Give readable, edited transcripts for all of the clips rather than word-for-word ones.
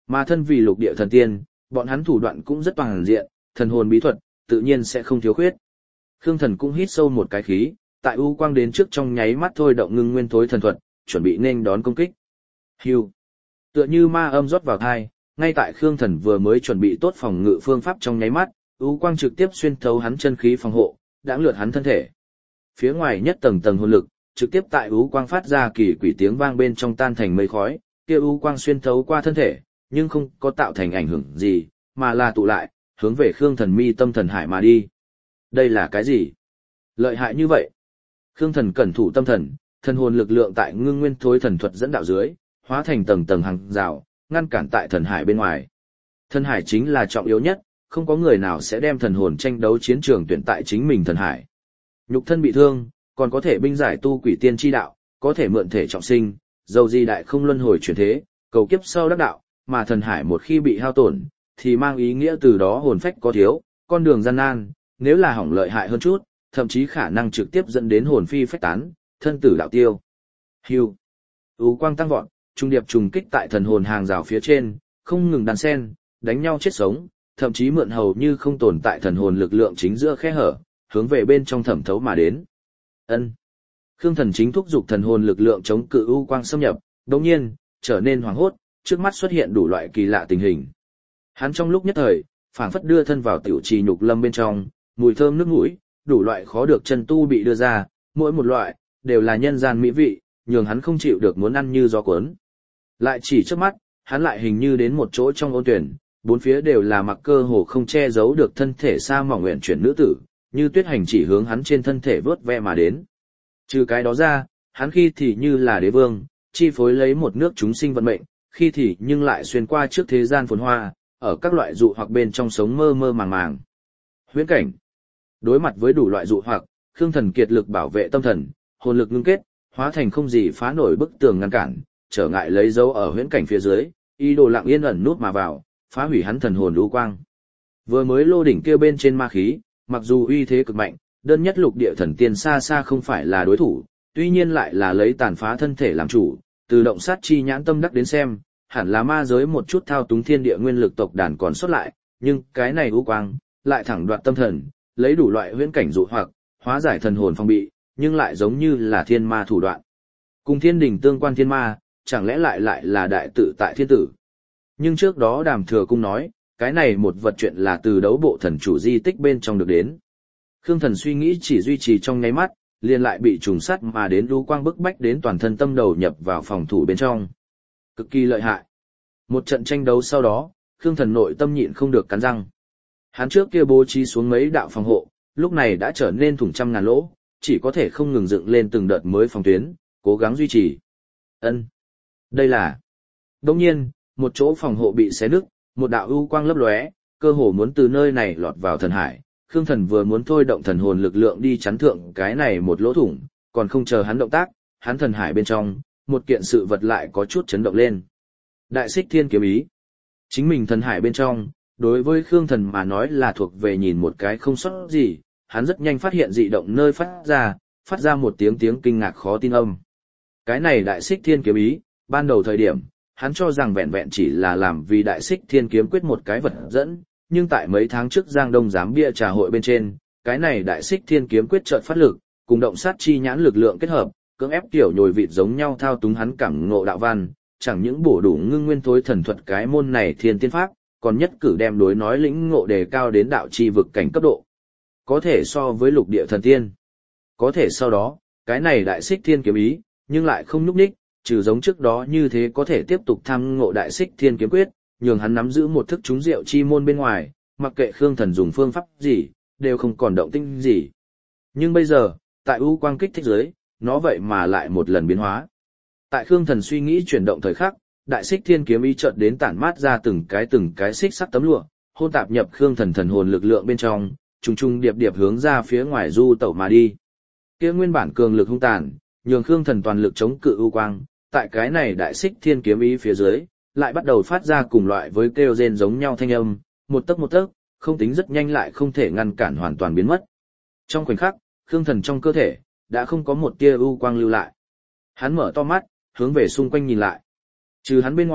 Mà thân vì lục địa thần tiên, bọn hắn thủ đoạn cũng rất toàn diện, thần hồn bí thuật, tự nhiên sẽ không thiếu khuyết. Khương Thần cũng hít sâu một cái khí, tại u quang đến trước trong nháy mắt thôi động ngưng nguyên thối thần thuật, chuẩn bị nên đón công kích. Hưu. Tựa như ma âm rót vào tai, ngay tại Khương Thần vừa mới chuẩn bị tốt phòng ngự phương pháp trong nháy mắt, u quang trực tiếp xuyên thấu hắn chân khí phòng hộ, đãng lượt hắn thân thể. Phía ngoài nhất tầng tầng hồn lực, trực tiếp tại u quang phát ra kỳ quỷ tiếng vang bên trong tan thành mây khói, kia u quang xuyên thấu qua thân thể, nhưng không có tạo thành ảnh hưởng gì, mà là tụ lại, hướng về Khương Thần mi tâm thần hải mà đi. Đây là cái gì? Lợi hại như vậy. Khương Thần cẩn thủ tâm thần, thần hồn lực lượng tại ngưng nguyên thối thần thuật dẫn đạo dưới, hóa thành tầng tầng hàng rào, ngăn cản tại thần hải bên ngoài. Thần hải chính là trọng yếu nhất, không có người nào sẽ đem thần hồn tranh đấu chiến trường tuyển tại chính mình thần hải. Nhục thân bị thương, còn có thể binh giải tu quỷ tiên chi đạo, có thể mượn thể trọng sinh, dầu gì đại không luân hồi chuyển thế, cầu kiếp sau đắc đạo, mà thần hải một khi bị hao tổn, thì mang ý nghĩa từ đó hồn phách có thiếu, con đường gian nan, nếu là hỏng lợi hại hơn chút, thậm chí khả năng trực tiếp dẫn đến hồn phi phách tán, thân tử đạo tiêu. Hưu. U quang tăng vọt, trung điệp trùng kích tại thần hồn hàng rào phía trên, không ngừng đan sen, đánh nhau chết sống, thậm chí mượn hầu như không tồn tại thần hồn lực lượng chính giữa khe hở, hướng về bên trong thẩm thấu mà đến. Ân. Khương Thần chính thúc dục thần hồn lực lượng chống cự u quang xâm nhập, đột nhiên trở nên hoảng hốt, trước mắt xuất hiện đủ loại kỳ lạ tình hình. Hắn trong lúc nhất thời, phảng phất đưa thân vào tiểu trì nhục lâm bên trong, mùi thơm nước mũi, đủ loại khó được chân tu bị đưa ra, mỗi một loại đều là nhân gian mỹ vị, nhường hắn không chịu được muốn ăn như gió cuốn. Lại chỉ trước mắt, hắn lại hình như đến một chỗ trong ôn tuyển, bốn phía đều là mặc cơ hồ không che giấu được thân thể sa mỏng nguyện chuyển nữ tử, như tuyết hành chỉ hướng hắn trên thân thể vớt ve mà đến. Trừ cái đó ra, hắn khi thì như là đế vương, chi phối lấy một nước chúng sinh vận mệnh, khi thì nhưng lại xuyên qua trước thế gian phồn hoa, ở các loại dụ hoặc bên trong sống mơ mơ màng màng. Huyễn cảnh. Đối mặt với đủ loại dụ hoặc, Khương Thần kiệt lực bảo vệ tâm thần, hồn lực ngưng kết, hóa thành không gì phá nổi bức tường ngăn cản, trở ngại lấy dấu ở huyễn cảnh phía dưới, ý đồ lặng yên ẩn nút mà vào, phá hủy hắn thần hồn lưu quang. Vừa mới lô đỉnh kia bên trên ma khí, mặc dù uy thế cực mạnh, đơn nhất lục địa thần tiên xa xa không phải là đối thủ, tuy nhiên lại là lấy tàn phá thân thể làm chủ, từ động sát chi nhãn tâm đắc đến xem, hẳn là ma giới một chút thao túng thiên địa nguyên lực tộc đàn còn sót lại, nhưng cái này u quang lại thẳng đoạt tâm thần, lấy đủ loại huyễn cảnh dụ hoặc, hóa giải thần hồn phong bị, nhưng lại giống như là thiên ma thủ đoạn. Cùng thiên đình tương quan thiên ma, chẳng lẽ lại là đại tự tại thiên tử. Nhưng trước đó Đàm Thừa Cung nói, cái này một vật chuyện là từ đấu bộ thần chủ di tích bên trong được đến. Khương Thần suy nghĩ chỉ duy trì trong nháy mắt, liền lại bị trùng sắt mà đến u quang bức bách đến toàn thân tâm đầu nhập vào phòng thủ bên trong. Cực kỳ lợi hại. Một trận tranh đấu sau đó, Khương Thần nội tâm nhịn không được cắn răng. Hắn trước kia bố trí xuống mấy đạo phòng hộ, lúc này đã trở nên thủng trăm ngàn lỗ, chỉ có thể không ngừng dựng lên từng đợt mới phòng tuyến, cố gắng duy trì. Ân, đây là. Đương nhiên, một chỗ phòng hộ bị xé nứt, một đạo u quang lấp lóe, cơ hồ muốn từ nơi này lọt vào thần hải. Khương Thần vừa muốn thôi động thần hồn lực lượng đi chắn thượng cái này một lỗ thủng, còn không chờ hắn động tác, hắn thần hải bên trong, một kiện sự vật lại có chút chấn động lên. Đại Xích Thiên kiếm ý. Chính mình thần hải bên trong, đối với Khương Thần mà nói là thuộc về nhìn một cái không sót gì, hắn rất nhanh phát hiện dị động nơi phát ra một tiếng kinh ngạc khó tin âm. Cái này Đại Xích Thiên kiếm ý, ban đầu thời điểm, hắn cho rằng vẹn vẹn chỉ là làm vì Đại Xích Thiên kiếm quyết một cái vật dẫn, nhưng tại mấy tháng trước Giang Đông giám bia trà hội bên trên, cái này Đại Xích Thiên kiếm quyết chợt phát lực, cùng động sát chi nhãn lực lượng kết hợp, cưỡng ép tiểu nhồi vịt giống nhau thao túng hắn cảm ngộ đạo văn, chẳng những bổ đủ ngưng nguyên thối thần thuật cái môn này thiên tiên pháp, còn nhất cử đem đối nói lĩnh ngộ đề cao đến đạo chi vực cảnh cấp độ. Có thể so với lục địa thần tiên. Có thể sau đó, cái này Đại Xích Thiên kiếm ý, nhưng lại không nhúc nhích, trừ giống trước đó như thế có thể tiếp tục tham ngộ Đại Xích Thiên kiếm quyết, nhường hắn nắm giữ một thức trúng diệu chi môn bên ngoài, mặc kệ Khương Thần dùng phương pháp gì, đều không còn động tĩnh gì. Nhưng bây giờ, tại u quang kích thích dưới, nó vậy mà lại một lần biến hóa. Tại Khương Thần suy nghĩ chuyển động thời khắc, Đại Xích Thiên kiếm ý chợt đến tản mát ra từng cái xích sắc tấm lụa, hôn tạp nhập Khương Thần thần hồn lực lượng bên trong, trùng trùng điệp điệp hướng ra phía ngoài du tẩu mà đi. Kia nguyên bản cường lực hung tàn, nhường Khương Thần toàn lực chống cự u quang, tại cái này Đại Xích Thiên kiếm ý phía dưới, lại bắt đầu phát ra cùng loại với kêu rên giống nhau thanh âm, một tấc, không tính rất nhanh lại không thể ngăn cản hoàn toàn biến mất. Trong khoảnh khắc, Khương Thần trong cơ thể đã không có một tia u quang lưu lại. Hắn mở to mắt, hướng về xung quanh nhìn lại. Trừ hắn bên ngoài,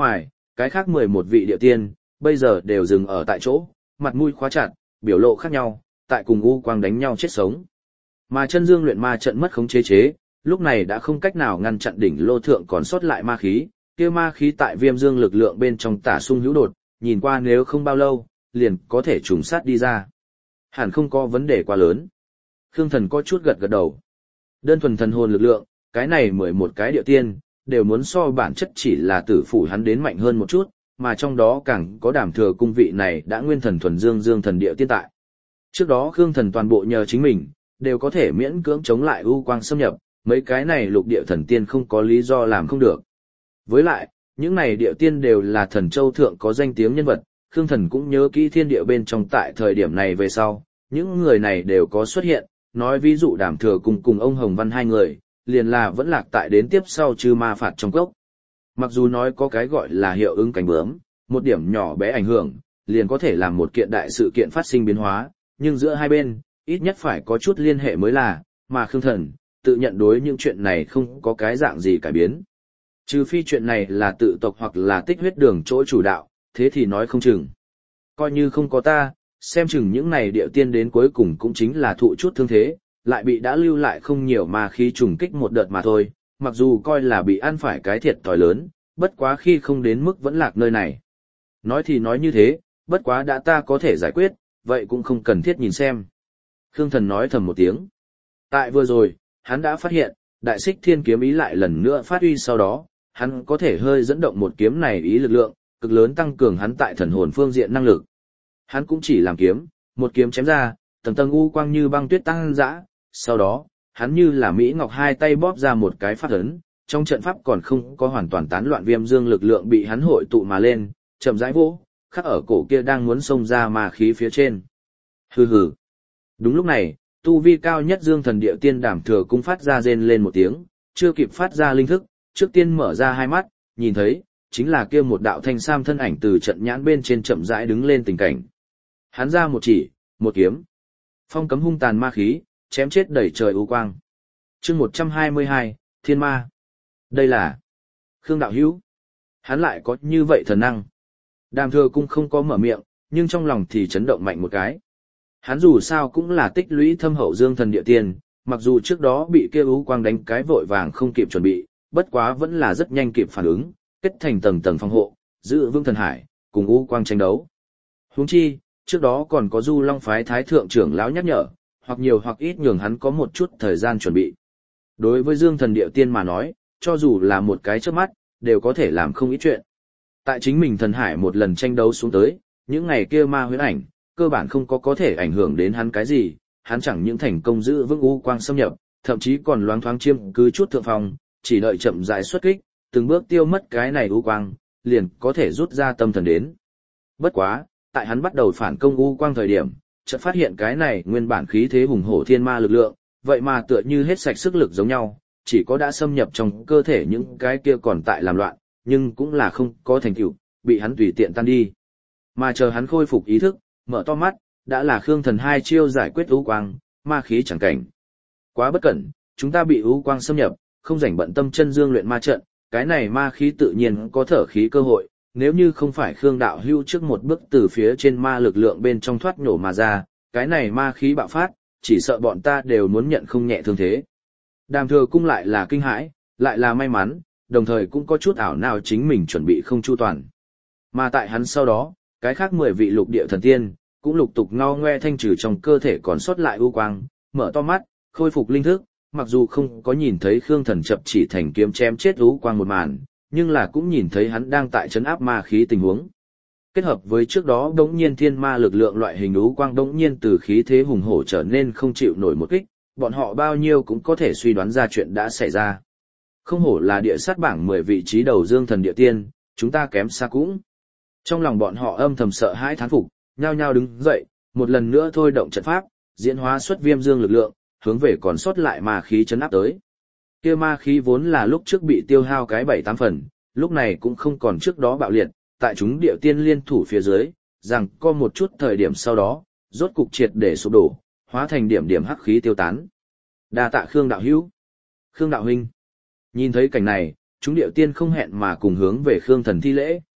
cái khác 11 vị địa tiên, bây giờ đều dừng ở tại chỗ, mặt mũi khóa chặt, biểu lộ khác nhau, tại cùng u quang đánh nhau chết sống. Mà chân dương luyện ma trận mất khống chế, lúc này đã không cách nào ngăn chặn đỉnh lô thượng còn sót lại ma khí, kia ma khí tại viêm dương lực lượng bên trong tả sung hữu đột, nhìn qua nếu không bao lâu, liền có thể trùng sát đi ra. Hẳn không có vấn đề quá lớn. Khương Thần có chút gật gật đầu. Đơn thuần thần hồn lực lượng, cái này 11 cái địa tiên, đều muốn so bản chất chỉ là tử phủ hắn đến mạnh hơn một chút, mà trong đó càng có Đàm Thừa cung vị này đã nguyên thần thuần dương thần địa tiên tại. Trước đó Khương Thần toàn bộ nhờ chính mình, đều có thể miễn cưỡng chống lại u quang xâm nhập, mấy cái này lục địa thần tiên không có lý do làm không được. Với lại, những này địa tiên đều là thần châu thượng có danh tiếng nhân vật, Khương Thần cũng nhớ kỹ thiên địa bên trong tại thời điểm này về sau, những người này đều có xuất hiện, nói ví dụ Đàm Thừa cùng cùng ông Hồng Văn hai người, liền là vẫn lạc tại đến tiếp sau chư ma phạt trong cốc. Mặc dù nói có cái gọi là hiệu ứng cánh bướm, một điểm nhỏ bé ảnh hưởng, liền có thể làm một kiện đại sự kiện phát sinh biến hóa, nhưng giữa hai bên, ít nhất phải có chút liên hệ mới là, mà Khương Thần, tự nhận đối những chuyện này không có cái dạng gì cải biến. Trừ phi chuyện này là tự tộc hoặc là tích huyết đường chỗ chủ đạo, thế thì nói không chừng. Coi như không có ta, xem chừng những này địa tiên đến cuối cùng cũng chính là thụ chút thương thế, lại bị đã lưu lại không nhiều mà khí trùng kích một đợt mà thôi, mặc dù coi là bị ăn phải cái thiệt thòi lớn, bất quá khi không đến mức vẫn lạc nơi này. Nói thì nói như thế, bất quá đã ta có thể giải quyết, vậy cũng không cần thiết nhìn xem. Khương Thần nói thầm một tiếng. Tại vừa rồi, hắn đã phát hiện, đại xích thiên kiếm ý lại lần nữa phát huy sau đó, hắn có thể hơi dẫn động một kiếm này ý lực lượng, cực lớn tăng cường hắn tại thần hồn phương diện năng lực. Hắn cũng chỉ làm kiếm, một kiếm chém ra, tầng tầng u quang như băng tuyết tăng dã, sau đó, hắn như là Mỹ Ngọc hai tay bóp ra một cái pháp ấn, trong trận pháp còn không có hoàn toàn tán loạn viêm dương lực lượng bị hắn hội tụ mà lên, chậm rãi vỗ, khắc ở cổ kia đang muốn xông ra ma khí phía trên. Hừ hừ. Đúng lúc này, tu vi cao nhất dương thần địa tiên Đàm Thừa cung phát ra rên lên một tiếng, chưa kịp phát ra linh thức, trước tiên mở ra hai mắt, nhìn thấy, chính là kia một đạo thanh sam thân ảnh từ trận nhãn bên trên chậm rãi đứng lên tình cảnh. Hắn ra một chỉ, một kiếm. Phong cấm hung tàn ma khí, chém chết đẩy trời u quang. Chương 122, Thiên Ma. Đây là Khương đạo hữu. Hắn lại có như vậy thần năng. Đàm Thừa cung không có mở miệng, nhưng trong lòng thì chấn động mạnh một cái. Hắn dù sao cũng là tích lũy thâm hậu dương thần địa tiên, mặc dù trước đó bị kia u quang đánh cái vội vàng không kịp chuẩn bị, bất quá vẫn là rất nhanh kịp phản ứng, kết thành tầng tầng phòng hộ, giữ vững thần hải, cùng u quang tranh đấu. Huống chi, trước đó còn có Du Long phái thái thượng trưởng lão nhắc nhở, hoặc nhiều hoặc ít nhường hắn có một chút thời gian chuẩn bị. Đối với dương thần địa tiên mà nói, cho dù là một cái chớp mắt, đều có thể làm không ít chuyện. Tại chính mình thần hải một lần tranh đấu xuống tới, những ngày kia ma huyễn ảnh, cơ bản không có thể ảnh hưởng đến hắn cái gì, hắn chẳng những thành công giữ vững u quang xâm nhập, thậm chí còn loáng thoáng chiếm cứ chút thượng phòng, chỉ đợi chậm rãi xuất kích, từng bước tiêu mất cái này u quang, liền có thể rút ra tâm thần đến. Bất quá, tại hắn bắt đầu phản công u quang thời điểm, chợt phát hiện cái này nguyên bản khí thế hùng hổ thiên ma lực lượng, vậy mà tựa như hết sạch sức lực giống nhau, chỉ có đã xâm nhập trong cơ thể những cái kia còn tại làm loạn, nhưng cũng là không có thành tựu, bị hắn tùy tiện tan đi. Mà chờ hắn khôi phục ý thức, mở to mắt, đã là Khương Thần hai chiêu giải quyết u quang, ma khí chẳng cảnh. Quá bất cẩn, chúng ta bị u quang xâm nhập, không rảnh bận tâm chân dương luyện ma trận, cái này ma khí tự nhiên có thở khí cơ hội, nếu như không phải Khương đạo hưu trước một bước từ phía trên ma lực lượng bên trong thoát nhổ mà ra, cái này ma khí bạo phát, chỉ sợ bọn ta đều muốn nhận không nhẹ thương thế. Đàm Thừa cung lại là kinh hãi, lại là may mắn, đồng thời cũng có chút ảo nào chính mình chuẩn bị không chu toàn. Mà tại hắn sau đó, cái khác 10 vị lục địa thần tiên, cũng lục tục ngao ngoe thanh trừ trong cơ thể còn sót lại u quang, mở to mắt, khôi phục linh thức, mặc dù không có nhìn thấy Khương Thần chập chỉ thành kiếm chém chết u quang một màn, nhưng là cũng nhìn thấy hắn đang tại trấn áp ma khí tình huống. Kết hợp với trước đó đống nhiên thiên ma lực lượng loại hình u quang đống nhiên từ khí thế hùng hổ trở nên không chịu nổi một kích, bọn họ bao nhiêu cũng có thể suy đoán ra chuyện đã xảy ra. Không hổ là địa sát bảng 10 vị trí đầu dương thần địa tiên, chúng ta kém xa cũng. Trong lòng bọn họ âm thầm sợ hãi thán phục, nhao nhao đứng dậy, một lần nữa thôi động trận pháp, diễn hóa xuất viêm dương lực lượng, hướng về còn sót lại ma khí chấn áp tới. Kia ma khí vốn là lúc trước bị tiêu hao cái 7-8 phần, lúc này cũng không còn trước đó bạo liệt, tại chúng địa tiên liên thủ phía dưới, rằng có một chút thời điểm sau đó, rốt cục triệt để sụp đổ, hóa thành điểm điểm hắc khí tiêu tán. Đa tạ Khương đạo hữu, Khương đạo huynh. Nhìn thấy cảnh này, chúng địa tiên không hẹn mà cùng hướng về Khương Thần thi lễ.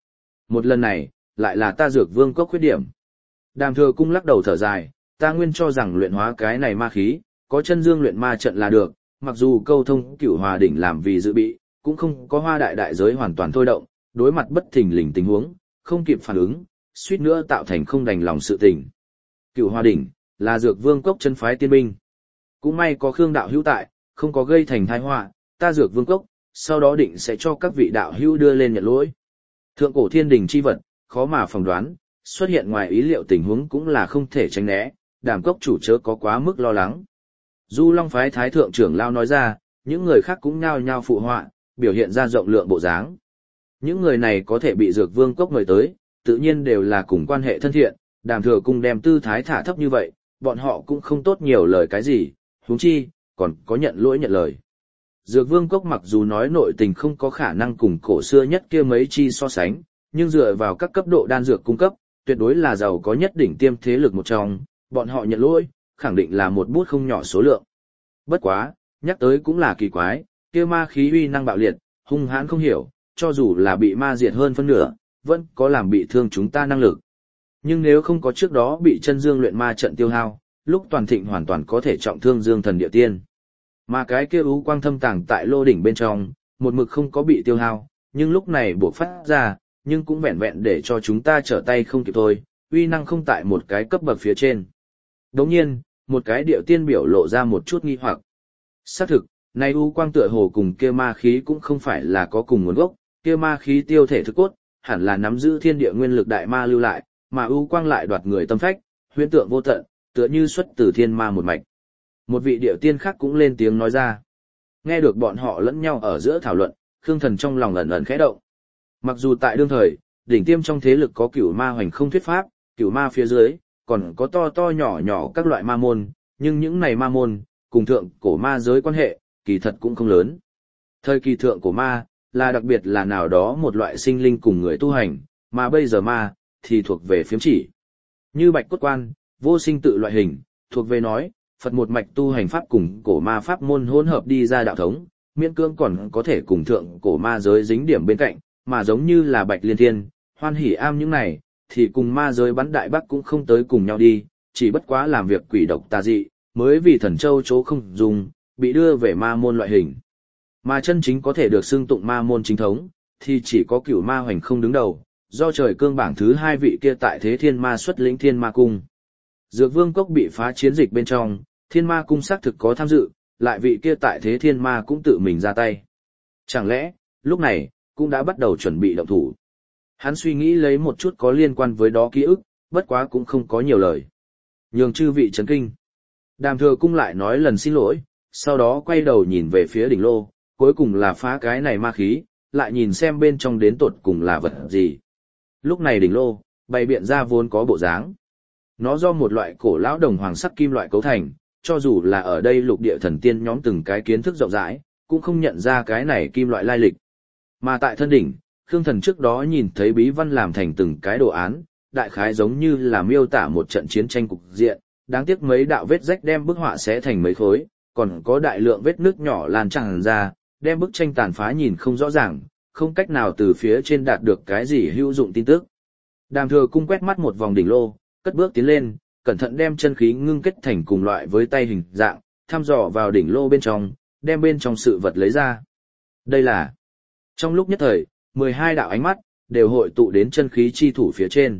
Một lần này, lại là ta Dược Vương cốc khuyết điểm. Đàm Thừa Cung lắc đầu thở dài, ta nguyên cho rằng luyện hóa cái này ma khí, có chân dương luyện ma trận là được, mặc dù câu thông Cửu Hòa đỉnh làm vì dự bị, cũng không có Hoa đại đại giới hoàn toàn thôi động, đối mặt bất thình lình tình huống, không kịp phản ứng, suýt nữa tạo thành không đành lòng sự tình. Cửu Hòa đỉnh là Dược Vương cốc chân phái tiên binh. Cũng may có Khương đạo hữu tại, không có gây thành tai họa, ta Dược Vương cốc, sau đó định sẽ cho các vị đạo hữu đưa lên nhận lỗi. Thượng cổ thiên đình chi vật, khó mà phỏng đoán, xuất hiện ngoài ý liệu tình huống cũng là không thể tránh né, Đàm cốc chủ chớ có quá mức lo lắng. Du Long phái thái thượng trưởng lao nói ra, những người khác cũng nhao nhao phụ họa, biểu hiện ra rộng lượng bộ dáng. Những người này có thể bị Dược Vương cốc mời tới, tự nhiên đều là cùng quan hệ thân thiện, Đàm Thừa Cung đem tư thái thả thấp như vậy, bọn họ cũng không tốt nhiều lời cái gì, huống chi, còn có nhận lỗi nhận lời. Dược Vương cốc mặc dù nói nội tình không có khả năng cùng cổ xưa nhất kia mấy chi so sánh, nhưng dựa vào các cấp độ đan dược cung cấp, tuyệt đối là giàu có nhất đỉnh tiêm thế lực một trong, bọn họ nhận lỗi, khẳng định là một bút không nhỏ số lượng. Bất quá, nhắc tới cũng là kỳ quái, kia ma khí uy năng bạo liệt, hung hãn không hiểu, cho dù là bị ma diệt hơn phân nửa, vẫn có làm bị thương chúng ta năng lực. Nhưng nếu không có trước đó bị chân dương luyện ma trận tiêu hao, lúc toàn thịnh hoàn toàn có thể trọng thương dương thần địa tiên. Mà cái kia ú quang thâm tàng tại lô đỉnh bên trong, một mực không có bị tiêu hao, nhưng lúc này buộc phát ra, nhưng cũng vẹn vẹn để cho chúng ta trở tay không kịp thôi, uy năng không tại một cái cấp bậc phía trên. Đồng nhiên, một cái điệu tiên biểu lộ ra một chút nghi hoặc. Xác thực, này u quang tựa hồ cùng kia ma khí cũng không phải là có cùng nguồn gốc, kia ma khí tiêu thể thực cốt, hẳn là nắm giữ thiên địa nguyên lực đại ma lưu lại, mà u quang lại đoạt người tâm phách, huyễn tượng vô tận, tựa như xuất từ thiên ma một mạch. Một vị điệu tiên khác cũng lên tiếng nói ra. Nghe được bọn họ lẫn nhau ở giữa thảo luận, Khương Thần trong lòng ẩn ẩn khẽ động. Mặc dù tại đương thời, đỉnh tiêm trong thế lực có cửu ma hoành không thuyết pháp, cửu ma phía dưới, còn có to to nhỏ nhỏ các loại ma môn, nhưng những này ma môn, cùng thượng cổ ma giới quan hệ, kỳ thật cũng không lớn. Thời kỳ thượng cổ ma, là đặc biệt là nào đó một loại sinh linh cùng người tu hành, mà bây giờ ma, thì thuộc về phiếm chỉ. Như bạch cốt quan, vô sinh tự loại hình, thuộc về nói, Phật một mạch tu hành pháp cùng cổ ma pháp môn hỗn hợp đi ra đạo thống, miễn cương còn có thể cùng thượng cổ ma giới dính điểm bên cạnh, mà giống như là bạch liên thiên, hoan hỷ am những này, thì cùng ma giới bắn đại bắc cũng không tới cùng nhau đi, chỉ bất quá làm việc quỷ độc tà dị, mới vì thần châu chỗ không dùng, bị đưa về ma môn loại hình. Mà chân chính có thể được xưng tụng ma môn chính thống, thì chỉ có cửu ma hoành không đứng đầu, do trời cương bảng thứ hai vị kia tại thế thiên ma xuất lĩnh thiên ma cung. Dược Vương cốc bị phá chiến dịch bên trong, thiên ma cung xác thực có tham dự, lại vị kia tại thế thiên ma cũng tự mình ra tay. Chẳng lẽ, lúc này, cũng đã bắt đầu chuẩn bị động thủ. Hắn suy nghĩ lấy một chút có liên quan với đó ký ức, bất quá cũng không có nhiều lời. Nhường chư vị chấn kinh. Đàm Thừa Cung lại nói lần xin lỗi, sau đó quay đầu nhìn về phía đỉnh lô, cuối cùng là phá cái này ma khí, lại nhìn xem bên trong đến tột cùng là vật gì. Lúc này đỉnh lô, bày biện ra vốn có bộ dáng. Nó do một loại cổ lão đồng hoàng sắc kim loại cấu thành, cho dù là ở đây lục địa thần tiên nhóm từng cái kiến thức rộng rãi, cũng không nhận ra cái này kim loại lai lịch. Mà tại thân đỉnh, Khương Thần trước đó nhìn thấy bí văn làm thành từng cái đồ án, đại khái giống như là miêu tả một trận chiến tranh cục diện, đáng tiếc mấy đạo vết rách đem bức họa xé thành mấy khối, còn có đại lượng vết nước nhỏ lan tràn ra, đem bức tranh tàn phá nhìn không rõ ràng, không cách nào từ phía trên đạt được cái gì hữu dụng tin tức. Đàm Thừa Cung quét mắt một vòng đỉnh lô, cất bước tiến lên, cẩn thận đem chân khí ngưng kết thành cùng loại với tay hình dạng, thăm dò vào đỉnh lô bên trong, đem bên trong sự vật lấy ra. Đây là... Trong lúc nhất thời, 12 đạo ánh mắt, đều hội tụ đến chân khí chi thủ phía trên.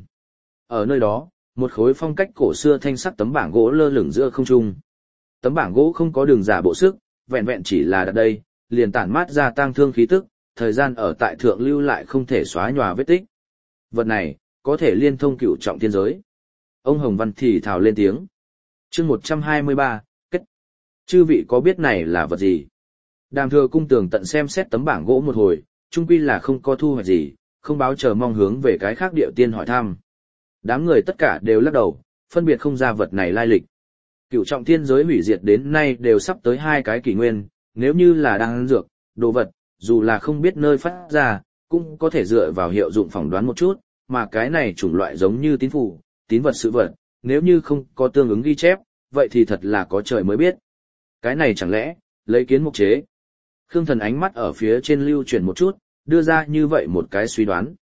Ở nơi đó, một khối phong cách cổ xưa thanh sắc tấm bảng gỗ lơ lửng giữa không trung. Tấm bảng gỗ không có đường giả bộ sức, vẹn vẹn chỉ là đặt đây, liền tản mát ra tang thương khí tức, thời gian ở tại thượng lưu lại không thể xóa nhòa vết tích. Vật này, có thể liên thông cửu trọng thiên giới. Ông Hồng Văn thì thào lên tiếng. Chương 123, kết. Chư vị có biết này là vật gì? Đàm Thừa Cung tường tận xem xét tấm bảng gỗ một hồi, chung quy là không có thu hoạch gì, không báo chờ mong hướng về cái khác điệu tiên hỏi thăm. Đám người tất cả đều lắc đầu, phân biệt không ra vật này lai lịch. Cửu trọng thiên giới hủy diệt đến nay đều sắp tới 2 cái kỷ nguyên, nếu như là đan dược, đồ vật, dù là không biết nơi phát ra, cũng có thể dựa vào hiệu dụng phỏng đoán một chút, mà cái này chủng loại giống như tín phù, tín vật sự vật, nếu như không có tương ứng ghi chép, vậy thì thật là có trời mới biết. Cái này chẳng lẽ, lấy kiến mục chế. Khương Thần ánh mắt ở phía trên lưu chuyển một chút, đưa ra như vậy một cái suy đoán.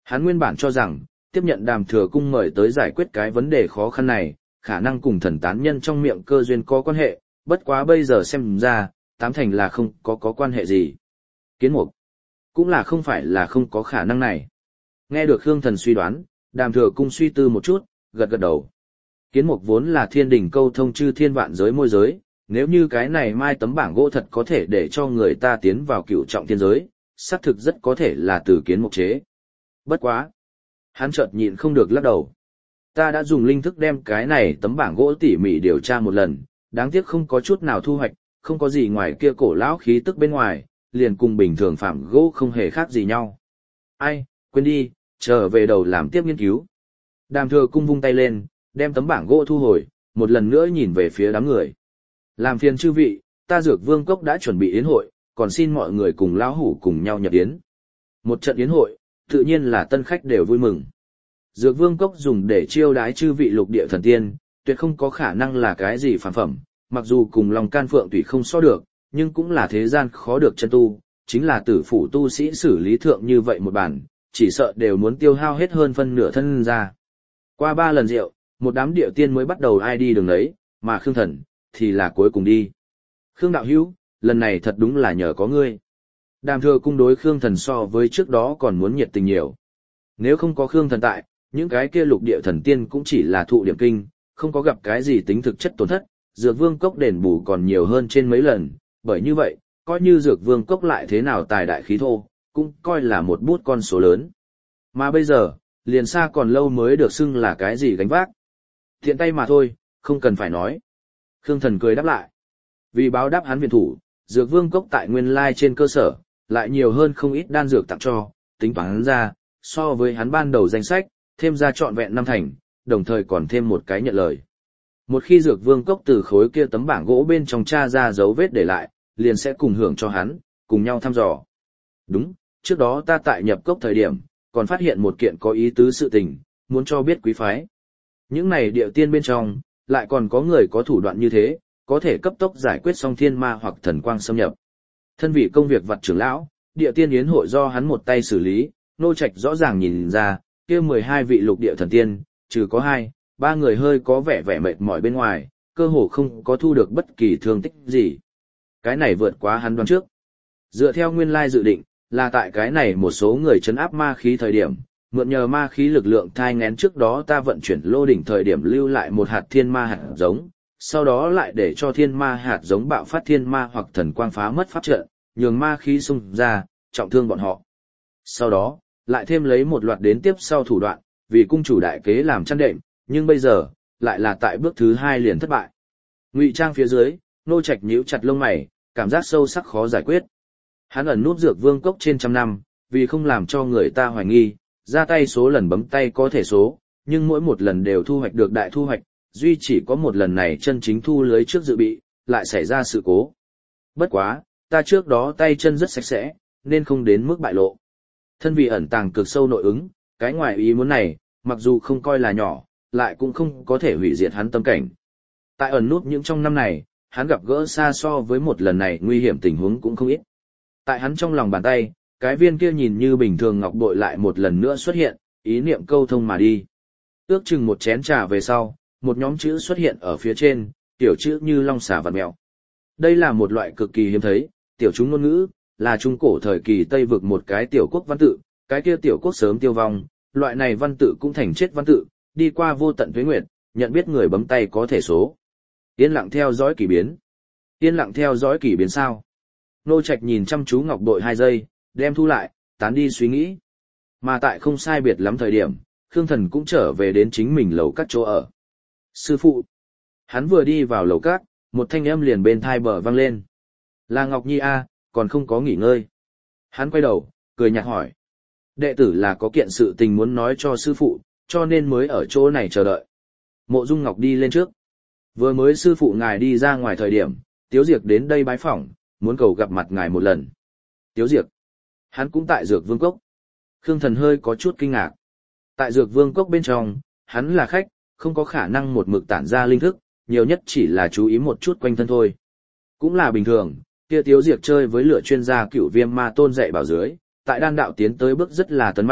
Hắn nguyên bản cho rằng, tiếp nhận Đàm Thừa Cung mời tới giải quyết cái vấn đề khó khăn này, khả năng cùng thần tán nhân trong miệng cơ duyên có quan hệ, bất quá bây giờ xem ra, tám thành là không có quan hệ gì. Kiến Mục cũng là không phải là không có khả năng này. Nghe được Khương Thần suy đoán, Đàm Thừa Cung suy tư một chút, gật gật đầu. Kiến Mục vốn là thiên đình câu thông chư thiên vạn giới môi giới, nếu như cái này mai tấm bảng gỗ thật có thể để cho người ta tiến vào cựu trọng thiên giới, xác thực rất có thể là từ Kiến Mục chế. Bất quá, hắn chợt nhịn không được lắc đầu. Ta đã dùng linh thức đem cái này tấm bảng gỗ tỉ mỉ điều tra một lần, đáng tiếc không có chút nào thu hoạch, không có gì ngoài kia cổ lão khí tức bên ngoài, liền cùng bình thường phạm gỗ không hề khác gì nhau. Ai, quên đi, trở về đầu làm tiếp nghiên cứu. Đàm Thừa Cung vung tay lên, đem tấm bảng gỗ thu hồi, một lần nữa nhìn về phía đám người. Làm phiền chư vị, ta Dược Vương Cốc đã chuẩn bị yến hội, còn xin mọi người cùng lão hủ cùng nhau nhập yến. Một trận yến hội, tự nhiên là tân khách đều vui mừng. Dược Vương Cốc dùng để chiêu đái chư vị lục địa thần tiên, tuyệt không có khả năng là cái gì phản phẩm, mặc dù cùng Long Can Phượng Thủy không so được, nhưng cũng là thế gian khó được chân tu, chính là tử phủ tu sĩ xử lý thượng như vậy một bản, chỉ sợ đều muốn tiêu hao hết hơn phân nửa thân ra. Qua 3 lần rượu, một đám địa tiên mới bắt đầu ai đi đường đấy, mà Khương Thần thì là cuối cùng đi. Khương đạo hữu, lần này thật đúng là nhờ có ngươi. Đàm Thừa Cung đối Khương Thần so với trước đó còn muốn nhiệt tình nhiều. Nếu không có Khương Thần tại, những cái kia lục địa thần tiên cũng chỉ là thụ điểm kinh, không có gặp cái gì tính thực chất tổn thất, Dược Vương Cốc đền bù còn nhiều hơn trên mấy lần, bởi như vậy, coi như Dược Vương Cốc lại thế nào tài đại khí thô, cũng coi là một bút con số lớn. Mà bây giờ, liền xa còn lâu mới được xưng là cái gì gánh vác. Thiện tay mà thôi, không cần phải nói. Khương Thần cười đáp lại. Vì báo đáp hắn viện thủ, Dược Vương Cốc tại nguyên lai trên cơ sở, lại nhiều hơn không ít đan dược tặng cho, tính toán ra, so với hắn ban đầu danh sách, thêm ra trọn vẹn 5 thành, đồng thời còn thêm một cái nhận lời. Một khi Dược Vương Cốc từ khối kia tấm bảng gỗ bên trong tra ra dấu vết để lại, liền sẽ cùng hưởng cho hắn, cùng nhau thăm dò. Đúng, trước đó ta tại nhập cốc thời điểm, còn phát hiện một kiện có ý tứ sự tình, muốn cho biết quý phái. Những này địa tiên bên trong, lại còn có người có thủ đoạn như thế, có thể cấp tốc giải quyết xong thiên ma hoặc thần quang xâm nhập. Thân vị công việc vặt trưởng lão, địa tiên yến hội do hắn một tay xử lý, nô trạch rõ ràng nhìn ra, kia 12 vị lục địa thần tiên, trừ có 2-3 người hơi có vẻ mệt mỏi bên ngoài, cơ hồ không có thu được bất kỳ thương tích gì. Cái này vượt quá hắn đoán trước. Dựa theo nguyên lai dự định, là tại cái này một số người trấn áp ma khí thời điểm, mượn nhờ ma khí lực lượng thai nghén trước đó ta vận chuyển lô đỉnh thời điểm lưu lại một hạt thiên ma hạt giống, sau đó lại để cho thiên ma hạt giống bạo phát thiên ma hoặc thần quang phá mất pháp trận, nhường ma khí xung ra, trọng thương bọn họ. Sau đó, lại thêm lấy một loạt đến tiếp sau thủ đoạn, vì cung chủ đại kế làm chăn đệm, nhưng bây giờ, lại là tại bước thứ 2 liền thất bại. Ngụy trang phía dưới, nô trạch nhíu chặt lông mày, cảm giác sâu sắc khó giải quyết. Hắn ẩn núp Dược Vương Cốc trên trăm năm, vì không làm cho người ta hoài nghi, ra tay số lần bấm tay có thể số, nhưng mỗi một lần đều thu hoạch được đại thu hoạch, duy chỉ có một lần này chân chính thu lưới trước dự bị, lại xảy ra sự cố. Bất quá, ta trước đó tay chân rất sạch sẽ, nên không đến mức bại lộ. Thân vị ẩn tàng cực sâu nội ứng, cái ngoài ý muốn này, mặc dù không coi là nhỏ, lại cũng không có thể hủy diệt hắn tâm cảnh. Tại ẩn nút những trong năm này, hắn gặp gỡ xa so với một lần này nguy hiểm tình huống cũng không ít. Tại hắn trong lòng bàn tay, cái viên kia nhìn như bình thường ngọc bội lại một lần nữa xuất hiện, ý niệm câu thông mà đi. Ước chừng một chén trà về sau, một nhóm chữ xuất hiện ở phía trên, tiểu chữ như long xà vặn mèo. Đây là một loại cực kỳ hiếm thấy, tiểu chúng ngôn ngữ, là trung cổ thời kỳ Tây vực một cái tiểu quốc văn tự, cái kia tiểu quốc sớm tiêu vong, loại này văn tự cũng thành chết văn tự, đi qua vô tận tuế nguyệt, nhận biết người bấm tay có thể số. Yên lặng theo dõi kỳ biến. Yên lặng theo dõi kỳ biến sao? Nô Trạch nhìn chăm chú ngọc bội 2 giây, đem thu lại, tán đi suy nghĩ. Mà tại không sai biệt lắm thời điểm, Khương Thần cũng trở về đến chính mình lầu các chỗ ở. Sư phụ! Hắn vừa đi vào lầu các, một thanh âm liền bên thai bờ vang lên. Là Ngọc Nhi a, còn không có nghỉ ngơi. Hắn quay đầu, cười nhạt hỏi. Đệ tử là có kiện sự tình muốn nói cho sư phụ, cho nên mới ở chỗ này chờ đợi. Mộ Dung Ngọc đi lên trước. Vừa mới sư phụ ngài đi ra ngoài thời điểm, Tiếu Diệc đến đây bái phỏng, muốn cầu gặp mặt ngài một lần. Tiếu Diệc? Hắn cũng tại Dược Vương Cốc. Khương Thần hơi có chút kinh ngạc. Tại Dược Vương Cốc bên trong, hắn là khách, không có khả năng một mực tản ra linh thức, nhiều nhất chỉ là chú ý một chút quanh thân thôi. Cũng là bình thường, kia Tiếu Diệc chơi với lửa chuyên gia Cửu Viêm Ma Tôn dạy bảo dưới, tại đan đạo tiến tới bước rất là tấn mãnh,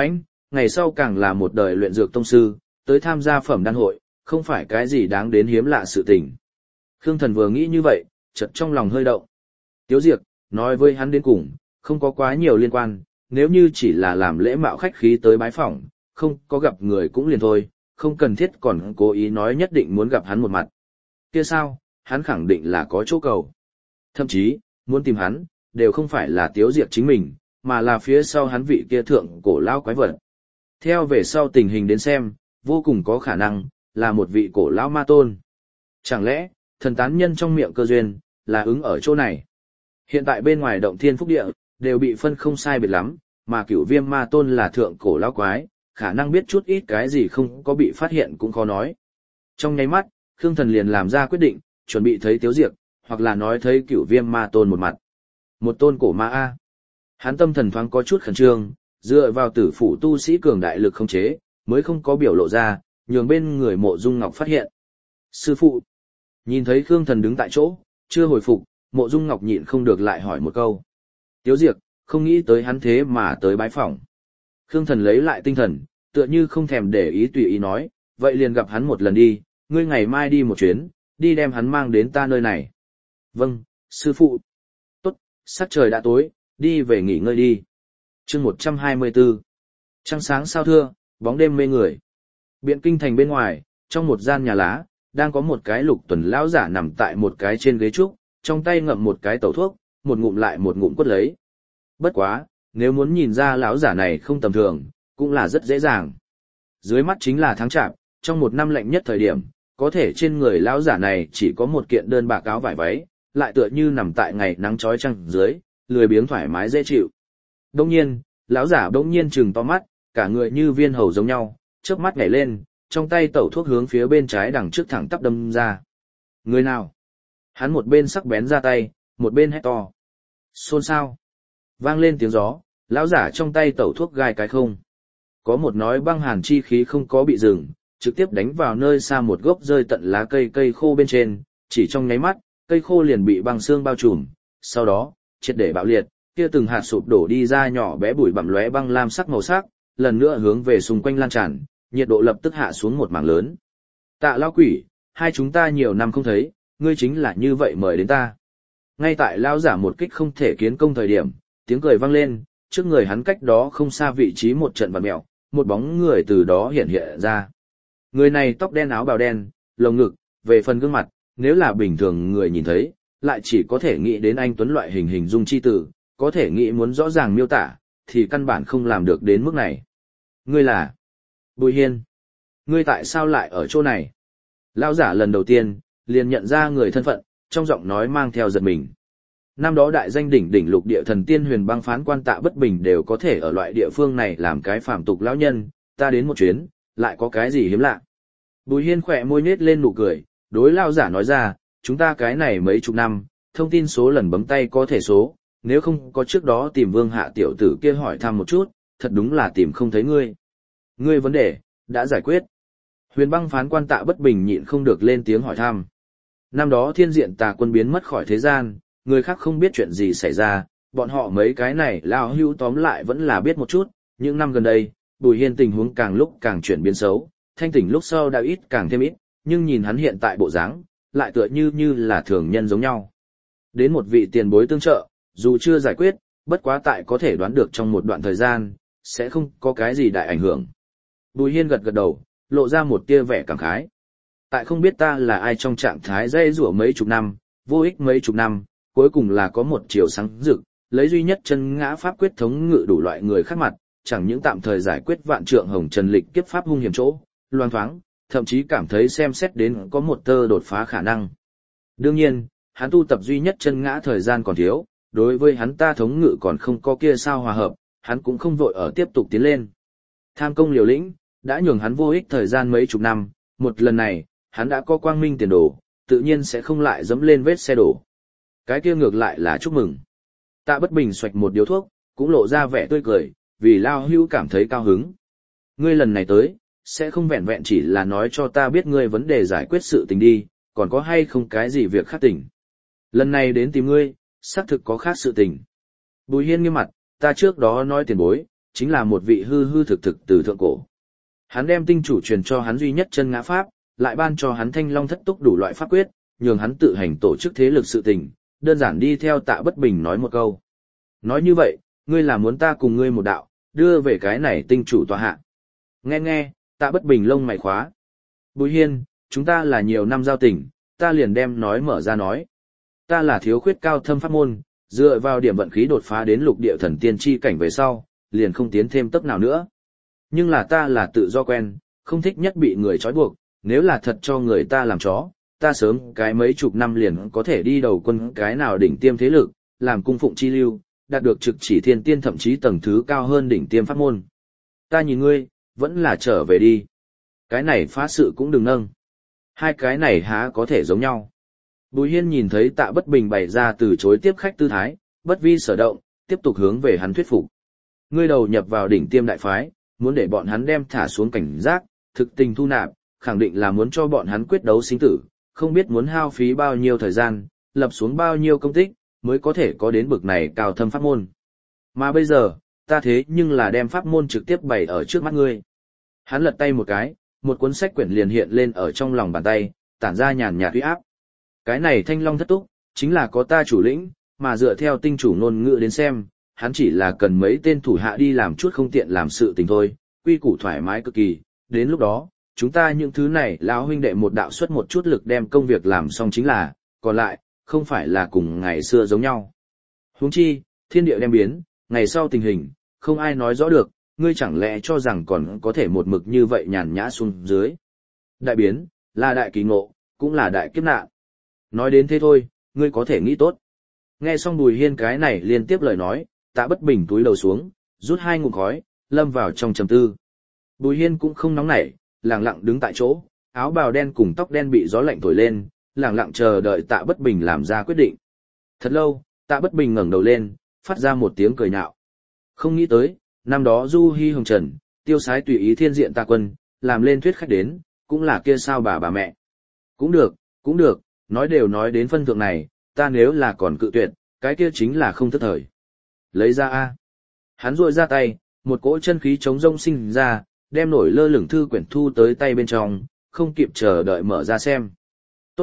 ngày sau càng là một đời luyện dược tông sư, tới tham gia phẩm đan hội, không phải cái gì đáng đến hiếm lạ sự tình. Khương Thần vừa nghĩ như vậy, chợt trong lòng hơi động. Tiếu Diệp, nói với hắn đến cùng, không có quá nhiều liên quan, nếu như chỉ là làm lễ mạo khách khí tới bái phỏng, không có gặp người cũng liền thôi, không cần thiết còn cố ý nói nhất định muốn gặp hắn một mặt. Kia sao, hắn khẳng định là có chỗ cầu. Thậm chí, muốn tìm hắn, đều không phải là Tiếu Diệp chính mình, mà là phía sau hắn vị kia thượng cổ lão quái vật. Theo về sau tình hình đến xem, vô cùng có khả năng, là một vị cổ lão ma tôn. Chẳng lẽ, thần tán nhân trong miệng cơ duyên, là ứng ở chỗ này. Hiện tại bên ngoài động thiên phúc địa, đều bị phân không sai biệt lắm, mà cửu viêm ma tôn là thượng cổ lão quái, khả năng biết chút ít cái gì không có bị phát hiện cũng khó nói. Trong nháy mắt, Khương Thần liền làm ra quyết định, chuẩn bị thấy Tiếu Diệp, hoặc là nói thấy cửu viêm ma tôn một mặt. Một tôn cổ ma A. Hắn tâm thần thoáng có chút khẩn trương, dựa vào tử phủ tu sĩ cường đại lực không chế, mới không có biểu lộ ra, nhường bên người Mộ Dung Ngọc phát hiện. Sư phụ, nhìn thấy Khương Thần đứng tại chỗ, chưa hồi phục, Mộ Dung Ngọc nhịn không được lại hỏi một câu. Tiếu Diệp, không nghĩ tới hắn thế mà tới bái phỏng. Khương Thần lấy lại tinh thần, tựa như không thèm để ý tùy ý nói, vậy liền gặp hắn một lần đi, ngươi ngày mai đi một chuyến, đi đem hắn mang đến ta nơi này. Vâng, sư phụ. Tốt, sắc trời đã tối, đi về nghỉ ngơi đi. Chương 124. Trăng sáng sao thưa, bóng đêm mê người. Biện kinh thành bên ngoài, trong một gian nhà lá, đang có một cái Lục Tuần lão giả nằm tại một cái trên ghế trúc, trong tay ngậm một cái tẩu thuốc, một ngụm lại một ngụm quất lấy. Bất quá, nếu muốn nhìn ra lão giả này không tầm thường, cũng là rất dễ dàng. Dưới mắt chính là tháng chạp, trong một năm lạnh nhất thời điểm, có thể trên người lão giả này chỉ có một kiện đơn bạc áo vải váy, lại tựa như nằm tại ngày nắng chói chang dưới, lười biếng thoải mái dễ chịu. Đông nhiên, lão giả bỗng nhiên trừng to mắt, cả người như viên hầu giống nhau, chớp mắt nhảy lên, trong tay tẩu thuốc hướng phía bên trái đằng trước thẳng tắp đâm ra. Người nào? Hắn một bên sắc bén ra tay, một bên hét to. Xôn xao. Vang lên tiếng gió, lão giả trong tay tẩu thuốc gai cái không. Có một nói băng hàn chi khí không có bị dừng, trực tiếp đánh vào nơi xa một gốc rơi tận lá cây khô bên trên, chỉ trong nháy mắt, cây khô liền bị băng xương bao trùm, sau đó, triệt để bạo liệt, kia từng hạt sụp đổ đi ra nhỏ bé bụi bặm lóe băng lam sắc màu sắc, lần nữa hướng về xung quanh lan tràn, nhiệt độ lập tức hạ xuống một mảng lớn. Tạ lão quỷ, hai chúng ta nhiều năm không thấy, ngươi chính là như vậy mời đến ta. Ngay tại lão giả một kích không thể kiến công thời điểm, tiếng cười vang lên, trước người hắn cách đó không xa vị trí một trận vặn mèo, một bóng người từ đó hiện hiện ra. Người này tóc đen áo bào đen, lồng ngực, về phần gương mặt, nếu là bình thường người nhìn thấy, lại chỉ có thể nghĩ đến anh tuấn loại hình dung chi tử, có thể nghĩ muốn rõ ràng miêu tả, thì căn bản không làm được đến mức này. Ngươi là Bùi Hiên. Ngươi tại sao lại ở chỗ này? Lão giả lần đầu tiên, liền nhận ra người thân phận, trong giọng nói mang theo giật mình. Năm đó đại danh đỉnh đỉnh lục địa thần tiên huyền băng phán quan Tạ Bất Bình đều có thể ở loại địa phương này làm cái phàm tục lão nhân, ta đến một chuyến, lại có cái gì hiếm lạ. Bùi Hiên khỏe môi nhếch lên nụ cười, đối lão giả nói ra, chúng ta cái này mấy chục năm, thông tin số lần bấm tay có thể số, nếu không có trước đó tìm Vương Hạ tiểu tử kia hỏi thăm một chút, thật đúng là tìm không thấy ngươi. Ngươi vấn đề, đã giải quyết. Huyền băng phán quan Tạ Bất Bình nhịn không được lên tiếng hỏi thăm. Năm đó thiên diện tà quân biến mất khỏi thế gian, người khác không biết chuyện gì xảy ra, bọn họ mấy cái này lao hưu tóm lại vẫn là biết một chút, những năm gần đây, Bùi Hiên tình huống càng lúc càng chuyển biến xấu, thanh tỉnh lúc sau đã ít càng thêm ít, nhưng nhìn hắn hiện tại bộ dáng, lại tựa như là thường nhân giống nhau. Đến một vị tiền bối tương trợ, dù chưa giải quyết, bất quá tại có thể đoán được trong một đoạn thời gian, sẽ không có cái gì đại ảnh hưởng. Bùi Hiên gật gật đầu, lộ ra một tia vẻ cảm khái. Tại không biết ta là ai trong trạng thái dây rủa mấy chục năm, vô ích mấy chục năm, cuối cùng là có một chiều sáng rực, lấy duy nhất chân ngã pháp quyết thống ngự đủ loại người khác mặt, chẳng những tạm thời giải quyết vạn trượng hồng trần lịch kiếp pháp hung hiểm chỗ, loan thoáng, thậm chí cảm thấy xem xét đến có một tơ đột phá khả năng. Đương nhiên, hắn tu tập duy nhất chân ngã thời gian còn thiếu, đối với hắn ta thống ngự còn không có kia sao hòa hợp, hắn cũng không vội ở tiếp tục tiến lên. Tham công liều lĩnh, đã nhường hắn vô ích thời gian mấy chục năm, một lần này, hắn đã có quang minh tiền đồ, tự nhiên sẽ không lại dẫm lên vết xe đổ. Cái kia ngược lại là chúc mừng. Tạ Bất Bình xoạch một điếu thuốc, cũng lộ ra vẻ tươi cười, vì Lao Hưu cảm thấy cao hứng. Ngươi lần này tới, sẽ không vẹn vẹn chỉ là nói cho ta biết ngươi vấn đề giải quyết sự tình đi, còn có hay không cái gì việc khác tỉnh. Lần này đến tìm ngươi, xác thực có khác sự tình. Bùi Hiên nghiêm mặt, ta trước đó nói tiền bối, chính là một vị hư hư thực thực từ thượng cổ. Hắn đem tinh chủ truyền cho hắn duy nhất chân ngã pháp, lại ban cho hắn thanh long thất túc đủ loại pháp quyết, nhường hắn tự hành tổ chức thế lực sự tình, đơn giản đi theo Tạ Bất Bình nói một câu. Nói như vậy, ngươi là muốn ta cùng ngươi một đạo, đưa về cái này tinh chủ tòa hạ. Nghe, Tạ Bất Bình lông mày khóa. Bùi Hiên, chúng ta là nhiều năm giao tình, ta liền đem nói mở ra nói. Ta là thiếu khuyết cao thâm pháp môn, dựa vào điểm vận khí đột phá đến lục địa thần tiên chi cảnh về sau, liền không tiến thêm tốc nào nữa. Nhưng là ta là tự do quen, không thích nhất bị người trói buộc, nếu là thật cho người ta làm chó, ta sớm cái mấy chục năm liền có thể đi đầu quân cái nào đỉnh tiêm thế lực, làm cung phụng chi lưu, đạt được trực chỉ thiên tiên thậm chí tầng thứ cao hơn đỉnh tiêm pháp môn. Ta nhìn ngươi, vẫn là trở về đi. Cái này phá sự cũng đừng nâng. Hai cái này há có thể giống nhau. Bùi Hiên nhìn thấy Tạ Bất Bình bày ra từ chối tiếp khách tư thái, bất vi sở động, tiếp tục hướng về hắn thuyết phục. Ngươi đầu nhập vào đỉnh tiêm đại phái, muốn để bọn hắn đem thả xuống cảnh giác, thực tình thu nạp, khẳng định là muốn cho bọn hắn quyết đấu sinh tử, không biết muốn hao phí bao nhiêu thời gian, lập xuống bao nhiêu công tích, mới có thể có đến bực này cao thâm pháp môn. Mà bây giờ, ta thế nhưng là đem pháp môn trực tiếp bày ở trước mắt ngươi. Hắn lật tay một cái, một cuốn sách quyển liền hiện lên ở trong lòng bàn tay, tản ra nhàn nhạt uy áp. Cái này thanh long thất túc, chính là có ta chủ lĩnh, mà dựa theo tinh chủ ngôn ngữ đến xem, hắn chỉ là cần mấy tên thủ hạ đi làm chút không tiện làm sự tình thôi, quy củ thoải mái cực kỳ, đến lúc đó, chúng ta những thứ này lão huynh đệ một đạo xuất một chút lực đem công việc làm xong chính là, còn lại, không phải là cùng ngày xưa giống nhau. Huống chi, thiên địa đem biến, ngày sau tình hình, không ai nói rõ được, ngươi chẳng lẽ cho rằng còn có thể một mực như vậy nhàn nhã xuống dưới. Đại biến, là đại kỳ ngộ, cũng là đại kiếp nạn. Nói đến thế thôi, ngươi có thể nghĩ tốt. Nghe xong Bùi Hiên cái này liên tiếp lời nói, Tạ Bất Bình túi đầu xuống, rút hai ngụm khói, lâm vào trong trầm tư. Bùi Hiên cũng không nóng nảy, lặng lặng đứng tại chỗ, áo bào đen cùng tóc đen bị gió lạnh thổi lên, lặng lặng chờ đợi Tạ Bất Bình làm ra quyết định. Thật lâu, Tạ Bất Bình ngẩng đầu lên, phát ra một tiếng cười nhạo. Không nghĩ tới, năm đó Du Hi Hồng Trần, tiêu sái tùy ý thiên diện ta quân, làm lên thuyết khách đến, cũng là kia sao bà mẹ. Cũng được, nói đều nói đến phân thượng này, ta nếu là còn cự tuyệt, cái kia chính là không thất thời. Lấy ra a. Hắn duỗi ra tay, một cỗ chân khí chống rông sinh ra, đem nổi lơ lửng thư quyển thu tới tay bên trong, không kịp chờ đợi mở ra xem. Tốt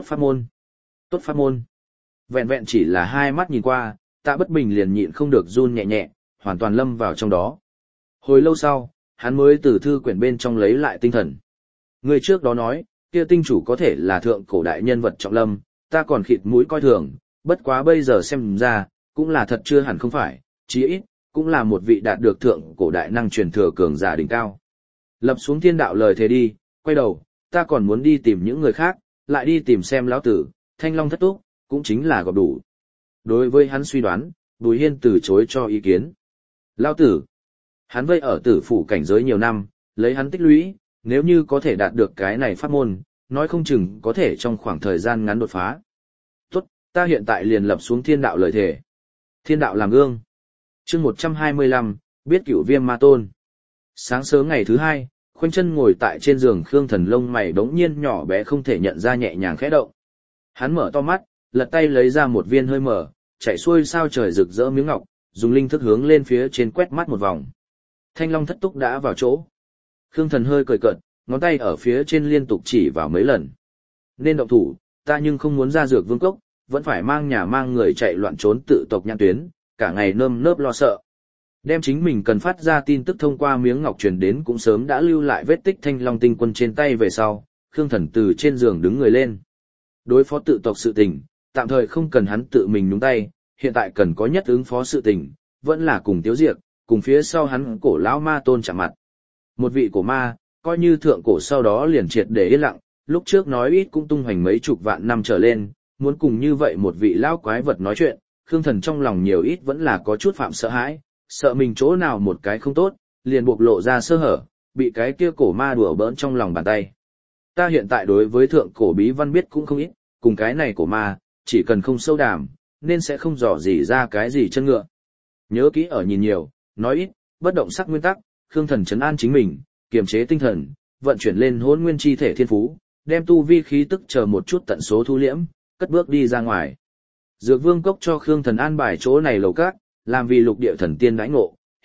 pháp môn. Vẹn vẹn chỉ là hai mắt nhìn qua, Tạ Bất Bình liền nhịn không được run nhẹ nhẹ, hoàn toàn lâm vào trong đó. Hồi lâu sau, hắn mới từ thư quyển bên trong lấy lại tinh thần. Người trước đó nói, kia tinh chủ có thể là thượng cổ đại nhân vật trọng lâm, ta còn khịt mũi coi thường, bất quá bây giờ xem ra, cũng là thật chưa hẳn không phải, chí ít, cũng là một vị đạt được thượng cổ đại năng truyền thừa cường giả đỉnh cao. Lập xuống thiên đạo lời thề đi, quay đầu, ta còn muốn đi tìm những người khác, lại đi tìm xem lão tử, thanh long thất túc, cũng chính là gặp đủ. Đối với hắn suy đoán, Bùi Hiên từ chối cho ý kiến. Lão tử, hắn vây ở tử phủ cảnh giới nhiều năm, lấy hắn tích lũy, nếu như có thể đạt được cái này pháp môn, nói không chừng có thể trong khoảng thời gian ngắn đột phá. Tốt, ta hiện tại liền lập xuống thiên đạo lời thề. Thiên đạo làm gương. Chương 125, biết Cửu Viêm Ma Tôn. Sáng sớm ngày thứ hai, khoanh chân ngồi tại trên giường Khương Thần lông mày đống nhiên nhỏ bé không thể nhận ra nhẹ nhàng khẽ động. Hắn mở to mắt, lật tay lấy ra một viên hơi mở, chạy xuôi sao trời rực rỡ miếng ngọc, dùng linh thức hướng lên phía trên quét mắt một vòng. Thanh long thất túc đã vào chỗ. Khương Thần hơi cười cợt, ngón tay ở phía trên liên tục chỉ vào mấy lần. Nên động thủ, ta nhưng không muốn ra dược vương cốc, vẫn phải mang nhà mang người chạy loạn trốn tự tộc nhãn tuyến, cả ngày nơm nớp lo sợ. Đem chính mình cần phát ra tin tức thông qua miếng ngọc truyền đến cũng sớm đã lưu lại vết tích thanh long tinh quân trên tay về sau, Khương Thần từ trên giường đứng người lên. Đối phó tự tộc sự tình, tạm thời không cần hắn tự mình nhúng tay, hiện tại cần có nhất ứng phó sự tình, vẫn là cùng Tiếu Diệp, cùng phía sau hắn cổ lão ma tôn chạm mặt. Một vị cổ ma, coi như thượng cổ sau đó liền triệt để yên lặng, lúc trước nói ít cũng tung hoành mấy chục vạn năm trở lên, muốn cùng như vậy một vị lão quái vật nói chuyện, Khương Thần trong lòng nhiều ít vẫn là có chút phạm sợ hãi, sợ mình chỗ nào một cái không tốt, liền bộc lộ ra sơ hở, bị cái kia cổ ma đùa bỡn trong lòng bàn tay. Ta hiện tại đối với thượng cổ bí văn biết cũng không ít, cùng cái này cổ ma, chỉ cần không sâu đàm, nên sẽ không dò gì ra cái gì chân ngựa. Nhớ kỹ ở nhìn nhiều, nói ít, bất động sắc nguyên tắc, Khương Thần trấn an chính mình, kiềm chế tinh thần, vận chuyển lên hỗn nguyên chi thể thiên phú, đem tu vi khí tức chờ một chút tận số thu liễm, cất bước đi ra ngoài. Dược Vương cốc cho Khương Thần an bài chỗ này lầu các, làm vì lục địa thần tiên đãi ngộ,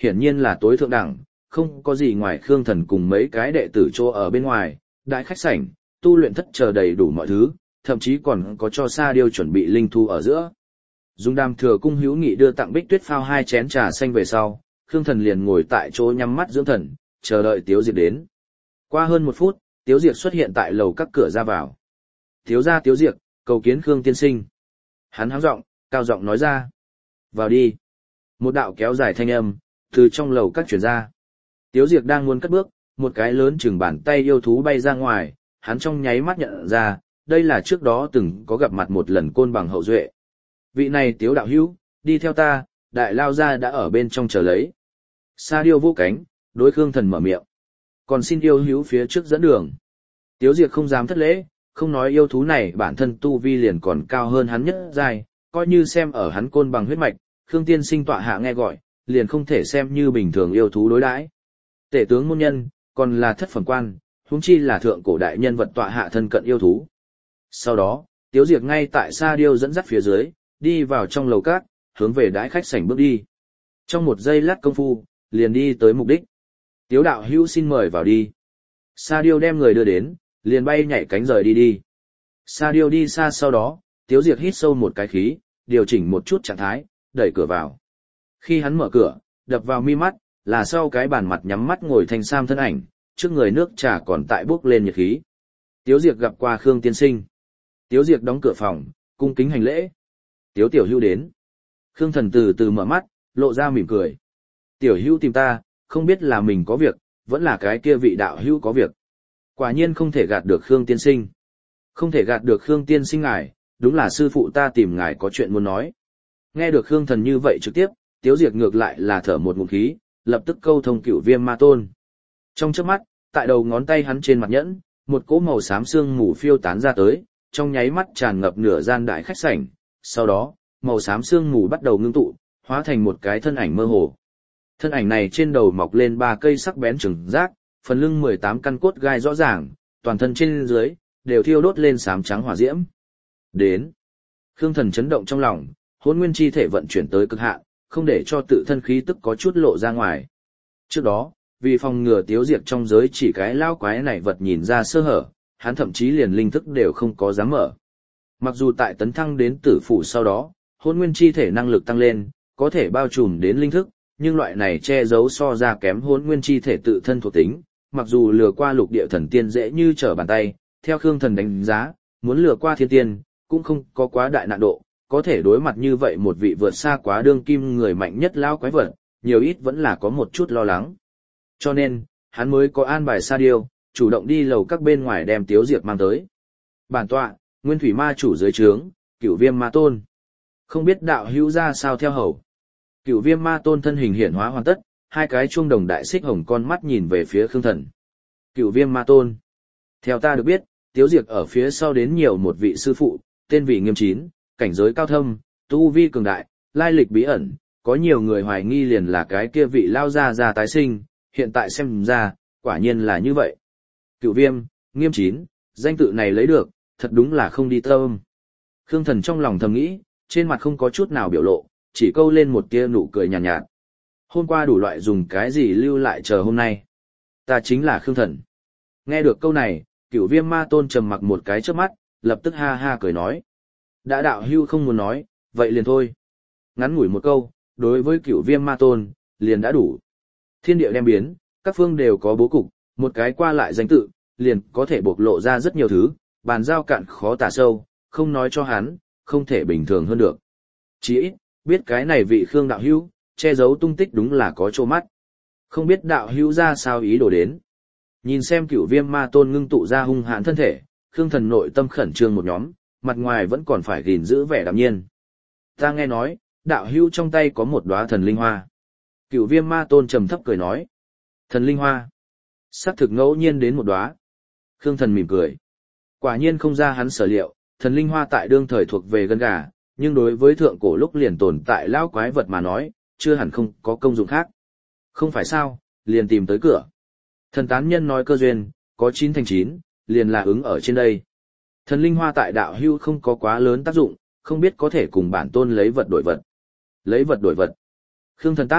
hiển nhiên là tối thượng đẳng, không có gì ngoài Khương Thần cùng mấy cái đệ tử chỗ ở bên ngoài, đại khách sảnh, tu luyện thất chờ đầy đủ mọi thứ, thậm chí còn có cho Sa Điêu chuẩn bị linh thu ở giữa. Dung Đàm Thừa cung hữu nghị đưa tặng Bích Tuyết phao 2 chén trà xanh về sau, Khương Thần liền ngồi tại chỗ nhắm mắt dưỡng thần, chờ đợi Tiếu Diệp đến. Qua hơn 1 phút, Tiếu Diệp xuất hiện tại lầu các cửa ra vào. Thiếu gia Tiếu Diệp, cầu kiến Khương tiên sinh. Hắn hắng giọng, cao giọng nói ra. Vào đi. Một đạo kéo dài thanh âm, từ trong lầu các truyền ra. Tiếu Diệp đang muốn cất bước, một cái lớn chừng bàn tay yêu thú bay ra ngoài, hắn trong nháy mắt nhận ra, đây là trước đó từng có gặp mặt một lần Côn Bằng hậu duệ. Vị này Tiếu đạo hữu, đi theo ta, đại lao gia đã ở bên trong chờ lấy. Sa Điêu vô cánh, đối Khương Thần mở miệng. Còn xin yêu hữu phía trước dẫn đường. Tiếu Diệp không dám thất lễ, không nói yêu thú này bản thân tu vi liền còn cao hơn hắn nhất giai, coi như xem ở hắn Côn Bằng huyết mạch, Khương tiên sinh tọa hạ nghe gọi, liền không thể xem như bình thường yêu thú đối đãi. Tể tướng môn nhân, còn là thất phẩm quan, huống chi là thượng cổ đại nhân vật tọa hạ thân cận yêu thú. Sau đó, Tiếu Diệp ngay tại Sa Điêu dẫn dắt phía dưới, đi vào trong lầu các, hướng về đái khách sảnh bước đi. Trong một giây lát công phu, liền đi tới mục đích. Tiếu đạo hữu xin mời vào đi. Sa Điêu đem người đưa đến, liền bay nhảy cánh rời đi đi. Sa Điêu đi xa sau đó, Tiếu Diệp hít sâu một cái khí, điều chỉnh một chút trạng thái, đẩy cửa vào. Khi hắn mở cửa, đập vào mi mắt, là sau cái bàn mặt nhắm mắt ngồi thanh sam thân ảnh, trước người nước trà còn tại bốc lên nhiệt khí. Tiếu Diệp gặp qua Khương tiên sinh. Tiếu Diệp đóng cửa phòng, cung kính hành lễ. Tiếu tiểu hữu đến. Khương Thần từ từ mở mắt, lộ ra mỉm cười. Tiểu hữu tìm ta, không biết là mình có việc, vẫn là cái kia vị đạo hữu có việc. Quả nhiên không thể gạt được Khương tiên sinh. Không thể gạt được Khương tiên sinh ngài, đúng là sư phụ ta tìm ngài có chuyện muốn nói. Nghe được Khương Thần như vậy trực tiếp, Tiếu Diệp ngược lại là thở một ngụm khí, lập tức câu thông Cửu Viêm Ma Tôn. Trong chớp mắt, tại đầu ngón tay hắn trên mặt nhẫn, một cỗ màu xám sương mù phiêu tán ra tới, trong nháy mắt tràn ngập nửa gian đại khách sảnh, sau đó, màu xám sương mù bắt đầu ngưng tụ, hóa thành một cái thân ảnh mơ hồ. Thân ảnh này trên đầu mọc lên 3 cây sắc bén trừng giác, phần lưng 18 căn cốt gai rõ ràng, toàn thân trên dưới đều thiêu đốt lên xám trắng hỏa diễm. Đến. Khương Thần chấn động trong lòng, hỗn nguyên chi thể vận chuyển tới cực hạn, không để cho tự thân khí tức có chút lộ ra ngoài. Trước đó, vì phòng ngừa Tiếu Diệp trong giới chỉ cái lao quái này vật nhìn ra sơ hở, hắn thậm chí liền linh thức đều không có dám mở. Mặc dù tại tấn thăng đến tử phủ sau đó, hỗn nguyên chi thể năng lực tăng lên, có thể bao trùm đến linh thức, nhưng loại này che giấu so ra kém hỗn nguyên chi thể tự thân thuộc tính, mặc dù lừa qua lục địa thần tiên dễ như trở bàn tay, theo Khương Thần đánh giá, muốn lừa qua thiên tiên, cũng không có quá đại nạn độ, có thể đối mặt như vậy một vị vượt xa quá đương kim người mạnh nhất lao quái vật, nhiều ít vẫn là có một chút lo lắng. Cho nên, hắn mới có an bài Sa Điêu, chủ động đi lầu các bên ngoài đem Tiếu Diệp mang tới. Bản tọa, Nguyên Thủy Ma chủ dưới trướng, Cửu Viêm Ma Tôn. Không biết đạo hữu ra sao theo hầu. Cửu Viêm Ma Tôn thân hình hiển hóa hoàn tất, 2 cái chuông đồng đại xích hồng con mắt nhìn về phía Khương Thần. Cửu Viêm Ma Tôn. Theo ta được biết, Tiếu Diệp ở phía sau đến nhiều một vị sư phụ, tên vị Nghiêm Chín, cảnh giới cao thâm, tu vi cường đại, lai lịch bí ẩn, có nhiều người hoài nghi liền là cái kia vị lao ra tái sinh, hiện tại xem ra, quả nhiên là như vậy. Cửu Viêm, Nghiêm Chín, danh tự này lấy được, thật đúng là không đi tâm. Khương Thần trong lòng thầm nghĩ, trên mặt không có chút nào biểu lộ, chỉ câu lên một tia nụ cười nhàn nhạt. Hôm qua đủ loại dùng cái gì lưu lại chờ hôm nay. Ta chính là Khương Thần. Nghe được câu này, Cửu Viêm Ma Tôn trầm mặc một cái trước mắt, lập tức ha ha cười nói. Đã đạo hưu không muốn nói, vậy liền thôi. Ngắn ngủi một câu, đối với Cửu Viêm Ma Tôn, liền đã đủ. Thiên địa đem biến, các phương đều có bố cục, một cái qua lại danh tự, liền có thể bộc lộ ra rất nhiều thứ, bàn giao cạn khó tả sâu, không nói cho hắn, không thể bình thường hơn được. Chỉ ít, biết cái này vị Khương đạo hữu, che giấu tung tích đúng là có chỗ mắt. Không biết đạo hữu ra sao ý đồ đến. Nhìn xem Cửu Viêm Ma Tôn ngưng tụ ra hung hãn thân thể, Khương Thần nội tâm khẩn trương một nhóm, mặt ngoài vẫn còn phải gìn giữ vẻ đạm nhiên. Ta nghe nói, đạo hữu trong tay có một đóa thần linh hoa. Cửu Viêm Ma Tôn trầm thấp cười nói. Thần linh hoa. Sắc thực ngẫu nhiên đến một đóa. Khương Thần mỉm cười. Quả nhiên không ra hắn sở liệu, thần linh hoa tại đương thời thuộc về gân gà, nhưng đối với thượng cổ lúc liền tồn tại lão quái vật mà nói, chưa hẳn không có công dụng khác. Không phải sao, liền tìm tới cửa. Thần tán nhân nói cơ duyên, có 9 thành 9, liền là ứng ở trên đây. Thần linh hoa tại đạo hưu không có quá lớn tác dụng, không biết có thể cùng bản tôn lấy vật đổi vật. Lấy vật đổi vật. Khương Thần tát,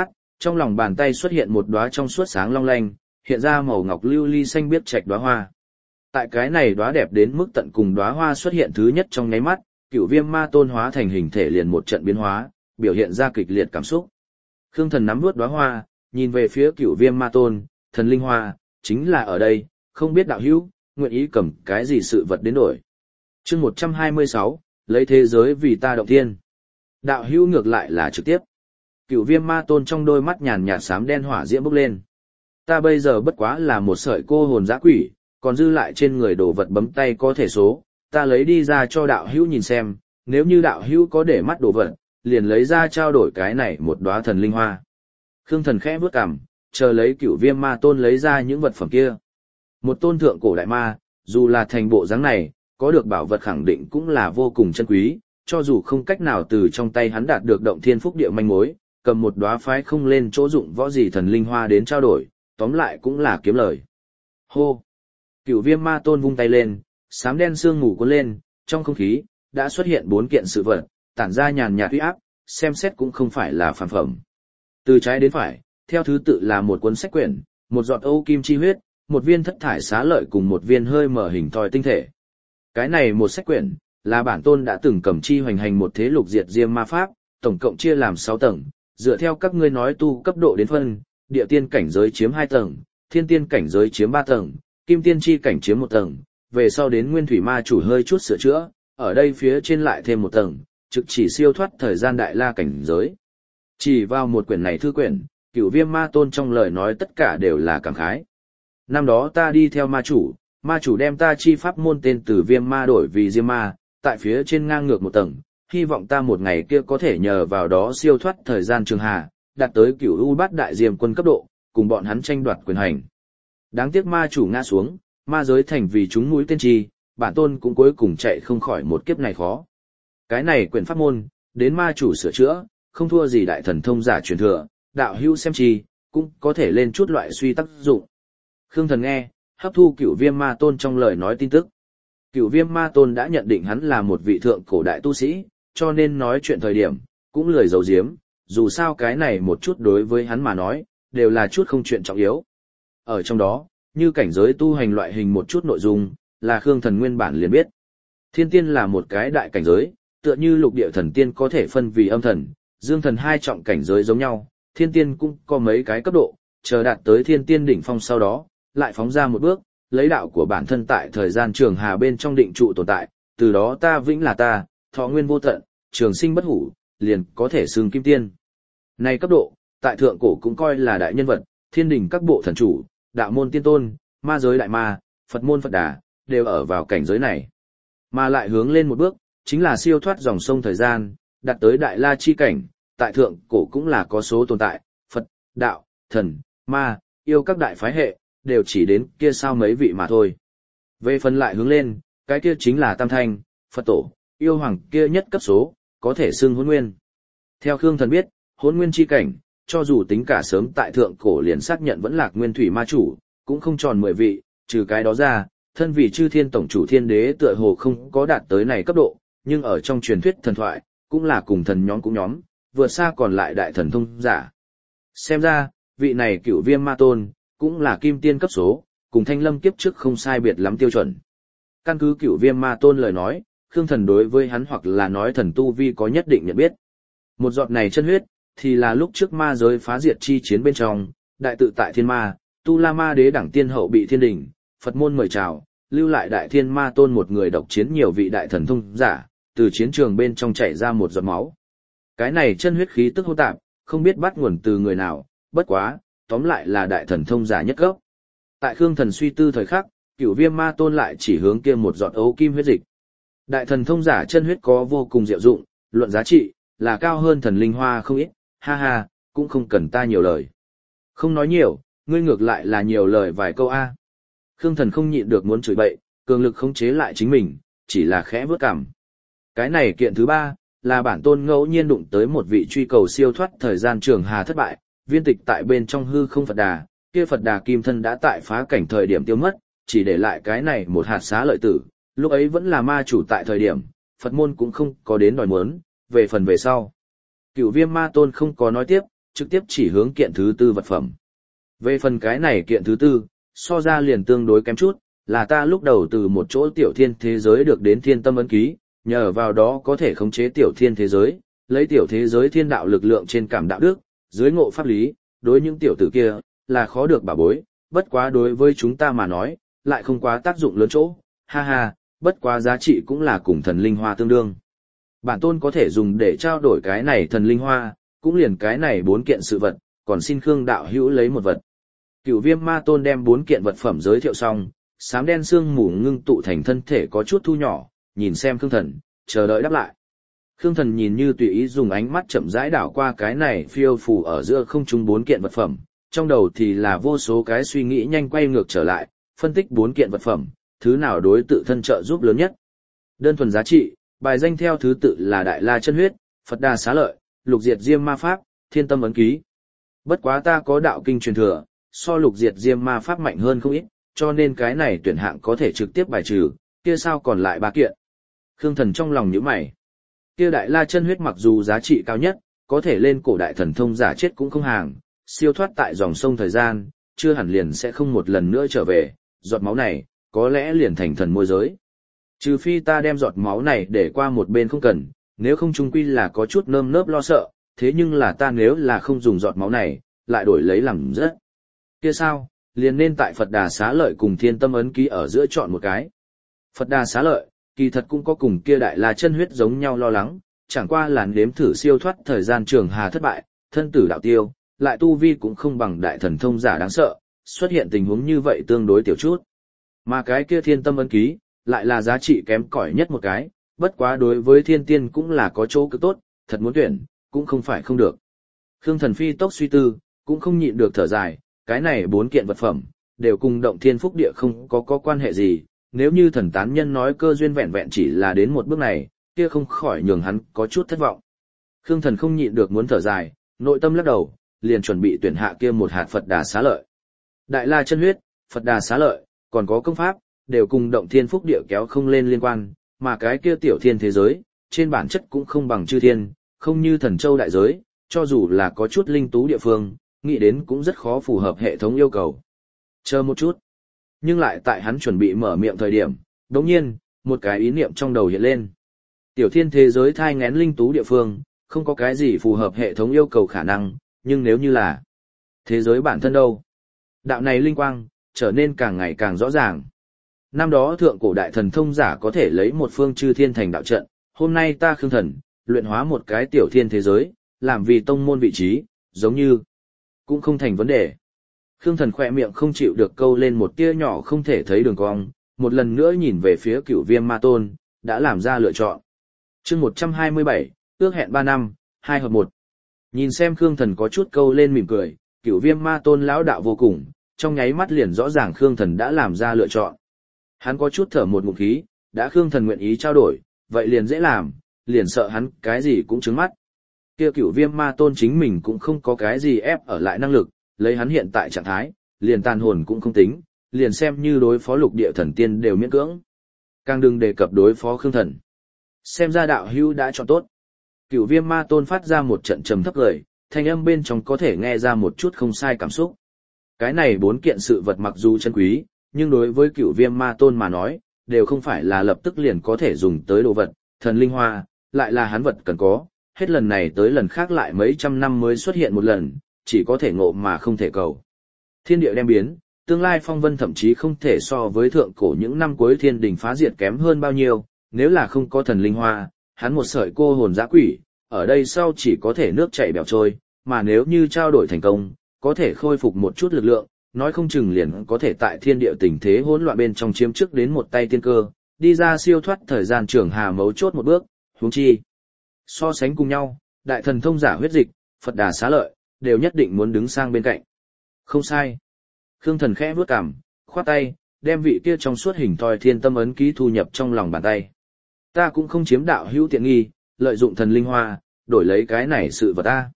Trong lòng bàn tay xuất hiện một đóa trong suốt sáng long lanh, hiện ra màu ngọc lưu ly xanh biếc trạch đóa hoa. Tại cái này đóa đẹp đến mức tận cùng đóa hoa xuất hiện thứ nhất trong nháy mắt, Cửu Viêm Ma Tôn hóa thành hình thể liền một trận biến hóa, biểu hiện ra kịch liệt cảm xúc. Khương Thần nắm nuốt đóa hoa, nhìn về phía Cửu Viêm Ma Tôn, thần linh hoa, chính là ở đây, không biết đạo hữu, nguyện ý cầm cái gì sự vật đến đổi. Chương 126, lấy thế giới vì ta động thiên. Đạo hữu ngược lại là trực tiếp. Cửu Viêm Ma Tôn trong đôi mắt nhàn nhạt xám đen hỏa diễm bốc lên. Ta bây giờ bất quá là một sợi cô hồn dã quỷ, còn dư lại trên người đồ vật bấm tay có thể số, ta lấy đi ra cho đạo hữu nhìn xem, nếu như đạo hữu có để mắt đồ vật, liền lấy ra trao đổi cái này một đóa thần linh hoa. Khương Thần khẽ bước cằm, chờ lấy Cửu Viêm Ma Tôn lấy ra những vật phẩm kia. Một tôn thượng cổ đại ma, dù là thành bộ dáng này, có được bảo vật khẳng định cũng là vô cùng chân quý, cho dù không cách nào từ trong tay hắn đạt được động thiên phúc địa manh mối, cầm một đóa phái không lên chỗ dụng võ gì thần linh hoa đến trao đổi, tóm lại cũng là kiếm lời. Hô! Cửu Viêm Ma Tôn vung tay lên, xám đen sương mù cuốn lên, trong không khí đã xuất hiện 4 kiện sự vật, tản ra nhàn nhạt uy áp, xem xét cũng không phải là phàm phẩm. Từ trái đến phải, theo thứ tự là một cuốn sách quyển, một giọt âu kim chi huyết, một viên thất thải xá lợi cùng một viên hơi mở hình thoi tinh thể. Cái này một sách quyển là bản tôn đã từng cầm chi hoành hành một thế lục diệt diêm ma pháp, tổng cộng chia làm 6 tầng, dựa theo các ngươi nói tu cấp độ đến phân, địa tiên cảnh giới chiếm 2 tầng, thiên tiên cảnh giới chiếm 3 tầng, kim tiên chi cảnh chiếm 1 tầng, về sau đến nguyên thủy ma chủ hơi chút sửa chữa, ở đây phía trên lại thêm 1 tầng, trực chỉ siêu thoát thời gian đại la cảnh giới. Chỉ vào một quyển này thư quyển, Cửu Viêm Ma Tôn trong lời nói tất cả đều là cảm khái. Năm đó ta đi theo ma chủ đem ta chi pháp môn tên từ Viêm Ma đổi vì Diêm Ma, tại phía trên ngang ngược 1 tầng, hy vọng ta một ngày kia có thể nhờ vào đó siêu thoát thời gian trường hà, đạt tới Cửu U Bát Đại Diêm Quân cấp độ, cùng bọn hắn tranh đoạt quyền hành. Đáng tiếc ma chủ ngã xuống, ma giới thành vì chúng mũi tên chi, bản tôn cũng cuối cùng chạy không khỏi một kiếp này khó. Cái này quyển pháp môn, đến ma chủ sửa chữa, không thua gì đại thần thông giả truyền thừa, đạo hữu xem chi, cũng có thể lên chút loại suy tác dụng. Khương Thần nghe, hấp thu Cửu Viêm Ma Tôn trong lời nói tin tức. Cửu Viêm Ma Tôn đã nhận định hắn là một vị thượng cổ đại tu sĩ, cho nên nói chuyện thời điểm, cũng lười giấu giếm, dù sao cái này một chút đối với hắn mà nói, đều là chút không chuyện trọng yếu. Ở trong đó, như cảnh giới tu hành loại hình một chút nội dung, là Khương Thần nguyên bản liền biết. Thiên tiên là một cái đại cảnh giới, tựa như lục địa thần tiên có thể phân vì âm thần, dương thần 2 trọng cảnh giới giống nhau, thiên tiên cũng có mấy cái cấp độ, chờ đạt tới thiên tiên đỉnh phong sau đó, lại phóng ra một bước, lấy đạo của bản thân tại thời gian trường hà bên trong định trụ tồn tại, từ đó ta vĩnh là ta, thọ nguyên vô tận, trường sinh bất hủ, liền có thể xưng kim tiên. Này cấp độ, tại thượng cổ cũng coi là đại nhân vật, thiên đình các bộ thần chủ, đạo môn tiên tôn, ma giới đại ma, Phật môn Phật đà, đều ở vào cảnh giới này. Mà lại hướng lên một bước, chính là siêu thoát dòng sông thời gian, đạt tới đại la chi cảnh, tại thượng cổ cũng là có số tồn tại, Phật, đạo, thần, ma, yêu các đại phái hệ, đều chỉ đến kia sao mấy vị mà thôi. Về phần lại hướng lên, cái kia chính là Tam Thanh, Phật tổ, yêu hoàng kia nhất cấp số, có thể xưng Hỗn Nguyên. Theo Khương Thần biết, Hỗn Nguyên chi cảnh, cho dù tính cả sớm tại thượng cổ liền xác nhận vẫn lạc nguyên thủy ma chủ, cũng không tròn 10 vị, trừ cái đó ra, thân vị chư thiên tổng chủ thiên đế tựa hồ không có đạt tới này cấp độ, nhưng ở trong truyền thuyết thần thoại, cũng là cùng thần nhóm, vượt xa còn lại đại thần thông giả. Xem ra, vị này Cửu Viêm Ma Tôn, cũng là kim tiên cấp số, cùng Thanh Lâm kiếp trước không sai biệt lắm tiêu chuẩn. Căn cứ Cửu Viêm Ma Tôn lời nói, Khương Thần đối với hắn hoặc là nói thần tu vi có nhất định nhận biết. Một giọt này chân huyết, thì là lúc trước ma giới phá diệt chi chiến bên trong, đại tự tại thiên ma, Tu La Ma Đế đẳng tiên hậu bị thiên đình, Phật môn mời chào, lưu lại đại thiên ma tôn một người độc chiến nhiều vị đại thần thông giả, từ chiến trường bên trong chảy ra một giọt máu. Cái này chân huyết khí tức hỗn tạp, không biết bắt nguồn từ người nào, bất quá, tóm lại là đại thần thông giả nhất gốc. Tại Khương Thần suy tư thời khắc, Cửu Viêm Ma Tôn lại chỉ hướng kia một giọt ấu kim huyết dịch. Đại thần thông giả chân huyết có vô cùng diệu dụng, luận giá trị, là cao hơn thần linh hoa không ít, ha ha, cũng không cần ta nhiều lời. Không nói nhiều, ngươi ngược lại là nhiều lời vài câu a. Khương Thần không nhịn được muốn chửi bậy, cường lực khống chế lại chính mình, chỉ là khẽ vớt cằm. Cái này kiện thứ 3, là bản tôn ngẫu nhiên đụng tới một vị truy cầu siêu thoát thời gian trường hà thất bại, viên tịch tại bên trong hư không Phật đà, kia Phật đà kim thân đã tại phá cảnh thời điểm tiêu mất, chỉ để lại cái này một hạt xá lợi tử, lúc ấy vẫn là ma chủ tại thời điểm, Phật môn cũng không có đến đòi muốn, về phần về sau. Cửu Viêm Ma Tôn không có nói tiếp, trực tiếp chỉ hướng kiện thứ tư vật phẩm. Về phần cái này kiện thứ tư, so ra liền tương đối kém chút, là ta lúc đầu từ một chỗ tiểu thiên thế giới được đến thiên tâm ấn ký, nhờ vào đó có thể khống chế tiểu thiên thế giới, lấy tiểu thế giới thiên đạo lực lượng trên cảm đạo đức, dưới ngộ pháp lý, đối những tiểu tử kia, là khó được bảo bối, bất quá đối với chúng ta mà nói, lại không quá tác dụng lớn chỗ, ha ha, bất quá giá trị cũng là cùng thần linh hoa tương đương. Bản tôn có thể dùng để trao đổi cái này thần linh hoa, cũng liền cái này 4 kiện sự vật, còn xin Khương đạo hữu lấy một vật. Cửu Viêm Ma Tôn đem 4 kiện vật phẩm giới thiệu xong, xám đen sương mù ngưng tụ thành thân thể có chút thu nhỏ, nhìn xem Khương Thần, chờ đợi đáp lại. Khương Thần nhìn như tùy ý dùng ánh mắt chậm rãi đảo qua cái này phiêu phù ở giữa không trung 4 kiện vật phẩm, trong đầu thì là vô số cái suy nghĩ nhanh quay ngược trở lại, phân tích 4 kiện vật phẩm, thứ nào đối tự thân trợ giúp lớn nhất. Đơn thuần giá trị, bài danh theo thứ tự là Đại La Chân Huyết, Phật Đà Xá Lợi, Lục Diệt Diêm Ma Pháp, Thiên Tâm Ấn Ký. Bất quá ta có đạo kinh truyền thừa, so Lục Diệt Diêm Ma Pháp mạnh hơn không ít, cho nên cái này tuyển hạng có thể trực tiếp bài trừ, kia sao còn lại 3 kiện. Khương Thần trong lòng nhíu mày. Kia Đại La Chân Huyết mặc dù giá trị cao nhất, có thể lên cổ đại thần thông giả chết cũng không hàng, siêu thoát tại dòng sông thời gian, chưa hẳn liền sẽ không một lần nữa trở về, giọt máu này, có lẽ liền thành thần môi giới. Trừ phi ta đem giọt máu này để qua một bên không cần, nếu không chung quy là có chút nơm nớp lo sợ, thế nhưng là ta nếu là không dùng giọt máu này, lại đổi lấy làm rất. Kia sao, liền nên tại Phật Đà Xá Lợi cùng Thiên Tâm Ấn Ký ở giữa chọn một cái. Phật Đà Xá Lợi, kỳ thật cũng có cùng kia Đại La Chân Huyết giống nhau lo lắng, chẳng qua là nếm thử siêu thoát thời gian trường hà thất bại, thân tử đạo tiêu, lại tu vi cũng không bằng đại thần thông giả đáng sợ, xuất hiện tình huống như vậy tương đối tiểu chút. Mà cái kia Thiên Tâm Ấn Ký, lại là giá trị kém cỏi nhất một cái, bất quá đối với thiên tiên cũng là có chỗ cực tốt, thật muốn tuyển, cũng không phải không được. Khương Thần phi tốc suy tư, cũng không nhịn được thở dài, cái này 4 kiện vật phẩm, đều cùng động thiên phúc địa không có quan hệ gì, nếu như thần tán nhân nói cơ duyên vẹn vẹn chỉ là đến một bước này, kia không khỏi nhường hắn có chút thất vọng. Khương Thần không nhịn được muốn thở dài, nội tâm lắc đầu, liền chuẩn bị tuyển hạ kia một hạt Phật Đà Xá Lợi. Đại La Chân Huyết, Phật Đà Xá Lợi, còn có công pháp, đều cùng động thiên phúc địa kéo không lên liên quan, mà cái kia tiểu thiên thế giới, trên bản chất cũng không bằng chư thiên, không như thần châu đại giới, cho dù là có chút linh tú địa phương, nghĩ đến cũng rất khó phù hợp hệ thống yêu cầu. Chờ một chút. Nhưng lại tại hắn chuẩn bị mở miệng thời điểm, đột nhiên, một cái ý niệm trong đầu hiện lên. Tiểu thiên thế giới thai nghén linh tú địa phương, không có cái gì phù hợp hệ thống yêu cầu khả năng, nhưng nếu như là thế giới bản thân đâu? Đạo này linh quang, trở nên càng ngày càng rõ ràng. Năm đó thượng cổ đại thần thông giả có thể lấy một phương chư thiên thành đạo trận, hôm nay ta Khương Thần, luyện hóa một cái tiểu thiên thế giới, làm vì tông môn vị trí, giống như, cũng không thành vấn đề. Khương Thần khỏe miệng không chịu được câu lên một tia nhỏ không thể thấy đường cong, một lần nữa nhìn về phía Cửu Viêm Ma Tôn, đã làm ra lựa chọn. Chương 127, ước hẹn 3 năm, 2 hợp 1. Nhìn xem Khương Thần có chút câu lên mỉm cười, Cửu Viêm Ma Tôn lão đạo vô cùng, trong nháy mắt liền rõ ràng Khương Thần đã làm ra lựa chọn. Hắn có chút thở một ngụm khí, đã Khương Thần nguyện ý trao đổi, vậy liền dễ làm, liền sợ hắn cái gì cũng trứng mắt. Kia Cửu Viêm Ma Tôn chính mình cũng không có cái gì ép ở lại năng lực, lấy hắn hiện tại trạng thái, liền tàn hồn cũng không tính, liền xem như đối phó lục địa thần tiên đều miễn cưỡng. Càng đừng đề cập đối phó Khương Thần. Xem ra đạo hữu đã chọn tốt. Cửu Viêm Ma Tôn phát ra một trận trầm thấp cười, thanh âm bên trong có thể nghe ra một chút không sai cảm xúc. Cái này 4 kiện sự vật mặc dù chân quý, nhưng đối với Cửu Viêm Ma Tôn mà nói, đều không phải là lập tức liền có thể dùng tới đồ vật, thần linh hoa, lại là hắn vật cần có, hết lần này tới lần khác lại mấy trăm năm mới xuất hiện một lần, chỉ có thể ngộ mà không thể cầu. Thiên địa đem biến, tương lai phong vân thậm chí không thể so với thượng cổ những năm cuối thiên đình phá diệt kém hơn bao nhiêu, nếu là không có thần linh hoa, hắn một sợi cô hồn dã quỷ, ở đây sau chỉ có thể nước chảy bèo trôi, mà nếu như trao đổi thành công, có thể khôi phục một chút lực lượng, nói không chừng liền có thể tại thiên địa tình thế hỗn loạn bên trong chiếm trước đến một tay tiên cơ, đi ra siêu thoát thời gian trường hà mấu chốt một bước, huống chi. So sánh cùng nhau, đại thần thông giả huyết dịch, Phật Đà Xá Lợi, đều nhất định muốn đứng sang bên cạnh. Không sai. Khương Thần khẽ vuốt cằm, khoát tay, đem vị kia trong suốt hình thoi thiên tâm ấn ký thu nhập trong lòng bàn tay. Ta cũng không chiếm đạo hữu tiện nghi, lợi dụng thần linh hoa, đổi lấy cái này sự vật ta.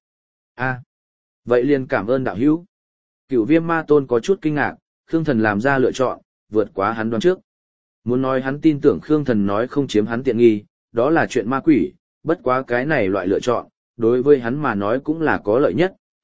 Vậy liền cảm ơn đạo hữu. Cửu Viêm Ma Tôn có chút kinh ngạc, Khương Thần làm ra lựa chọn, vượt quá hắn đoán trước. Muốn nói hắn tin tưởng Khương Thần nói không chiếm hắn tiện nghi, đó là chuyện ma quỷ, bất quá cái này loại lựa chọn, đối với hắn mà nói cũng là có lợi nhất,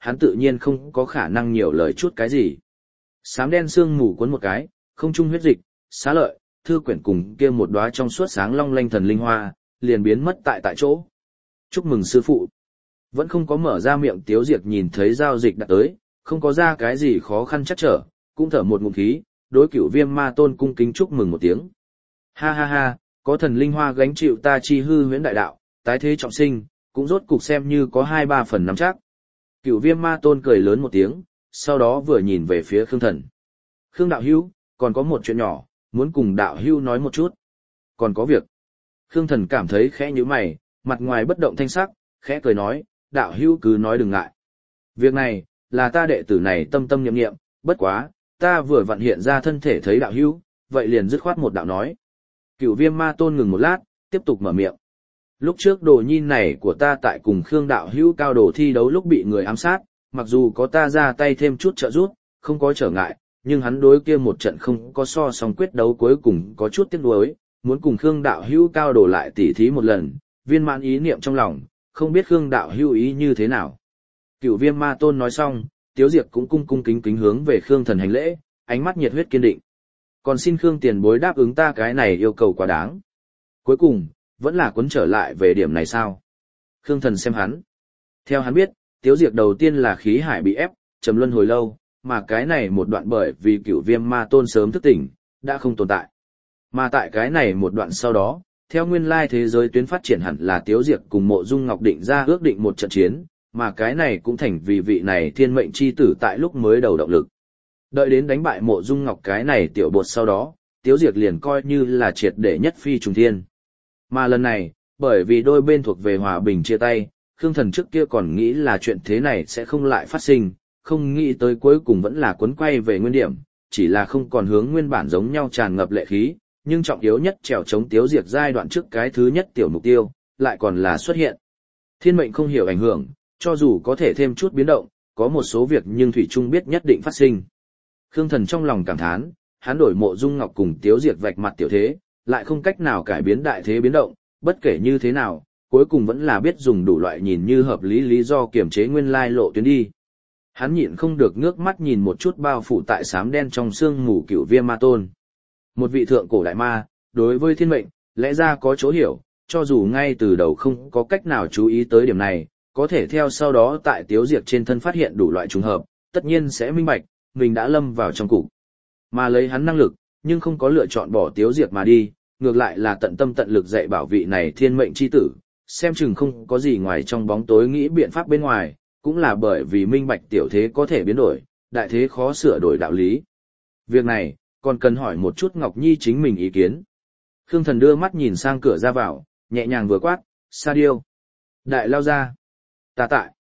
hắn tự nhiên không có khả năng nhiều lời chút cái gì. Xám đen sương mù cuốn một cái, không trung huyết dịch, xá lợi, thư quyển cùng kia một đóa trong suốt sáng long lanh thần linh hoa, liền biến mất tại chỗ. Chúc mừng sư phụ. Vẫn không có mở ra miệng Tiếu Diệp nhìn thấy giao dịch đã tới, không có ra cái gì khó khăn chắc trở, cũng thở một ngụm khí, đối Cửu Viêm Ma Tôn cung kính chúc mừng một tiếng. Ha ha ha, có thần linh hoa gánh chịu ta chi hư huyễn đại đạo, tái thế trọng sinh, cũng rốt cục xem như có 2-3 phần nắm chắc. Cửu Viêm Ma Tôn cười lớn một tiếng, sau đó vừa nhìn về phía Khương Thần. Khương đạo hữu, còn có một chuyện nhỏ, muốn cùng đạo hữu nói một chút. Còn có việc. Khương Thần cảm thấy khẽ nhíu mày, mặt ngoài bất động thanh sắc, khẽ cười nói, đạo hữu cứ nói đừng ngại. Việc này, là ta đệ tử này tâm tâm niệm niệm, bất quá, ta vừa vặn hiện ra thân thể thấy đạo hữu, vậy liền dứt khoát một đạo nói. Cửu Viêm Ma Tôn ngừng một lát, tiếp tục mở miệng. Lúc trước đồ nhi này của ta tại cùng Khương đạo hữu cao đồ thi đấu lúc bị người ám sát, mặc dù có ta ra tay thêm chút trợ giúp, không có trở ngại, nhưng hắn đối kia một trận không có so song quyết đấu cuối cùng có chút tiếc nuối, muốn cùng Khương đạo hữu cao đồ lại tỉ thí một lần, viên mãn ý niệm trong lòng, không biết Khương đạo hữu ý như thế nào. Cửu Viêm Ma Tôn nói xong, Tiếu Diệp cũng cung cung kính kính hướng về Khương Thần hành lễ, ánh mắt nhiệt huyết kiên định. Còn xin Khương tiền bối đáp ứng ta cái này yêu cầu quá đáng. Cuối cùng, vẫn là quấn trở lại về điểm này sao? Khương Thần xem hắn. Theo hắn biết, Tiếu Diệp đầu tiên là khí hải bị ép, trầm luân hồi lâu, mà cái này một đoạn bởi vì Cửu Viêm Ma Tôn sớm thức tỉnh, đã không tồn tại. Mà tại cái này một đoạn sau đó, theo nguyên lai thế giới tuyến phát triển hẳn là Tiếu Diệp cùng Mộ Dung Ngọc định ra ước định một trận chiến, mà cái này cũng thành vì vị này thiên mệnh chi tử tại lúc mới đầu động lực. Đợi đến đánh bại Mộ Dung Ngọc cái này tiểu bột sau đó, Tiếu Diệp liền coi như là triệt để nhất phi trùng thiên. Mà lần này, bởi vì đôi bên thuộc về hòa bình chia tay, Khương Thần trước kia còn nghĩ là chuyện thế này sẽ không lại phát sinh, không nghĩ tới cuối cùng vẫn là quấn quay về nguyên điểm, chỉ là không còn hướng nguyên bản giống nhau tràn ngập lệ khí, nhưng trọng yếu nhất trèo chống Tiếu Diệp giai đoạn trước cái thứ nhất tiểu mục tiêu, lại còn là xuất hiện. Thiên mệnh không hiểu ảnh hưởng, cho dù có thể thêm chút biến động, có một số việc nhưng Thủy Trung biết nhất định phát sinh. Khương Thần trong lòng cảm thán, hắn đổi Mộ Dung Ngọc cùng Tiếu Diệp vạch mặt tiểu thế, lại không cách nào cải biến đại thế biến động, bất kể như thế nào, cuối cùng vẫn là biết dùng đủ loại nhìn như hợp lý lý do kiểm chế nguyên lai lộ tuyến đi. Hắn nhịn không được ngước mắt nhìn một chút bao phủ tại xám đen trong sương mù Cửu Viêm Ma Tôn. Một vị thượng cổ đại ma, đối với thiên mệnh, lẽ ra có chỗ hiểu, cho dù ngay từ đầu không có cách nào chú ý tới điểm này, có thể theo sau đó tại Tiếu Diệp trên thân phát hiện đủ loại trùng hợp, tất nhiên sẽ minh bạch, mình đã lâm vào trong cục. Mà lấy hắn năng lực, nhưng không có lựa chọn bỏ Tiếu Diệp mà đi, ngược lại là tận tâm tận lực dạy bảo vị này thiên mệnh chi tử, xem chừng không có gì ngoài trong bóng tối nghĩ biện pháp bên ngoài, cũng là bởi vì minh bạch tiểu thế có thể biến đổi, đại thế khó sửa đổi đạo lý. Việc này, còn cần hỏi một chút Ngọc Nhi chính mình ý kiến. Khương Thần đưa mắt nhìn sang cửa ra vào, nhẹ nhàng vừa quát, Sa Điêu. Đại lao ra. Ta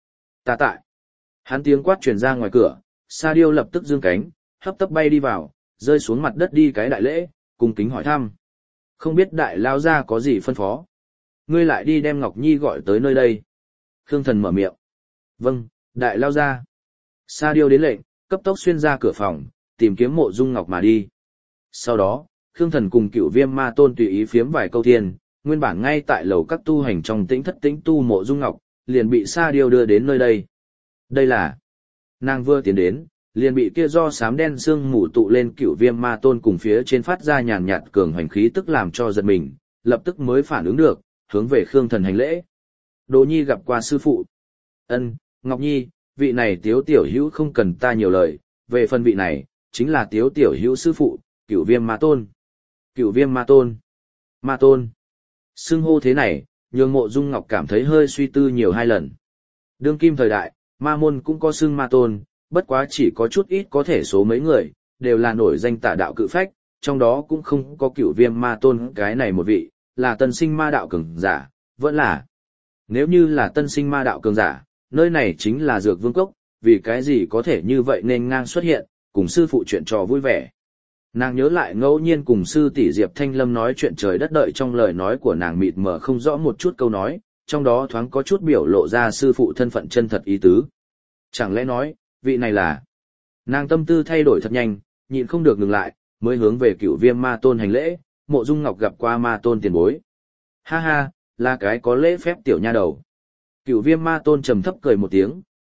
tại. Hắn tiếng quát truyền ra ngoài cửa, Sa Điêu lập tức dương cánh, hấp tấp bay đi vào, rơi xuống mặt đất đi cái đại lễ, cung kính hỏi thăm. Không biết đại lao ra có gì phân phó. Ngươi lại đi đem Ngọc Nhi gọi tới nơi đây. Khương Thần mở miệng. Vâng, đại lao ra. Sa Điêu đến lệnh, cấp tốc xuyên ra cửa phòng, tìm kiếm Mộ Dung Ngọc mà đi. Sau đó, Khương Thần cùng Cửu Viêm Ma Tôn tùy ý phiếm vài câu thiên, nguyên bản ngay tại lầu các tu hành trong tĩnh thất tĩnh tu Mộ Dung Ngọc, liền bị Sa Điêu đưa đến nơi đây. Đây là, nàng vừa tiến đến, liền bị kia do xám đen sương mù tụ lên Cửu Viêm Ma Tôn cùng phía trên phát ra nhàn nhạt cường hoành khí tức làm cho giật mình, lập tức mới phản ứng được, hướng về Khương Thần hành lễ. Đồ Nhi gặp qua sư phụ. Ân, Ngọc Nhi, vị này Tiếu tiểu hữu không cần ta nhiều lời, về phần vị này, chính là Tiếu tiểu hữu sư phụ, Cửu Viêm Ma Tôn. Cửu Viêm Ma Tôn. Ma Tôn. Xưng hô thế này, nhường Mộ Dung Ngọc cảm thấy hơi suy tư nhiều hai lần. Đương kim thời đại, ma môn cũng có xưng Ma Tôn, bất quá chỉ có chút ít có thể số mấy người, đều là nổi danh tả đạo cự phách, trong đó cũng không có Cửu Viêm Ma Tôn cái này một vị, là tân sinh ma đạo cường giả, vẫn là. Nếu như là tân sinh ma đạo cường giả, nơi này chính là Dược Vương Cốc, vì cái gì có thể như vậy nên ngang xuất hiện, cùng sư phụ chuyện trò vui vẻ. Nàng nhớ lại ngẫu nhiên cùng sư tỷ Diệp Thanh Lâm nói chuyện trời đất đợi trong lời nói của nàng mịt mờ không rõ một chút câu nói, trong đó thoáng có chút biểu lộ ra sư phụ thân phận chân thật ý tứ. Chẳng lẽ nói, vị này là... Nàng tâm tư thay đổi thật nhanh, nhịn không được ngừng lại, mới hướng về Cửu Viêm Ma Tôn hành lễ, Mộ Dung Ngọc gặp qua Ma Tôn tiền bối. Ha ha, là cái có lễ phép tiểu nha đầu. Cửu Viêm Ma Tôn trầm thấp cười một tiếng,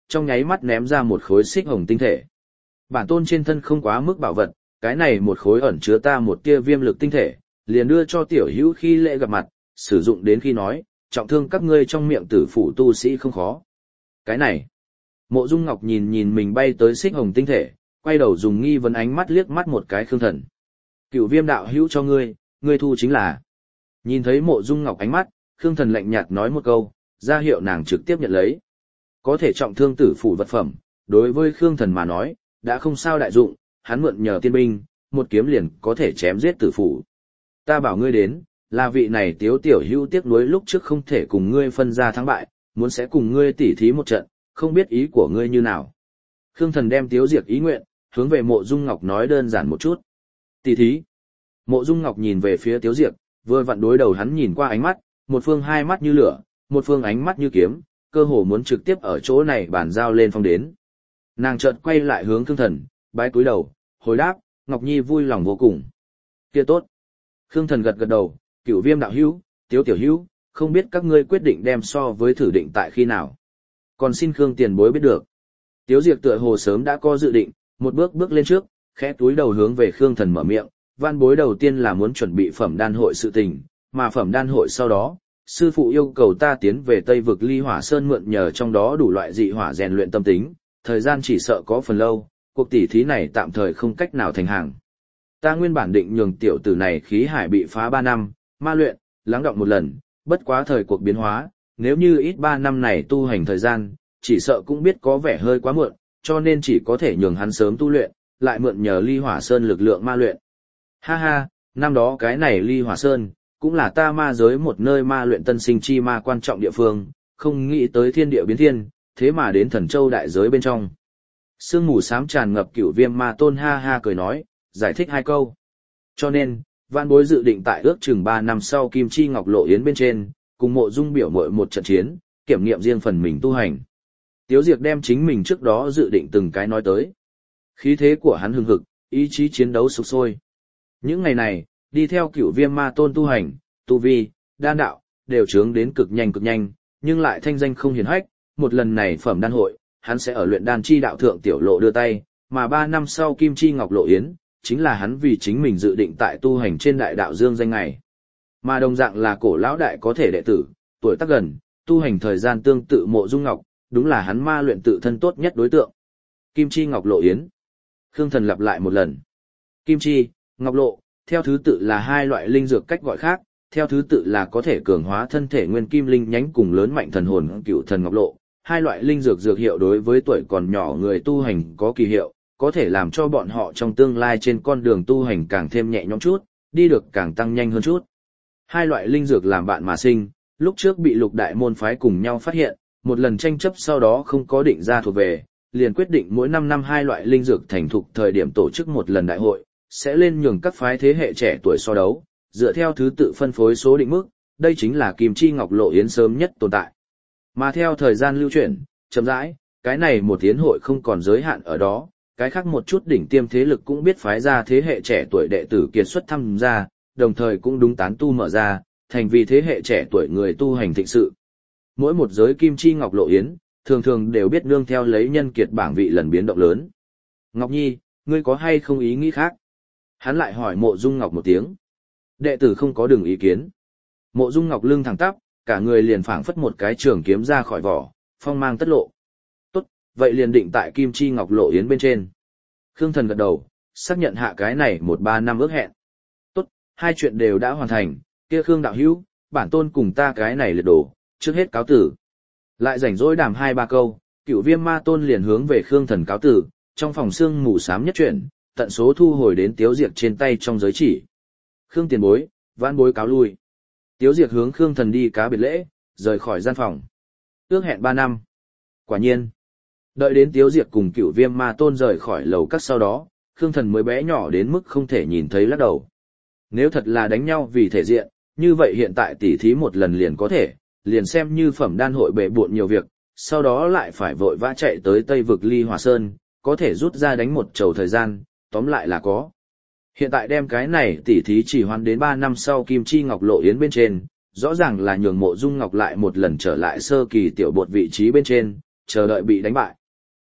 trong nháy mắt ném ra một khối xích hồng tinh thể. Bản tôn trên thân không quá mức bảo vật, cái này một khối ẩn chứa ta một tia viêm lực tinh thể, liền đưa cho tiểu hữu khi lễ gặp mặt, sử dụng đến khi nói, trọng thương các ngươi trong miệng tử phụ tu sĩ không khó. Cái này, Mộ Dung Ngọc nhìn nhìn mình bay tới xích hồng tinh thể, quay đầu dùng nghi vấn ánh mắt liếc mắt một cái Khương Thần. Cửu Viêm đạo hữu cho ngươi thu chính là. Nhìn thấy Mộ Dung Ngọc ánh mắt, Khương Thần lạnh nhạt nói một câu, ra hiệu nàng trực tiếp nhận lấy. Có thể trọng thương tử phụ vật phẩm, đối với Khương Thần mà nói, đã không sao đại dụng, hắn mượn nhờ tiên binh, một kiếm liền có thể chém giết tử phụ. Ta bảo ngươi đến, là vị này Tiếu tiểu hữu tiếc nuối lúc trước không thể cùng ngươi phân ra thắng bại, muốn sẽ cùng ngươi tỉ thí một trận, không biết ý của ngươi như nào. Khương Thần đem Tiếu Diệp ý nguyện, hướng về Mộ Dung Ngọc nói đơn giản một chút. Tỉ thí. Mộ Dung Ngọc nhìn về phía Tiếu Diệp, vừa vặn đối đầu hắn nhìn qua ánh mắt, một phương hai mắt như lửa, một phương ánh mắt như kiếm, cơ hồ muốn trực tiếp ở chỗ này bàn giao lên phong đến. Nàng chợt quay lại hướng Khương Thần, bái cúi đầu, hồi đáp, Ngọc Nhi vui lòng vô cùng. Kia tốt. Khương Thần gật gật đầu, Cửu Viêm đạo hữu, Tiếu tiểu hữu, không biết các ngươi quyết định đem so với thử định tại khi nào. Còn xin Khương tiền bối biết được. Tiếu Diệp tựa hồ sớm đã có dự định, một bước bước lên trước, khẽ túi đầu hướng về Khương Thần mở miệng, van bối đầu tiên là muốn chuẩn bị phẩm đan hội sự tình, mà phẩm đan hội sau đó, sư phụ yêu cầu ta tiến về Tây vực Ly Hỏa Sơn mượn nhờ trong đó đủ loại dị hỏa rèn luyện tâm tính, thời gian chỉ sợ có phần lâu, cuộc tỉ thí này tạm thời không cách nào thành hàng. Ta nguyên bản định nhường tiểu tử này khí hải bị phá 3 năm, ma luyện, lắng đọng một lần, bất quá thời cuộc biến hóa, nếu như ít 3 năm này tu hành thời gian, chỉ sợ cũng biết có vẻ hơi quá muộn, cho nên chỉ có thể nhường hắn sớm tu luyện, lại mượn nhờ Ly Hỏa Sơn lực lượng ma luyện. Ha ha, năm đó cái này Ly Hỏa Sơn, cũng là ta ma giới một nơi ma luyện tân sinh chi ma quan trọng địa phương, không nghĩ tới thiên địa biến thiên, thế mà đến Thần Châu đại giới bên trong. Sương mù xám tràn ngập Cửu Viêm Ma Tôn ha ha cười nói, giải thích hai câu. Cho nên, Vạn Bối dự định tại ước chừng 3 năm sau Kim Chi Ngọc Lộ Yến bên trên, cùng Mộ Dung biểu muội một trận chiến, kiểm nghiệm riêng phần mình tu hành. Tiếu Diệp đem chính mình trước đó dự định từng cái nói tới. Khí thế của hắn hừng hực, ý chí chiến đấu sục sôi. Những ngày này, đi theo Cửu Viêm Ma Tôn tu hành, tu vi, đan đạo, đều trướng đến cực nhanh, nhưng lại thanh danh không hiển hách, một lần này phẩm đan hội, hắn sẽ ở luyện đan chi đạo thượng tiểu lộ đưa tay, mà 3 năm sau Kim Chi Ngọc Lộ Yến, chính là hắn vì chính mình dự định tại tu hành trên đại đạo dương danh ngày. Mà đồng dạng là cổ lão đại có thể đệ tử, tuổi tác gần, tu hành thời gian tương tự Mộ Dung Ngọc, đúng là hắn ma luyện tự thân tốt nhất đối tượng. Kim Chi Ngọc Lộ Yến. Khương Thần lặp lại một lần. Kim Chi, Ngọc Lộ, theo thứ tự là hai loại linh dược cách gọi khác, theo thứ tự là có thể cường hóa thân thể nguyên kim linh nhánh cùng lớn mạnh thần hồn Cựu Thần Ngọc Lộ. Hai loại linh dược dược hiệu đối với tuổi còn nhỏ người tu hành có kỳ hiệu, có thể làm cho bọn họ trong tương lai trên con đường tu hành càng thêm nhẹ nhõm chút, đi được càng tăng nhanh hơn chút. Hai loại linh dược làm bạn mà sinh, lúc trước bị Lục Đại môn phái cùng nhau phát hiện, một lần tranh chấp sau đó không có định ra thuộc về, liền quyết định mỗi 5 năm hai loại linh dược thành thục thời điểm tổ chức một lần đại hội, sẽ lên nhường các phái thế hệ trẻ tuổi so đấu, dựa theo thứ tự phân phối số định mức, đây chính là Kim Chi Ngọc Lộ Yến sớm nhất tồn tại. Mà theo thời gian lưu chuyển, chậm rãi, cái này một yến hội không còn giới hạn ở đó, cái khác một chút đỉnh tiêm thế lực cũng biết phái ra thế hệ trẻ tuổi đệ tử kiệt xuất tham gia, đồng thời cũng đúng tán tu mở ra, thành vì thế hệ trẻ tuổi người tu hành thịnh sự. Mỗi một giới Kim Chi Ngọc Lộ Yến, thường thường đều biết nương theo lấy nhân kiệt bảng vị lần biến động lớn. Ngọc Nhi, ngươi có hay không ý nghĩ khác? Hắn lại hỏi Mộ Dung Ngọc một tiếng. Đệ tử không có đường ý kiến. Mộ Dung Ngọc lưng thẳng tắp, cả người liền phảng phất một cái trường kiếm ra khỏi vỏ, phong mang tất lộ. Tốt, vậy liền định tại Kim Chi Ngọc Lộ Yến bên trên. Khương Thần gật đầu, xác nhận hạ cái này 1-3 năm ước hẹn. Tốt, hai chuyện đều đã hoàn thành, kia Khương đạo hữu, bản tôn cùng ta cái này liệt đổ, trước hết cáo tử. Lại rảnh rỗi đàm 2-3 câu, Cửu Viêm Ma Tôn liền hướng về Khương Thần cáo tử, trong phòng xương mù xám nhất chuyển, tận số thu hồi đến Tiếu Diệp trên tay trong giới chỉ. Khương tiền bối, vãn bối cáo lui. Tiếu Diệp hướng Khương Thần đi cá biệt lễ, rời khỏi gian phòng. Ước hẹn 3 năm. Quả nhiên. Đợi đến Tiếu Diệp cùng Cửu Viêm Ma Tôn rời khỏi lầu các sau đó, Khương Thần mới bé nhỏ đến mức không thể nhìn thấy lắc đầu. Nếu thật là đánh nhau vì thể diện, như vậy hiện tại tỉ thí một lần liền có thể, liền xem như phẩm đan hội bệ bộn nhiều việc, sau đó lại phải vội vã chạy tới Tây vực Ly Hỏa Sơn, có thể rút ra đánh một chầu thời gian, tóm lại là có. Hiện tại đem cái này tỉ thí chỉ hoãn đến 3 năm sau Kim Chi Ngọc Lộ Yến bên trên, rõ ràng là nhường Mộ Dung Ngọc lại một lần trở lại sơ kỳ tiểu bột vị trí bên trên, chờ đợi bị đánh bại.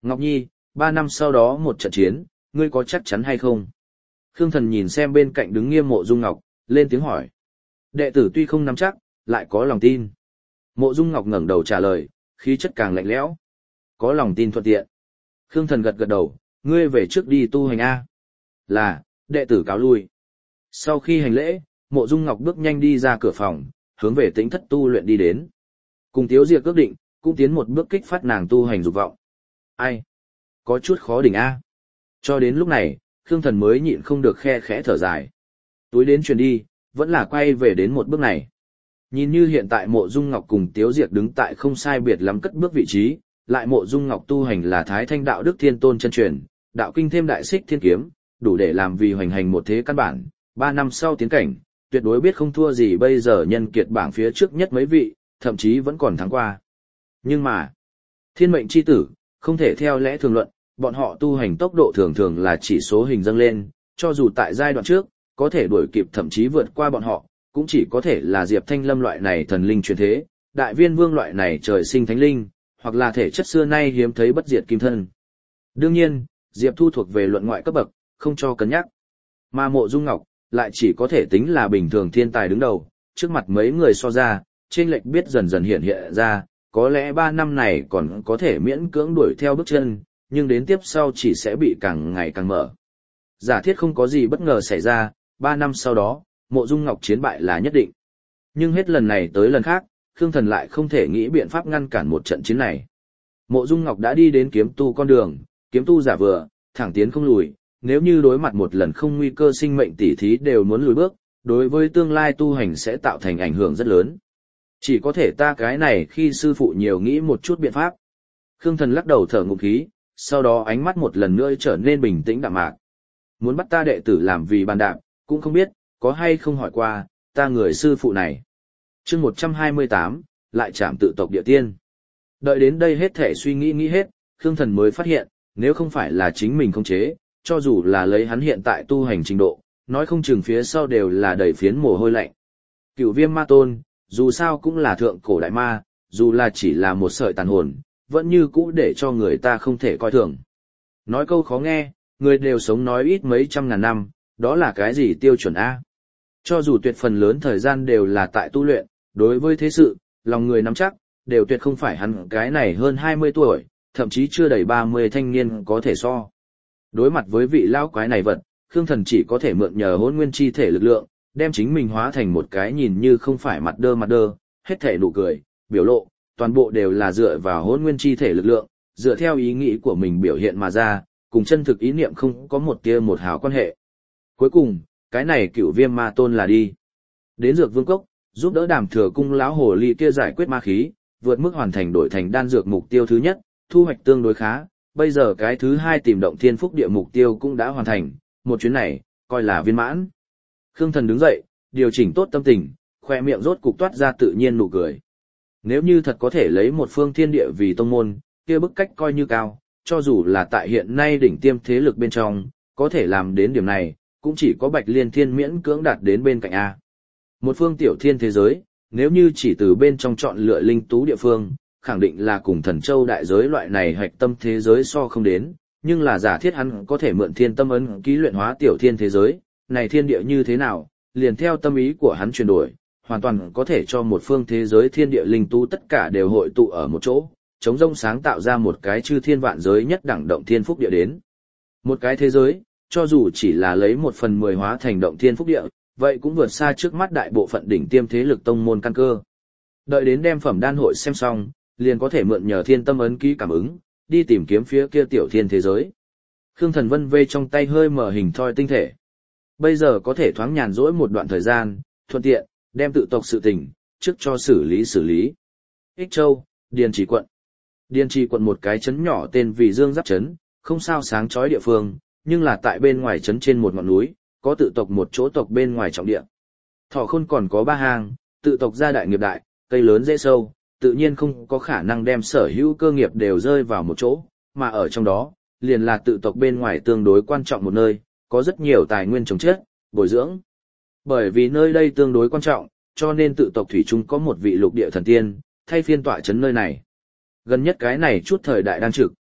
Ngọc Nhi, 3 năm sau đó một trận chiến, ngươi có chắc chắn hay không? Khương Thần nhìn xem bên cạnh đứng nghiêm Mộ Dung Ngọc, lên tiếng hỏi. Đệ tử tuy không nắm chắc, lại có lòng tin. Mộ Dung Ngọc ngẩng đầu trả lời, khí chất càng lạnh lẽo. Có lòng tin thuận tiện. Khương Thần gật gật đầu, ngươi về trước đi tu hành A. Là, đệ tử cáo lui. Sau khi hành lễ, Mộ Dung Ngọc bước nhanh đi ra cửa phòng, hướng về Tĩnh Thất tu luyện đi đến. Cùng Tiếu Diệp ước định, cũng tiến một bước kích phát nàng tu hành dục vọng. Ai? Có chút khó đỉnh A. Cho đến lúc này, Khương Thần mới nhịn không được khe khẽ thở dài. Túi đến truyền đi, vẫn là quay về đến một bước này. Nhìn như hiện tại Mộ Dung Ngọc cùng Tiếu Diệp đứng tại không sai biệt lắm cất bước vị trí, lại Mộ Dung Ngọc tu hành là Thái Thanh đạo đức thiên tôn chân truyền, đạo kinh thêm đại xích thiên kiếm, đủ để làm vì hoành hành một thế căn bản, 3 năm sau tiến cảnh, tuyệt đối biết không thua gì bây giờ nhân kiệt bảng phía trước nhất mấy vị, thậm chí vẫn còn thắng qua. Nhưng mà, thiên mệnh chi tử, không thể theo lẽ thường luận, bọn họ tu hành tốc độ thường thường là chỉ số hình dâng lên, cho dù tại giai đoạn trước, có thể đuổi kịp thậm chí vượt qua bọn họ, cũng chỉ có thể là Diệp Thanh Lâm loại này thần linh truyền thế, Đại Viên Vương loại này trời sinh thánh linh, hoặc là thể chất xưa nay hiếm thấy bất diệt kim thân. Đương nhiên, Diệp Thu thuộc về luận ngoại cấp bậc, không cho cân nhắc. Mà Mộ Dung Ngọc lại chỉ có thể tính là bình thường thiên tài đứng đầu, trước mặt mấy người so ra, chênh lệch biết dần dần hiện hiện ra, có lẽ 3 năm này còn có thể miễn cưỡng đuổi theo bước chân, nhưng đến tiếp sau chỉ sẽ bị càng ngày càng mở. Giả thiết không có gì bất ngờ xảy ra, 3 năm sau đó, Mộ Dung Ngọc chiến bại là nhất định. Nhưng hết lần này tới lần khác, Khương Thần lại không thể nghĩ biện pháp ngăn cản một trận chiến này. Mộ Dung Ngọc đã đi đến kiếm tu con đường, kiếm tu giả vừa, thẳng tiến không lùi, nếu như đối mặt một lần không nguy cơ sinh mệnh tỉ thí đều muốn lùi bước, đối với tương lai tu hành sẽ tạo thành ảnh hưởng rất lớn. Chỉ có thể ta cái này khi sư phụ nhiều nghĩ một chút biện pháp. Khương Thần lắc đầu thở ngụm khí, sau đó ánh mắt một lần nữa trở nên bình tĩnh đạm mạc. Muốn bắt ta đệ tử làm vì bàn đạp, cũng không biết, có hay không hỏi qua, ta người sư phụ này. Chương 128, lại chạm tự tộc địa tiên. Đợi đến đây hết thể suy nghĩ hết, Khương Thần mới phát hiện, nếu không phải là chính mình khống chế, cho dù là lấy hắn hiện tại tu hành trình độ, nói không chừng phía sau đều là đầy phiến mồ hôi lạnh. Cửu Viêm Ma Tôn, dù sao cũng là thượng cổ đại ma, dù là chỉ là một sợi tàn hồn, vẫn như cũ để cho người ta không thể coi thường. Nói câu khó nghe, người đều sống nói ít mấy trăm ngàn năm, đó là cái gì tiêu chuẩn A? Cho dù tuyệt phần lớn thời gian đều là tại tu luyện, đối với thế sự, lòng người nắm chắc, đều tuyệt không phải hắn cái này hơn 20 tuổi, thậm chí chưa đầy 30 thanh niên có thể so. Đối mặt với vị lão quái này vật, Khương Thần chỉ có thể mượn nhờ hỗn nguyên chi thể lực lượng, đem chính mình hóa thành một cái nhìn như không phải mặt đơ, hết thể nụ cười, biểu lộ, toàn bộ đều là dựa vào hỗn nguyên chi thể lực lượng, dựa theo ý nghĩ của mình biểu hiện mà ra, cùng chân thực ý niệm không có một tia một hào quan hệ. Cuối cùng, cái này Cửu Viêm Ma Tôn là đi đến Dược Vương Cốc, giúp đỡ Đàm Thừa Cung lão hồ ly kia giải quyết ma khí, vượt mức hoàn thành đổi thành đan dược mục tiêu thứ nhất, thu hoạch tương đối khá, bây giờ cái thứ hai tìm động thiên phúc địa mục tiêu cũng đã hoàn thành, một chuyến này, coi là viên mãn. Khương Thần đứng dậy, điều chỉnh tốt tâm tình, khoe miệng rốt cục toát ra tự nhiên nụ cười. Nếu như thật có thể lấy một phương thiên địa vì tông môn, kia bức cách coi như cao, cho dù là tại hiện nay đỉnh tiêm thế lực bên trong, có thể làm đến điểm này, cũng chỉ có Bạch Liên Thiên miễn cưỡng đạt đến bên cạnh A. Một phương tiểu thiên thế giới, nếu như chỉ từ bên trong chọn lựa linh tú địa phương, khẳng định là cùng Thần Châu đại giới loại này hạch tâm thế giới so không đến, nhưng là giả thiết hắn có thể mượn thiên tâm ấn ký luyện hóa tiểu thiên thế giới, này thiên địa như thế nào, liền theo tâm ý của hắn chuyển đổi, hoàn toàn có thể cho một phương thế giới thiên địa linh tú tất cả đều hội tụ ở một chỗ, chống rông sáng tạo ra một cái chư thiên vạn giới nhất đẳng động thiên phúc địa đến. Một cái thế giới, cho dù chỉ là lấy 1/10 hóa thành động thiên phúc địa, vậy cũng vượt xa trước mắt đại bộ phận đỉnh tiêm thế lực tông môn căn cơ. Đợi đến đem phẩm đan hội xem xong, liền có thể mượn nhờ thiên tâm ấn ký cảm ứng, đi tìm kiếm phía kia tiểu thiên thế giới. Khương Thần vân vê trong tay hơi mở hình thoi tinh thể. Bây giờ có thể thoáng nhàn rỗi một đoạn thời gian, thuận tiện, đem tự tộc sự tình, trước cho xử lý. Ích Châu, Điền Trì quận. Điền Trì quận một cái trấn nhỏ tên vì Dương Giáp trấn, không sao sáng chói địa phương, nhưng là tại bên ngoài trấn trên một ngọn núi, có tự tộc một chỗ tộc bên ngoài trọng địa. Thọ Khôn còn có 3 hang, tự tộc gia đại nghiệp đại, cây lớn dễ sâu, tự nhiên không có khả năng đem sở hữu cơ nghiệp đều rơi vào một chỗ, mà ở trong đó, liền là tự tộc bên ngoài tương đối quan trọng một nơi, có rất nhiều tài nguyên trồng chất, bồi dưỡng. Bởi vì nơi đây tương đối quan trọng, cho nên tự tộc thủy chung có một vị lục địa thần tiên, thay phiên tọa trấn nơi này. Gần nhất cái này chút thời đại đang trực,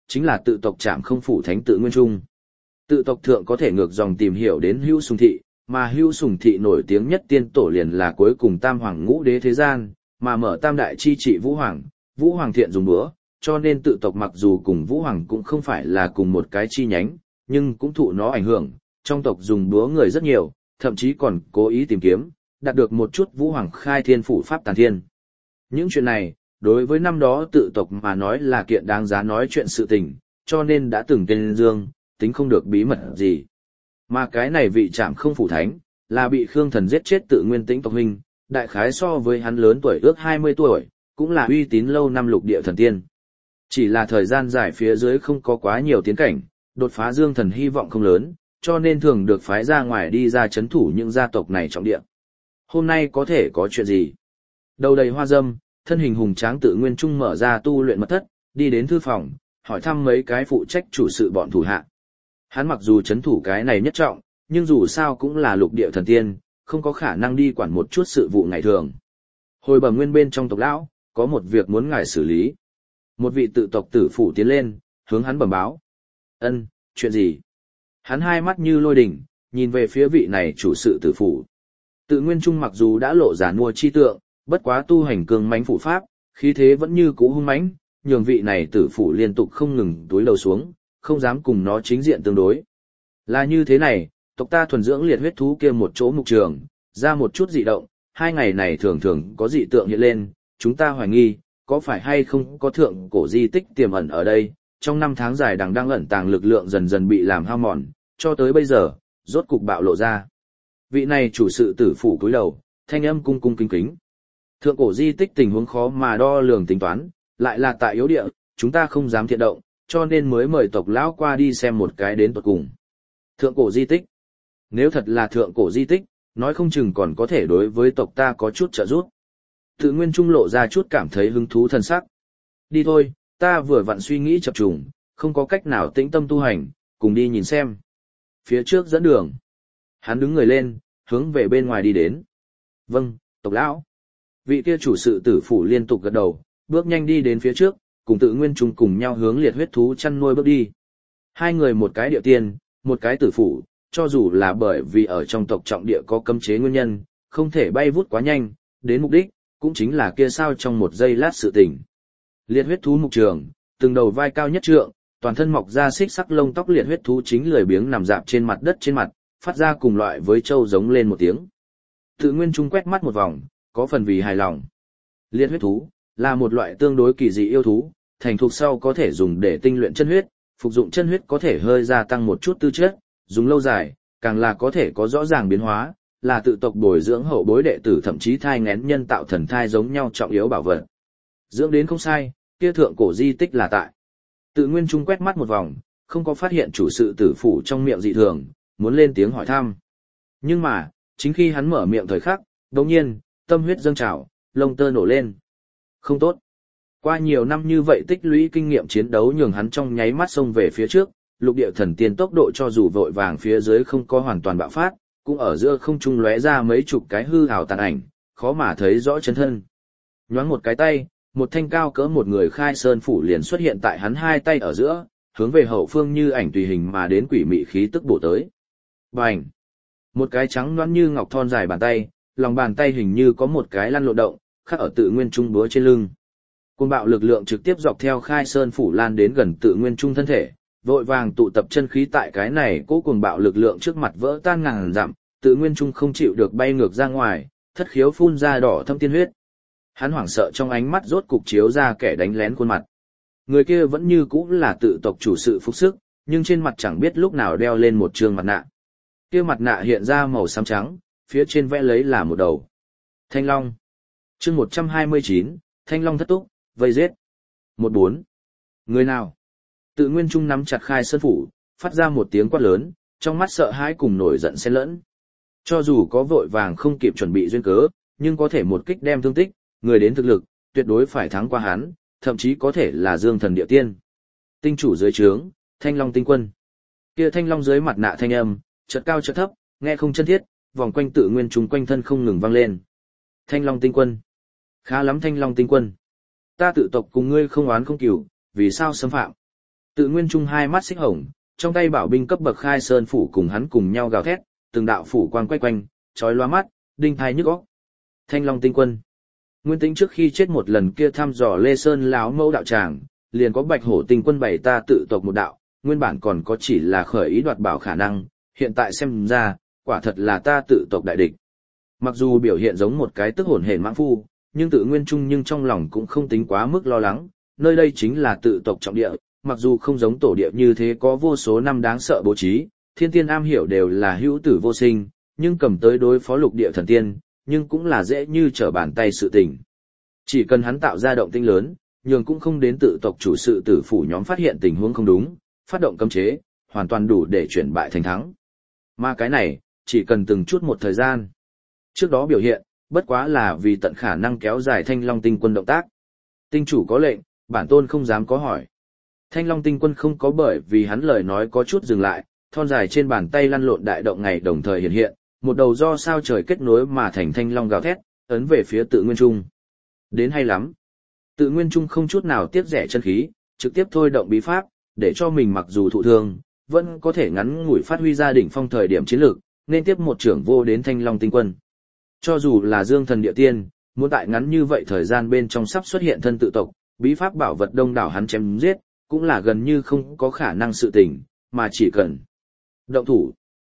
chính là tự tộc Trảm Không Phủ Thánh Tự Nguyên Trung. Tự tộc thượng có thể ngược dòng tìm hiểu đến Hưu Sùng Thị, mà Hưu Sùng Thị nổi tiếng nhất tiên tổ liền là cuối cùng tam hoàng ngũ đế thế gian, mà mở tam đại chi trị Vũ Hoàng thiện dùng bữa, cho nên tự tộc mặc dù cùng Vũ Hoàng cũng không phải là cùng một cái chi nhánh, nhưng cũng thụ nó ảnh hưởng, trong tộc dùng búa người rất nhiều, thậm chí còn cố ý tìm kiếm, đạt được một chút Vũ Hoàng khai thiên phủ pháp tàn thiên. Những chuyện này, đối với năm đó tự tộc mà nói là kiện đáng giá nói chuyện sự tình, cho nên đã từng tên dương, tính không được bí mật gì. Mà cái này vị Trảm Không Phủ Thánh, là bị Khương Thần giết chết Tự Nguyên Tĩnh tộc huynh, đại khái so với hắn lớn tuổi ước 20 tuổi, cũng là uy tín lâu năm lục địa thần tiên. Chỉ là thời gian dài phía dưới không có quá nhiều tiến cảnh, đột phá Dương Thần hy vọng không lớn, cho nên thường được phái ra ngoài đi ra chấn thủ những gia tộc này trọng địa. Hôm nay có thể có chuyện gì? Đầu đầy hoa dâm, thân hình hùng tráng Tự Nguyên Trung mở ra tu luyện mật thất, đi đến thư phòng, hỏi thăm mấy cái phụ trách chủ sự bọn thủ hạ. Hắn mặc dù chấn thủ cái này nhất trọng, nhưng dù sao cũng là lục địa thần tiên, không có khả năng đi quản một chút sự vụ ngày thường. Hồi bẩm nguyên bên trong tộc lão, có một việc muốn ngài xử lý. Một vị tự tộc tử phủ tiến lên, hướng hắn bẩm báo. Ân, chuyện gì? Hắn hai mắt như lôi đỉnh, nhìn về phía vị này chủ sự tử phủ. Tự Nguyên Trung mặc dù đã lộ giả mua chi tượng, bất quá tu hành cường mãnh phủ pháp, khí thế vẫn như cũ hung mãnh, nhường vị này tử phủ liên tục không ngừng túi đầu xuống, không dám cùng nó chính diện tương đối. Là như thế này, tộc ta thuần dưỡng liệt huyết thú kia một chỗ mục trường, ra một chút dị động, 2 ngày này thường thường có dị tượng hiện lên, chúng ta hoài nghi, có phải hay không có thượng cổ di tích tiềm ẩn ở đây, trong 5 tháng dài đang ẩn tàng lực lượng dần dần bị làm hao mòn, cho tới bây giờ, rốt cục bạo lộ ra. Vị này chủ sự tử phủ cúi đầu, thanh âm cung cung kính kính. Thượng cổ di tích tình huống khó mà đo lường tính toán, lại là tại yếu địa, chúng ta không dám thiện động, cho nên mới mời tộc lão qua đi xem một cái đến tận cùng. Thượng cổ di tích. Nếu thật là thượng cổ di tích, nói không chừng còn có thể đối với tộc ta có chút trợ giúp. Tự Nguyên Trung lộ ra chút cảm thấy hứng thú thần sắc. Đi thôi, ta vừa vặn suy nghĩ chập trùng, không có cách nào tĩnh tâm tu hành, cùng đi nhìn xem. Phía trước dẫn đường. Hắn đứng người lên, hướng về bên ngoài đi đến. Vâng, tộc lão. Vị kia chủ sự tử phủ liên tục gật đầu, bước nhanh đi đến phía trước, cùng Tự Nguyên Trung cùng nhau hướng liệt huyết thú chăn nuôi bước đi. Hai người một cái địa tiên, một cái tử phủ, cho dù là bởi vì ở trong tộc trọng địa có cấm chế nguyên nhân, không thể bay vút quá nhanh, đến mục đích, cũng chính là kia sao trong một giây lát sự tình. Liệt huyết thú mục trường, từng đầu vai cao nhất trượng, toàn thân mọc ra xích sắc lông tóc liệt huyết thú chính lười biếng nằm dạp trên mặt đất trên mặt, phát ra cùng loại với trâu giống lên một tiếng. Tự Nguyên Trung quét mắt một vòng, có phần vì hài lòng. Liệt huyết thú là một loại tương đối kỳ dị yêu thú, thành thục sau có thể dùng để tinh luyện chân huyết, phục dụng chân huyết có thể hơi gia tăng một chút tư chất, dùng lâu dài, càng là có thể có rõ ràng biến hóa, là tự tộc bồi dưỡng hậu bối đệ tử thậm chí thai nghén nhân tạo thần thai giống nhau trọng yếu bảo vật. Dưỡng đến không sai, kia thượng cổ di tích là tại. Tự Nguyên Trung quét mắt một vòng, không có phát hiện chủ sự tử phủ trong miệng dị thường, muốn lên tiếng hỏi thăm. Nhưng mà, chính khi hắn mở miệng thời khắc, đột nhiên, tâm huyết dâng trào, lông tơ nổ lên. Không tốt. Qua nhiều năm như vậy tích lũy kinh nghiệm chiến đấu nhường hắn trong nháy mắt xông về phía trước, lục địa thần tiên tốc độ cho dù vội vàng phía dưới không có hoàn toàn bạo phát, cũng ở giữa không trung lóe ra mấy chục cái hư ảo tàn ảnh, khó mà thấy rõ chân thân. Nhoáng một cái tay, một thanh cao cỡ một người khai sơn phủ liền xuất hiện tại hắn hai tay ở giữa, hướng về hậu phương như ảnh tùy hình mà đến quỷ mị khí tức bổ tới. Bành! Một cái trắng nõn như ngọc thon dài bàn tay, lòng bàn tay hình như có một cái lăn lộn động, khắc ở Tự Nguyên Trung búa trên lưng. Cuồng bạo lực lượng trực tiếp dọc theo khai sơn phủ lan đến gần Tự Nguyên Trung thân thể, vội vàng tụ tập chân khí tại cái này cố cuồng bạo lực lượng trước mặt vỡ tan ngàn dặm, Tự Nguyên Trung không chịu được bay ngược ra ngoài, thất khiếu phun ra đỏ thâm tiên huyết. Hắn hoảng sợ trong ánh mắt rốt cục chiếu ra kẻ đánh lén khuôn mặt. Người kia vẫn như cũ là tự tộc chủ sự phục sức, nhưng trên mặt chẳng biết lúc nào đeo lên một trương mặt nạ. Kia mặt nạ hiện ra màu xám trắng, phía trên vẽ lấy là một đầu Thanh Long. Chương 129, Thanh Long thất túc, vây giết. 14. Người nào? Tự Nguyên Trung nắm chặt khai sơn phủ, phát ra một tiếng quát lớn, trong mắt sợ hãi cùng nổi giận xen lẫn. Cho dù có vội vàng không kịp chuẩn bị duyên cớ, nhưng có thể một kích đem thương tích, người đến thực lực, tuyệt đối phải thắng qua hắn, thậm chí có thể là Dương Thần địa tiên. Tinh chủ dưới trướng, Thanh Long tinh quân. Kia Thanh Long dưới mặt nạ thanh âm, chợt cao chợt thấp, nghe không chân thiết, vòng quanh Tự Nguyên Trung quanh thân không ngừng vang lên. Thanh Long tinh quân. Khá lắm Thanh Long tinh quân. Ta tự tộc cùng ngươi không oán không cừu, vì sao xâm phạm? Tự Nguyên Trung hai mắt xích hồng, trong tay bảo binh cấp bậc khai sơn phủ cùng hắn cùng nhau gào thét, từng đạo phủ quang quay quanh, chói lóa mắt, đinh tai nhức óc. Thanh Long Tinh Quân. Nguyên Tĩnh trước khi chết một lần kia thăm dò Lê Sơn lão mẫu đạo tràng, liền có Bạch Hổ Tinh Quân bày ta tự tộc một đạo, nguyên bản còn có chỉ là khởi ý đoạt bảo khả năng, hiện tại xem ra, quả thật là ta tự tộc đại địch. Mặc dù biểu hiện giống một cái tức hồn hển mãng phu, nhưng Tự Nguyên Trung nhưng trong lòng cũng không tính quá mức lo lắng, nơi đây chính là tự tộc trọng địa, mặc dù không giống tổ địa như thế có vô số năm đáng sợ bố trí, thiên tiên am hiểu đều là hữu tử vô sinh, nhưng cầm tới đối phó lục địa thần tiên, nhưng cũng là dễ như trở bàn tay sự tình. Chỉ cần hắn tạo ra động tĩnh lớn, nhường cũng không đến tự tộc chủ sự tử phủ nhóm phát hiện tình huống không đúng, phát động cấm chế, hoàn toàn đủ để chuyển bại thành thắng. Mà cái này, chỉ cần từng chút một thời gian. Trước đó biểu hiện, bất quá là vì tận khả năng kéo dài Thanh Long Tinh Quân động tác. Tinh chủ có lệnh, bản tôn không dám có hỏi. Thanh Long Tinh Quân không có bởi vì hắn lời nói có chút dừng lại, thon dài trên bàn tay lăn lộn đại động ngày đồng thời hiện hiện, một đầu do sao trời kết nối mà thành thanh long gào thét, ấn về phía Tự Nguyên Trung. Đến hay lắm. Tự Nguyên Trung không chút nào tiếc rẻ chân khí, trực tiếp thôi động bí pháp, để cho mình mặc dù thụ thương, vẫn có thể ngắn ngủi phát huy ra đỉnh phong thời điểm chiến lược, nên tiếp một trưởng vô đến Thanh Long Tinh Quân. Cho dù là Dương Thần Địa Tiên, muốn tại ngắn như vậy thời gian bên trong sắp xuất hiện thân tự tộc, bí pháp bảo vật đông đảo hắn chém giết, cũng là gần như không có khả năng sự tình, mà chỉ cần động thủ.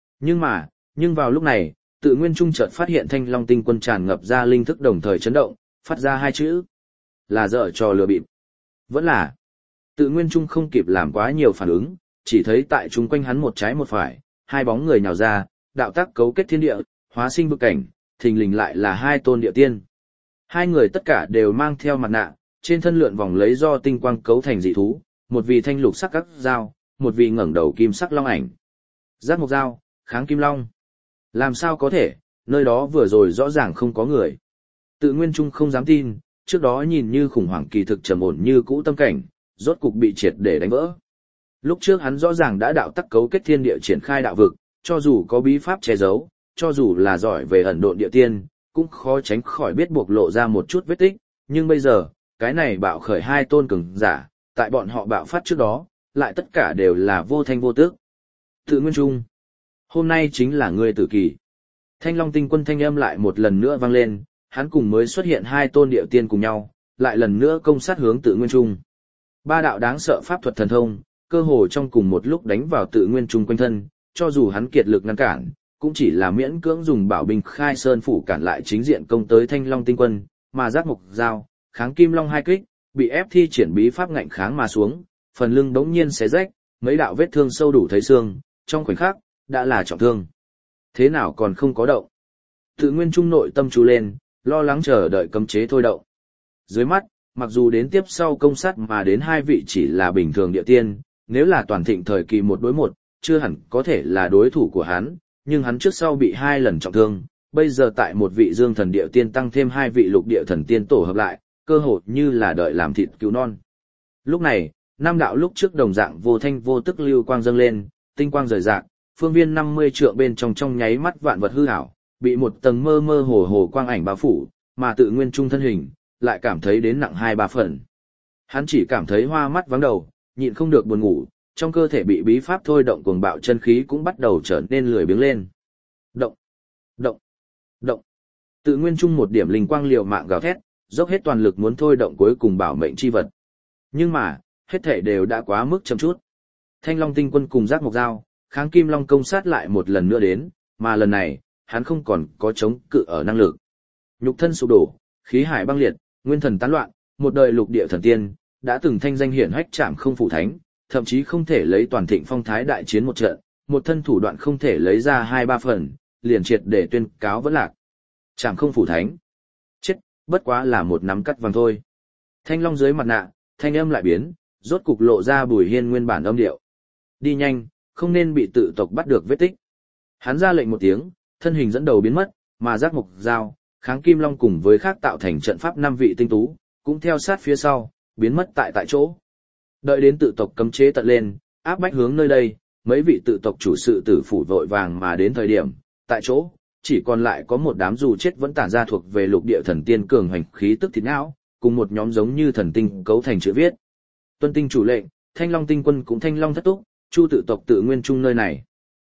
Nhưng vào lúc này, Tự Nguyên Trung chợt phát hiện Thanh Long Tinh Quân tràn ngập ra linh thức đồng thời chấn động, phát ra hai chữ. Là dở trò lừa bịp. Vẫn là. Tự Nguyên Trung không kịp làm quá nhiều phản ứng, chỉ thấy tại chung quanh hắn một trái một phải, hai bóng người nhào ra, đạo tác cấu kết thiên địa, hóa sinh bực cảnh, thình lình lại là hai tôn địa tiên. Hai người tất cả đều mang theo mặt nạ, trên thân lượn vòng lấy do tinh quang cấu thành dị thú, một vị thanh lục sắc các dao, một vị ngẩng đầu kim sắc long ảnh. Giác mộc dao, kháng kim long. Làm sao có thể, nơi đó vừa rồi rõ ràng không có người. Tự Nguyên Trung không dám tin, trước đó nhìn như khủng hoảng kỳ thực trầm ổn như cũ tâm cảnh, rốt cục bị triệt để đánh vỡ. Lúc trước hắn rõ ràng đã đạo tắc cấu kết thiên địa triển khai đạo vực, cho dù có bí pháp che giấu, cho dù là giỏi về ẩn độn địa tiên, cũng khó tránh khỏi biết buộc lộ ra một chút vết tích, nhưng bây giờ, cái này bạo khởi hai tôn cường giả, tại bọn họ bạo phát trước đó, lại tất cả đều là vô thanh vô tước. Tự Nguyên Trung, hôm nay chính là ngươi tử kỳ. Thanh Long Tinh Quân thanh âm lại một lần nữa vang lên, hắn cùng mới xuất hiện hai tôn địa tiên cùng nhau, lại lần nữa công sát hướng Tự Nguyên Trung. Ba đạo đáng sợ pháp thuật thần thông, cơ hồ trong cùng một lúc đánh vào Tự Nguyên Trung quanh thân, cho dù hắn kiệt lực ngăn cản, cũng chỉ là miễn cưỡng dùng bảo binh khai sơn phủ cản lại chính diện công tới Thanh Long Tinh Quân, mà giác mục dao, kháng kim long hai kích, bị ép thi triển bí pháp ngạnh kháng mà xuống, phần lưng bỗng nhiên xé rách, mấy đạo vết thương sâu đủ thấy xương, trong khoảnh khắc đã là trọng thương. Thế nào còn không có động? Tự Nguyên Trung nội tâm chú lên, lo lắng chờ đợi cấm chế thôi động. Dưới mắt, mặc dù đến tiếp sau công sát mà đến hai vị chỉ là bình thường địa tiên, nếu là toàn thịnh thời kỳ một đối một, chưa hẳn có thể là đối thủ của hắn, nhưng hắn trước sau bị hai lần trọng thương, bây giờ tại một vị Dương Thần địa tiên tăng thêm hai vị lục địa thần tiên tổ hợp lại, cơ hội như là đợi làm thịt cứu non. Lúc này, nam đạo lúc trước đồng dạng vô thanh vô tức lưu quang dâng lên, tinh quang rời rạc, phương viên 50 trượng bên trong nháy mắt vạn vật hư ảo, bị một tầng mơ mơ hồ hồ quang ảnh bao phủ, mà Tự Nguyên Trung thân hình lại cảm thấy đến nặng 2-3 phần. Hắn chỉ cảm thấy hoa mắt vắng đầu, nhịn không được buồn ngủ, trong cơ thể bị bí pháp thôi động cuồng bạo chân khí cũng bắt đầu trở nên lười biếng lên. Động, động, động. Tự Nguyên Trung một điểm linh quang liều mạng gào thét, dốc hết toàn lực muốn thôi động cuối cùng bảo mệnh chi vật. Nhưng mà, hết thể đều đã quá mức chậm chút. Thanh Long Tinh Quân cùng giác mộc dao, kháng kim long công sát lại một lần nữa đến, mà lần này, hắn không còn có chống cự ở năng lực. Nhục thân sụp đổ, khí hải băng liệt, nguyên thần tán loạn, một đời lục địa thần tiên, đã từng thanh danh hiển hách chạm không phủ thánh, thậm chí không thể lấy toàn thịnh phong thái đại chiến một trận, một thân thủ đoạn không thể lấy ra 2-3 phần, liền triệt để tuyên cáo vẫn lạc. Chạm không phủ thánh. Chết, bất quá là một nắm cắt vàng thôi. Thanh long dưới mặt nạ, thanh âm lại biến, rốt cục lộ ra Bùi Hiên nguyên bản âm điệu. Đi nhanh, không nên bị tự tộc bắt được vết tích. Hắn ra lệnh một tiếng, thân hình dẫn đầu biến mất, mà giác mộc dao, kháng kim long cùng với khác tạo thành trận pháp 5 vị tinh tú, cũng theo sát phía sau, biến mất tại chỗ. Đợi đến tự tộc cấm chế tận lên, áp bách hướng nơi đây, mấy vị tự tộc chủ sự tử phủ vội vàng mà đến thời điểm, tại chỗ, chỉ còn lại có một đám dù chết vẫn tản ra thuộc về lục địa thần tiên cường hành khí tức thịt não, cùng một nhóm giống như thần tinh cấu thành chữ viết. Tuân tinh chủ lệnh, Thanh Long tinh quân cũng Thanh Long thất túc, Chu tự tộc tự nguyên trung nơi này.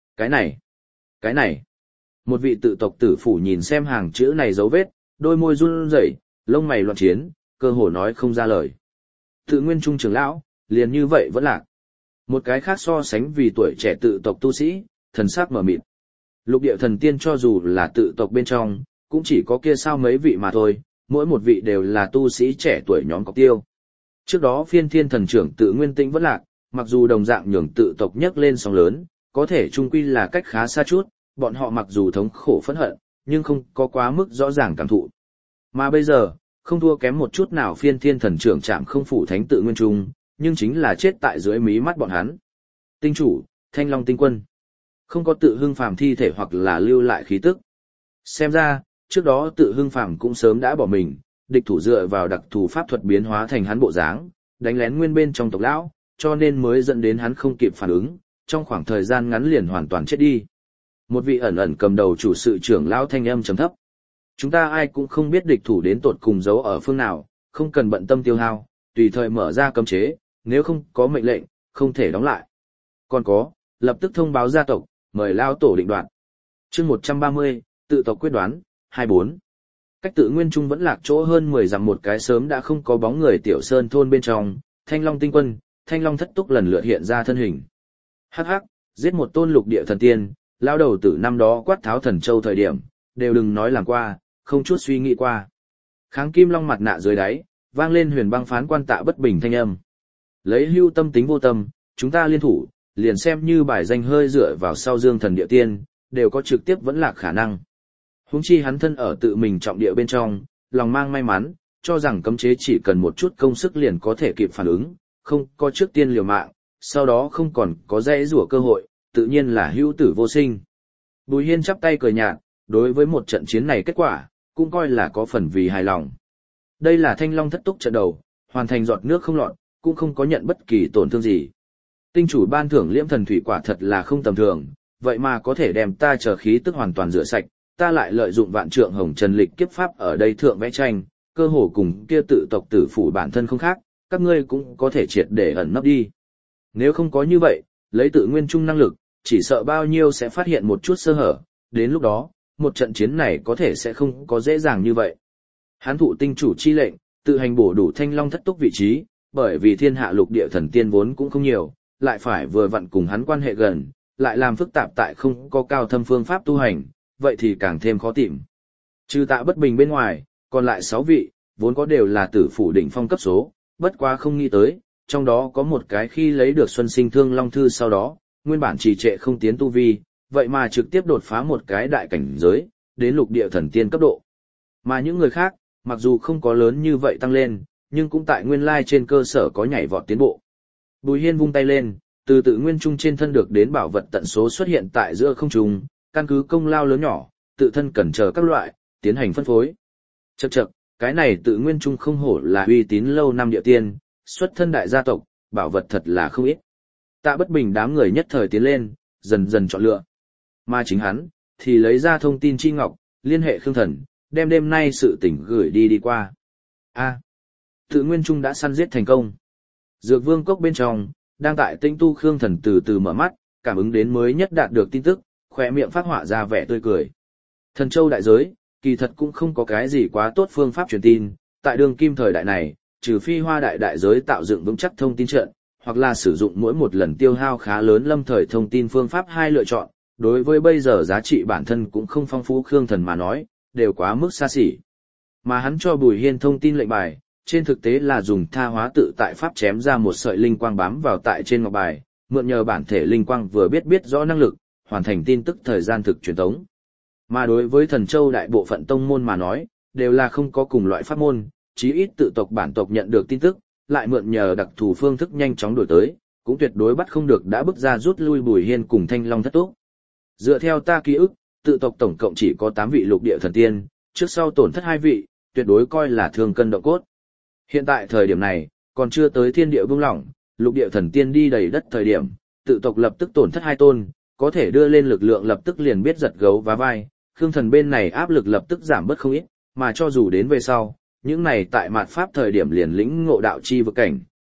Cái này. Một vị tự tộc tử phủ nhìn xem hàng chữ này dấu vết, đôi môi run rẩy, lông mày loạn chiến, cơ hồ nói không ra lời. Tự nguyên trung trưởng lão, liền như vậy vẫn lạc. Một cái khác so sánh vì tuổi trẻ tự tộc tu sĩ, thần sắc mở mịt. Lục địa thần tiên cho dù là tự tộc bên trong, cũng chỉ có kia sao mấy vị mà thôi, mỗi một vị đều là tu sĩ trẻ tuổi nhóm cọc tiêu. Trước đó phiên thiên thần trưởng tự nguyên tĩnh vẫn lạc, mặc dù đồng dạng nhường tự tộc nhấc lên sóng lớn, có thể chung quy là cách khá xa chút, bọn họ mặc dù thống khổ phẫn hận, nhưng không có quá mức rõ ràng cảm thụ. Mà bây giờ, không thua kém một chút nào phiên thiên thần trưởng chạm không phủ thánh tự nguyên trung, nhưng chính là chết tại dưới mí mắt bọn hắn. Tinh chủ, Thanh Long tinh quân, không có tự hưng phàm thi thể hoặc là lưu lại khí tức. Xem ra, trước đó tự hưng phàm cũng sớm đã bỏ mình, địch thủ dựa vào đặc thù pháp thuật biến hóa thành hắn bộ dáng, đánh lén nguyên bên trong tộc lão, cho nên mới dẫn đến hắn không kịp phản ứng, trong khoảng thời gian ngắn liền hoàn toàn chết đi. Một vị ẩn ẩn cầm đầu chủ sự trưởng lão thanh âm trầm thấp. Chúng ta ai cũng không biết địch thủ đến tột cùng giấu ở phương nào, không cần bận tâm tiêu hao, tùy thời mở ra cấm chế, nếu không có mệnh lệnh, không thể đóng lại. Còn có, lập tức thông báo gia tộc, mời lao tổ định đoạt. Chương 130, tự tộc quyết đoán, 24. Cách tự nguyên trung vẫn lạc chỗ hơn 10 dặm một cái sớm đã không có bóng người tiểu sơn thôn bên trong, Thanh Long tinh quân, Thanh Long thất túc lần lượt hiện ra thân hình. Hắc hắc, giết một tôn lục địa thần tiên, lao đầu tử năm đó quát tháo thần châu thời điểm, đều đừng nói làm qua, không chút suy nghĩ qua. Kháng kim long mặt nạ dưới đáy, vang lên huyền băng phán quan Tạ Bất Bình thanh âm. Lấy hưu tâm tính vô tâm, chúng ta liên thủ, liền xem như bài danh hơi dựa vào sau dương thần địa tiên, đều có trực tiếp vẫn lạc khả năng. Huống chi hắn thân ở tự mình trọng địa bên trong, lòng mang may mắn, cho rằng cấm chế chỉ cần một chút công sức liền có thể kịp phản ứng, không có trước tiên liều mạng, sau đó không còn có dễ rủa cơ hội, tự nhiên là hữu tử vô sinh. Bùi Hiên chắp tay cười nhạt, đối với một trận chiến này kết quả, cũng coi là có phần vì hài lòng. Đây là Thanh Long thất túc trận đầu, hoàn thành giọt nước không lọt, cũng không có nhận bất kỳ tổn thương gì. Tinh chủ ban thưởng liễm thần thủy quả thật là không tầm thường, vậy mà có thể đem ta trở khí tức hoàn toàn rửa sạch, ta lại lợi dụng vạn trượng hồng trần lịch kiếp pháp ở đây thượng vẽ tranh, cơ hồ cùng kia tự tộc tử phủ bản thân không khác, các ngươi cũng có thể triệt để ẩn nấp đi. Nếu không có như vậy, lấy tự nguyên trung năng lực, chỉ sợ bao nhiêu sẽ phát hiện một chút sơ hở, đến lúc đó, một trận chiến này có thể sẽ không có dễ dàng như vậy. Hán thụ tinh chủ chi lệnh, tự hành bổ đủ Thanh Long thất túc vị trí, bởi vì thiên hạ lục địa thần tiên vốn cũng không nhiều, lại phải vừa vặn cùng hắn quan hệ gần, lại làm phức tạp tại không có cao thâm phương pháp tu hành, vậy thì càng thêm khó tìm. Trừ Tạ Bất Bình bên ngoài, còn lại 6 vị, vốn có đều là tử phủ đỉnh phong cấp số, bất quá không nghĩ tới, trong đó có một cái khi lấy được Xuân Sinh Thương Long Thư sau đó, nguyên bản trì trệ không tiến tu vi, vậy mà trực tiếp đột phá một cái đại cảnh giới, đến lục địa thần tiên cấp độ. Mà những người khác, mặc dù không có lớn như vậy tăng lên, nhưng cũng tại nguyên lai trên cơ sở có nhảy vọt tiến bộ. Bùi Hiên vung tay lên, từ tự nguyên trung trên thân được đến bảo vật tận số xuất hiện tại giữa không trung, căn cứ công lao lớn nhỏ, tự thân cẩn chờ các loại, tiến hành phân phối. Chậc chậc, cái này tự nguyên trung không hổ là uy tín lâu năm địa tiên, xuất thân đại gia tộc, bảo vật thật là không ít. Tạ Bất Bình đám người nhất thời tiến lên, dần dần chọn lựa. Mà chính hắn, thì lấy ra thông tin chi ngọc, liên hệ Khương Thần, đem đêm nay sự tình gửi đi qua. Tự nguyên trung đã săn giết thành công. Dược vương cốc bên trong, đang tại tinh tu Khương Thần từ từ mở mắt, cảm ứng đến mới nhất đạt được tin tức, khỏe miệng phát họa ra vẻ tươi cười. Thần châu đại giới, kỳ thật cũng không có cái gì quá tốt phương pháp truyền tin, tại đường kim thời đại này, trừ phi Hoa đại đại giới tạo dựng vững chắc thông tin trận, hoặc là sử dụng mỗi một lần tiêu hao khá lớn lâm thời thông tin phương pháp hai lựa chọn, đối với bây giờ giá trị bản thân cũng không phong phú Khương Thần mà nói, đều quá mức xa xỉ. Mà hắn cho Bùi Hiên thông tin lệnh bài, trên thực tế là dùng tha hóa tự tại pháp chém ra một sợi linh quang bám vào tại trên ngọc bài, mượn nhờ bản thể linh quang vừa biết rõ năng lực, hoàn thành tin tức thời gian thực truyền tống. Mà đối với Thần Châu đại bộ phận tông môn mà nói, đều là không có cùng loại pháp môn, chí ít tự tộc bản tộc nhận được tin tức, lại mượn nhờ đặc thù phương thức nhanh chóng đổi tới, cũng tuyệt đối bắt không được đã bước ra rút lui Bùi Hiên cùng Thanh Long thất túc. Dựa theo ta ký ức, tự tộc tổng cộng chỉ có 8 vị lục địa thần tiên, trước sau tổn thất 2 vị, tuyệt đối coi là thương cân động cốt. Hiện tại thời điểm này, còn chưa tới thiên địa buông lỏng, lục địa thần tiên đi đầy đất thời điểm, tự tộc lập tức tổn thất 2 tôn, có thể đưa lên lực lượng lập tức liền biết giật gấu vá vai, Khương Thần bên này áp lực lập tức giảm bớt không ít, mà cho dù đến về sau, những này tại mạt pháp thời điểm liền lĩnh ngộ đạo chi vực cảnh,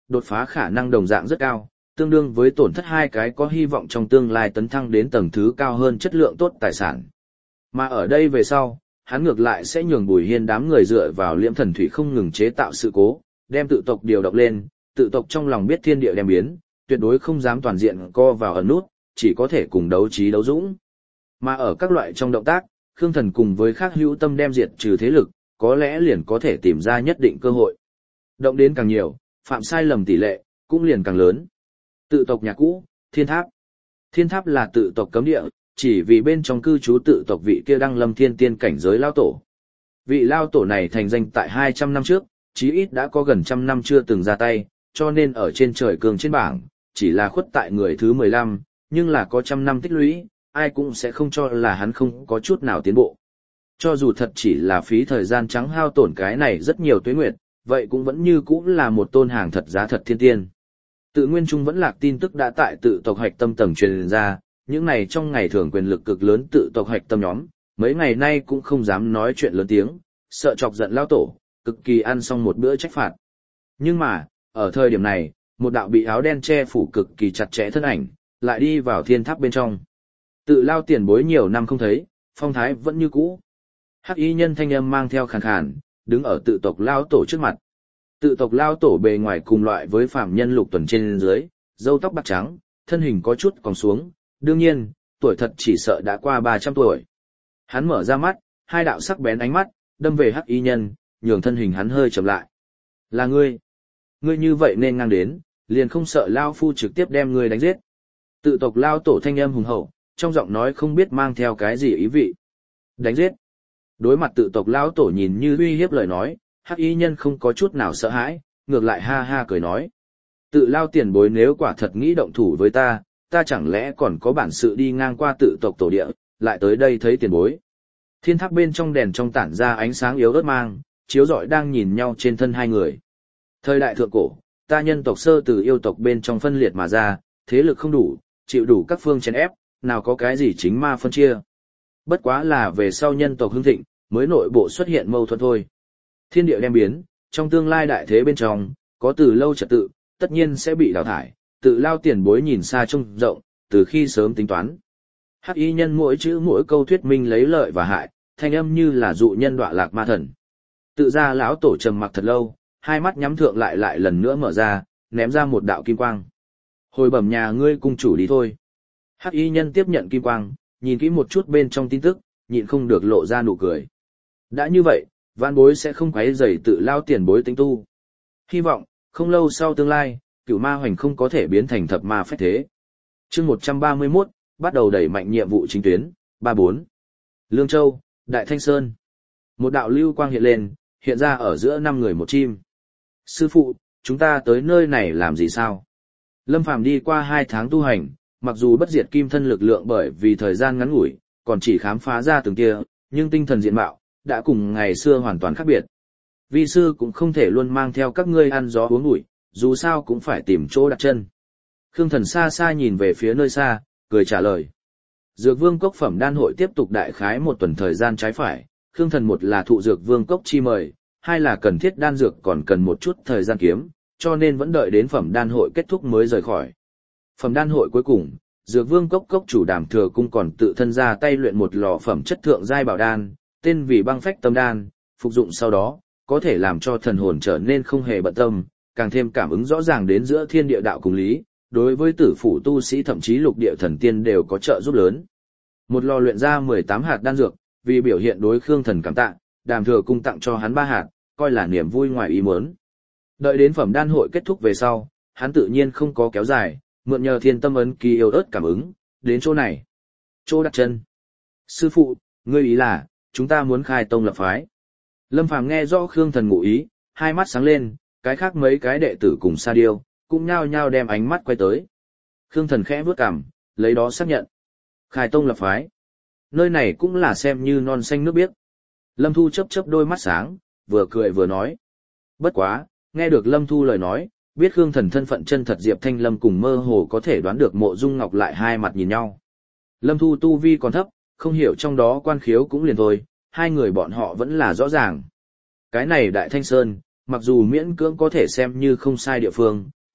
đột phá khả năng đồng dạng rất cao, tương đương với tổn thất hai cái có hy vọng trong tương lai tấn thăng đến tầng thứ cao hơn chất lượng tốt tài sản. Mà ở đây về sau, hắn ngược lại sẽ nhường Bùi Hiên đám người dựa vào Liễm Thần Thủy không ngừng chế tạo sự cố, đem tự tộc điều động lên, tự tộc trong lòng biết thiên địa đem biến, tuyệt đối không dám toàn diện co vào ẩn nút, chỉ có thể cùng đấu trí đấu dũng. Mà ở các loại trong động tác, Khương Thần cùng với khác hữu tâm đem diệt trừ thế lực, có lẽ liền có thể tìm ra nhất định cơ hội. Động đến càng nhiều, phạm sai lầm tỷ lệ, cũng liền càng lớn. Tự tộc nhà cũ, Thiên Tháp. Thiên Tháp là tự tộc cấm địa, chỉ vì bên trong cư trú tự tộc vị kia đăng lâm thiên tiên cảnh giới lao tổ. Vị lao tổ này thành danh tại 200 năm trước, chí ít đã có gần trăm năm chưa từng ra tay, cho nên ở trên trời cường trên bảng, chỉ là khuất tại người thứ 15, nhưng là có trăm năm tích lũy, ai cũng sẽ không cho là hắn không có chút nào tiến bộ. Cho dù thật chỉ là phí thời gian trắng hao tổn cái này rất nhiều tuế nguyệt, vậy cũng vẫn như cũng là một tôn hàng thật giá thật thiên tiên. Tự nguyên trung vẫn lạc tin tức đã tại tự tộc hạch tâm tầng truyền ra, những này trong ngày thường quyền lực cực lớn tự tộc hạch tâm nhóm, mấy ngày nay cũng không dám nói chuyện lớn tiếng, sợ chọc giận lao tổ, cực kỳ ăn xong một bữa trách phạt. Nhưng mà, ở thời điểm này, một đạo bị áo đen che phủ cực kỳ chặt chẽ thân ảnh, lại đi vào thiên tháp bên trong. Tự lao tiền bối nhiều năm không thấy, phong thái vẫn như cũ. Hắc y nhân thanh âm mang theo khàn khàn, đứng ở tự tộc lao tổ trước mặt. Tự tộc lao tổ bề ngoài cùng loại với phạm nhân Lục Tuần trên dưới, râu tóc bạc trắng, thân hình có chút còng xuống, đương nhiên, tuổi thật chỉ sợ đã qua 300 tuổi. Hắn mở ra mắt, hai đạo sắc bén ánh mắt, đâm về hắc y nhân, nhường thân hình hắn hơi chậm lại. Là ngươi. Ngươi như vậy nên ngang đến, liền không sợ lao phu trực tiếp đem ngươi đánh giết. Tự tộc lao tổ thanh âm hùng hậu, trong giọng nói không biết mang theo cái gì ý vị. Đánh giết. Đối mặt tự tộc lao tổ nhìn như uy hiếp lời nói, hắc y nhân không có chút nào sợ hãi, ngược lại ha ha cười nói. Tự lao tiền bối nếu quả thật nghĩ động thủ với ta, ta chẳng lẽ còn có bản sự đi ngang qua tự tộc tổ địa, lại tới đây thấy tiền bối. Thiên tháp bên trong đèn trong tản ra ánh sáng yếu ớt mang, chiếu rọi đang nhìn nhau trên thân hai người. Thời đại thượng cổ, ta nhân tộc sơ từ yêu tộc bên trong phân liệt mà ra, thế lực không đủ, chịu đủ các phương chèn ép, nào có cái gì chính ma phân chia. Bất quá là về sau nhân tộc hưng thịnh, mới nội bộ xuất hiện mâu thuẫn thôi. Thiên địa đem biến, trong tương lai đại thế bên trong, có từ lâu trật tự, tất nhiên sẽ bị đào thải, tự lao tiền bối nhìn xa trông rộng, từ khi sớm tính toán. Hắc y nhân mỗi chữ mỗi câu thuyết minh lấy lợi và hại, thanh âm như là dụ nhân đọa lạc ma thần. Tự ra lão tổ trầm mặc thật lâu, hai mắt nhắm thượng lại lần nữa mở ra, ném ra một đạo kim quang. Hồi bẩm nhà ngươi cung chủ đi thôi. Hắc y nhân tiếp nhận kim quang, nhìn kỹ một chút bên trong tin tức, nhịn không được lộ ra nụ cười. Đã như vậy, vạn bối sẽ không quấy rầy tự lao tiền bối tính tu. Hy vọng, không lâu sau tương lai, cửu ma hoành không có thể biến thành thập ma phách thế. Chương 131, bắt đầu đẩy mạnh nhiệm vụ chính tuyến, 34. Lương Châu, Đại Thanh Sơn. Một đạo lưu quang hiện lên, hiện ra ở giữa 5 người một chim. Sư phụ, chúng ta tới nơi này làm gì sao? Lâm Phàm đi qua 2 tháng tu hành, mặc dù bất diệt kim thân lực lượng bởi vì thời gian ngắn ngủi, còn chỉ khám phá ra từng tia, nhưng tinh thần diện mạo, đã cùng ngày xưa hoàn toàn khác biệt. Vi sư cũng không thể luôn mang theo các ngươi ăn gió uống bụi, dù sao cũng phải tìm chỗ đặt chân. Khương Thần xa xa nhìn về phía nơi xa, cười trả lời. Dược Vương Cốc phẩm đan hội tiếp tục đại khái 1 tuần thời gian trái phải, Khương Thần một là thụ Dược Vương Cốc chi mời, hai là cần thiết đan dược còn cần một chút thời gian kiếm, cho nên vẫn đợi đến phẩm đan hội kết thúc mới rời khỏi. Phẩm đan hội cuối cùng, Dược Vương Cốc cốc chủ Đàm Thừa Cung còn tự thân ra tay luyện một lò phẩm chất thượng giai bảo đan, tên vì Băng Phách Tâm Đan, phục dụng sau đó, có thể làm cho thần hồn trở nên không hề bận tâm, càng thêm cảm ứng rõ ràng đến giữa thiên địa đạo cùng lý, đối với tử phủ tu sĩ thậm chí lục địa thần tiên đều có trợ giúp lớn. Một lò luyện ra 18 hạt đan dược, vì biểu hiện đối Khương Thần cảm tạ, Đàm Thừa Cung tặng cho hắn 3 hạt, coi là niềm vui ngoài ý muốn. Đợi đến phẩm đan hội kết thúc về sau, hắn tự nhiên không có kéo dài, mượn nhờ thiên tâm ấn kỳ yêu ớt cảm ứng, đến chỗ này. Chỗ đặt chân. Sư phụ, ngươi ý là, chúng ta muốn khai tông lập phái. Lâm Phàm nghe rõ Khương Thần ngụ ý, hai mắt sáng lên, cái khác mấy cái đệ tử cùng Sa Điêu, cũng nhao nhao đem ánh mắt quay tới. Khương Thần khẽ bước cằm, lấy đó xác nhận. Khai tông lập phái. Nơi này cũng là xem như non xanh nước biếc. Lâm Thu chớp chớp đôi mắt sáng, vừa cười vừa nói. Bất quá, nghe được Lâm Thu lời nói, biết Khương Thần thân phận chân thật Diệp Thanh Lâm cùng mơ hồ có thể đoán được Mộ Dung Ngọc lại hai mặt nhìn nhau. Lâm Thu tu vi còn thấp, không hiểu trong đó quan khiếu cũng liền thôi, hai người bọn họ vẫn là rõ ràng. Cái này Đại Thanh Sơn, mặc dù miễn cưỡng có thể xem như không sai địa phương,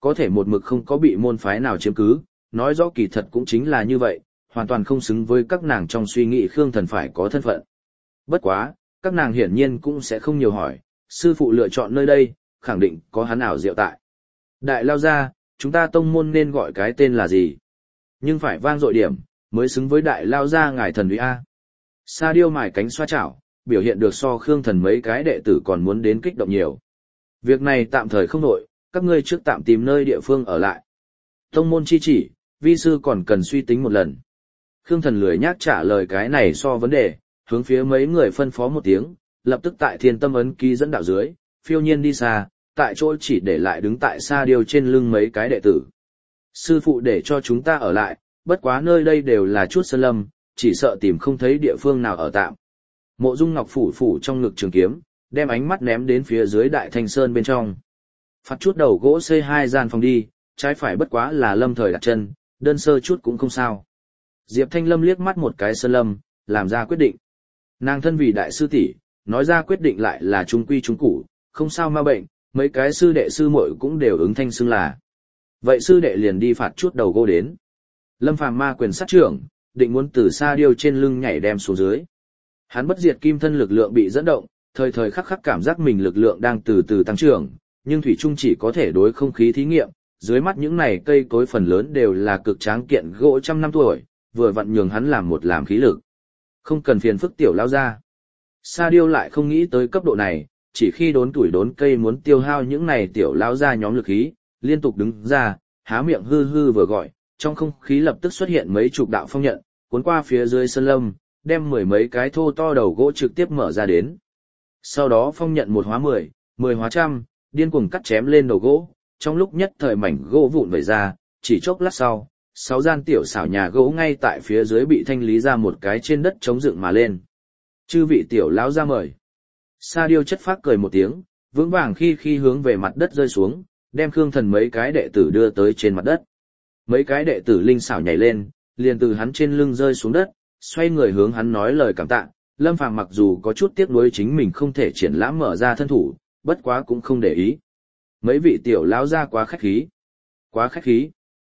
có thể một mực không có bị môn phái nào chiếm cứ, nói rõ kỳ thật cũng chính là như vậy, hoàn toàn không xứng với các nàng trong suy nghĩ Khương Thần phải có thân phận. Bất quá, các nàng hiển nhiên cũng sẽ không nhiều hỏi, sư phụ lựa chọn nơi đây, khẳng định có hắn ảo diệu tại. Đại lao ra, chúng ta tông môn nên gọi cái tên là gì? Nhưng phải vang dội điểm, mới xứng với đại lao ra ngài thần uy A. Sa Điêu mài cánh xoa chảo, biểu hiện được so Khương Thần mấy cái đệ tử còn muốn đến kích động nhiều. Việc này tạm thời không nổi, các ngươi trước tạm tìm nơi địa phương ở lại. Tông môn chi chỉ, vi sư còn cần suy tính một lần. Khương Thần lười nhác trả lời cái này so vấn đề, hướng phía mấy người phân phó một tiếng, lập tức tại Thiên Tâm ấn ký dẫn đạo dưới, phiêu nhiên đi xa, tại chỗ chỉ để lại đứng tại Sa Điêu trên lưng mấy cái đệ tử. Sư phụ để cho chúng ta ở lại, bất quá nơi đây đều là chút sơn lâm, chỉ sợ tìm không thấy địa phương nào ở tạm. Mộ Dung Ngọc phủ phủ trong ngực trường kiếm, đem ánh mắt ném đến phía dưới Đại Thanh Sơn bên trong. Phạt chút đầu gỗ xây 2 gian phòng đi, trái phải bất quá là lâm thời đặt chân, đơn sơ chút cũng không sao. Diệp Thanh Lâm liếc mắt một cái sơn lâm, làm ra quyết định. Nàng thân vì đại sư tỷ, nói ra quyết định lại là trung quy trung củ, không sao ma bệnh, mấy cái sư đệ sư muội cũng đều ứng thanh xưng là. Vậy sư đệ liền đi phạt chút đầu gỗ đến. Lâm Phàm ma quyền sát trưởng, định muốn từ Sa Điêu trên lưng nhảy đem xuống dưới. Hắn bất diệt kim thân lực lượng bị dẫn động, thời thời khắc khắc cảm giác mình lực lượng đang từ từ tăng trưởng, nhưng thủy chung chỉ có thể đối không khí thí nghiệm, dưới mắt những này cây cối phần lớn đều là cực tráng kiện gỗ trăm năm tuổi, vừa vặn nhường hắn làm một làm khí lực. Không cần phiền phức tiểu lao ra. Sa Điêu lại không nghĩ tới cấp độ này, chỉ khi đốn tuổi đốn cây muốn tiêu hao những này tiểu lao ra nhóm lực khí, liên tục đứng ra, há miệng hư hư vừa gọi, trong không khí lập tức xuất hiện mấy chục đạo phong nhận, cuốn qua phía dưới sơn lâm, đem 10 mấy cái thô to đầu gỗ trực tiếp mở ra đến. Sau đó phong nhận 1 hóa 10, 10 hóa trăm, điên cuồng cắt chém lên đầu gỗ, trong lúc nhất thời mảnh gỗ vụn vẩy ra, chỉ chốc lát sau, 6 gian tiểu xảo nhà gỗ ngay tại phía dưới bị thanh lý ra một cái trên đất chống dựng mà lên. Chư vị tiểu lão ra mời. Sa Điêu chất phác cười một tiếng, vững vàng khi hướng về mặt đất rơi xuống, đem Khương Thần mấy cái đệ tử đưa tới trên mặt đất. Mấy cái đệ tử linh xảo nhảy lên, liền từ hắn trên lưng rơi xuống đất, xoay người hướng hắn nói lời cảm tạ. Lâm Phàm mặc dù có chút tiếc nuối chính mình không thể triển lãm mở ra thân thủ, bất quá cũng không để ý. Mấy vị tiểu lão ra quá khách khí. Quá khách khí.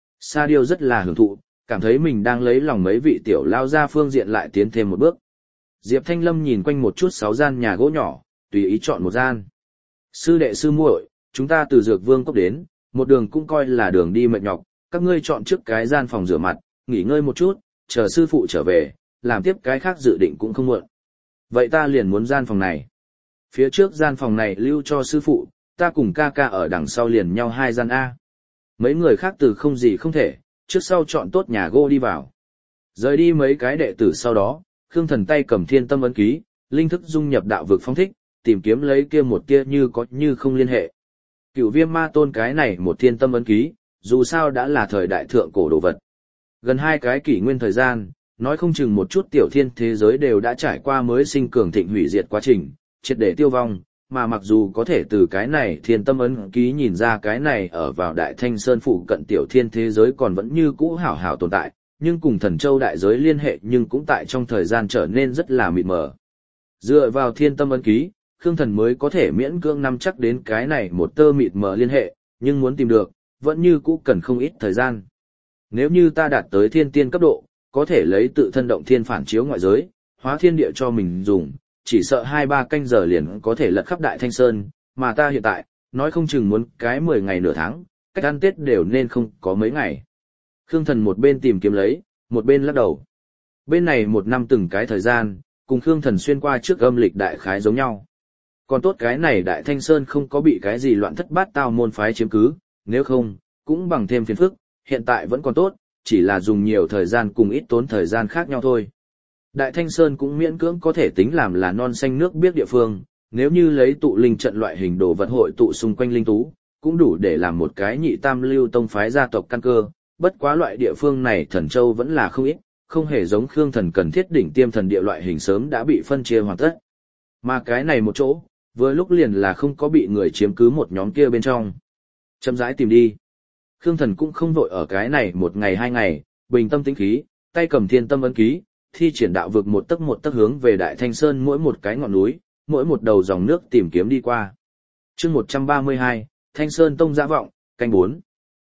Sa Điêu rất là hưởng thụ, cảm thấy mình đang lấy lòng mấy vị tiểu lão ra phương diện lại tiến thêm một bước. Diệp Thanh Lâm nhìn quanh một chút 6 gian nhà gỗ nhỏ, tùy ý chọn một gian. Sư đệ sư muội, chúng ta từ Dược Vương cốc đến, một đường cũng coi là đường đi mệt nhọc, các ngươi chọn trước cái gian phòng rửa mặt, nghỉ ngơi một chút, chờ sư phụ trở về, làm tiếp cái khác dự định cũng không muộn. Vậy ta liền muốn gian phòng này. Phía trước gian phòng này lưu cho sư phụ, ta cùng ca ca ở đằng sau liền nhau 2 gian A. Mấy người khác từ không gì không thể, trước sau chọn tốt nhà gỗ đi vào. Rời đi mấy cái đệ tử sau đó, Khương Thần tay cầm Thiên Tâm ấn ký, linh thức dung nhập đạo vực phong thích, tìm kiếm lấy kia một kia như có như không liên hệ. Cửu Viêm Ma Tôn cái này một Thiên Tâm ấn ký, dù sao đã là thời đại thượng cổ đồ vật. Gần 2 cái kỷ nguyên thời gian, nói không chừng một chút tiểu thiên thế giới đều đã trải qua mới sinh cường thịnh hủy diệt quá trình, triệt để tiêu vong, mà mặc dù có thể từ cái này Thiên Tâm ấn ký nhìn ra cái này ở vào Đại Thanh Sơn phụ cận tiểu thiên thế giới còn vẫn như cũ hảo hảo tồn tại, nhưng cùng Thần Châu đại giới liên hệ nhưng cũng tại trong thời gian trở nên rất là mịt mờ. Dựa vào Thiên Tâm ấn ký, Khương Thần mới có thể miễn cưỡng nắm chắc đến cái này một tơ mịt mờ liên hệ, nhưng muốn tìm được, vẫn như cũ cần không ít thời gian. Nếu như ta đạt tới thiên tiên cấp độ, có thể lấy tự thân động thiên phản chiếu ngoại giới, hóa thiên địa cho mình dùng, chỉ sợ 2-3 canh giờ liền có thể lật khắp Đại Thanh Sơn, mà ta hiện tại, nói không chừng muốn cái 10 ngày nửa tháng, cách ăn Tết đều nên không có mấy ngày. Khương Thần một bên tìm kiếm lấy, một bên lắc đầu. Bên này 1 năm từng cái thời gian, cùng Khương Thần xuyên qua trước âm lịch đại khái giống nhau. Còn tốt cái này Đại Thanh Sơn không có bị cái gì loạn thất bát tao môn phái chiếm cứ, nếu không, cũng bằng thêm phiền phức, hiện tại vẫn còn tốt, chỉ là dùng nhiều thời gian cùng ít tốn thời gian khác nhau thôi. Đại Thanh Sơn cũng miễn cưỡng có thể tính làm là non xanh nước biếc địa phương, nếu như lấy tụ linh trận loại hình đồ vật hội tụ xung quanh linh tú, cũng đủ để làm một cái nhị tam lưu tông phái gia tộc căn cơ, bất quá loại địa phương này Thần Châu vẫn là không ít, không hề giống Khương Thần cần thiết đỉnh tiêm thần địa loại hình sớm đã bị phân chia hoàn tất. Mà cái này một chỗ, vừa lúc liền là không có bị người chiếm cứ một nhóm kia bên trong. Chậm rãi tìm đi. Khương Thần cũng không vội ở cái này 1 ngày 2 ngày, bình tâm tĩnh khí, tay cầm Thiên Tâm ấn ký, thi triển đạo vực một tấc hướng về Đại Thanh Sơn mỗi một cái ngọn núi, mỗi một đầu dòng nước tìm kiếm đi qua. Chương 132, Thanh Sơn Tông Dã Vọng, canh 4.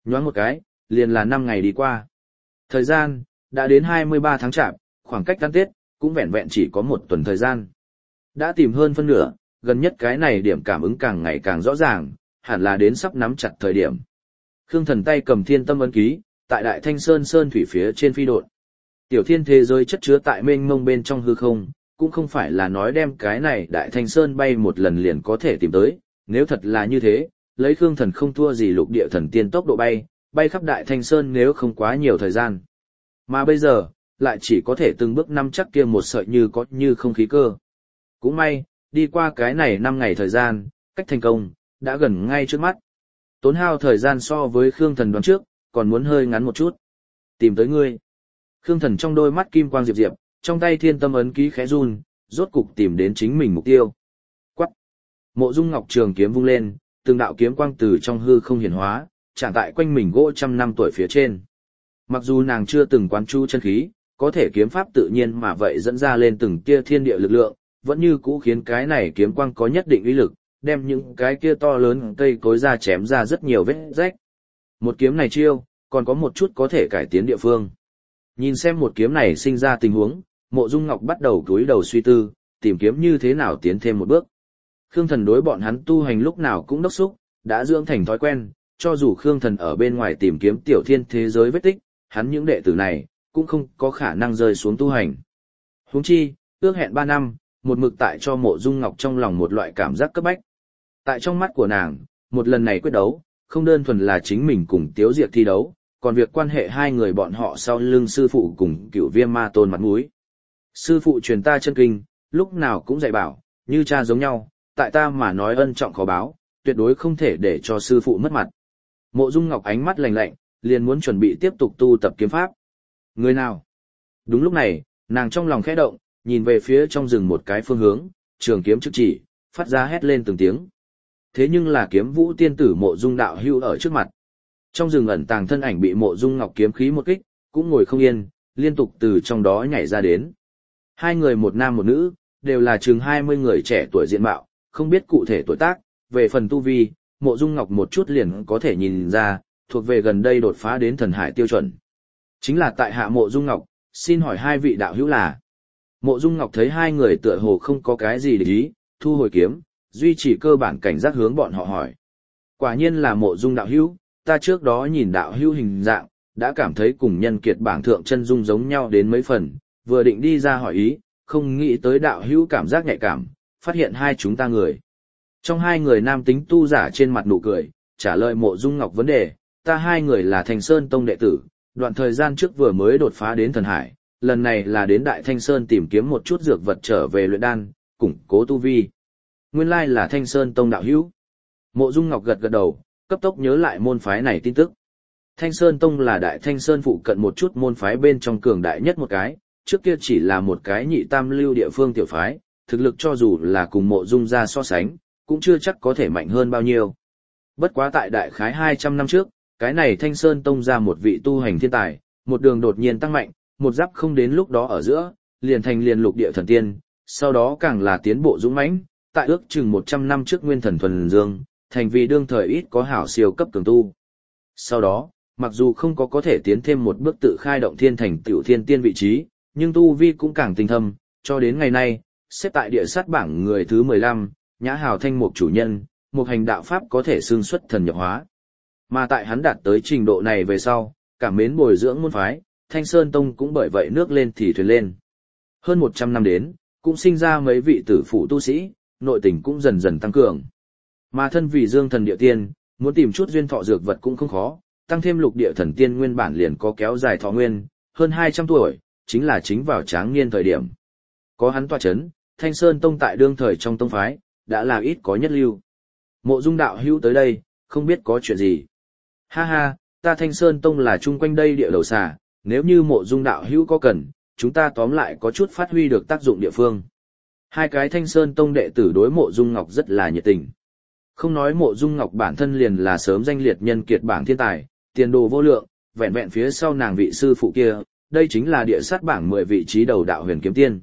Nhoáng một cái, liền là 5 ngày đi qua. Thời gian, đã đến 23 tháng chạp, khoảng cách ăn Tết, cũng vẹn vẹn chỉ có 1 tuần thời gian. Đã tìm hơn phân nửa, gần nhất cái này điểm cảm ứng càng ngày càng rõ ràng, hẳn là đến sắp nắm chặt thời điểm. Khương Thần tay cầm Thiên Tâm ấn ký, tại Đại Thanh Sơn sơn thủy phía trên phi độn. Tiểu thiên thế giới chất chứa tại mênh mông bên trong hư không, cũng không phải là nói đem cái này Đại Thanh Sơn bay một lần liền có thể tìm tới, nếu thật là như thế, lấy Khương Thần không thua gì lục địa thần tiên tốc độ bay, bay khắp Đại Thanh Sơn nếu không quá nhiều thời gian. Mà bây giờ, lại chỉ có thể từng bước nắm chắc kia một sợi như có như không khí cơ. Cũng may, đi qua cái này 5 ngày thời gian, cách thành công, đã gần ngay trước mắt. Tốn hao thời gian so với Khương Thần đoán trước, còn muốn hơi ngắn một chút. Tìm tới ngươi. Khương Thần trong đôi mắt kim quang diệp diệp, trong tay Thiên Tâm ấn ký khẽ run, rốt cục tìm đến chính mình mục tiêu. Quắc. Mộ Dung Ngọc trường kiếm vung lên, từng đạo kiếm quang từ trong hư không hiển hóa, chạm tại quanh mình gỗ 100 năm tuổi phía trên. Mặc dù nàng chưa từng quán chu chân khí, có thể kiếm pháp tự nhiên mà vậy dẫn ra lên từng tia thiên địa lực lượng, vẫn như cũ khiến cái này kiếm quang có nhất định uy lực, đem những cái kia to lớn cây cối ra chém ra rất nhiều vết rách. Một kiếm này chiêu, còn có một chút có thể cải tiến địa phương. Nhìn xem một kiếm này sinh ra tình huống, Mộ Dung Ngọc bắt đầu cúi đầu suy tư, tìm kiếm như thế nào tiến thêm một bước. Khương Thần đối bọn hắn tu hành lúc nào cũng đốc xúc, đã dưỡng thành thói quen, cho dù Khương Thần ở bên ngoài tìm kiếm tiểu thiên thế giới vết tích, hắn những đệ tử này cũng không có khả năng rơi xuống tu hành. Huống chi, ước hẹn 3 năm, một mực tại cho Mộ Dung Ngọc trong lòng một loại cảm giác cấp bách. Tại trong mắt của nàng, một lần này quyết đấu, không đơn thuần là chính mình cùng Tiếu Diệp thi đấu, còn việc quan hệ hai người bọn họ sau lưng sư phụ cùng Cửu Viêm Ma Tôn mặt mũi. Sư phụ truyền ta chân kinh, lúc nào cũng dạy bảo, như cha giống nhau, tại ta mà nói ân trọng khó báo, tuyệt đối không thể để cho sư phụ mất mặt. Mộ Dung Ngọc ánh mắt lạnh lạnh, liền muốn chuẩn bị tiếp tục tu tập kiếm pháp. Người nào? Đúng lúc này, nàng trong lòng khẽ động, nhìn về phía trong rừng một cái phương hướng, trường kiếm trực chỉ, phát ra hét lên từng tiếng. Thế nhưng là Kiếm Vũ tiên tử Mộ Dung đạo hữu ở trước mặt. Trong rừng ẩn tàng thân ảnh bị Mộ Dung Ngọc kiếm khí một kích, cũng ngồi không yên, liên tục từ trong đó nhảy ra đến. Hai người một nam một nữ, đều là chừng 20 người trẻ tuổi diện mạo, không biết cụ thể tuổi tác, về phần tu vi, Mộ Dung Ngọc một chút liền có thể nhìn ra, thuộc về gần đây đột phá đến thần hải tiêu chuẩn. Chính là tại hạ Mộ Dung Ngọc, xin hỏi hai vị đạo hữu là. Mộ Dung Ngọc thấy hai người tựa hồ không có cái gì để ý, thu hồi kiếm, duy trì cơ bản cảnh giác hướng bọn họ hỏi. Quả nhiên là Mộ Dung đạo hữu, ta trước đó nhìn đạo hữu hình dạng, đã cảm thấy cùng nhân kiệt bảng thượng chân dung giống nhau đến mấy phần, vừa định đi ra hỏi ý, không nghĩ tới đạo hữu cảm giác nhạy cảm, phát hiện hai chúng ta người. Trong hai người nam tính tu giả trên mặt nụ cười, trả lời Mộ Dung Ngọc vấn đề, ta hai người là Thanh Sơn Tông đệ tử, đoạn thời gian trước vừa mới đột phá đến thần hải, lần này là đến Đại Thanh Sơn tìm kiếm một chút dược vật trở về luyện đan, củng cố tu vi. Nguyên lai là Thanh Sơn Tông đạo hữu. Mộ Dung Ngọc gật gật đầu, cấp tốc nhớ lại môn phái này tin tức. Thanh Sơn Tông là Đại Thanh Sơn phụ cận một chút môn phái bên trong cường đại nhất một cái, trước kia chỉ là một cái nhị tam lưu địa phương tiểu phái, thực lực cho dù là cùng Mộ Dung ra so sánh, cũng chưa chắc có thể mạnh hơn bao nhiêu. Bất quá tại đại khái 200 năm trước, cái này Thanh Sơn Tông ra một vị tu hành thiên tài, một đường đột nhiên tăng mạnh, một giáp không đến lúc đó ở giữa, liền thành liền lục địa thần tiên, sau đó càng là tiến bộ dũng mãnh, tại ước chừng 100 năm trước nguyên thần thuần dương, thành vì đương thời ít có hảo siêu cấp cường tu. Sau đó, mặc dù không có thể tiến thêm một bước tự khai động thiên thành tiểu thiên tiên vị trí, nhưng tu vi cũng càng tinh thâm, cho đến ngày nay, xếp tại địa sát bảng người thứ 15, nhã hào thanh mục chủ nhân, một hành đạo pháp có thể xương xuất thần nhập hóa. Mà tại hắn đạt tới trình độ này về sau, cảm mến bồi dưỡng môn phái, Thanh Sơn Tông cũng bởi vậy nước lên thì thuyền lên. Hơn 100 năm đến, cũng sinh ra mấy vị tử phụ tu sĩ, nội tình cũng dần dần tăng cường. Mà thân vì dương thần địa tiên, muốn tìm chút duyên thọ dược vật cũng không khó, tăng thêm lục địa thần tiên nguyên bản liền có kéo dài thọ nguyên, hơn 200 tuổi, chính là chính vào tráng niên thời điểm. Có hắn tọa chấn, Thanh Sơn Tông tại đương thời trong tông phái, đã là ít có nhất lưu. Mộ Dung đạo hữu tới đây, không biết có chuyện gì. Ha ha, ta Thanh Sơn Tông là chung quanh đây địa đầu xà, nếu như Mộ Dung đạo hữu có cần, chúng ta tóm lại có chút phát huy được tác dụng địa phương. Hai cái Thanh Sơn Tông đệ tử đối Mộ Dung Ngọc rất là nhiệt tình. Không nói Mộ Dung Ngọc bản thân liền là sớm danh liệt nhân kiệt bảng thiên tài, tiền đồ vô lượng, vẹn vẹn phía sau nàng vị sư phụ kia, đây chính là địa sát bảng 10 vị trí đầu đạo huyền kiếm tiên.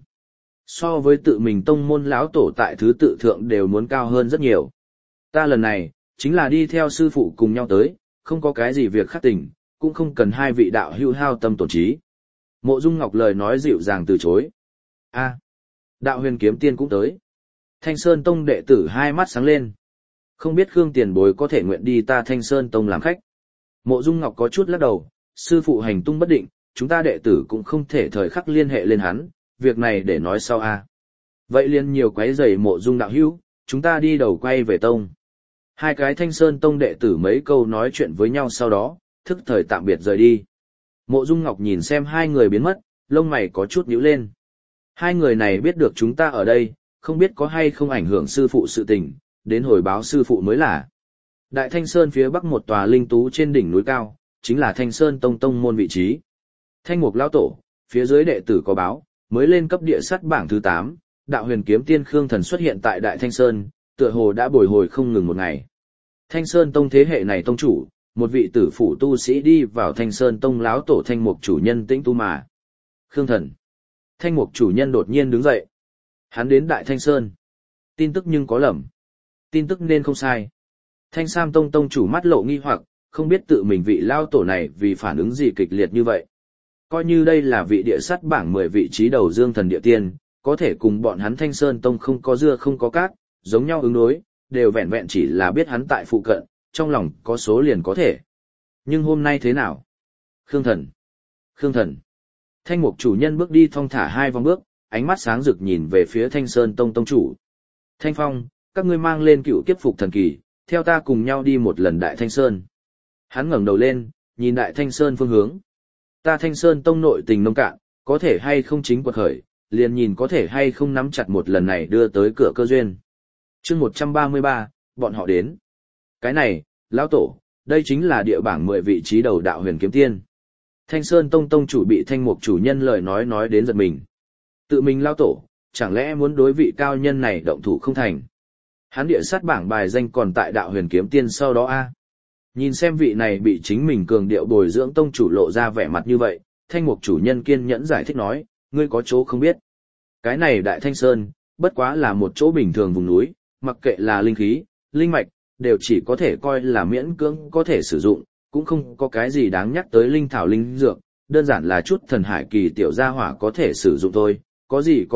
So với tự mình tông môn lão tổ tại thứ tự thượng đều muốn cao hơn rất nhiều. Ta lần này, chính là đi theo sư phụ cùng nhau tới, không có cái gì việc khắc tình, cũng không cần hai vị đạo hữu hao tâm tổn trí. Mộ Dung Ngọc lời nói dịu dàng từ chối. A, đạo huyền kiếm tiên cũng tới. Thanh Sơn Tông đệ tử hai mắt sáng lên. Không biết Khương tiền bối có thể nguyện đi ta Thanh Sơn Tông làm khách. Mộ Dung Ngọc có chút lắc đầu, sư phụ hành tung bất định, chúng ta đệ tử cũng không thể thời khắc liên hệ lên hắn, việc này để nói sau a. Vậy liền nhiều quấy rầy Mộ Dung đạo hữu, chúng ta đi đầu quay về tông. Hai cái Thanh Sơn Tông đệ tử mấy câu nói chuyện với nhau sau đó, thức thời tạm biệt rời đi. Mộ Dung Ngọc nhìn xem hai người biến mất, lông mày có chút nhíu lên. Hai người này biết được chúng ta ở đây, không biết có hay không ảnh hưởng sư phụ sự tình, đến hồi báo sư phụ mới là. Đại Thanh Sơn phía bắc một tòa linh tú trên đỉnh núi cao, chính là Thanh Sơn Tông tông môn vị trí. Thanh Mục lão tổ, phía dưới đệ tử có báo, mới lên cấp địa sắt bảng thứ 8, đạo huyền kiếm tiên Khương Thần xuất hiện tại Đại Thanh Sơn, tựa hồ đã bồi hồi không ngừng một ngày. Thanh Sơn Tông thế hệ này tông chủ, một vị tử phụ tu sĩ đi vào Thanh Sơn Tông lão tổ Thanh Mục chủ nhân Tĩnh Tu mà. Khương Thần. Thanh Mục chủ nhân đột nhiên đứng dậy. Hắn đến Đại Thanh Sơn. Tin tức nhưng có lầm. Tin tức nên không sai. Thanh Sam Tông tông chủ mắt lộ nghi hoặc, không biết tự mình vị lao tổ này vì phản ứng gì kịch liệt như vậy. Coi như đây là vị địa sắt bảng 10 vị trí đầu dương thần địa tiên, có thể cùng bọn hắn Thanh Sơn Tông không có dưa không có cát, giống nhau ứng đối, đều vẹn vẹn chỉ là biết hắn tại phụ cận, trong lòng có số liền có thể. Nhưng hôm nay thế nào? Khương Thần. Khương Thần. Thanh Mục chủ nhân bước đi thong thả hai vòng bước, ánh mắt sáng rực nhìn về phía Thanh Sơn Tông tông chủ. Thanh Phong, các ngươi mang lên cựu kiếp phục thần kỳ, theo ta cùng nhau đi một lần Đại Thanh Sơn. Hắn ngẩng đầu lên, nhìn Đại Thanh Sơn phương hướng. Ta Thanh Sơn Tông nội tình nông cạn, có thể hay không chính quật khởi, liền nhìn có thể hay không nắm chặt một lần này đưa tới cửa cơ duyên. Chương 133, bọn họ đến. Cái này, lão tổ, đây chính là địa bảng 10 vị trí đầu đạo huyền kiếm tiên. Thanh Sơn Tông tông chủ bị Thanh Mục chủ nhân lời nói đến giật mình. Tự mình lão tổ, chẳng lẽ muốn đối vị cao nhân này động thủ không thành? Hắn địa sát bảng bài danh còn tại đạo huyền kiếm tiên sau đó a. Nhìn xem vị này bị chính mình cường điệu bồi dưỡng tông chủ lộ ra vẻ mặt như vậy, Thanh Mục chủ nhân kiên nhẫn giải thích nói, ngươi có chỗ không biết. Cái này Đại Thanh Sơn, bất quá là một chỗ bình thường vùng núi, mặc kệ là linh khí, linh mạch, đều chỉ có thể coi là miễn cưỡng có thể sử dụng, cũng không có cái gì đáng nhắc tới linh thảo linh dược, đơn giản là chút thần hải kỳ tiểu gia hỏa có thể sử dụng thôi, có gì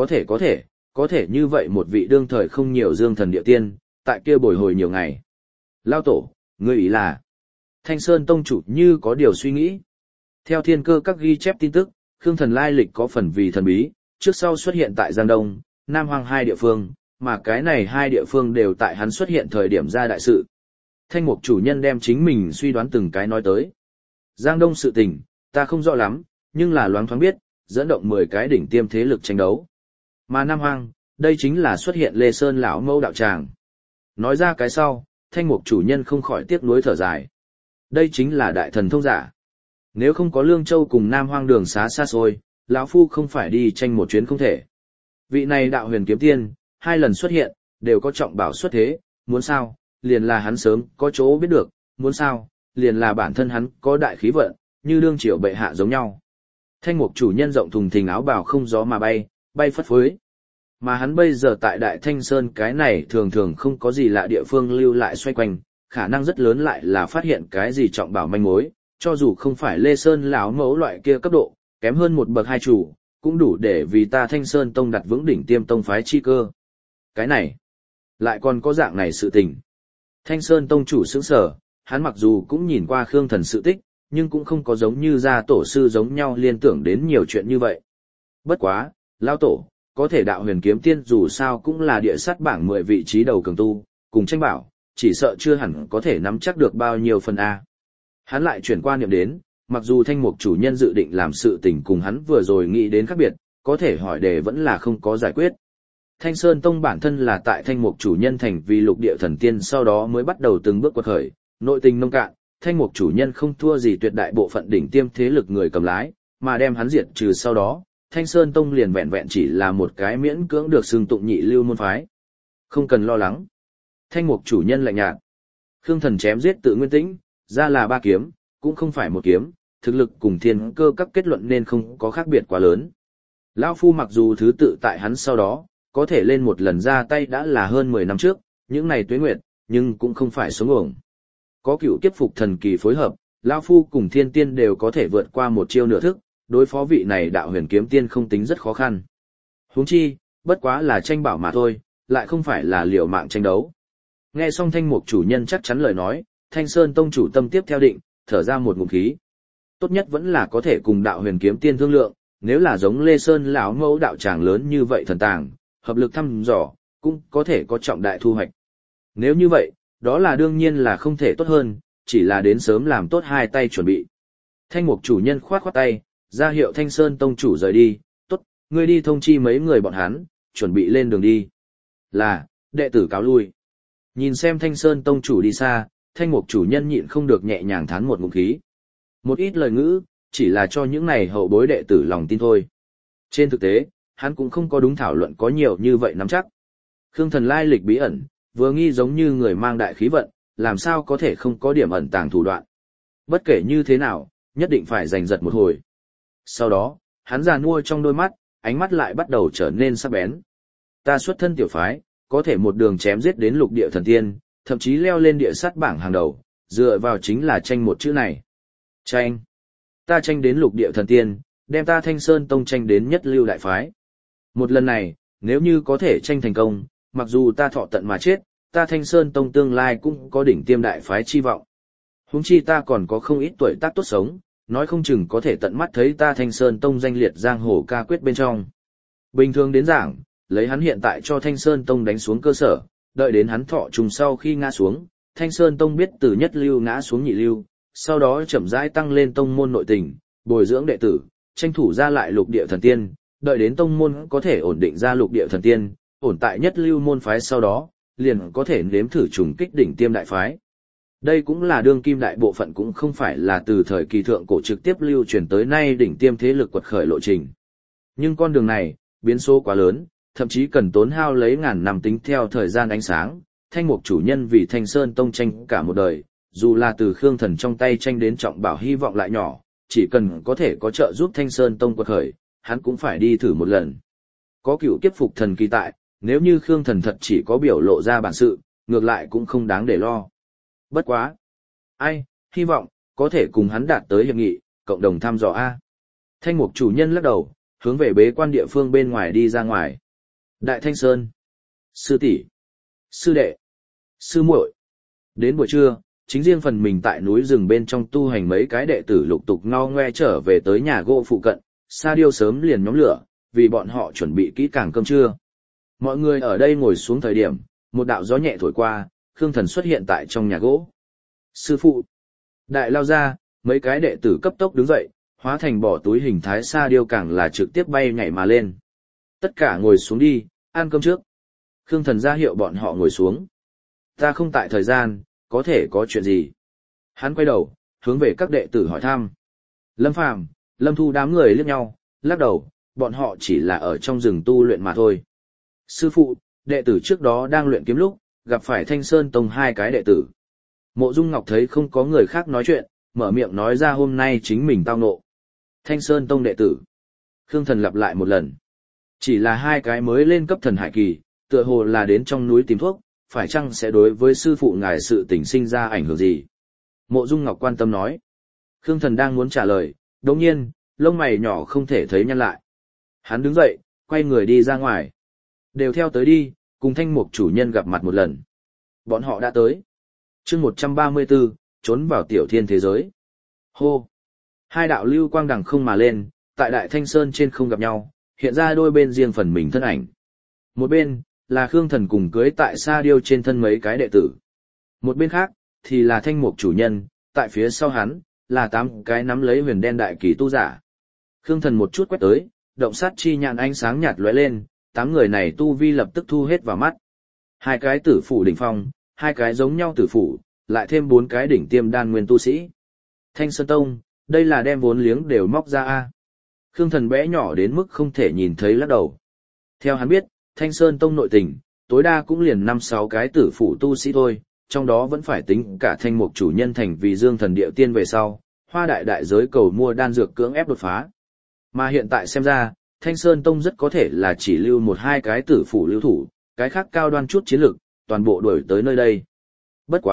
có thể như vậy một vị đương thời không nhiều dương thần địa tiên, tại kia bồi hồi nhiều ngày. Lao tổ, ngươi ý là, Thanh Sơn tông chủ như có điều suy nghĩ. Theo thiên cơ các ghi chép tin tức, Khương Thần lai lịch có phần vì thần bí, trước sau xuất hiện tại Giang Đông, Nam Hoang hai địa phương, mà cái này hai địa phương đều tại hắn xuất hiện thời điểm ra đại sự. Thanh Mục chủ nhân đem chính mình suy đoán từng cái nói tới. Giang Đông sự tình, ta không rõ lắm, nhưng là loáng thoáng biết, dẫn động 10 cái đỉnh tiêm thế lực tranh đấu. Mà Nam Hoang, đây chính là xuất hiện Lê Sơn lão mâu đạo tràng. Nói ra cái sau, Thanh Mục chủ nhân không khỏi tiếc nuối thở dài. Đây chính là đại thần thông giả. Nếu không có Lương Châu cùng Nam Hoang đường xá xa xôi, lão phu không phải đi tranh một chuyến không thể. Vị này đạo huyền kiếm tiên, 2 lần xuất hiện, đều có trọng bảo xuất thế, muốn sao, liền là hắn sớm có chỗ biết được, muốn sao, liền là bản thân hắn có đại khí vận, như đương triều bệ hạ giống nhau. Thanh Mục chủ nhân rộng thùng thình áo bào không gió mà bay, bay phất phới. Mà hắn bây giờ tại Đại Thanh Sơn cái này thường thường không có gì lạ địa phương lưu lại xoay quanh, khả năng rất lớn lại là phát hiện cái gì trọng bảo manh mối, cho dù không phải Lê Sơn lão mẫu loại kia cấp độ, kém hơn một bậc hai chủ, cũng đủ để vì ta Thanh Sơn tông đặt vững đỉnh tiêm tông phái chi cơ. Cái này, lại còn có dạng này sự tình. Thanh Sơn tông chủ sững sờ, hắn mặc dù cũng nhìn qua Khương Thần sự tích, nhưng cũng không có giống như gia tổ sư giống nhau liên tưởng đến nhiều chuyện như vậy. Bất quá, lão tổ, có thể đạo huyền kiếm tiên dù sao cũng là địa sát bảng 10 vị trí đầu cường tu, cùng tranh bảo, chỉ sợ chưa hẳn có thể nắm chắc được bao nhiêu phần A. Hắn lại chuyển qua niệm đến, mặc dù Thanh Mục chủ nhân dự định làm sự tình cùng hắn vừa rồi nghĩ đến khác biệt, có thể hỏi đề vẫn là không có giải quyết. Thanh Sơn Tông bản thân là tại Thanh Mục chủ nhân thành vì lục địa thần tiên sau đó mới bắt đầu từng bước quật khởi, nội tình nông cạn, Thanh Mục chủ nhân không thua gì tuyệt đại bộ phận đỉnh tiêm thế lực người cầm lái, mà đem hắn diệt trừ sau đó, Thanh Sơn Tông liền vẹn vẹn chỉ là một cái miễn cưỡng được xưng tụng nhị lưu môn phái. Không cần lo lắng. Thanh Mục chủ nhân lạnh nhạt. Khương Thần chém giết tự nguyên tĩnh, ra là 3 kiếm, cũng không phải một kiếm, thực lực cùng thiên cơ các kết luận nên không có khác biệt quá lớn. Lão phu mặc dù thứ tự tại hắn sau đó, có thể lên một lần ra tay đã là hơn 10 năm trước, những này tuế nguyệt, nhưng cũng không phải số ngủng. có cựu kiếp phục thần kỳ phối hợp, Lao Phu cùng thiên tiên đều có thể vượt qua một chiêu nửa thức, đối phó vị này đạo huyền kiếm tiên không tính rất khó khăn. Huống chi, bất quá là tranh bảo mà thôi, lại không phải là liều mạng tranh đấu. Nghe xong Thanh Mục chủ nhân chắc chắn lời nói, Thanh Sơn tông chủ tâm tiếp theo định, thở ra một ngụm khí. Tốt nhất vẫn là có thể cùng đạo huyền kiếm tiên thương lượng, nếu là giống Lê Sơn lão mẫu đạo tràng lớn như vậy thần tàng, hợp lực thăm dò, cũng có thể có trọng đại thu hoạch. Nếu như vậy, đó là đương nhiên là không thể tốt hơn, chỉ là đến sớm làm tốt hai tay chuẩn bị. Thanh Mục chủ nhân khoát khoát tay, ra hiệu Thanh Sơn tông chủ rời đi, tốt, ngươi đi thông chi mấy người bọn hắn, chuẩn bị lên đường đi. Là, đệ tử cáo lui. Nhìn xem Thanh Sơn tông chủ đi xa, Thanh Mục chủ nhân nhịn không được nhẹ nhàng thán một ngụm khí. Một ít lời ngữ, chỉ là cho những này hậu bối đệ tử lòng tin thôi. Trên thực tế, hắn cũng không có đúng thảo luận có nhiều như vậy nắm chắc. Khương Thần lai lịch bí ẩn, vừa nghi giống như người mang đại khí vận, làm sao có thể không có điểm ẩn tàng thủ đoạn. Bất kể như thế nào, nhất định phải giành giật một hồi. Sau đó, hắn già nua trong đôi mắt, ánh mắt lại bắt đầu trở nên sắc bén. Ta xuất thân tiểu phái, có thể một đường chém giết đến lục địa thần tiên, thậm chí leo lên địa sát bảng hàng đầu, dựa vào chính là tranh một chữ này. Tranh. Ta tranh đến lục địa thần tiên, đem ta Thanh Sơn tông tranh đến nhất lưu đại phái. Một lần này, nếu như có thể tranh thành công, mặc dù ta thọ tận mà chết, ta Thanh Sơn tông tương lai cũng có đỉnh tiêm đại phái chi vọng. Huống chi ta còn có không ít tuổi tác tốt sống, nói không chừng có thể tận mắt thấy ta Thanh Sơn tông danh liệt giang hồ ca quyết bên trong. Bình thường đến giảng, lấy hắn hiện tại cho Thanh Sơn tông đánh xuống cơ sở, đợi đến hắn thọ trùng sau khi ngã xuống, Thanh Sơn tông biết từ nhất lưu ngã xuống nhị lưu, sau đó chậm rãi tăng lên tông môn nội tình, bồi dưỡng đệ tử, tranh thủ ra lại lục địa thần tiên, đợi đến tông môn có thể ổn định ra lục địa thần tiên, ổn tại nhất lưu môn phái sau đó, liền có thể nếm thử trùng kích đỉnh tiêm đại phái. Đây cũng là đương kim đại bộ phận cũng không phải là từ thời kỳ thượng cổ trực tiếp lưu truyền tới nay đỉnh tiêm thế lực quật khởi lộ trình. Nhưng con đường này, biến số quá lớn, thậm chí cần tốn hao lấy ngàn năm tính theo thời gian ánh sáng, Thanh Mục chủ nhân vì Thanh Sơn tông tranh cả một đời, dù là từ Khương Thần trong tay tranh đến trọng bảo hy vọng lại nhỏ, chỉ cần có thể có trợ giúp Thanh Sơn tông quật khởi, hắn cũng phải đi thử một lần. Có cựu kiếp phục thần kỳ tại, nếu như Khương Thần thật chỉ có biểu lộ ra bản sự, ngược lại cũng không đáng để lo. Bất quá. Ai, hy vọng, có thể cùng hắn đạt tới hiệp nghị, cộng đồng thăm dò A. Thanh Mục chủ nhân lắc đầu, hướng về bế quan địa phương bên ngoài đi ra ngoài. Đại Thanh Sơn. Sư tỷ, sư đệ, sư muội. Đến buổi trưa, chính riêng phần mình tại núi rừng bên trong tu hành mấy cái đệ tử lục tục ngao ngoe trở về tới nhà gỗ phụ cận, Sa Điêu sớm liền nhóm lửa, vì bọn họ chuẩn bị kỹ càng cơm trưa. Mọi người ở đây ngồi xuống thời điểm, một đạo gió nhẹ thổi qua, Khương Thần xuất hiện tại trong nhà gỗ. Sư phụ. Đại lao ra, mấy cái đệ tử cấp tốc đứng dậy, hóa thành bỏ túi hình thái Sa Điêu càng là trực tiếp bay nhảy mà lên. Tất cả ngồi xuống đi, ăn cơm trước. Khương Thần ra hiệu bọn họ ngồi xuống. Ta không tại thời gian, có thể có chuyện gì? Hắn quay đầu, hướng về các đệ tử hỏi thăm. Lâm Phàm, Lâm Thu đám người liếc nhau, lắc đầu, bọn họ chỉ là ở trong rừng tu luyện mà thôi. Sư phụ, đệ tử trước đó đang luyện kiếm lúc, gặp phải Thanh Sơn tông hai cái đệ tử. Mộ Dung Ngọc thấy không có người khác nói chuyện, mở miệng nói ra hôm nay chính mình tao ngộ. Thanh Sơn tông đệ tử. Khương Thần lặp lại một lần. Chỉ là hai cái mới lên cấp thần hải kỳ, tựa hồ là đến trong núi tìm thuốc, phải chăng sẽ đối với sư phụ ngài sự tình sinh ra ảnh hưởng gì? Mộ Dung Ngọc quan tâm nói. Khương Thần đang muốn trả lời, đồng nhiên, lông mày nhỏ không thể thấy nhăn lại. Hắn đứng dậy, quay người đi ra ngoài. Đều theo tới đi, cùng Thanh Mục chủ nhân gặp mặt một lần. Bọn họ đã tới. Chương 134, trốn vào tiểu thiên thế giới. Hô! Hai đạo lưu quang đằng không mà lên, tại Đại Thanh Sơn trên không gặp nhau, hiện ra đôi bên riêng phần mình thân ảnh. Một bên, là Khương Thần cùng cưới tại Sa Điêu trên thân mấy cái đệ tử. Một bên khác, thì là Thanh Mục chủ nhân, tại phía sau hắn, là 8 cái nắm lấy huyền đen đại kỳ tu giả. Khương Thần một chút quét tới, động sát chi nhãn ánh sáng nhạt lóe lên, 8 người này tu vi lập tức thu hết vào mắt. 2 cái tử phủ đỉnh phong, 2 cái giống nhau tử phủ, lại thêm 4 cái đỉnh tiêm đan nguyên tu sĩ. Thanh Sơn Tông, đây là đem vốn liếng đều móc ra a. Khương Thần bé nhỏ đến mức không thể nhìn thấy lắc đầu. Theo hắn biết, Thanh Sơn Tông nội tình, tối đa cũng liền 5-6 cái tử phủ tu sĩ thôi, trong đó vẫn phải tính cả Thanh Mục chủ nhân thành vì Dương Thần Điệu Tiên về sau, hoa đại đại giới cầu mua đan dược cưỡng ép đột phá. Mà hiện tại xem ra, Thanh Sơn Tông rất có thể là chỉ lưu 1-2 cái tử phủ lưu thủ, cái khác cao đoan chút chiến lực, toàn bộ đuổi tới nơi đây. Bất quá,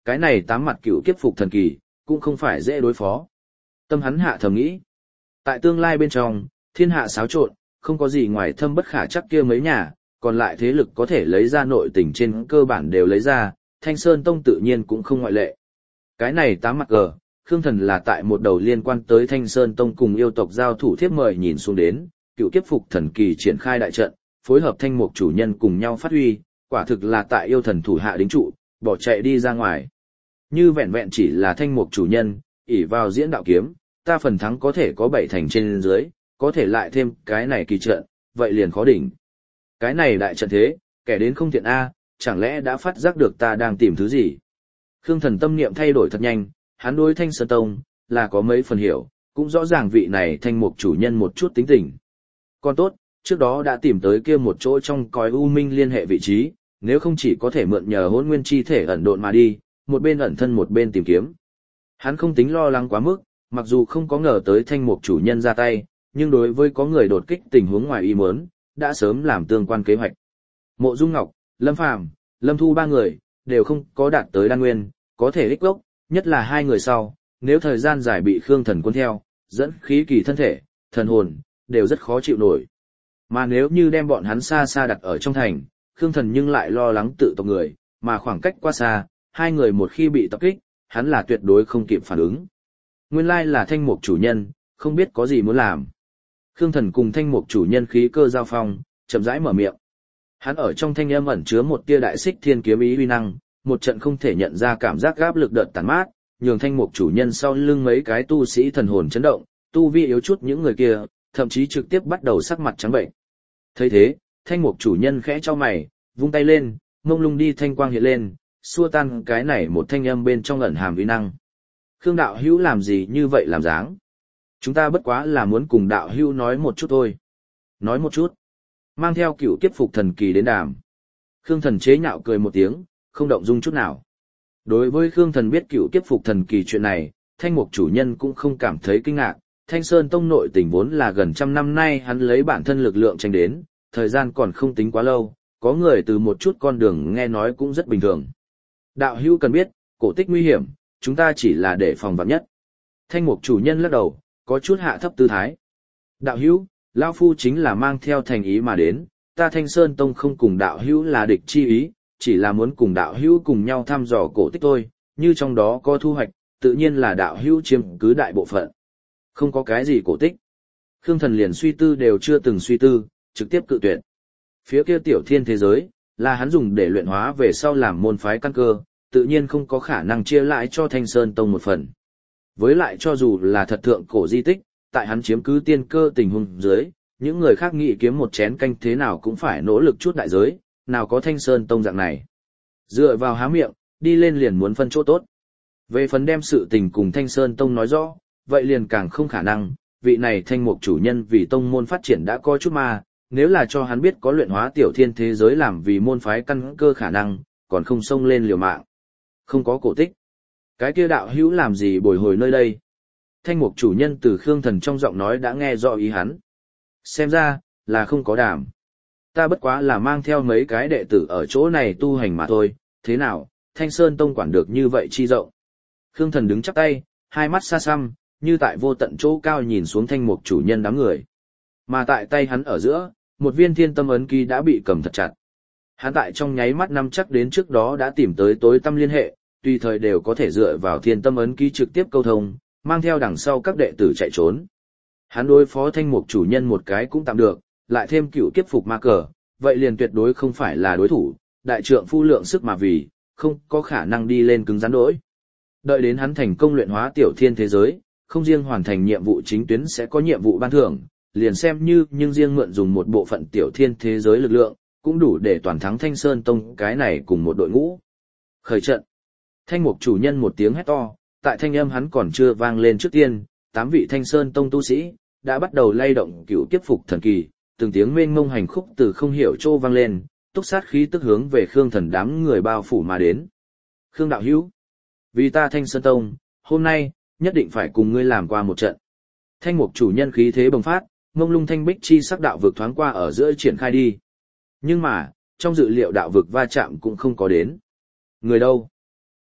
cái này tám mặt cựu kiếp phục thần kỳ, cũng không phải dễ đối phó. Tâm hắn hạ thầm nghĩ. Tại tương lai bên trong, thiên hạ xáo trộn, không có gì ngoài thâm bất khả chắc kia mấy nhà, còn lại thế lực có thể lấy ra nội tình trên cơ bản đều lấy ra, Thanh Sơn Tông tự nhiên cũng không ngoại lệ. Cái này tám mặt cờ, Khương Thần là tại một đầu liên quan tới Thanh Sơn Tông cùng yêu tộc giao thủ thiếp mời nhìn xuống đến, cựu kiếp phục thần kỳ triển khai đại trận, phối hợp thanh mục chủ nhân cùng nhau phát huy, quả thực là tại yêu thần thủ hạ đính trụ, bỏ chạy đi ra ngoài. Như vẹn vẹn chỉ là thanh mục chủ nhân, ỷ vào diễn đạo kiếm, ta phần thắng có thể có 7 thành trên dưới, có thể lại thêm cái này kỳ trận, vậy liền khó đỉnh. Cái này đại trận thế, kẻ đến không thiện A, chẳng lẽ đã phát giác được ta đang tìm thứ gì? Khương Thần tâm niệm thay đổi thật nhanh, hắn đối Thanh Sơn Tông, là có mấy phần hiểu, cũng rõ ràng vị này thanh mục chủ nhân một chút tính tình. Còn tốt, trước đó đã tìm tới kia một chỗ trong cõi u minh liên hệ vị trí, nếu không chỉ có thể mượn nhờ hỗn nguyên chi thể ẩn độn mà đi, một bên ẩn thân một bên tìm kiếm. Hắn không tính lo lắng quá mức, mặc dù không có ngờ tới thanh mục chủ nhân ra tay, nhưng đối với có người đột kích tình huống ngoài ý muốn, đã sớm làm tương quan kế hoạch. Mộ Dung Ngọc, Lâm Phàm, Lâm Thu ba người, đều không có đạt tới đan nguyên, có thể ích gốc, nhất là hai người sau, nếu thời gian dài bị Khương Thần cuốn theo, dẫn khí kỳ thân thể, thần hồn, đều rất khó chịu nổi. Mà nếu như đem bọn hắn xa xa đặt ở trong thành, Khương Thần nhưng lại lo lắng tự tộc người, mà khoảng cách quá xa, hai người một khi bị tập kích, hắn là tuyệt đối không kịp phản ứng. Nguyên lai là thanh mục chủ nhân, không biết có gì muốn làm. Khương Thần cùng thanh mục chủ nhân khí cơ giao phong, chậm rãi mở miệng. Hắn ở trong thanh âm ẩn chứa một tia đại xích thiên kiếm ý uy năng, một trận không thể nhận ra cảm giác áp lực đợt tàn mát, nhường thanh mục chủ nhân sau lưng mấy cái tu sĩ thần hồn chấn động, tu vi yếu chút những người kia, thậm chí trực tiếp bắt đầu sắc mặt trắng bệnh. Thấy thế, thanh mục chủ nhân khẽ cho mày, vung tay lên, mông lung đi thanh quang hiện lên, xua tan cái này một thanh âm bên trong ẩn hàm uy năng. Khương đạo hữu làm gì như vậy làm dáng? Chúng ta bất quá là muốn cùng đạo hữu nói một chút thôi. Nói một chút. Mang theo cựu kiếp phục thần kỳ đến đàm. Khương Thần chế nhạo cười một tiếng, không động dung chút nào. Đối với Khương Thần biết cựu kiếp phục thần kỳ chuyện này, thanh mục chủ nhân cũng không cảm thấy kinh ngạc. Thanh Sơn Tông nội tình vốn là gần trăm năm nay hắn lấy bản thân lực lượng tranh đến, thời gian còn không tính quá lâu, có người từ một chút con đường nghe nói cũng rất bình thường. Đạo hữu cần biết, cổ tích nguy hiểm, chúng ta chỉ là để phòng vạn nhất. Thanh mục chủ nhân lắc đầu, có chút hạ thấp tư thái. Đạo hữu, lão phu chính là mang theo thành ý mà đến, ta Thanh Sơn Tông không cùng đạo hữu là địch chi ý, chỉ là muốn cùng đạo hữu cùng nhau thăm dò cổ tích thôi, như trong đó có thu hoạch, tự nhiên là đạo hữu chiếm cứ đại bộ phận. Không có cái gì cổ tích. Khương Thần liền suy tư đều chưa từng suy tư, trực tiếp cự tuyệt. Phía kia tiểu thiên thế giới, là hắn dùng để luyện hóa về sau làm môn phái căn cơ, tự nhiên không có khả năng chia lại cho Thanh Sơn Tông một phần. Với lại cho dù là thật thượng cổ di tích, tại hắn chiếm cứ tiên cơ tình huống dưới, những người khác nghĩ kiếm một chén canh thế nào cũng phải nỗ lực chút đại giới, nào có Thanh Sơn Tông dạng này. Dựa vào há miệng, đi lên liền muốn phân chỗ tốt. Về phần đem sự tình cùng Thanh Sơn Tông nói rõ, vậy liền càng không khả năng, vị này thanh mục chủ nhân vì tông môn phát triển đã có chút mà, nếu là cho hắn biết có luyện hóa tiểu thiên thế giới làm vì môn phái căn cơ khả năng, còn không xông lên liều mạng. Không có cổ tích. Cái kia đạo hữu làm gì bồi hồi nơi đây? Thanh mục chủ nhân từ Khương Thần trong giọng nói đã nghe rõ ý hắn. Xem ra, là không có đàm. Ta bất quá là mang theo mấy cái đệ tử ở chỗ này tu hành mà thôi, thế nào, Thanh Sơn Tông quản được như vậy chi rộng. Khương Thần đứng chắp tay, hai mắt xa xăm, như tại vô tận chỗ cao nhìn xuống thanh mục chủ nhân đám người. Mà tại tay hắn ở giữa, một viên thiên tâm ấn ký đã bị cầm thật chặt. Hắn tại trong nháy mắt năm chắc đến trước đó đã tìm tới tối tâm liên hệ, tùy thời đều có thể dựa vào thiên tâm ấn ký trực tiếp câu thông, mang theo đằng sau các đệ tử chạy trốn. Hắn đối phó thanh mục chủ nhân một cái cũng tạm được, lại thêm cựu kiếp phục ma cờ, vậy liền tuyệt đối không phải là đối thủ, đại trượng phu lượng sức mà vì, không có khả năng đi lên cứng rắn đỗi. Đợi đến hắn thành công luyện hóa tiểu thiên thế giới, không riêng hoàn thành nhiệm vụ chính tuyến sẽ có nhiệm vụ ban thưởng, liền xem như nhưng riêng mượn dùng một bộ phận tiểu thiên thế giới lực lượng, cũng đủ để toàn thắng Thanh Sơn Tông cái này cùng một đội ngũ. Khởi trận. Thanh mục chủ nhân một tiếng hét to, tại thanh âm hắn còn chưa vang lên trước tiên, 8 vị Thanh Sơn Tông tu sĩ đã bắt đầu lay động cựu kiếp phục thần kỳ, từng tiếng mênh mông hành khúc từ không hiểu chỗ vang lên, túc sát khí tức hướng về Khương Thần đám người bao phủ mà đến. Khương đạo hữu, vì ta Thanh Sơn Tông, hôm nay nhất định phải cùng ngươi làm qua một trận. Thanh mục chủ nhân khí thế bùng phát, mông lung thanh bích chi sắc đạo vực thoáng qua ở giữa triển khai đi. Nhưng mà, trong dự liệu đạo vực va chạm cũng không có đến. Người đâu?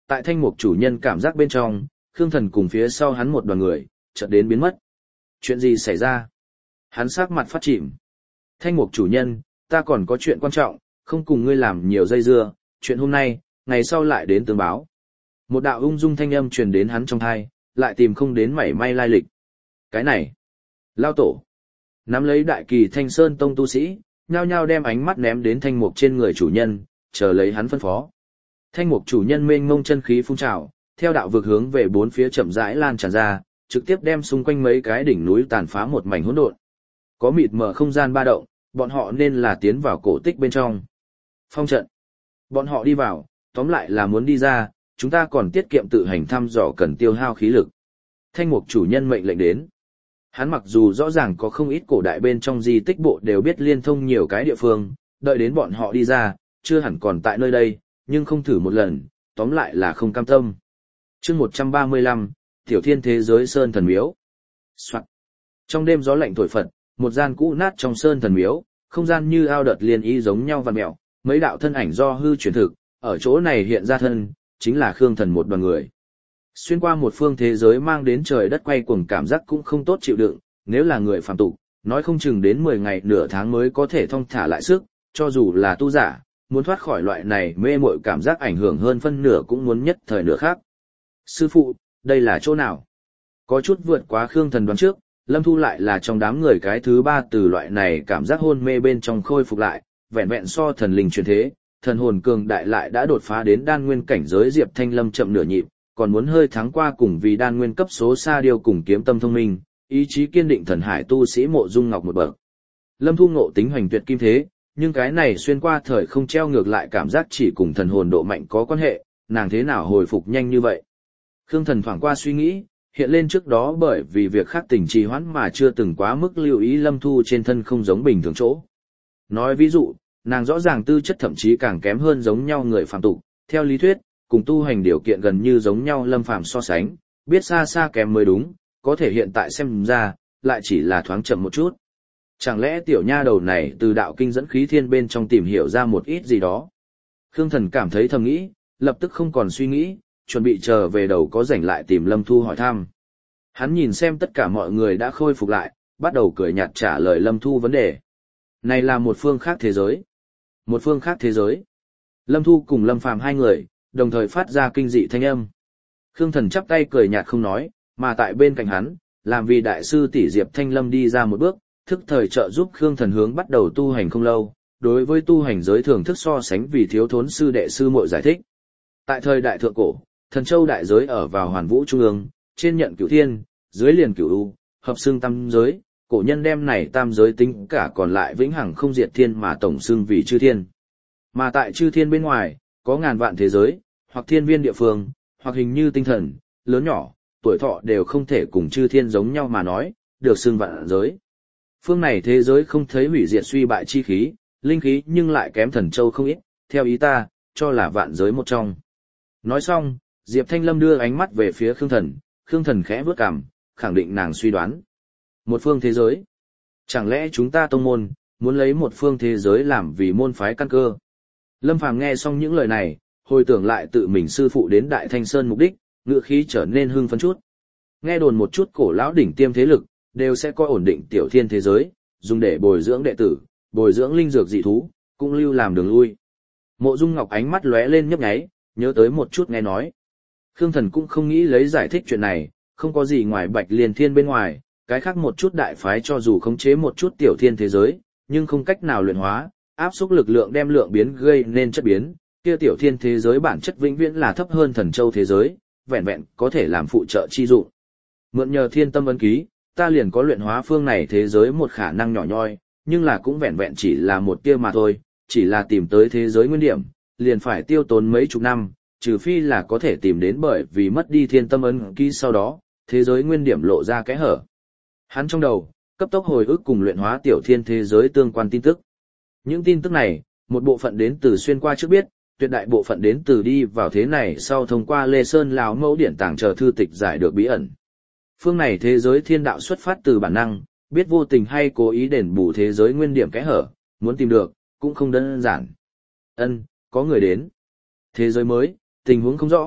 Tại thanh mục chủ nhân cảm giác bên trong, Khương Thần cùng phía sau hắn một đoàn người, chợt đến biến mất. Chuyện gì xảy ra? Hắn sắc mặt phát chìm. Thanh mục chủ nhân, ta còn có chuyện quan trọng, không cùng ngươi làm nhiều dây dưa, chuyện hôm nay, ngày sau lại đến tường báo. Một đạo ung dung thanh âm truyền đến hắn trong thai, lại tìm không đến mảy may lai lịch. Cái này, lao tổ. Nắm lấy đại kỳ thanh sơn tông tu sĩ, nhao nhao đem ánh mắt ném đến thanh mục trên người chủ nhân, chờ lấy hắn phân phó. Thanh mục chủ nhân mênh mông chân khí phun trào, theo đạo vực hướng về bốn phía chậm rãi lan tràn ra, trực tiếp đem xung quanh mấy cái đỉnh núi tàn phá một mảnh hỗn độn. Có mịt mờ không gian ba động, bọn họ nên là tiến vào cổ tích bên trong. Phong trận. Bọn họ đi vào, tóm lại là muốn đi ra, chúng ta còn tiết kiệm tự hành thăm dò cần tiêu hao khí lực. Thanh mục chủ nhân mệnh lệnh đến. Hắn mặc dù rõ ràng có không ít cổ đại bên trong di tích bộ đều biết liên thông nhiều cái địa phương, đợi đến bọn họ đi ra, chưa hẳn còn tại nơi đây, nhưng không thử một lần, tóm lại là không cam tâm. Chương 135, Tiểu Thiên Thế Giới Sơn Thần Miếu. Soạn. Trong đêm gió lạnh thổi phật, một gian cũ nát trong Sơn Thần Miếu, không gian như ao đợt liên y giống nhau vặn mèo, mấy đạo thân ảnh do hư chuyển thực, ở chỗ này hiện ra thân, chính là Khương Thần một đoàn người. Xuyên qua một phương thế giới mang đến trời đất quay cuồng cảm giác cũng không tốt chịu đựng, nếu là người phàm tục, nói không chừng đến 10 ngày nửa tháng mới có thể thong thả lại sức, cho dù là tu giả, muốn thoát khỏi loại này mê muội cảm giác ảnh hưởng hơn phân nửa cũng muốn nhất thời nửa khác. Sư phụ, đây là chỗ nào? Có chút vượt quá Khương Thần đoán trước, Lâm Thu lại là trong đám người cái thứ ba từ loại này cảm giác hôn mê bên trong khôi phục lại, vẹn vẹn so thần linh truyền thế, thần hồn cường đại lại đã đột phá đến đan nguyên cảnh giới Diệp Thanh Lâm chậm nửa nhịp, còn muốn hơi thắng qua cùng vì đan nguyên cấp số xa điều cùng kiếm tâm thông minh, ý chí kiên định thần hải tu sĩ Mộ Dung Ngọc một bậc. Lâm Thu ngộ tính hoành tuyệt kim thế, nhưng cái này xuyên qua thời không treo ngược lại cảm giác chỉ cùng thần hồn độ mạnh có quan hệ, nàng thế nào hồi phục nhanh như vậy? Khương Thần thoảng qua suy nghĩ, hiện lên trước đó bởi vì việc khác tình trì hoãn mà chưa từng quá mức lưu ý Lâm Thu trên thân không giống bình thường chỗ. Nói ví dụ, nàng rõ ràng tư chất thậm chí càng kém hơn giống nhau người phàm tục, theo lý thuyết, cùng tu hành điều kiện gần như giống nhau Lâm Phàm so sánh, biết xa xa kém mới đúng, có thể hiện tại xem ra, lại chỉ là thoáng chậm một chút. Chẳng lẽ tiểu nha đầu này từ đạo kinh dẫn khí thiên bên trong tìm hiểu ra một ít gì đó? Khương Thần cảm thấy thầm nghĩ, lập tức không còn suy nghĩ, chuẩn bị chờ về đầu có rảnh lại tìm Lâm Thu hỏi thăm. Hắn nhìn xem tất cả mọi người đã khôi phục lại, bắt đầu cười nhạt trả lời Lâm Thu vấn đề. Này là một phương khác thế giới. Một phương khác thế giới. Lâm Thu cùng Lâm Phàm hai người, đồng thời phát ra kinh dị thanh âm. Khương Thần chắp tay cười nhạt không nói, mà tại bên cạnh hắn, làm vì đại sư tỷ Diệp Thanh Lâm đi ra một bước, thức thời trợ giúp Khương Thần hướng bắt đầu tu hành không lâu, đối với tu hành giới thường thức so sánh vì thiếu thốn sư đệ sư muội giải thích. Tại thời đại thượng cổ, Thần Châu đại giới ở vào Hoàn Vũ trung ương, trên nhận Cửu Thiên, dưới liền Cửu U, hợp xưng tam giới, cổ nhân đem này tam giới tính cả còn lại vĩnh hằng không diệt thiên mà tổng xưng vì chư thiên. Mà tại chư thiên bên ngoài, có ngàn vạn thế giới, hoặc thiên viên địa phương, hoặc hình như tinh thần, lớn nhỏ, tuổi thọ đều không thể cùng chư thiên giống nhau mà nói, được xưng vạn giới. Phương này thế giới không thấy hủy diệt suy bại chi khí, linh khí nhưng lại kém Thần Châu không ít, theo ý ta, cho là vạn giới một trong. Nói xong, Diệp Thanh Lâm đưa ánh mắt về phía Khương Thần khẽ vướt cằm, khẳng định nàng suy đoán. Một phương thế giới. Chẳng lẽ chúng ta tông môn, muốn lấy một phương thế giới làm vì môn phái căn cơ? Lâm Phàm nghe xong những lời này, hồi tưởng lại tự mình sư phụ đến Đại Thanh Sơn mục đích, ngữ khí trở nên hưng phấn chút. Nghe đồn một chút cổ lão đỉnh tiêm thế lực, đều sẽ có ổn định tiểu thiên thế giới, dùng để bồi dưỡng đệ tử, bồi dưỡng linh dược dị thú, cũng lưu làm đường lui. Mộ Dung Ngọc ánh mắt lóe lên nhấp nháy, nhớ tới một chút nghe nói. Khương Thần cũng không nghĩ lấy giải thích chuyện này, không có gì ngoài Bạch Liên Thiên bên ngoài, cái khác một chút đại phái cho dù khống chế một chút tiểu thiên thế giới, nhưng không cách nào luyện hóa, áp xúc lực lượng đem lượng biến gây nên chất biến, kia tiểu thiên thế giới bản chất vĩnh viễn là thấp hơn Thần Châu thế giới, vẹn vẹn có thể làm phụ trợ chi dụng. Mượn nhờ thiên tâm ấn ký, ta liền có luyện hóa phương này thế giới một khả năng nhỏ nhoi, nhưng là cũng vẹn vẹn chỉ là một tia mà thôi, chỉ là tìm tới thế giới nguyên điểm, liền phải tiêu tốn mấy chục năm, trừ phi là có thể tìm đến bởi vì mất đi thiên tâm ấn ký sau đó, thế giới nguyên điểm lộ ra kẽ hở. Hắn trong đầu, cấp tốc hồi ức cùng luyện hóa tiểu thiên thế giới tương quan tin tức. Những tin tức này, một bộ phận đến từ xuyên qua trước biết, tuyệt đại bộ phận đến từ đi vào thế này sau thông qua Lê Sơn Lào Mẫu Điển tàng chờ thư tịch giải được bí ẩn. Phương này thế giới thiên đạo xuất phát từ bản năng, biết vô tình hay cố ý đền bù thế giới nguyên điểm kẽ hở, muốn tìm được, cũng không đơn giản. Có người đến. Thế giới mới, tình huống không rõ,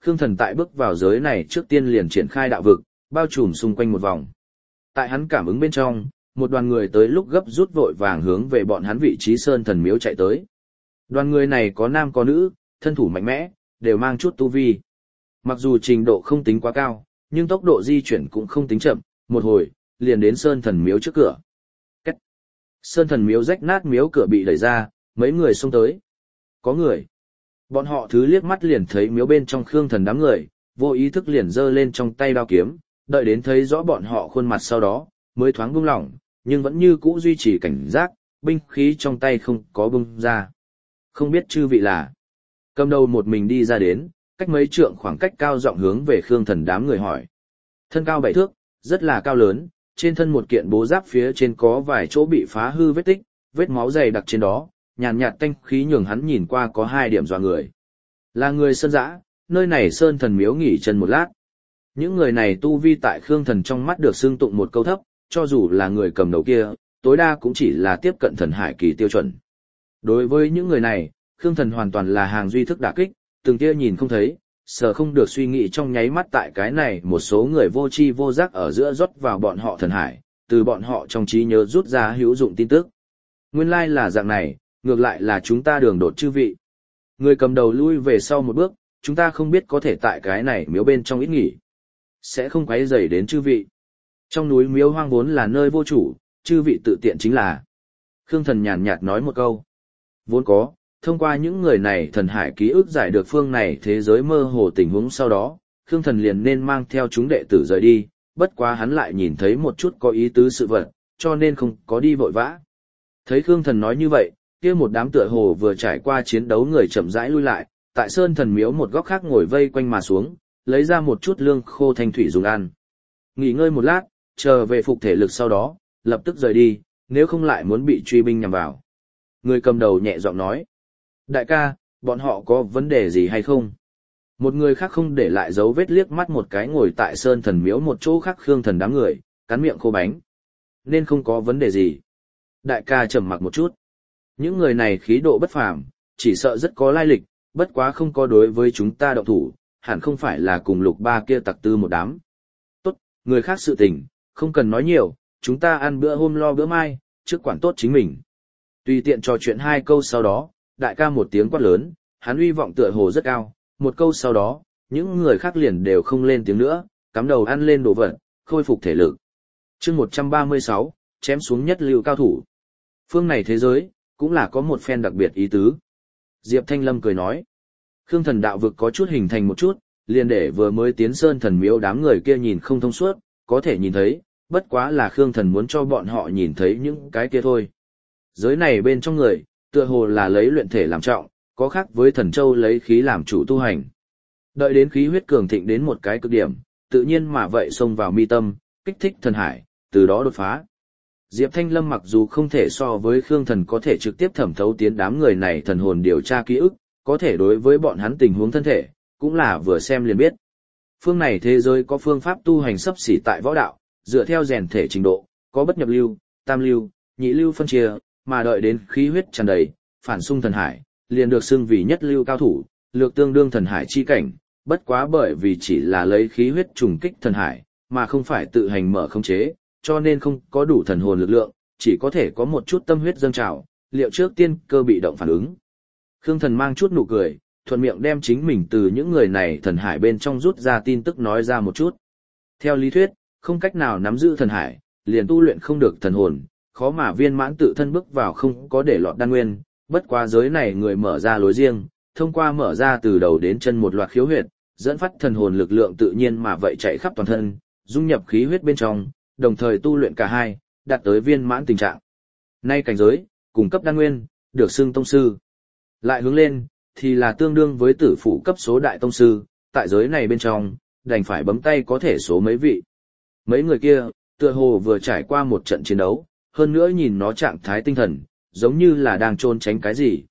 Khương Thần tại bước vào giới này trước tiên liền triển khai đạo vực, bao trùm xung quanh một vòng. Tại hắn cảm ứng bên trong, một đoàn người tới lúc gấp rút vội vàng hướng về bọn hắn vị trí Sơn Thần miếu chạy tới. Đoàn người này có nam có nữ, thân thủ mạnh mẽ, đều mang chút tu vi. Mặc dù trình độ không tính quá cao, nhưng tốc độ di chuyển cũng không tính chậm, một hồi, liền đến Sơn Thần miếu trước cửa. Cách. Sơn Thần miếu rách nát, miếu cửa bị đẩy ra, mấy người xông tới. Có người. Bọn họ thứ liếc mắt liền thấy miếu bên trong Khương Thần đám người, vô ý thức liền giơ lên trong tay đao kiếm, đợi đến thấy rõ bọn họ khuôn mặt sau đó, mới thoáng buông lỏng, nhưng vẫn như cũ duy trì cảnh giác, binh khí trong tay không có bung ra. Không biết chư vị là. Cầm đầu một mình đi ra đến, cách mấy trượng khoảng cách cao giọng hướng về Khương Thần đám người hỏi. Thân cao 7 thước, rất là cao lớn, trên thân một kiện bố giáp phía trên có vài chỗ bị phá hư vết tích, vết máu dày đặc trên đó, nhàn nhạt tanh khí nhường hắn nhìn qua có 2 điểm dọa người. Là người sơn dã, nơi này Sơn Thần miếu nghỉ chân một lát. Những người này tu vi tại Khương Thần trong mắt được xưng tụng một câu thấp, cho dù là người cầm đầu kia, tối đa cũng chỉ là tiếp cận thần hải kỳ tiêu chuẩn. Đối với những người này, Khương Thần hoàn toàn là hàng duy thức đả kích, từng kia nhìn không thấy, sợ không được suy nghĩ trong nháy mắt tại cái này một số người vô tri vô giác ở giữa rót vào bọn họ thần hải, từ bọn họ trong trí nhớ rút ra hữu dụng tin tức. Nguyên lai là dạng này, ngược lại là chúng ta đường đột chư vị. Người cầm đầu lui về sau một bước, chúng ta không biết có thể tại cái này miếu bên trong ít nghỉ. Sẽ không quấy rầy đến chư vị. Trong núi miếu hoang vốn là nơi vô chủ, chư vị tự tiện chính là. Khương Thần nhàn nhạt nói một câu. Vốn có, thông qua những người này thần hải ký ức giải được phương này thế giới mơ hồ tình huống sau đó, Khương Thần liền nên mang theo chúng đệ tử rời đi, bất quá hắn lại nhìn thấy một chút có ý tứ sự vật, cho nên không có đi vội vã. Thấy Khương Thần nói như vậy, kia một đám tựa hồ vừa trải qua chiến đấu người chậm rãi lui lại, tại Sơn Thần miếu một góc khác ngồi vây quanh mà xuống, lấy ra một chút lương khô thanh thủy dùng ăn. Nghỉ ngơi một lát, chờ về phục thể lực sau đó, lập tức rời đi, nếu không lại muốn bị truy binh nhằm vào. Người cầm đầu nhẹ giọng nói. Đại ca, bọn họ có vấn đề gì hay không? Một người khác không để lại dấu vết liếc mắt một cái ngồi tại Sơn Thần miếu một chỗ khác Khương Thần đám người, cắn miệng khô bánh. Nên không có vấn đề gì. Đại ca trầm mặc một chút. Những người này khí độ bất phàm, chỉ sợ rất có lai lịch, bất quá không có đối với chúng ta động thủ, hẳn không phải là cùng Lục Ba kia tặc tư một đám. Tốt, người khác sự tình, không cần nói nhiều, chúng ta ăn bữa hôm lo bữa mai, trước quản tốt chính mình. Tùy tiện trò chuyện 2 câu sau đó, đại ca một tiếng quát lớn, hắn uy vọng tựa hồ rất cao, một câu sau đó, những người khác liền đều không lên tiếng nữa, cắm đầu ăn lên đồ vật, khôi phục thể lực. Chương 136, chém xuống nhất lưu cao thủ. Phương này thế giới, cũng là có một phen đặc biệt ý tứ. Diệp Thanh Lâm cười nói, Khương Thần đạo vực có chút hình thành một chút, liền để vừa mới tiến Sơn Thần miếu đám người kia nhìn không thông suốt, có thể nhìn thấy, bất quá là Khương Thần muốn cho bọn họ nhìn thấy những cái kia thôi. Giới này bên trong người, tựa hồ là lấy luyện thể làm trọng, có khác với Thần Châu lấy khí làm chủ tu hành. Đợi đến khí huyết cường thịnh đến một cái cực điểm, tự nhiên mà vậy xông vào mi tâm, kích thích thần hải, từ đó đột phá. Diệp Thanh Lâm mặc dù không thể so với Khương Thần có thể trực tiếp thẩm thấu tiến đám người này thần hồn điều tra ký ức, có thể đối với bọn hắn tình huống thân thể, cũng là vừa xem liền biết. Phương này thế giới có phương pháp tu hành sấp xỉ tại võ đạo, dựa theo rèn thể trình độ, có bất nhập lưu, tam lưu, nhị lưu phân chia, mà đợi đến khí huyết tràn đầy, phản xung thần hải, liền được xưng vì nhất lưu cao thủ, lược tương đương thần hải chi cảnh, bất quá bởi vì chỉ là lấy khí huyết trùng kích thần hải, mà không phải tự hành mở khống chế, cho nên không có đủ thần hồn lực lượng, chỉ có thể có một chút tâm huyết dâng trào, liệu trước tiên cơ bị động phản ứng. Khương Thần mang chút nụ cười, thuận miệng đem chính mình từ những người này thần hải bên trong rút ra tin tức nói ra một chút. Theo lý thuyết, không cách nào nắm giữ thần hải, liền tu luyện không được thần hồn, khó mà viên mãn tự thân bước vào không có để lọt đan nguyên, bất quá giới này người mở ra lối riêng, thông qua mở ra từ đầu đến chân một loạt khiếu huyệt, dẫn phát thần hồn lực lượng tự nhiên mà vậy chạy khắp toàn thân, dung nhập khí huyết bên trong, đồng thời tu luyện cả hai, đạt tới viên mãn tình trạng. Nay cảnh giới, cung cấp đan nguyên, được xưng tông sư. Lại hướng lên, thì là tương đương với tử phụ cấp số đại tông sư, tại giới này bên trong, đành phải bấm tay có thể số mấy vị. Mấy người kia, tựa hồ vừa trải qua một trận chiến đấu, hơn nữa nhìn nó trạng thái tinh thần, giống như là đang trôn tránh cái gì,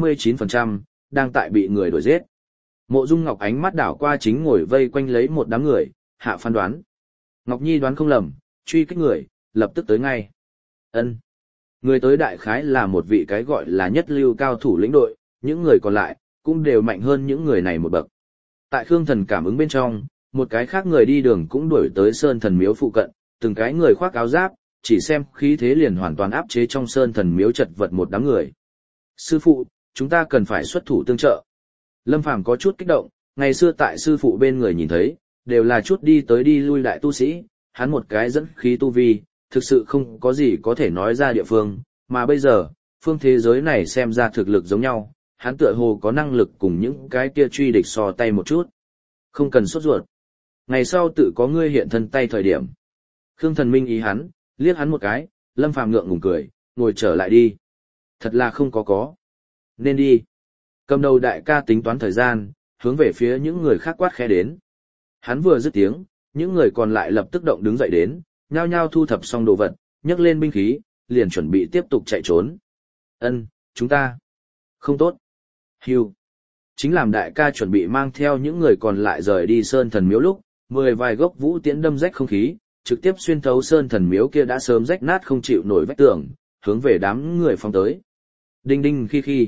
89%, đang tại bị người đuổi giết. Mộ Dung Ngọc ánh mắt đảo qua chính ngồi vây quanh lấy một đám người, hạ phán đoán. Ngọc Nhi đoán không lầm, truy kích người, lập tức tới ngay. Ân. Người tới đại khái là một vị cái gọi là nhất lưu cao thủ lĩnh đội, những người còn lại, cũng đều mạnh hơn những người này một bậc. Tại Khương Thần cảm ứng bên trong, một cái khác người đi đường cũng đuổi tới Sơn Thần Miếu phụ cận, từng cái người khoác áo giáp, chỉ xem khí thế liền hoàn toàn áp chế trong Sơn Thần Miếu chật vật một đám người. Sư phụ, chúng ta cần phải xuất thủ tương trợ. Lâm Phàm có chút kích động, ngày xưa tại sư phụ bên người nhìn thấy, đều là chút đi tới đi lui đại tu sĩ, hắn một cái dẫn khí tu vi, thực sự không có gì có thể nói ra địa phương, mà bây giờ, phương thế giới này xem ra thực lực giống nhau, hắn tựa hồ có năng lực cùng những cái kia truy địch so tay một chút. Không cần sốt ruột. Ngày sau tự có ngươi hiện thân tay thời điểm. Khương Thần minh ý hắn, liếc hắn một cái, Lâm Phàm ngượng ngùng cười, ngồi trở lại đi. Thật là không có. Nên đi. Cầm đầu đại ca tính toán thời gian, hướng về phía những người khác quát khẽ đến. Hắn vừa dứt tiếng, những người còn lại lập tức động đứng dậy đến, nhao nhao thu thập xong đồ vật, nhấc lên binh khí, liền chuẩn bị tiếp tục chạy trốn. Chúng ta. Không tốt. Hưu. Chính làm đại ca chuẩn bị mang theo những người còn lại rời đi Sơn Thần Miếu lúc, 10 vài gốc vũ tiễn đâm rách không khí, trực tiếp xuyên thấu Sơn Thần Miếu kia đã sớm rách nát không chịu nổi vách tường, hướng về đám người phóng tới. Đinh đinh khi.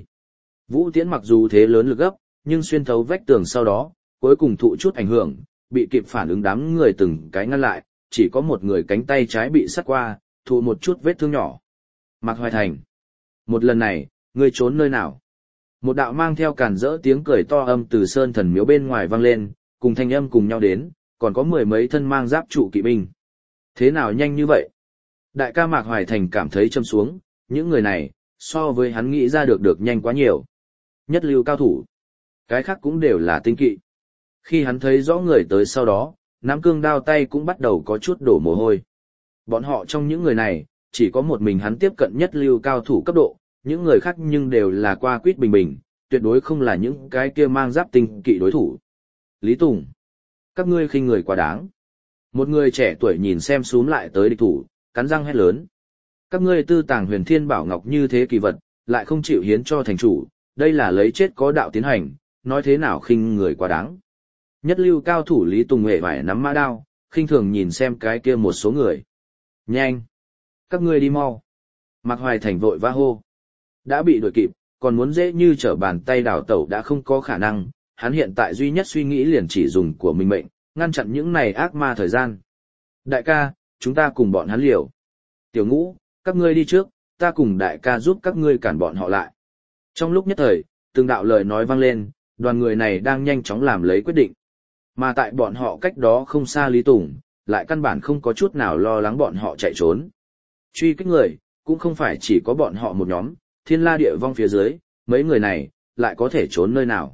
Vũ tiễn mặc dù thế lớn lực gấp, nhưng xuyên thấu vách tường sau đó, cuối cùng thụ chút ảnh hưởng, bị kịp phản ứng đám người từng cái ngăn lại, chỉ có một người cánh tay trái bị sắt qua, thụ một chút vết thương nhỏ. Mạc Hoài Thành. Một lần này, ngươi trốn nơi nào? Một đạo mang theo càn rỡ tiếng cười to âm từ Sơn Thần Miếu bên ngoài vang lên, cùng thanh âm cùng nhau đến, còn có 10 mấy thân mang giáp trụ kỵ binh. Thế nào nhanh như vậy? Đại ca Mạc Hoài Thành cảm thấy châm xuống, những người này, so với hắn nghĩ ra được nhanh quá nhiều. Nhất lưu cao thủ. Cái khác cũng đều là tinh kỵ. Khi hắn thấy rõ người tới sau đó, nắm cương đao tay cũng bắt đầu có chút đổ mồ hôi. Bọn họ trong những người này, chỉ có một mình hắn tiếp cận nhất lưu cao thủ cấp độ, những người khác nhưng đều là qua quýt bình bình, tuyệt đối không là những cái kia mang giáp tinh kỵ đối thủ. Lý Tùng, các ngươi khinh người quá đáng. Một người trẻ tuổi nhìn xem xúm lại tới địch thủ, cắn răng hét lớn. Các ngươi tư tàng huyền thiên bảo ngọc như thế kỳ vật, lại không chịu hiến cho thành chủ, đây là lấy chết có đạo tiến hành, nói thế nào khinh người quá đáng. Nhất lưu cao thủ Lý Tùng hề phải nắm mã đao, khinh thường nhìn xem cái kia một số người. Nhanh! Các ngươi đi mau! Mạc Hoài Thành vội vã hô. Đã bị đuổi kịp, còn muốn dễ như trở bàn tay đảo tẩu đã không có khả năng, hắn hiện tại duy nhất suy nghĩ liền chỉ dùng của mình mệnh, ngăn chặn những này ác ma thời gian. Đại ca, chúng ta cùng bọn hắn liều. Tiểu Ngũ, các ngươi đi trước, ta cùng đại ca giúp các ngươi cản bọn họ lại. Trong lúc nhất thời, từng đạo lời nói vang lên, đoàn người này đang nhanh chóng làm lấy quyết định. Mà tại bọn họ cách đó không xa Lý Tùng, lại căn bản không có chút nào lo lắng bọn họ chạy trốn. Truy kích người, cũng không phải chỉ có bọn họ một nhóm, thiên la địa vong phía dưới, mấy người này, lại có thể trốn nơi nào.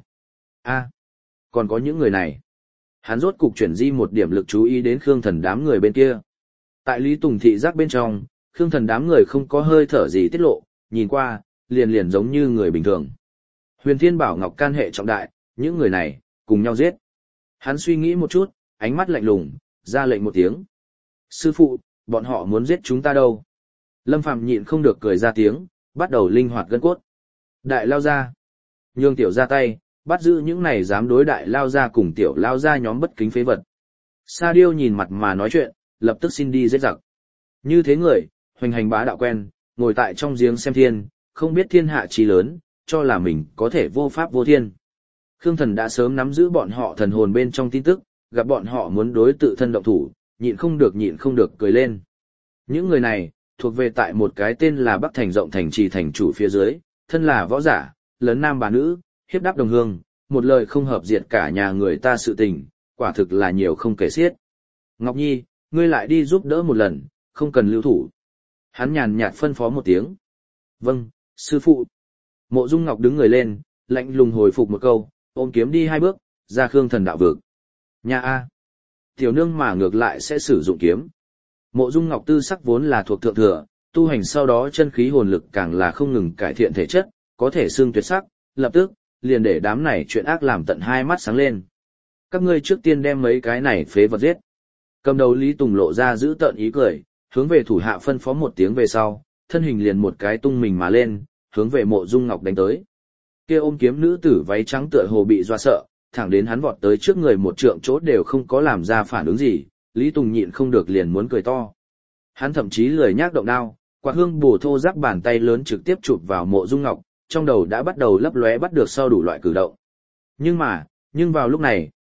Còn có những người này. Hắn rốt cục chuyển di một điểm lực chú ý đến Khương Thần đám người bên kia. Tại Lý Tùng thị giác bên trong, Khương Thần đám người không có hơi thở gì tiết lộ, nhìn qua, liền giống như người bình thường. Huyền Thiên Bảo Ngọc can hệ trọng đại, những người này, cùng nhau giết. Hắn suy nghĩ một chút, ánh mắt lạnh lùng, ra lệnh một tiếng. Sư phụ, bọn họ muốn giết chúng ta đâu? Lâm Phàm nhịn không được cười ra tiếng, bắt đầu linh hoạt gân cốt. Đại lao ra. Nhường tiểu ra tay, bắt giữ những này dám đối đại lao ra cùng tiểu lao ra nhóm bất kính phế vật. Sa Điêu nhìn mặt mà nói chuyện, lập tức xin đi giết giặc. Như thế người, hoành hành bá đạo quen, ngồi tại trong giếng xem thiên, không biết thiên hạ chi lớn, cho là mình có thể vô pháp vô thiên. Khương Thần đã sớm nắm giữ bọn họ thần hồn bên trong tin tức, gặp bọn họ muốn đối tự thân động thủ, nhịn không được cười lên. Những người này, thuộc về tại một cái tên là Bắc Thành Rộng Thành Trì thành chủ phía dưới, thân là võ giả, lớn nam bà nữ, hiếp đáp đồng hương, một lời không hợp diệt cả nhà người ta sự tình, quả thực là nhiều không kể xiết. Ngọc Nhi, ngươi lại đi giúp đỡ một lần, không cần lưu thủ. Hắn nhàn nhạt phân phó một tiếng. Vâng, sư phụ. Mộ Dung Ngọc đứng người lên, lạnh lùng hồi phục một câu, ôm kiếm đi 2 bước, ra Khương Thần đạo vực. Nha a, tiểu nương mà ngược lại sẽ sử dụng kiếm. Mộ Dung Ngọc tư sắc vốn là thuộc thượng thừa, tu hành sau đó chân khí hồn lực càng là không ngừng cải thiện thể chất, có thể xương tuyệt sắc, lập tức, liền để đám này chuyện ác làm tận 2 mắt sáng lên. Các ngươi trước tiên đem mấy cái này phế vật giết. Cầm đầu Lý Tùng lộ ra giữ tợn ý cười, hướng về thủ hạ phân phó một tiếng về sau, thân hình liền một cái tung mình mà lên, hướng về Mộ Dung Ngọc đánh tới. Kia ôm kiếm nữ tử váy trắng tựa hồ bị dọa sợ, thẳng đến hắn vọt tới trước người một trượng chỗ đều không có làm ra phản ứng gì, Lý Tùng nhịn không được liền muốn cười to. Hắn thậm chí lười nhác động đao, quạt hương bổ thô rắc bàn tay lớn trực tiếp chụp vào Mộ Dung Ngọc, trong đầu đã bắt đầu lấp lóe bắt được sau đủ loại cử động. Nhưng vào lúc này,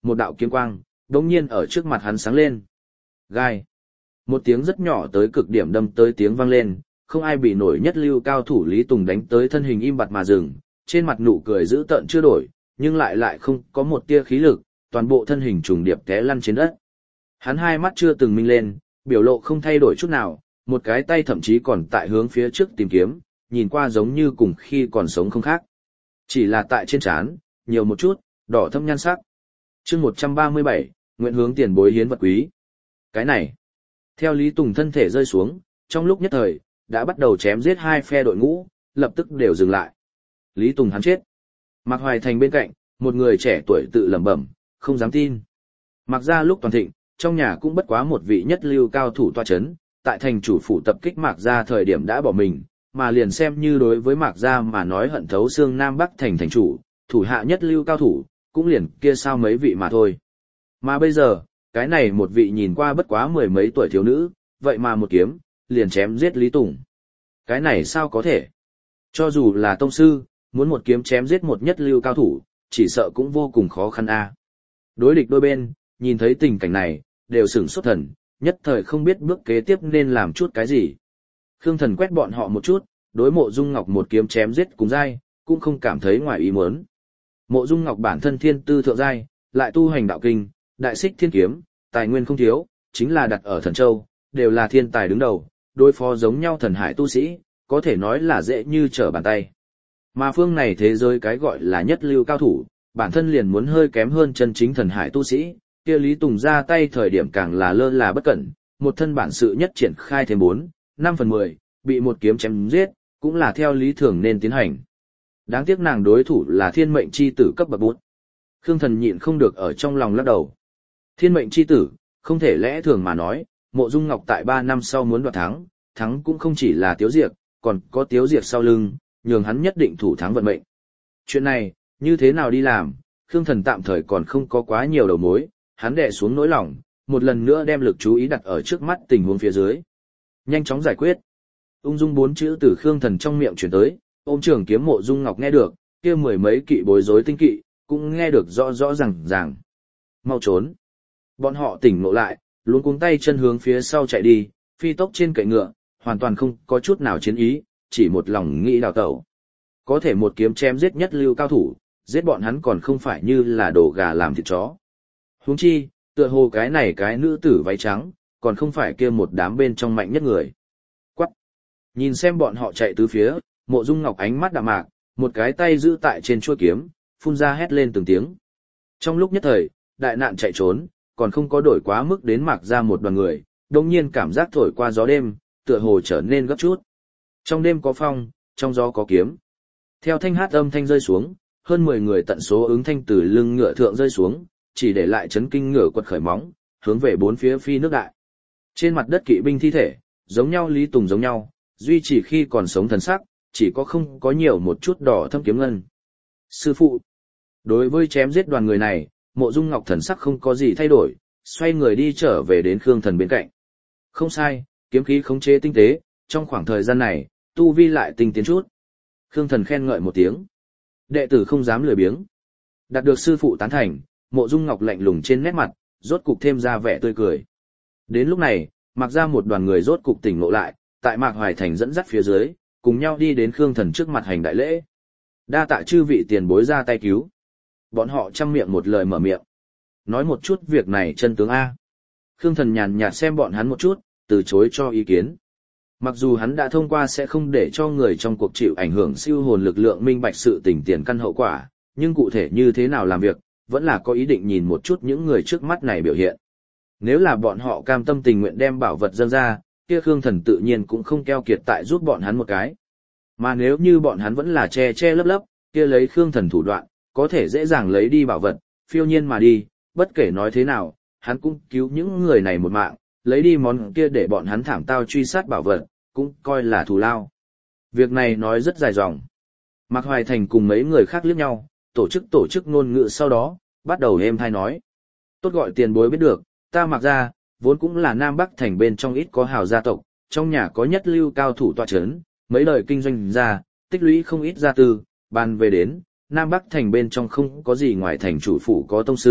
một đạo kiếm quang, đống nhiên ở trước mặt hắn sáng lên. Gai. Một tiếng rất nhỏ tới cực điểm đâm tới tiếng vang lên, không ai bị nổi nhất lưu cao thủ Lý Tùng đánh tới thân hình im bặt mà dừng, trên mặt nụ cười dữ tợn chưa đổi, nhưng lại không có một tia khí lực, toàn bộ thân hình trùng điệp té lăn trên đất. Hắn hai mắt chưa từng minh lên, biểu lộ không thay đổi chút nào, một cái tay thậm chí còn tại hướng phía trước tìm kiếm, nhìn qua giống như cùng khi còn sống không khác. Chỉ là tại trên trán, nhiều một chút, đỏ thâm nhan sắc. Chương 137, nguyện hướng tiền bối hiến vật quý. Cái này, theo Lý Tùng thân thể rơi xuống, trong lúc nhất thời, đã bắt đầu chém giết hai phe đội ngũ, lập tức đều dừng lại. Lý Tùng hắn chết. Mạc Hoài Thành bên cạnh, một người trẻ tuổi tự lẩm bẩm, không dám tin. Mạc gia lúc toàn thịnh, trong nhà cũng bất quá một vị nhất lưu cao thủ tọa chấn, tại thành chủ phủ tập kích Mạc gia thời điểm đã bỏ mình, mà liền xem như đối với Mạc gia mà nói hận thấu xương Nam Bắc thành thành chủ, thủ hạ nhất lưu cao thủ, cũng liền kia sao mấy vị mà thôi. Mà bây giờ, cái này một vị nhìn qua bất quá mười mấy tuổi thiếu nữ, vậy mà một kiếm, liền chém giết Lý Tùng. Cái này sao có thể? Cho dù là tông sư, muốn một kiếm chém giết một nhất lưu cao thủ, chỉ sợ cũng vô cùng khó khăn a. Đối địch đôi bên, nhìn thấy tình cảnh này, đều sửng sốt thần, nhất thời không biết bước kế tiếp nên làm chút cái gì. Khương Thần quét bọn họ một chút, đối Mộ Dung Ngọc một kiếm chém giết cùng giai, cũng không cảm thấy ngoài ý muốn. Mộ Dung Ngọc bản thân thiên tư thượng giai, lại tu hành đạo kinh, đại xích thiên kiếm, tài nguyên không thiếu, chính là đặt ở Thần Châu, đều là thiên tài đứng đầu, đối phó giống nhau thần hải tu sĩ, có thể nói là dễ như trở bàn tay. Mà phương này thế giới cái gọi là nhất lưu cao thủ, bản thân liền muốn hơi kém hơn chân chính thần hải tu sĩ, kia Lý Tùng ra tay thời điểm càng là lơ là bất cẩn, một thân bản sự nhất triển khai thêm 4/5/10, bị một kiếm chém giết, cũng là theo lý thường nên tiến hành. Đáng tiếc nàng đối thủ là thiên mệnh chi tử cấp bậc bút. Khương Thần nhịn không được ở trong lòng lắc đầu. Thiên mệnh chi tử, không thể lẽ thường mà nói, Mộ Dung Ngọc tại 3 năm sau muốn đoạt thắng, thắng cũng không chỉ là Tiếu Diệp, còn có Tiếu Diệp sau lưng, nhường hắn nhất định thủ thắng vận mệnh. Chuyện này, như thế nào đi làm, Khương Thần tạm thời còn không có quá nhiều đầu mối, hắn đè xuống nỗi lòng, một lần nữa đem lực chú ý đặt ở trước mắt tình huống phía dưới. Nhanh chóng giải quyết. Ung dung 4 chữ từ Khương Thần trong miệng truyền tới, ôm trường kiếm Mộ Dung Ngọc nghe được, kia mười mấy kỵ bối rối tinh kỵ, cũng nghe được rõ rõ ràng. Mau trốn. Bọn họ tỉnh ngộ lại, luống cuống tay chân hướng phía sau chạy đi, phi tốc trên cậy ngựa, hoàn toàn không có chút nào chiến ý, chỉ một lòng nghĩ đào tẩu. Có thể một kiếm chém giết nhất lưu cao thủ, giết bọn hắn còn không phải như là đồ gà làm thịt chó. Huống chi, tựa hồ cái này cái nữ tử váy trắng, còn không phải kia một đám bên trong mạnh nhất người. Quắc! Nhìn xem bọn họ chạy tứ phía, Mộ Dung Ngọc ánh mắt đạm mạc, một cái tay giữ tại trên chuôi kiếm, phun ra hét lên từng tiếng. Trong lúc nhất thời, đại nạn chạy trốn, còn không có đổi quá mức đến Mạc ra một đoàn người, đồng nhiên cảm giác thổi qua gió đêm, tựa hồ trở nên gấp chút. Trong đêm có phong, trong gió có kiếm. Theo thanh hát âm thanh rơi xuống, hơn 10 người tận số ứng thanh từ lưng ngựa thượng rơi xuống, chỉ để lại chấn kinh ngựa quật khởi móng, hướng về bốn phía phi nước đại. Trên mặt đất kỵ binh thi thể, giống nhau Lý Tùng giống nhau, duy chỉ khi còn sống thần sắc, chỉ có không có nhiều một chút đỏ thâm kiếm ngân. Sư phụ, đối với chém giết đoàn người này, Mộ Dung Ngọc thần sắc không có gì thay đổi, xoay người đi trở về đến Khương Thần bên cạnh. Không sai, kiếm khí khống chế tinh tế, trong khoảng thời gian này, tu vi lại tinh tiến chút. Khương Thần khen ngợi một tiếng. Đệ tử không dám lười biếng. Đạt được sư phụ tán thành, Mộ Dung Ngọc lạnh lùng trên nét mặt, rốt cục thêm ra vẻ tươi cười. Đến lúc này, Mạc ra một đoàn người rốt cục tỉnh ngộ lại, tại Mạc Hoài Thành dẫn dắt phía dưới, cùng nhau đi đến Khương Thần trước mặt hành đại lễ. Đa tạ chư vị tiền bối ra tay cứu. Bọn họ chăm miệng một lời mở miệng. Nói một chút việc này chân tướng A. Khương Thần nhàn nhạt xem bọn hắn một chút, từ chối cho ý kiến. Mặc dù hắn đã thông qua sẽ không để cho người trong cuộc chịu ảnh hưởng siêu hồn lực lượng minh bạch sự tình tiền căn hậu quả, nhưng cụ thể như thế nào làm việc, vẫn là có ý định nhìn một chút những người trước mắt này biểu hiện. Nếu là bọn họ cam tâm tình nguyện đem bảo vật dâng ra, kia Khương Thần tự nhiên cũng không keo kiệt tại giúp bọn hắn một cái. Mà nếu như bọn hắn vẫn là che lấp, kia lấy Khương Thần thủ đoạn, có thể dễ dàng lấy đi bảo vật, phiêu nhiên mà đi, bất kể nói thế nào, hắn cũng cứu những người này một mạng, lấy đi món kia để bọn hắn thảm tao truy sát bảo vật, cũng coi là thù lao. Việc này nói rất dài dòng. Mạc Hoài Thành cùng mấy người khác liếc nhau, tổ chức ngôn ngữ sau đó, bắt đầu êm thai nói. Tốt gọi tiền bối biết được, ta Mạc ra, vốn cũng là Nam Bắc Thành bên trong ít có hào gia tộc, trong nhà có nhất lưu cao thủ tọa chấn, mấy đời kinh doanh ra, tích lũy không ít gia tư, bàn về đến, Nam Bắc Thành bên trong không có gì ngoài thành chủ phủ có tông sư,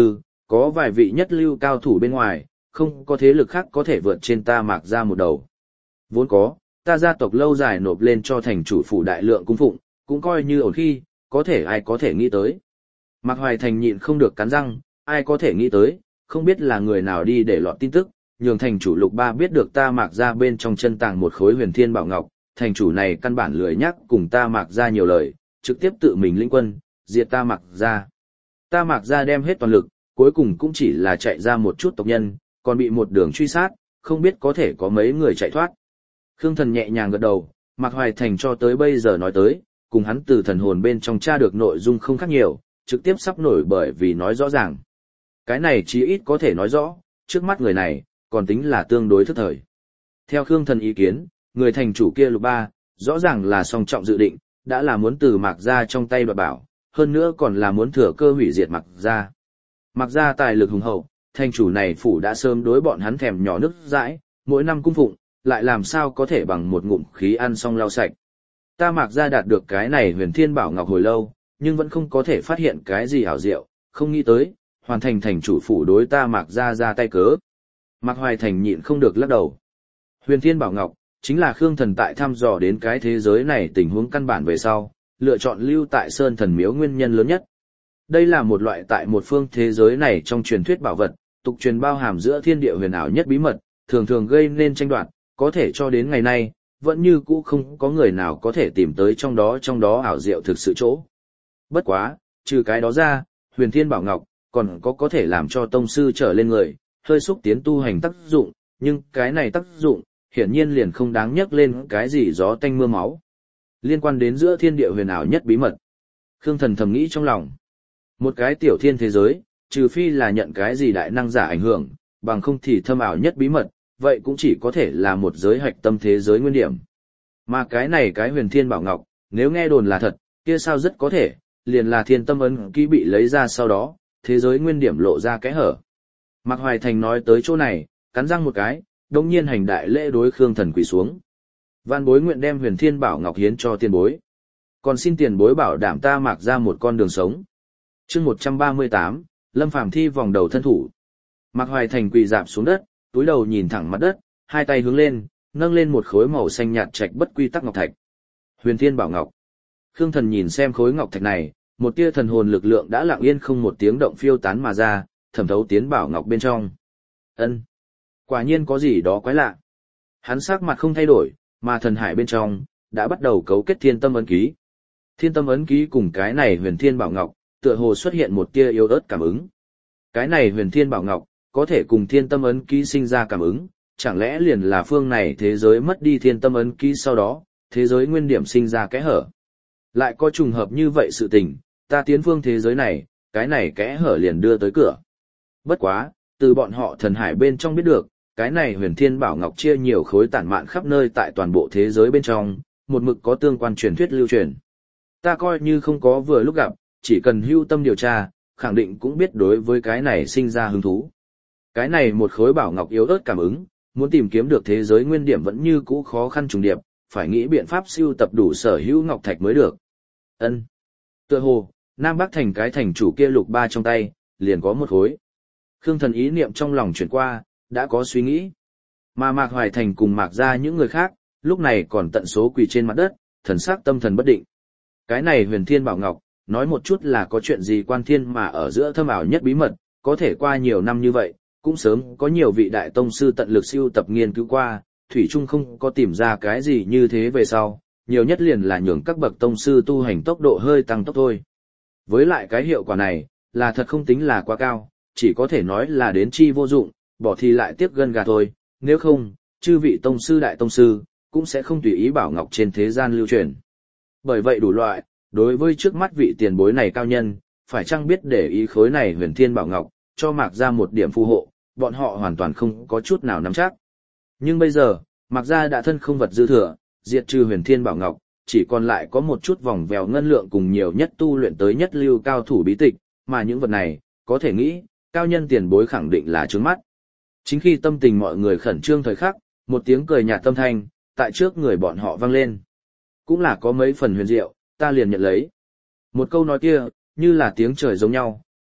có vài vị nhất lưu cao thủ bên ngoài, không có thế lực khác có thể vượt trên ta Mạc Gia một đầu. Vốn có, ta gia tộc lâu dài nộp lên cho thành chủ phủ đại lượng cung phụng, cũng coi như ổn khi, có thể ai có thể nghĩ tới. Mạc Hoài Thành nhịn không được cắn răng, ai có thể nghĩ tới, không biết là người nào đi để lọt tin tức, nhường thành chủ Lục Ba biết được ta Mạc Gia bên trong chân tàng một khối huyền thiên bảo ngọc, thành chủ này căn bản lười nhắc cùng ta Mạc Gia nhiều lời, trực tiếp tự mình lĩnh quân, diệt ta Mạc Gia. Ta Mạc Gia đem hết toàn lực, cuối cùng cũng chỉ là chạy ra một chút tộc nhân, còn bị một đường truy sát, không biết có thể có mấy người chạy thoát. Khương Thần nhẹ nhàng gật đầu, Mạc Hoài Thành cho tới bây giờ nói tới, cùng hắn từ thần hồn bên trong tra được nội dung không khác nhiều, trực tiếp sắp nổi bởi vì nói rõ ràng. Cái này chí ít có thể nói rõ, trước mắt người này, còn tính là tương đối thức thời. Theo Khương Thần ý kiến, người thành chủ kia Lục Ba, rõ ràng là song trọng dự định, đã là muốn từ Mạc Gia trong tay đoạt bảo, hơn nữa còn là muốn thừa cơ hủy diệt Mạc Gia. Mạc Gia tài lực hùng hậu, thành chủ này phủ đã sớm đối bọn hắn thèm nhỏ nước dãi, mỗi năm cung phụng, lại làm sao có thể bằng một ngụm khí ăn xong lau sạch. Ta Mạc Gia đạt được cái này huyền thiên bảo ngọc hồi lâu, nhưng vẫn không có thể phát hiện cái gì hảo diệu, không nghĩ tới, hoàn thành thành chủ phủ đối ta Mạc Gia ra tay cớ. Mạc Hoài Thành nhịn không được lắc đầu. Huyền thiên bảo ngọc, chính là Khương Thần tại thăm dò đến cái thế giới này tình huống căn bản về sau, lựa chọn lưu tại Sơn Thần Miếu nguyên nhân lớn nhất. Đây là một loại tại một phương thế giới này trong truyền thuyết bảo vật, tục truyền bao hàm giữa thiên địa huyền ảo nhất bí mật, thường thường gây nên tranh đoạt, có thể cho đến ngày nay, vẫn như cũ không có người nào có thể tìm tới trong đó ảo diệu thực sự chỗ. Bất quá, trừ cái đó ra, huyền thiên bảo ngọc, còn có thể làm cho tông sư trở lên người, hơi xúc tiến tu hành tác dụng, nhưng cái này tác dụng, hiển nhiên liền không đáng nhắc lên cái gì gió tanh mưa máu. Liên quan đến giữa thiên địa huyền ảo nhất bí mật. Khương Thần thầm nghĩ trong lòng. Một cái tiểu thiên thế giới, trừ phi là nhận cái gì đại năng giả ảnh hưởng, bằng không thì thâm ảo nhất bí mật, vậy cũng chỉ có thể là một giới hạch tâm thế giới nguyên điểm. Mà cái này cái huyền thiên bảo ngọc, nếu nghe đồn là thật, kia sao rất có thể, liền là thiên tâm ấn ký bị lấy ra sau đó, thế giới nguyên điểm lộ ra kẽ hở. Mạc Hoài Thành nói tới chỗ này, cắn răng một cái, đồng nhiên hành đại lễ đối Khương Thần quỳ xuống. Van bối nguyện đem huyền thiên bảo ngọc hiến cho tiền bối. Còn xin tiền bối bảo đảm ta Mạc Ra một con đường sống. Chương 138, Lâm Phàm thi vòng đầu thân thủ. Mạc Hoài Thành quỳ rạp xuống đất, túi đầu nhìn thẳng mặt đất, hai tay hướng lên, nâng lên một khối màu xanh nhạt trạch bất quy tắc ngọc thạch. Huyền Thiên Bảo Ngọc. Khương Thần nhìn xem khối ngọc thạch này, một tia thần hồn lực lượng đã lặng yên không một tiếng động phiêu tán mà ra, thẩm thấu tiến bảo ngọc bên trong. Ân, quả nhiên có gì đó quái lạ. Hắn sắc mặt không thay đổi, mà thần hải bên trong đã bắt đầu cấu kết thiên tâm ấn ký. Thiên tâm ấn ký cùng cái này huyền thiên bảo ngọc, tựa hồ xuất hiện một tia yếu ớt cảm ứng. Cái này huyền thiên bảo ngọc, có thể cùng thiên tâm ấn ký sinh ra cảm ứng, chẳng lẽ liền là phương này thế giới mất đi thiên tâm ấn ký sau đó, thế giới nguyên điểm sinh ra kẽ hở. Lại có trùng hợp như vậy sự tình, ta tiến phương thế giới này, cái này kẽ hở liền đưa tới cửa. Bất quá, từ bọn họ thần hải bên trong biết được, cái này huyền thiên bảo ngọc chia nhiều khối tản mạn khắp nơi tại toàn bộ thế giới bên trong, một mực có tương quan truyền thuyết lưu truyền. Ta coi như không có vừa lúc gặp, chỉ cần hưu tâm điều tra, khẳng định cũng biết đối với cái này sinh ra hứng thú. Cái này một khối bảo ngọc yếu ớt cảm ứng, muốn tìm kiếm được thế giới nguyên điểm vẫn như cũ khó khăn trùng điệp, phải nghĩ biện pháp siêu tập đủ sở hữu ngọc thạch mới được. Ân. Tựa hồ, Nam Bắc thành cái thành chủ kia lục ba trong tay, liền có một khối. Khương Thần ý niệm trong lòng chuyển qua, đã có suy nghĩ. Mà Mạc Hoài Thành cùng Mạc Gia những người khác, lúc này còn tận số quỳ trên mặt đất, thần sắc tâm thần bất định. Cái này huyền thiên bảo ngọc, nói một chút là có chuyện gì quan thiên mà ở giữa thâm ảo nhất bí mật, có thể qua nhiều năm như vậy, cũng sớm có nhiều vị đại tông sư tận lực siêu tập nghiên cứu qua, thủy chung không có tìm ra cái gì như thế về sau, nhiều nhất liền là nhường các bậc tông sư tu hành tốc độ hơi tăng tốc thôi. Với lại cái hiệu quả này, là thật không tính là quá cao, chỉ có thể nói là đến chi vô dụng, bỏ thì lại tiếc gân gà thôi, nếu không, chư vị tông sư đại tông sư, cũng sẽ không tùy ý bảo ngọc trên thế gian lưu truyền. Bởi vậy đủ loại, đối với trước mắt vị tiền bối này cao nhân, phải chăng biết để ý khối này huyền thiên bảo ngọc, cho Mạc Gia một điểm phù hộ, bọn họ hoàn toàn không có chút nào nắm chắc. Nhưng bây giờ, Mạc Gia đã thân không vật dư thừa, diệt trừ huyền thiên bảo ngọc, chỉ còn lại có một chút vòng vèo ngân lượng cùng nhiều nhất tu luyện tới nhất lưu cao thủ bí tịch, mà những vật này, có thể nghĩ, cao nhân tiền bối khẳng định là trướng mắt. Chính khi tâm tình mọi người khẩn trương thời khắc, một tiếng cười nhạt tâm thanh, tại trước người bọn họ vang lên. Cũng là có mấy phần huyền diệu, ta liền nhận lấy. Một câu nói kia, như là tiếng trời giống nhau,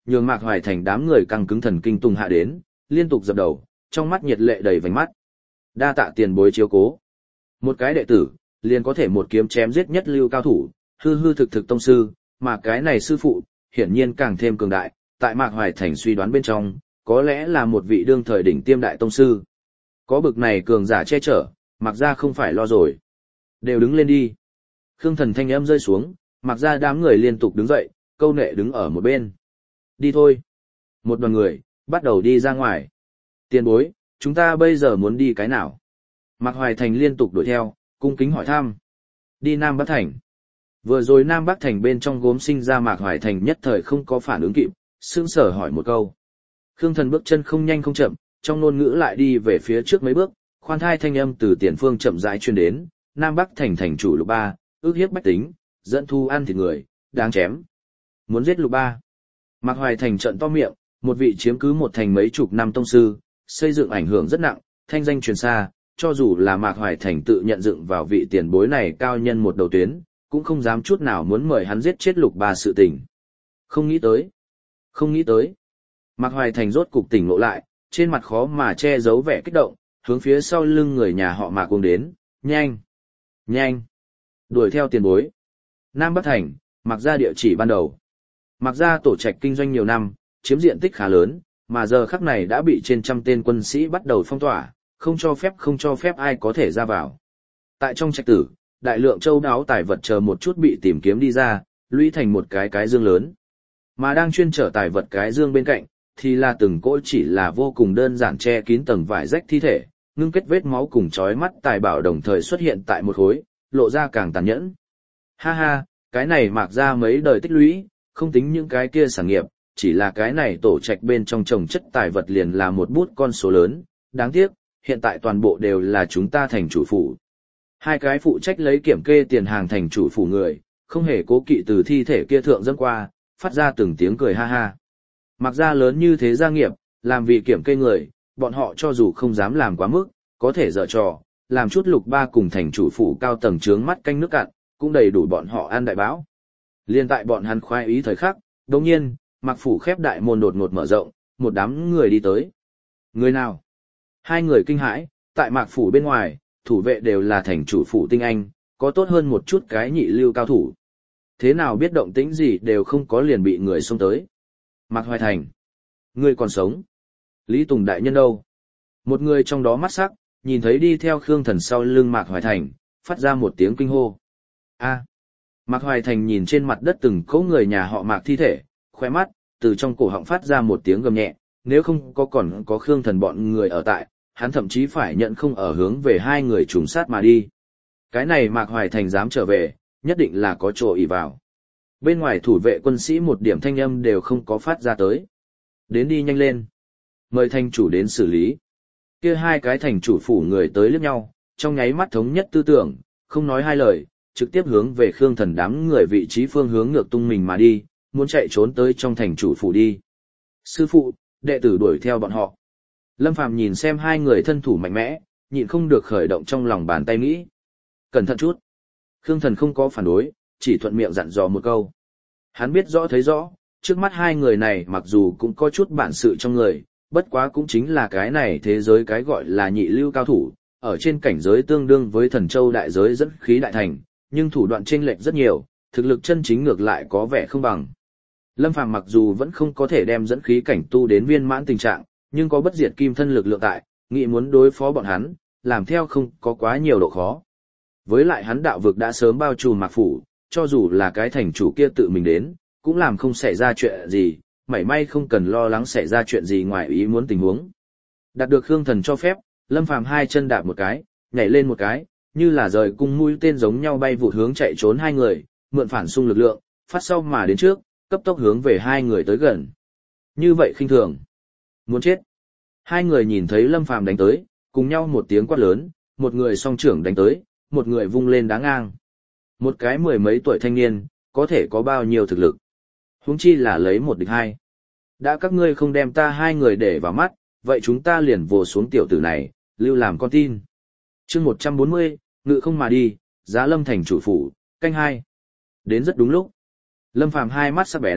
nhường Mạc Hoài Thành đám người căng cứng thần kinh tung hạ đến, liên tục dập đầu, trong mắt nhiệt lệ đầy vành mắt. Đa tạ tiền bối chiếu cố. Một cái đệ tử, liền có thể một kiếm chém giết nhất lưu cao thủ, hư hư thực thực tông sư, mà cái này sư phụ, hiển nhiên càng thêm cường đại, tại Mạc Hoài Thành suy đoán bên trong, có lẽ là một vị đương thời đỉnh tiêm đại tông sư. Có bực này cường giả che chở, Mạc gia không phải lo rồi. Đều đứng lên đi. Khương Thần thanh âm rơi xuống, Mạc gia đám người liên tục đứng dậy, câu nệ đứng ở một bên. Đi thôi. Một đoàn người, bắt đầu đi ra ngoài. Tiền bối, chúng ta bây giờ muốn đi cái nào? Mạc Hoài Thành liên tục đuổi theo, cung kính hỏi thăm. Đi Nam Bắc Thành. Vừa rồi Nam Bắc Thành bên trong gốm sinh ra Mạc Hoài Thành nhất thời không có phản ứng kịp, sững sờ hỏi một câu. Khương Thần bước chân không nhanh không chậm, trong ngôn ngữ lại đi về phía trước mấy bước, khoan thai thanh âm từ tiền phương chậm rãi truyền đến, Nam Bắc Thành thành chủ Lục Ba, ước hiếp bách tính, dẫn thu ăn thịt người, đáng chém. Muốn giết Lục Ba. Mạc Hoài Thành trợn to miệng, một vị chiếm cứ một thành mấy chục năm tông sư, xây dựng ảnh hưởng rất nặng, thanh danh truyền xa, cho dù là Mạc Hoài Thành tự nhận dựng vào vị tiền bối này cao nhân một đầu tuyến, cũng không dám chút nào muốn mời hắn giết chết Lục Ba sự tình. Không nghĩ tới. Không nghĩ tới. Mạc Hoài Thành rốt cục tỉnh ngộ lại, trên mặt khó mà che giấu vẻ kích động, hướng phía sau lưng người nhà họ Mạc cuồng đến, nhanh, nhanh, đuổi theo tiền bối. Nam Bắc Thành, Mạc gia địa chỉ ban đầu. Mạc gia tổ trạch kinh doanh nhiều năm, chiếm diện tích khá lớn, mà giờ khắc này đã bị trên trăm tên quân sĩ bắt đầu phong tỏa, không cho phép ai có thể ra vào. Tại trong trạch tử, đại lượng châu đáo tài vật chờ một chút bị tìm kiếm đi ra, lũy thành một cái dương lớn. Mà đang chuyên chở tài vật cái dương bên cạnh, thì là từng cỗ chỉ là vô cùng đơn giản che kín tầng vải rách thi thể, ngưng kết vết máu cùng chói mắt tài bảo đồng thời xuất hiện tại một khối, lộ ra càng tàn nhẫn. Ha ha, cái này Mạc ra mấy đời tích lũy, không tính những cái kia sản nghiệp, chỉ là cái này tổ trạch bên trong trồng chất tài vật liền là một bút con số lớn, đáng tiếc, hiện tại toàn bộ đều là chúng ta thành chủ phủ. Hai cái phụ trách lấy kiểm kê tiền hàng thành chủ phủ người, không hề cố kỵ từ thi thể kia thượng dâng qua, phát ra từng tiếng cười ha ha. Mặc ra lớn như thế gia nghiệp, làm vì kiểm kê người, bọn họ cho dù không dám làm quá mức, có thể dở trò, làm chút Lục Ba cùng thành chủ phủ cao tầng trướng mắt canh nước cạn, cũng đầy đủ bọn họ ăn đại bão. Liên tại bọn hắn khoái ý thời khắc, đồng nhiên, Mạc phủ khép đại môn đột ngột mở rộng, một đám người đi tới. Người nào? Hai người kinh hãi, tại Mạc phủ bên ngoài, thủ vệ đều là thành chủ phủ tinh anh, có tốt hơn một chút cái nhị lưu cao thủ. Thế nào biết động tĩnh gì đều không có liền bị người xông tới. Mạc Hoài Thành. Ngươi còn sống. Lý Tùng đại nhân đâu? Một người trong đó mắt sắc, nhìn thấy đi theo Khương Thần sau lưng Mạc Hoài Thành, phát ra một tiếng kinh hô. A. Mạc Hoài Thành nhìn trên mặt đất từng cỗ người nhà họ Mạc thi thể, khóe mắt, từ trong cổ họng phát ra một tiếng gầm nhẹ, nếu không có còn có Khương Thần bọn người ở tại, hắn thậm chí phải nhận không ở hướng về hai người trùng sát mà đi. Cái này Mạc Hoài Thành dám trở về, nhất định là có chỗ ỷ vào. Bên ngoài thủ vệ quân sĩ một điểm thanh âm đều không có phát ra tới. Đến đi nhanh lên. Mời thành chủ đến xử lý. Kia hai cái thành chủ phủ người tới liếc nhau, trong nháy mắt thống nhất tư tưởng, không nói hai lời, trực tiếp hướng về Khương Thần đám người vị trí phương hướng ngược tung mình mà đi, muốn chạy trốn tới trong thành chủ phủ đi. Sư phụ, đệ tử đuổi theo bọn họ. Lâm Phàm nhìn xem hai người thân thủ mạnh mẽ, nhịn không được khởi động trong lòng bàn tay nghĩ. Cẩn thận chút. Khương Thần không có phản đối, chỉ thuận miệng dặn dò một câu. Hắn biết rõ thấy rõ, trước mắt hai người này mặc dù cũng có chút bản sự trong người, bất quá cũng chính là cái này thế giới cái gọi là nhị lưu cao thủ, ở trên cảnh giới tương đương với thần châu đại giới dẫn khí đại thành, nhưng thủ đoạn chênh lệch rất nhiều, thực lực chân chính ngược lại có vẻ không bằng. Lâm Phàm mặc dù vẫn không có thể đem dẫn khí cảnh tu đến viên mãn tình trạng, nhưng có bất diệt kim thân lực lượng tại, nghĩ muốn đối phó bọn hắn, làm theo không có quá nhiều độ khó. Với lại hắn đạo vực đã sớm bao trùm Mạc phủ, cho dù là cái thành chủ kia tự mình đến, cũng làm không xảy ra chuyện gì, mảy may không cần lo lắng xảy ra chuyện gì ngoài ý muốn tình huống. Đạt được Khương Thần cho phép, Lâm Phàm hai chân đạp một cái, nhảy lên một cái, như là rời cung mũi tên giống nhau bay vụt hướng chạy trốn hai người, mượn phản xung lực lượng, phát sau mà đến trước, cấp tốc hướng về hai người tới gần. Như vậy khinh thường. Muốn chết. Hai người nhìn thấy Lâm Phàm đánh tới, cùng nhau một tiếng quát lớn, một người song trưởng đánh tới, một người vung lên đá ngang. Một cái mười mấy tuổi thanh niên, có thể có bao nhiêu thực lực. Huống chi là lấy một địch hai. Đã các ngươi không đem ta hai người để vào mắt, vậy chúng ta liền vồ xuống tiểu tử này, lưu làm con tin. Chương 140, ngự không mà đi, Giá Lâm thành chủ phủ, canh hai. Đến rất đúng lúc. Lâm Phàm hai mắt sắc bén,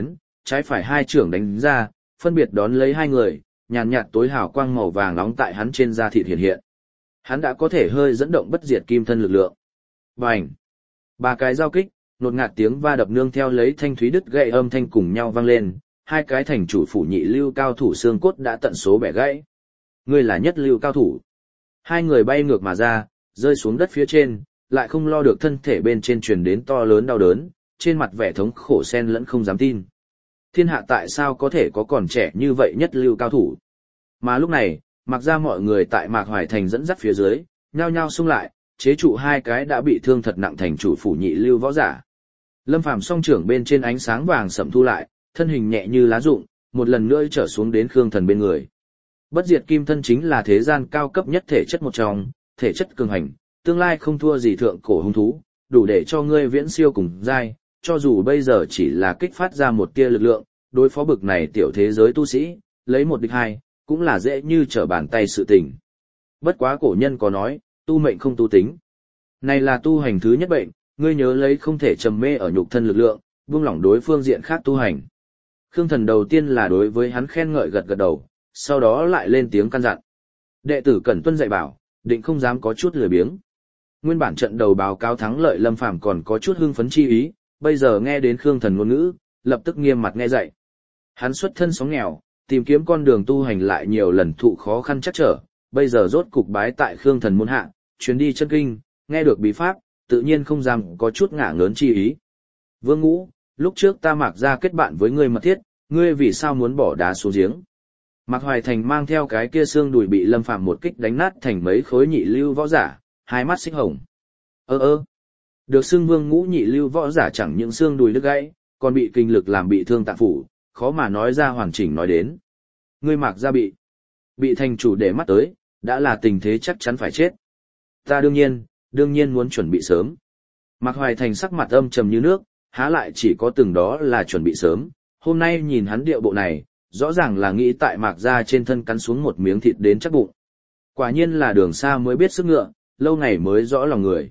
trái phải hai trưởng đánh ra, phân biệt đón lấy hai người, nhàn nhạt tối hào quang màu vàng nóng tại hắn trên da thịt hiện hiện. Hắn đã có thể hơi dẫn động bất diệt kim thân lực lượng. Bành! Ba cái giao kích, nột ngạt tiếng va đập nương theo lấy thanh thúy đứt gãy âm thanh cùng nhau vang lên, hai cái thành chủ phủ nhị lưu cao thủ xương cốt đã tận số bẻ gãy. Ngươi là nhất lưu cao thủ. Hai người bay ngược mà ra, rơi xuống đất phía trên, lại không lo được thân thể bên trên truyền đến to lớn đau đớn, trên mặt vẻ thống khổ xen lẫn không dám tin. Thiên hạ tại sao có thể có còn trẻ như vậy nhất lưu cao thủ? Mà lúc này, mặc ra mọi người tại Mạc Hoài Thành dẫn dắt phía dưới, nhao nhao xung lại, chế trụ hai cái đã bị thương thật nặng thành chủ phủ nhị lưu võ giả. Lâm Phàm song trưởng bên trên ánh sáng vàng sẫm thu lại, thân hình nhẹ như lá rụng, một lần nữa trở xuống đến Khương Thần bên người. Bất diệt kim thân chính là thế gian cao cấp nhất thể chất một trong, thể chất cường hành, tương lai không thua gì thượng cổ hung thú, đủ để cho ngươi viễn siêu cùng giai, cho dù bây giờ chỉ là kích phát ra một tia lực lượng, đối phó bực này tiểu thế giới tu sĩ, lấy một địch hai, cũng là dễ như trở bàn tay sự tình. Bất quá cổ nhân có nói, tu mệnh không tu tính. Này là tu hành thứ nhất bệnh, ngươi nhớ lấy không thể trầm mê ở nhục thân lực lượng, buông lỏng đối phương diện khác tu hành. Khương Thần đầu tiên là đối với hắn khen ngợi gật gật đầu, sau đó lại lên tiếng căn dặn. Đệ tử cẩn tuân dạy bảo, định không dám có chút lười biếng. Nguyên bản trận đầu báo cáo thắng lợi Lâm Phàm còn có chút hưng phấn chi ý, bây giờ nghe đến Khương Thần ngôn ngữ, lập tức nghiêm mặt nghe dạy. Hắn xuất thân sóng nghèo, tìm kiếm con đường tu hành lại nhiều lần thụ khó khăn chắc trở, bây giờ rốt cục bái tại Khương Thần môn hạ, chuyến đi chân kinh, nghe được bí pháp, tự nhiên không dám có chút ngả ngớn chi ý. Vương Ngũ, lúc trước ta Mạc ra kết bạn với ngươi mật thiết, ngươi vì sao muốn bỏ đá xuống giếng? Mạc Hoài Thành mang theo cái kia xương đùi bị Lâm Phàm một kích đánh nát thành mấy khối nhị lưu võ giả, hai mắt xích hồng. Được xưng Vương Ngũ nhị lưu võ giả chẳng những xương đùi đứt gãy, còn bị kinh lực làm bị thương tạng phủ, khó mà nói ra hoàn chỉnh nói đến. Ngươi Mạc ra bị thành chủ để mắt tới, đã là tình thế chắc chắn phải chết. Ta đương nhiên muốn chuẩn bị sớm. Mạc Hoài Thành sắc mặt âm trầm như nước, há lại chỉ có từng đó là chuẩn bị sớm, hôm nay nhìn hắn điệu bộ này, rõ ràng là nghĩ tại Mạc ra trên thân cắn xuống một miếng thịt đến chắc bụng. Quả nhiên là đường xa mới biết sức ngựa, lâu ngày mới rõ lòng người.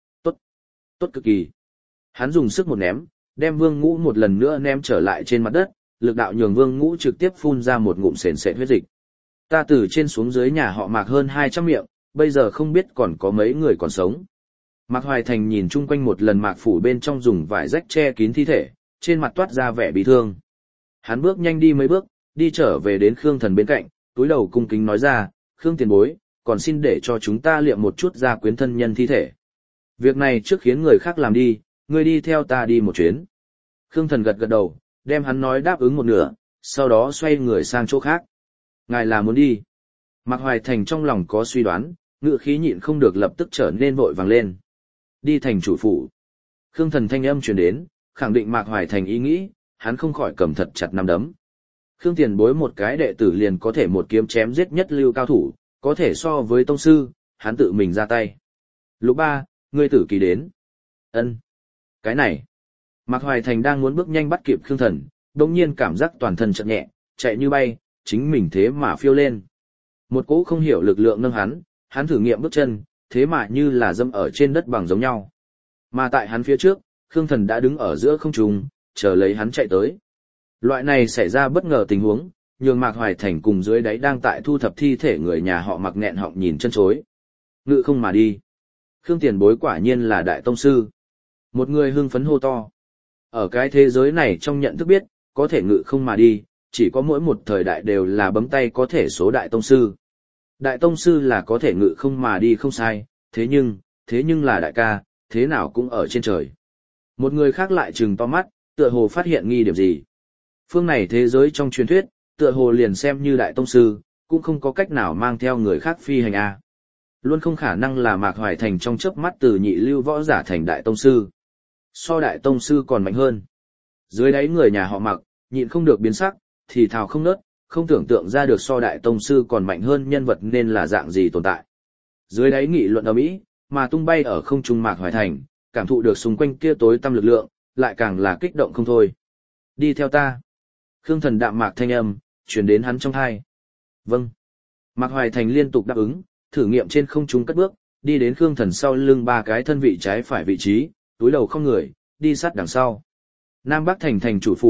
Tốt cực kỳ. Hắn dùng sức một ném, đem Vương Ngũ một lần nữa ném trở lại trên mặt đất, lực đạo nhường Vương Ngũ trực tiếp phun ra một ngụm sền sệt huyết dịch. Ta từ trên xuống dưới nhà họ Mạc hơn 200 miệng, bây giờ không biết còn có mấy người còn sống. Mạc Hoài Thành nhìn chung quanh một lần Mạc phủ bên trong dùng vải rách che kín thi thể, trên mặt toát ra vẻ bị thương. Hắn bước nhanh đi mấy bước, đi trở về đến Khương Thần bên cạnh, túi đầu cung kính nói ra, Khương tiền bối, còn xin để cho chúng ta liệm một chút gia quyến thân nhân thi thể. Việc này trước khiến người khác làm đi, ngươi đi theo ta đi một chuyến. Khương Thần gật gật đầu, đem hắn nói đáp ứng một nửa, sau đó xoay người sang chỗ khác. Ngài là muốn đi. Mạc Hoài Thành trong lòng có suy đoán, ngữ khí nhịn không được lập tức trở nên vội vàng lên. Đi thành chủ phủ. Khương Thần thanh âm truyền đến, khẳng định Mạc Hoài Thành ý nghĩ, hắn không khỏi cầm thật chặt nắm đấm. Khương tiền bối một cái đệ tử liền có thể một kiếm chém giết nhất lưu cao thủ, có thể so với tông sư, hắn tự mình ra tay. Lục ba, ngươi tử kỳ đến. Ân. Cái này. Mạc Hoài Thành đang muốn bước nhanh bắt kịp Khương Thần, đồng nhiên cảm giác toàn thân chợt nhẹ, chạy như bay, chính mình thế mà phiêu lên. Một cỗ không hiểu lực lượng nâng hắn thử nghiệm bước chân, thế mà như là dẫm ở trên đất bằng giống nhau. Mà tại hắn phía trước, Khương Thần đã đứng ở giữa không trung, chờ lấy hắn chạy tới. Loại này xảy ra bất ngờ tình huống, nhường Mạc Hoài Thành cùng dưới đáy đang tại thu thập thi thể người nhà họ Mạc nghẹn họng nhìn chân chối. Ngự không mà đi. Khương tiền bối quả nhiên là đại tông sư. Một người hưng phấn hô to. Ở cái thế giới này trong nhận thức biết, có thể ngự không mà đi, chỉ có mỗi một thời đại đều là bấm tay có thể số đại tông sư. Đại tông sư là có thể ngự không mà đi không sai, thế nhưng là đại ca, thế nào cũng ở trên trời. Một người khác lại trừng to mắt, tựa hồ phát hiện nghi điểm gì. Phương này thế giới trong truyền thuyết, tựa hồ liền xem như đại tông sư, cũng không có cách nào mang theo người khác phi hành a. Luôn không khả năng là Mạc Hoài Thành trong chớp mắt từ nhị lưu võ giả thành đại tông sư. So đại tông sư còn mạnh hơn. Dưới đáy người nhà họ Mạc, nhịn không được biến sắc, thì thào không nớt, không tưởng tượng ra được so đại tông sư còn mạnh hơn nhân vật nên là dạng gì tồn tại. Dưới đáy nghị luận ầm ĩ, mà tung bay ở không trung Mạc Hoài Thành, cảm thụ được xung quanh kia tối tăm lực lượng, lại càng là kích động không thôi. Đi theo ta. Khương Thần đạm mạc thanh âm, truyền đến hắn trong tai. Vâng. Mạc Hoài Thành liên tục đáp ứng, thử nghiệm trên không trung cất bước, đi đến Khương Thần sau lưng ba cái thân vị trái phải vị trí, túi đầu không người, đi sát đằng sau. Nam Bắc thành thành chủ phủ,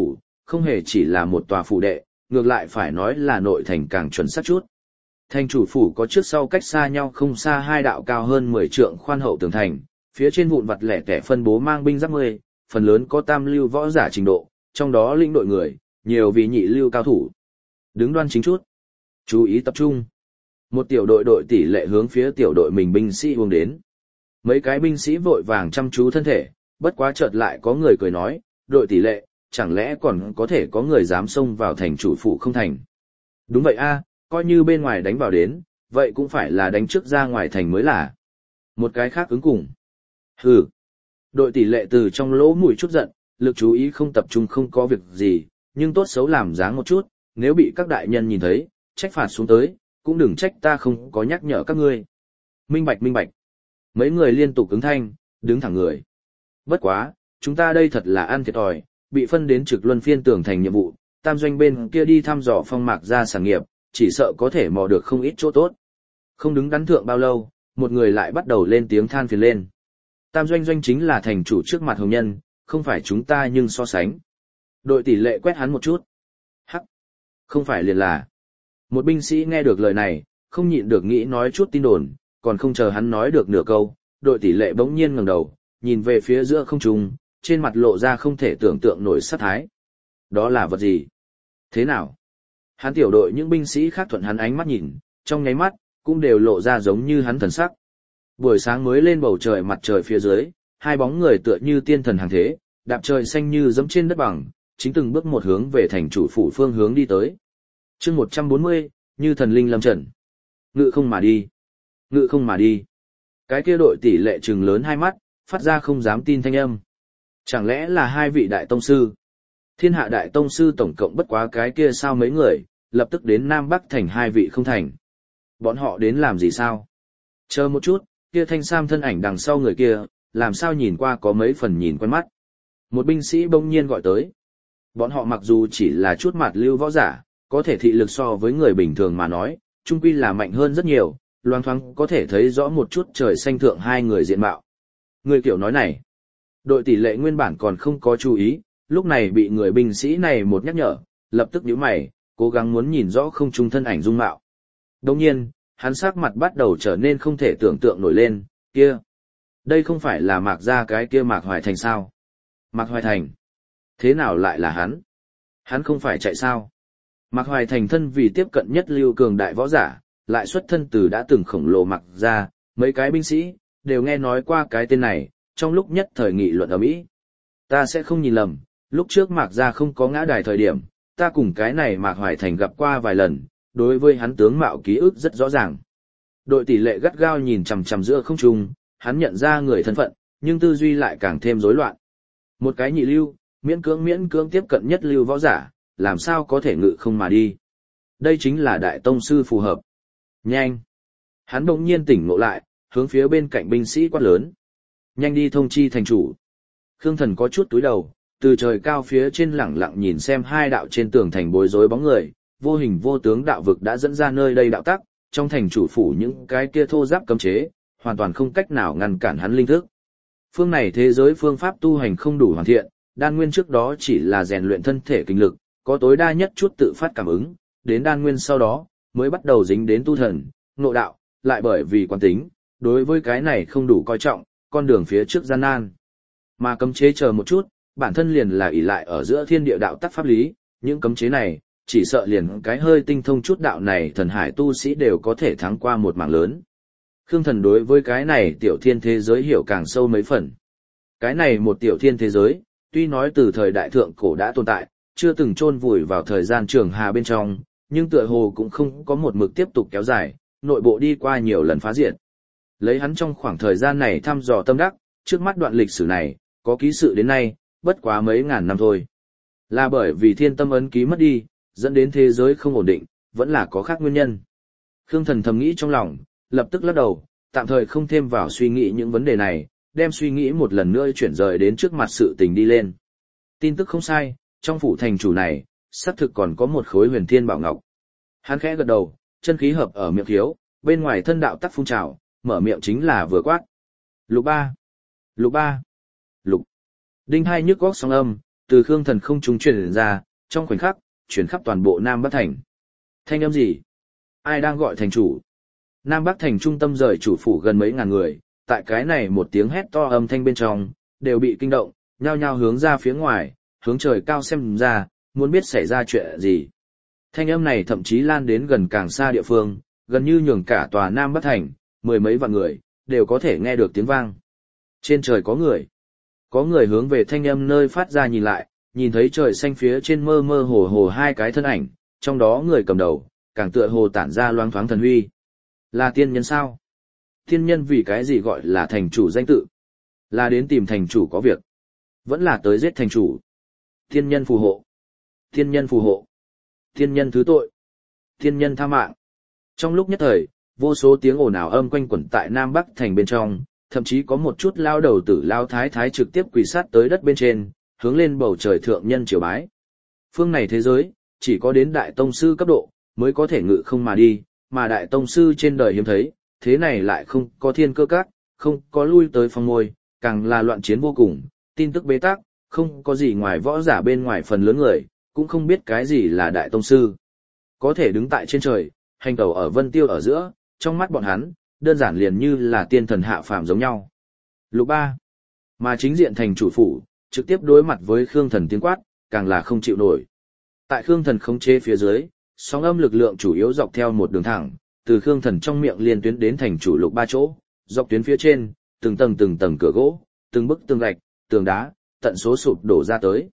không hề chỉ là một tòa phủ đệ, ngược lại phải nói là nội thành càng chuẩn xác chút. Thành chủ phủ có trước sau cách xa nhau không xa hai đạo cao hơn 10 trượng khoan hậu tường thành, phía trên vụn vặt lẻ tẻ phân bố mang binh giáp mươi, phần lớn có tam lưu võ giả trình độ, trong đó lĩnh đội người, nhiều vì nhị lưu cao thủ. Đứng đoan chính chút. Chú ý tập trung. Một tiểu đội đội tỷ lệ hướng phía tiểu đội mình binh sĩ hướng đến. Mấy cái binh sĩ vội vàng chăm chú thân thể, bất quá chợt lại có người cười nói, đội tỷ lệ, chẳng lẽ còn có thể có người dám xông vào thành chủ phủ không thành. Đúng vậy a, coi như bên ngoài đánh vào đến, vậy cũng phải là đánh trước ra ngoài thành mới là. Một cái khác ứng cùng. Hừ. Đội tỷ lệ từ trong lỗ mũi chút giận, lực chú ý không tập trung không có việc gì, nhưng tốt xấu làm dáng một chút, nếu bị các đại nhân nhìn thấy, trách phạt xuống tới, cũng đừng trách ta không có nhắc nhở các ngươi. Minh bạch minh bạch. Mấy người liên tục ứng thanh, đứng thẳng người. Bất quá, chúng ta đây thật là ăn thiệt thòi, bị phân đến trực luân phiên tường thành nhiệm vụ, tam doanh bên kia đi thăm dò phong mạc ra sản nghiệp, chỉ sợ có thể mò được không ít chỗ tốt. Không đứng đắn thượng bao lâu, một người lại bắt đầu lên tiếng than phiền lên. Tam doanh doanh chính là thành chủ trước mặt hồng nhân, không phải chúng ta nhưng so sánh. Đội tỷ lệ quét hắn một chút. Hắc, không phải liền là. Một binh sĩ nghe được lời này, không nhịn được nghĩ nói chút tin đồn, còn không chờ hắn nói được nửa câu, đội tỷ lệ bỗng nhiên ngẩng đầu, nhìn về phía giữa không trung, trên mặt lộ ra không thể tưởng tượng nổi sát thái. Đó là vật gì? Thế nào? Hắn tiểu đội những binh sĩ khác thuận hắn ánh mắt nhìn, trong nháy mắt, cũng đều lộ ra giống như hắn thần sắc. Buổi sáng mới lên bầu trời mặt trời phía dưới, hai bóng người tựa như tiên thần hàng thế, đạp trời xanh như dẫm trên đất bằng, chính từng bước một hướng về thành chủ phủ phương hướng đi tới. Chương 140, như thần linh lâm trận. Ngự không mà đi. Ngự không mà đi. Cái kia đội tỷ lệ trừng lớn hai mắt, phát ra không dám tin thanh âm. Chẳng lẽ là hai vị đại tông sư? Thiên hạ đại tông sư tổng cộng bất quá cái kia sao mấy người, lập tức đến Nam Bắc thành hai vị không thành. Bọn họ đến làm gì sao? Chờ một chút, kia thanh sam thân ảnh đằng sau người kia, làm sao nhìn qua có mấy phần nhìn quen mắt. Một binh sĩ bỗng nhiên gọi tới. Bọn họ mặc dù chỉ là chút mạt lưu võ giả, có thể thị lực so với người bình thường mà nói, chung quy là mạnh hơn rất nhiều, loang thoáng có thể thấy rõ một chút trời xanh thượng hai người diện mạo. Người kiểu nói này, đội tỷ lệ nguyên bản còn không có chú ý, lúc này bị người binh sĩ này một nhắc nhở, lập tức nhíu mày, cố gắng muốn nhìn rõ không trung thân ảnh dung mạo. Đồng nhiên, hắn sắc mặt bắt đầu trở nên không thể tưởng tượng nổi lên, kia. Đây không phải là Mạc gia cái kia Mạc Hoài Thành sao? Mạc Hoài Thành? Thế nào lại là hắn? Hắn không phải chạy sao? Mạc Hoài Thành thân vì tiếp cận nhất lưu cường đại võ giả, lại xuất thân từ đã từng khổng lồ Mạc gia, mấy cái binh sĩ, đều nghe nói qua cái tên này, trong lúc nhất thời nghị luận ở Mỹ. Ta sẽ không nhìn lầm, lúc trước Mạc gia không có ngã đài thời điểm, ta cùng cái này Mạc Hoài Thành gặp qua vài lần, đối với hắn tướng mạo ký ức rất rõ ràng. Đội tỷ lệ gắt gao nhìn chằm chằm giữa không trung, hắn nhận ra người thân phận, nhưng tư duy lại càng thêm rối loạn. Một cái nhị lưu, miễn cưỡng tiếp cận nhất lưu võ giả, làm sao có thể ngự không mà đi. Đây chính là đại tông sư phù hợp. Nhanh! Hắn bỗng nhiên tỉnh ngộ lại, hướng phía bên cạnh binh sĩ quát lớn. Nhanh đi thông chi thành chủ. Khương Thần có chút túi đầu, từ trời cao phía trên lẳng lặng nhìn xem hai đạo trên tường thành bối rối bóng người, vô hình vô tướng đạo vực đã dẫn ra nơi đây đạo tắc, trong thành chủ phủ những cái kia thô giáp cấm chế, hoàn toàn không cách nào ngăn cản hắn linh thức. Phương này thế giới phương pháp tu hành không đủ hoàn thiện, đan nguyên trước đó chỉ là rèn luyện thân thể kinh lực, có tối đa nhất chút tự phát cảm ứng, đến đan nguyên sau đó, mới bắt đầu dính đến tu thần, ngộ đạo, lại bởi vì quán tính, đối với cái này không đủ coi trọng, con đường phía trước gian nan. Mà cấm chế chờ một chút, bản thân liền là ỷ lại ở giữa thiên địa đạo tắc pháp lý, những cấm chế này, chỉ sợ liền cái hơi tinh thông chút đạo này thần hải tu sĩ đều có thể thắng qua một mảng lớn. Khương Thần đối với cái này tiểu thiên thế giới hiểu càng sâu mấy phần. Cái này một tiểu thiên thế giới, tuy nói từ thời đại thượng cổ đã tồn tại, chưa từng chôn vùi vào thời gian trường hà bên trong, nhưng tựa hồ cũng không có một mực tiếp tục kéo dài, nội bộ đi qua nhiều lần phá diệt. Lấy hắn trong khoảng thời gian này thăm dò tâm đắc, trước mắt đoạn lịch sử này, có ký sự đến nay, bất quá mấy ngàn năm thôi. Là bởi vì thiên tâm ấn ký mất đi, dẫn đến thế giới không ổn định, vẫn là có khác nguyên nhân. Khương Thần thầm nghĩ trong lòng, lập tức lắc đầu, tạm thời không thêm vào suy nghĩ những vấn đề này, đem suy nghĩ một lần nữa chuyển rời đến trước mặt sự tình đi lên. Tin tức không sai, trong phủ thành chủ này, xác thực còn có một khối huyền thiên bảo ngọc. Hắn khẽ gật đầu, chân khí hợp ở miệng thiếu, bên ngoài thân đạo tắc phun trào, mở miệng chính là vừa quát. Lục ba, lục ba, lục. Đinh hai nhức góc sóng âm, từ Khương Thần không trung truyền ra, trong khoảnh khắc, chuyển khắp toàn bộ Nam Bắc Thành. Thanh âm gì? Ai đang gọi thành chủ? Nam Bắc Thành trung tâm rời chủ phủ gần mấy ngàn người, tại cái này một tiếng hét to âm thanh bên trong, đều bị kinh động, nhao nhao hướng ra phía ngoài, hướng trời cao xem ra, muốn biết xảy ra chuyện gì. Thanh âm này thậm chí lan đến gần càng xa địa phương, gần như nhường cả tòa Nam Bắc Thành, mười mấy vạn người, đều có thể nghe được tiếng vang. Trên trời có người. Có người hướng về thanh âm nơi phát ra nhìn lại, nhìn thấy trời xanh phía trên mơ mơ hồ hồ hai cái thân ảnh, trong đó người cầm đầu, càng tựa hồ tản ra loáng thoáng thần huy. Là tiên nhân sao? Tiên nhân vì cái gì gọi là thành chủ danh tự? Là đến tìm thành chủ có việc. Vẫn là tới giết thành chủ. Tiên nhân phù hộ. Tiên nhân phù hộ. Tiên nhân thứ tội. Tiên nhân tha mạng. Trong lúc nhất thời, vô số tiếng ồn ào âm quanh quẩn tại Nam Bắc Thành bên trong, thậm chí có một chút lao đầu tử lao thái thái trực tiếp quỳ sát tới đất bên trên, hướng lên bầu trời thượng nhân triều bái. Phương này thế giới, chỉ có đến đại tông sư cấp độ, mới có thể ngự không mà đi, mà đại tông sư trên đời hiếm thấy, thế này lại không có thiên cơ các, không có lui tới phong môi, càng là loạn chiến vô cùng, tin tức bế tắc, không có gì ngoài võ giả bên ngoài phần lớn người, cũng không biết cái gì là đại tông sư. Có thể đứng tại trên trời, hành tẩu ở vân tiêu ở giữa, trong mắt bọn hắn, đơn giản liền như là tiên thần hạ phàm giống nhau. Lục ba, mà chính diện thành chủ phủ, trực tiếp đối mặt với Khương Thần tiếng quát, càng là không chịu nổi. Tại Khương Thần khống chế phía dưới, sóng âm lực lượng chủ yếu dọc theo một đường thẳng, từ Khương Thần trong miệng liên tuyến đến thành chủ Lục ba chỗ, dọc tuyến phía trên, từng tầng cửa gỗ, từng bức tường gạch, tường đá, tận số sụp đổ ra tới.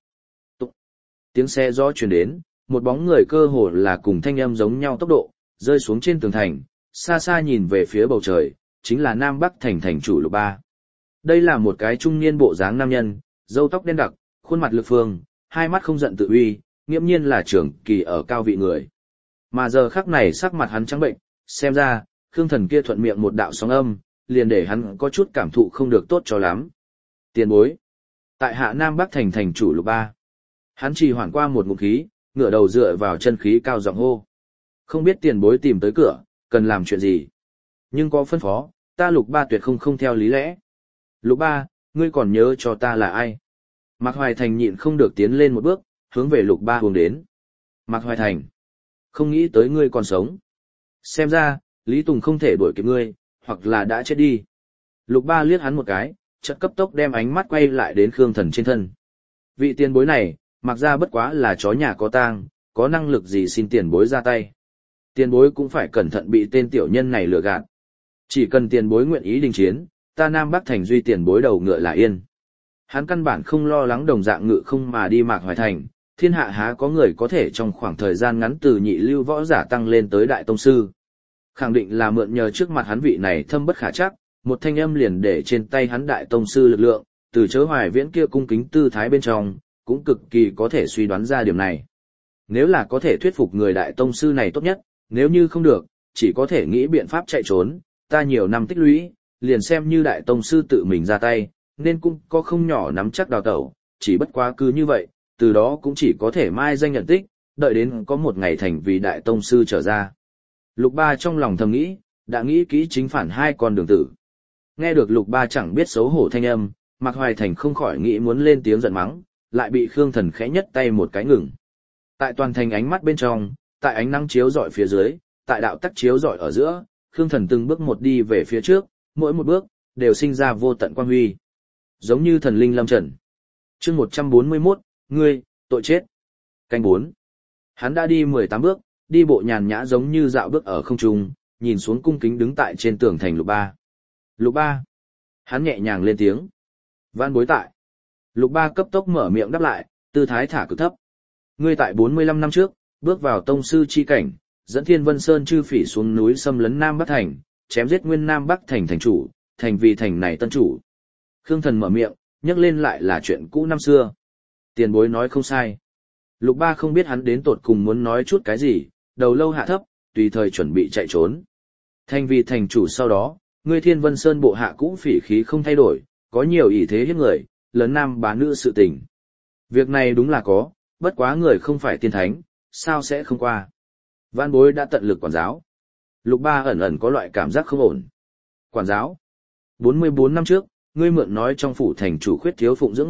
Tiếng xe gió truyền đến, một bóng người cơ hồ là cùng thanh âm giống nhau tốc độ, rơi xuống trên tường thành, xa xa nhìn về phía bầu trời, chính là Nam Bắc Thành thành chủ Lục ba. Đây là một cái trung niên bộ dáng nam nhân, râu tóc đen đặc, khuôn mặt lực phương, hai mắt không giận tự uy, nghiễm nhiên là trưởng kỳ ở cao vị người. Mà giờ khắc này sắc mặt hắn trắng bệnh, xem ra, Khương Thần kia thuận miệng một đạo sóng âm, liền để hắn có chút cảm thụ không được tốt cho lắm. Tiền bối. Tại hạ Nam Bắc Thành thành chủ Lục ba. Hắn chỉ hoảng qua một ngụm khí, ngửa đầu dựa vào chân khí cao giọng hô. Không biết tiền bối tìm tới cửa, cần làm chuyện gì. Nhưng có phân phó, ta Lục ba tuyệt không theo lý lẽ. Lục ba, ngươi còn nhớ cho ta là ai? Mạc Hoài Thành nhịn không được tiến lên một bước, hướng về Lục ba hướng đến. Mạc Hoài Thành, không nghĩ tới ngươi còn sống. Xem ra, Lý Tùng không thể đuổi kịp ngươi, hoặc là đã chết đi. Lục ba liếc hắn một cái, chợt cấp tốc đem ánh mắt quay lại đến Khương Thần trên thân. Vị tiền bối này, mặc ra bất quá là chó nhà có tang, có năng lực gì xin tiền bối ra tay. Tiền bối cũng phải cẩn thận bị tên tiểu nhân này lừa gạt. Chỉ cần tiền bối nguyện ý đình chiến, ta Nam Bắc Thành duy tiền bối đầu ngựa là yên. Hắn căn bản không lo lắng đồng dạng ngự không mà đi Mạc Hoài Thành, thiên hạ há có người có thể trong khoảng thời gian ngắn từ nhị lưu võ giả tăng lên tới đại tông sư. Khẳng định là mượn nhờ trước mặt hắn vị này thâm bất khả trắc, một thanh âm liền để trên tay hắn đại tông sư lực lượng, từ chớ Hoài Viễn kia cung kính tư thái bên trong, cũng cực kỳ có thể suy đoán ra điểm này. Nếu là có thể thuyết phục người đại tông sư này tốt nhất, nếu như không được, chỉ có thể nghĩ biện pháp chạy trốn, ta nhiều năm tích lũy, liền xem như đại tông sư tự mình ra tay, nên cũng có không nhỏ nắm chắc đào tẩu, chỉ bất quá cứ như vậy, từ đó cũng chỉ có thể mai danh nhận tích, đợi đến có một ngày thành vì đại tông sư trở ra. Lục ba trong lòng thầm nghĩ, đã nghĩ kỹ chính phản hai con đường tử. Nghe được Lục ba chẳng biết xấu hổ thanh âm, Mạc Hoài Thành không khỏi nghĩ muốn lên tiếng giận mắng, lại bị Khương Thần khẽ nhất tay một cái ngừng. Tại toàn thành ánh mắt bên trong, tại ánh nắng chiếu rọi phía dưới, tại đạo tắc chiếu rọi ở giữa, Khương Thần từng bước một đi về phía trước, mỗi một bước đều sinh ra vô tận quang huy, giống như thần linh lâm trần. Chương 141, ngươi, tội chết. Canh 4. Hắn đã đi 18 bước, đi bộ nhàn nhã giống như dạo bước ở không trung, nhìn xuống cung kính đứng tại trên tường thành Lục ba. Lục ba. Hắn nhẹ nhàng lên tiếng. Van bối tại. Lục ba cấp tốc mở miệng đáp lại, tư thái thả cực thấp. Ngươi tại 45 năm trước, bước vào tông sư chi cảnh, dẫn Thiên Vân Sơn chư phỉ xuống núi xâm lấn Nam Bắc Thành, chém giết nguyên Nam Bắc Thành thành chủ, thành vì thành này tân chủ. Khương Thần mở miệng, nhắc lên lại là chuyện cũ năm xưa. Tiền bối nói không sai. Lục ba không biết hắn đến tột cùng muốn nói chút cái gì, đầu lâu hạ thấp, tùy thời chuẩn bị chạy trốn. Thành vì thành chủ sau đó, ngươi Thiên Vân Sơn bộ hạ cũ phỉ khí không thay đổi, có nhiều ỷ thế hiếp người, lấn nam bá nữ sự tình. Việc này đúng là có, bất quá người không phải tiên thánh, sao sẽ không qua. Vãn bối đã tận lực quản giáo. Lục ba ẩn ẩn có loại cảm giác không ổn. Quản giáo. 44 năm trước, ngươi mượn nói trong phủ thành chủ khuyết thiếu phụng dưỡng người,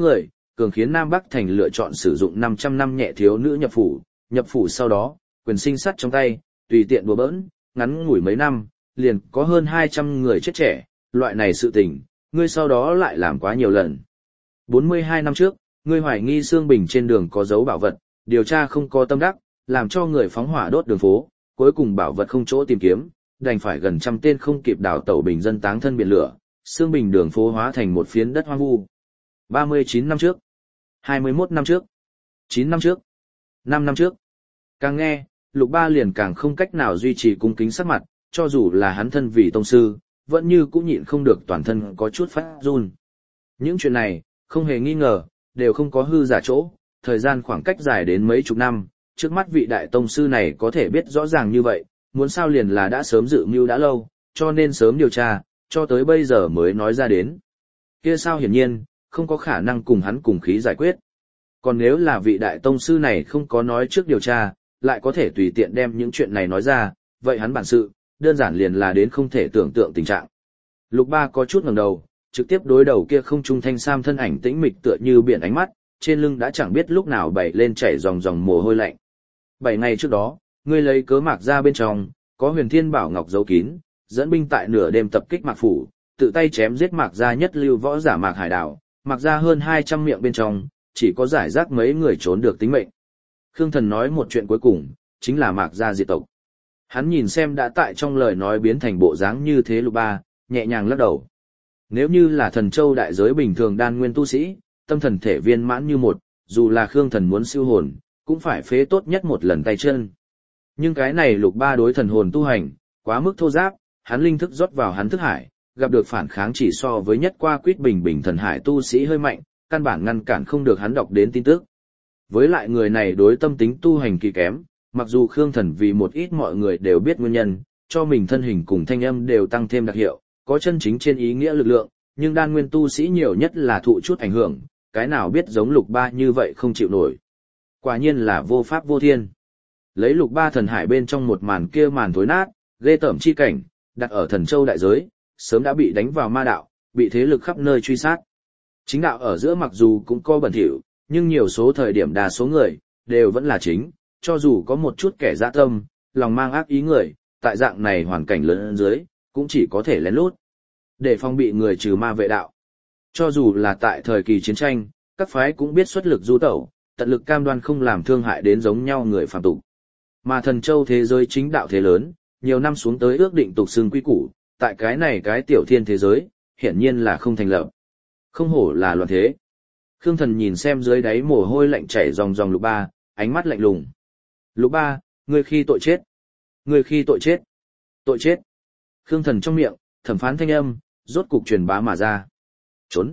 cường khiến Nam Bắc Thành lựa chọn sử dụng 500 năm nhẹ thiếu nữ nhập phủ sau đó, quyền sinh sắt trong tay, tùy tiện đùa bỡn, ngắn ngủi mấy năm, liền có hơn 200 người chết trẻ, loại này sự tình, ngươi sau đó lại làm quá nhiều lần. 42 năm trước, ngươi hoài nghi Sương Bình trên đường có dấu bảo vật, điều tra không có tâm đắc, làm cho người phóng hỏa đốt đường phố, cuối cùng bảo vật không chỗ tìm kiếm, đành phải gần trăm tên không kịp đào tẩu bình dân táng thân biển lửa, Sương Bình đường phố hóa thành một phiến đất hoang vu. 39 năm trước, 21 năm trước, 9 năm trước, 5 năm trước. Càng nghe, Lục Ba liền càng không cách nào duy trì cung kính sắc mặt, cho dù là hắn thân vì tông sư, vẫn như cũng nhịn không được toàn thân có chút phát run. Những chuyện này, không hề nghi ngờ, đều không có hư giả chỗ, thời gian khoảng cách dài đến mấy chục năm, trước mắt vị đại tông sư này có thể biết rõ ràng như vậy, muốn sao liền là đã sớm dự mưu đã lâu, cho nên sớm điều tra, cho tới bây giờ mới nói ra đến. Kia sao hiển nhiên, không có khả năng cùng hắn cùng khí giải quyết. Còn nếu là vị đại tông sư này không có nói trước điều tra, lại có thể tùy tiện đem những chuyện này nói ra, vậy hắn bản sự, đơn giản liền là đến không thể tưởng tượng tình trạng. Lục Ba có chút ngẩng đầu, trực tiếp đối đầu kia không trung thanh sam thân ảnh tĩnh mịch tựa như biển ánh mắt, trên lưng đã chẳng biết lúc nào bảy lên chảy dòng dòng mồ hôi lạnh. 7 ngày trước đó, ngươi lấy cớ Mạc ra bên trong, có Huyền Thiên Bảo Ngọc giấu kín, dẫn binh tại nửa đêm tập kích Mạc phủ, tự tay chém giết Mạc gia nhất lưu võ giả Mạc Hải Đảo, Mạc gia hơn 200 miệng bên trong, chỉ có giải rác mấy người trốn được tính mệnh. Khương Thần nói một chuyện cuối cùng, chính là Mạc gia diệt tộc. Hắn nhìn xem đã tại trong lời nói biến thành bộ dáng như thế Lục Ba, nhẹ nhàng lắc đầu. Nếu như là Thần Châu đại giới bình thường đan nguyên tu sĩ, tâm thần thể viên mãn như một, dù là Khương Thần muốn siêu hồn, cũng phải phế tốt nhất một lần tay chân. Nhưng cái này Lục Ba đối thần hồn tu hành, quá mức thô giáp, hắn linh thức rót vào hắn thức hải, gặp được phản kháng chỉ so với nhất qua quýt bình bình thần hải tu sĩ hơi mạnh, căn bản ngăn cản không được hắn đọc đến tin tức. Với lại người này đối tâm tính tu hành kỳ kém, mặc dù Khương Thần vì một ít mọi người đều biết nguyên nhân, cho mình thân hình cùng thanh âm đều tăng thêm đặc hiệu, có chân chính trên ý nghĩa lực lượng, nhưng đan nguyên tu sĩ nhiều nhất là thụ chút ảnh hưởng, cái nào biết giống Lục Ba như vậy không chịu nổi. Quả nhiên là vô pháp vô thiên. Lấy Lục Ba thần hải bên trong một màn kia màn thối nát, ghê tởm chi cảnh, đặt ở Thần Châu đại giới, sớm đã bị đánh vào ma đạo, bị thế lực khắp nơi truy sát. Chính đạo ở giữa mặc dù cũng có bẩn thỉu, nhưng nhiều số thời điểm đa số người đều vẫn là chính, cho dù có một chút kẻ dã tâm, lòng mang ác ý người, tại dạng này hoàn cảnh lớn dưới, cũng chỉ có thể lén lút để phòng bị người trừ ma vệ đạo. Cho dù là tại thời kỳ chiến tranh, các phái cũng biết xuất lực du tẩu, tận lực cam đoan không làm thương hại đến giống nhau người phàm tục. Mà Thần Châu thế giới chính đạo thế lớn, nhiều năm xuống tới ước định tục xưng quy củ, tại cái này cái tiểu thiên thế giới, hiển nhiên là không thành lập. Không hổ là loạn thế. Khương Thần nhìn xem dưới đáy mồ hôi lạnh chảy ròng ròng Lục Ba, ánh mắt lạnh lùng. Lục Ba, ngươi khi tội chết. Ngươi khi tội chết. Tội chết. Khương Thần trong miệng, thẩm phán thanh âm, rốt cục truyền bá mà ra. Trốn.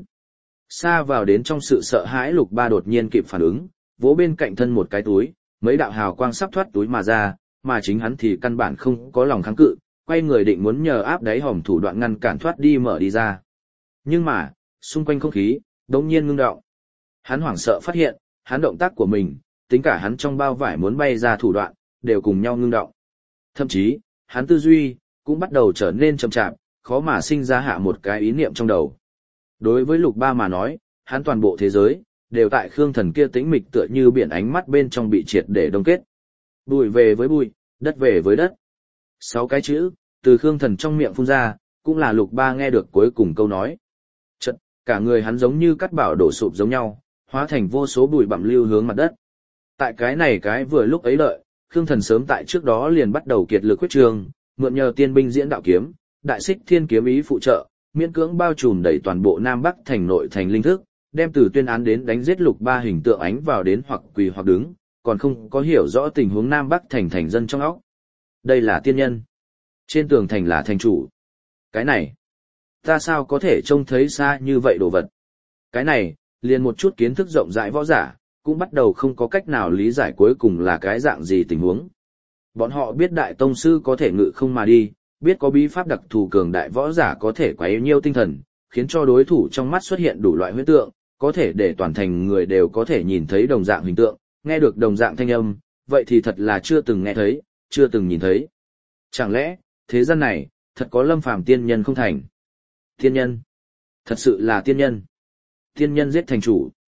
Xa vào đến trong sự sợ hãi Lục Ba đột nhiên kịp phản ứng, vỗ bên cạnh thân một cái túi, mấy đạo hào quang sắp thoát túi mà ra, mà chính hắn thì căn bản không có lòng kháng cự, quay người định muốn nhờ áp đáy hòm thủ đoạn ngăn cản thoát đi mở đi ra. Nhưng mà, xung quanh không khí, đống nhiên ngưng động. Hắn hoảng sợ phát hiện, hắn động tác của mình, tính cả hắn trong bao vải muốn bay ra thủ đoạn, đều cùng nhau ngưng động. Thậm chí, hắn tư duy, cũng bắt đầu trở nên chậm chạp, khó mà sinh ra hạ một cái ý niệm trong đầu. Đối với Lục Ba mà nói, hắn toàn bộ thế giới, đều tại Khương Thần kia tĩnh mịch tựa như biển ánh mắt bên trong bị triệt để đông kết. Bụi về với bụi, đất về với đất. 6 cái chữ, từ Khương Thần trong miệng phun ra, cũng là Lục Ba nghe được cuối cùng câu nói. Chợt, cả người hắn giống như cát bảo đổ sụp giống nhau, hóa thành vô số bụi bặm lưu hướng mặt đất. Tại cái này cái vừa lúc ấy đợi, Khương Thần sớm tại trước đó liền bắt đầu kiệt lực huyết trường, mượn nhờ tiên binh diễn đạo kiếm, đại xích thiên kiếm ý phụ trợ, miễn cưỡng bao trùm đầy toàn bộ Nam Bắc thành nội thành linh thức, đem từ tuyên án đến đánh giết Lục Ba hình tượng ánh vào đến hoặc quỳ hoặc đứng, còn không có hiểu rõ tình huống Nam Bắc thành thành dân trong óc. Đây là tiên nhân. Trên tường thành là thành chủ. Cái này, ta sao có thể trông thấy xa như vậy đồ vật? Cái này, liền một chút kiến thức rộng rãi võ giả, cũng bắt đầu không có cách nào lý giải cuối cùng là cái dạng gì tình huống. Bọn họ biết đại tông sư có thể ngự không mà đi, biết có bí pháp đặc thù cường đại võ giả có thể quấy nhiêu tinh thần, khiến cho đối thủ trong mắt xuất hiện đủ loại huyễn tượng, có thể để toàn thành người đều có thể nhìn thấy đồng dạng hình tượng, nghe được đồng dạng thanh âm, vậy thì thật là chưa từng nghe thấy, chưa từng nhìn thấy. Chẳng lẽ, thế gian này, thật có lâm phàm tiên nhân không thành? Tiên nhân? Thật sự là tiên nhân? Tiên nhân giết thành chủ?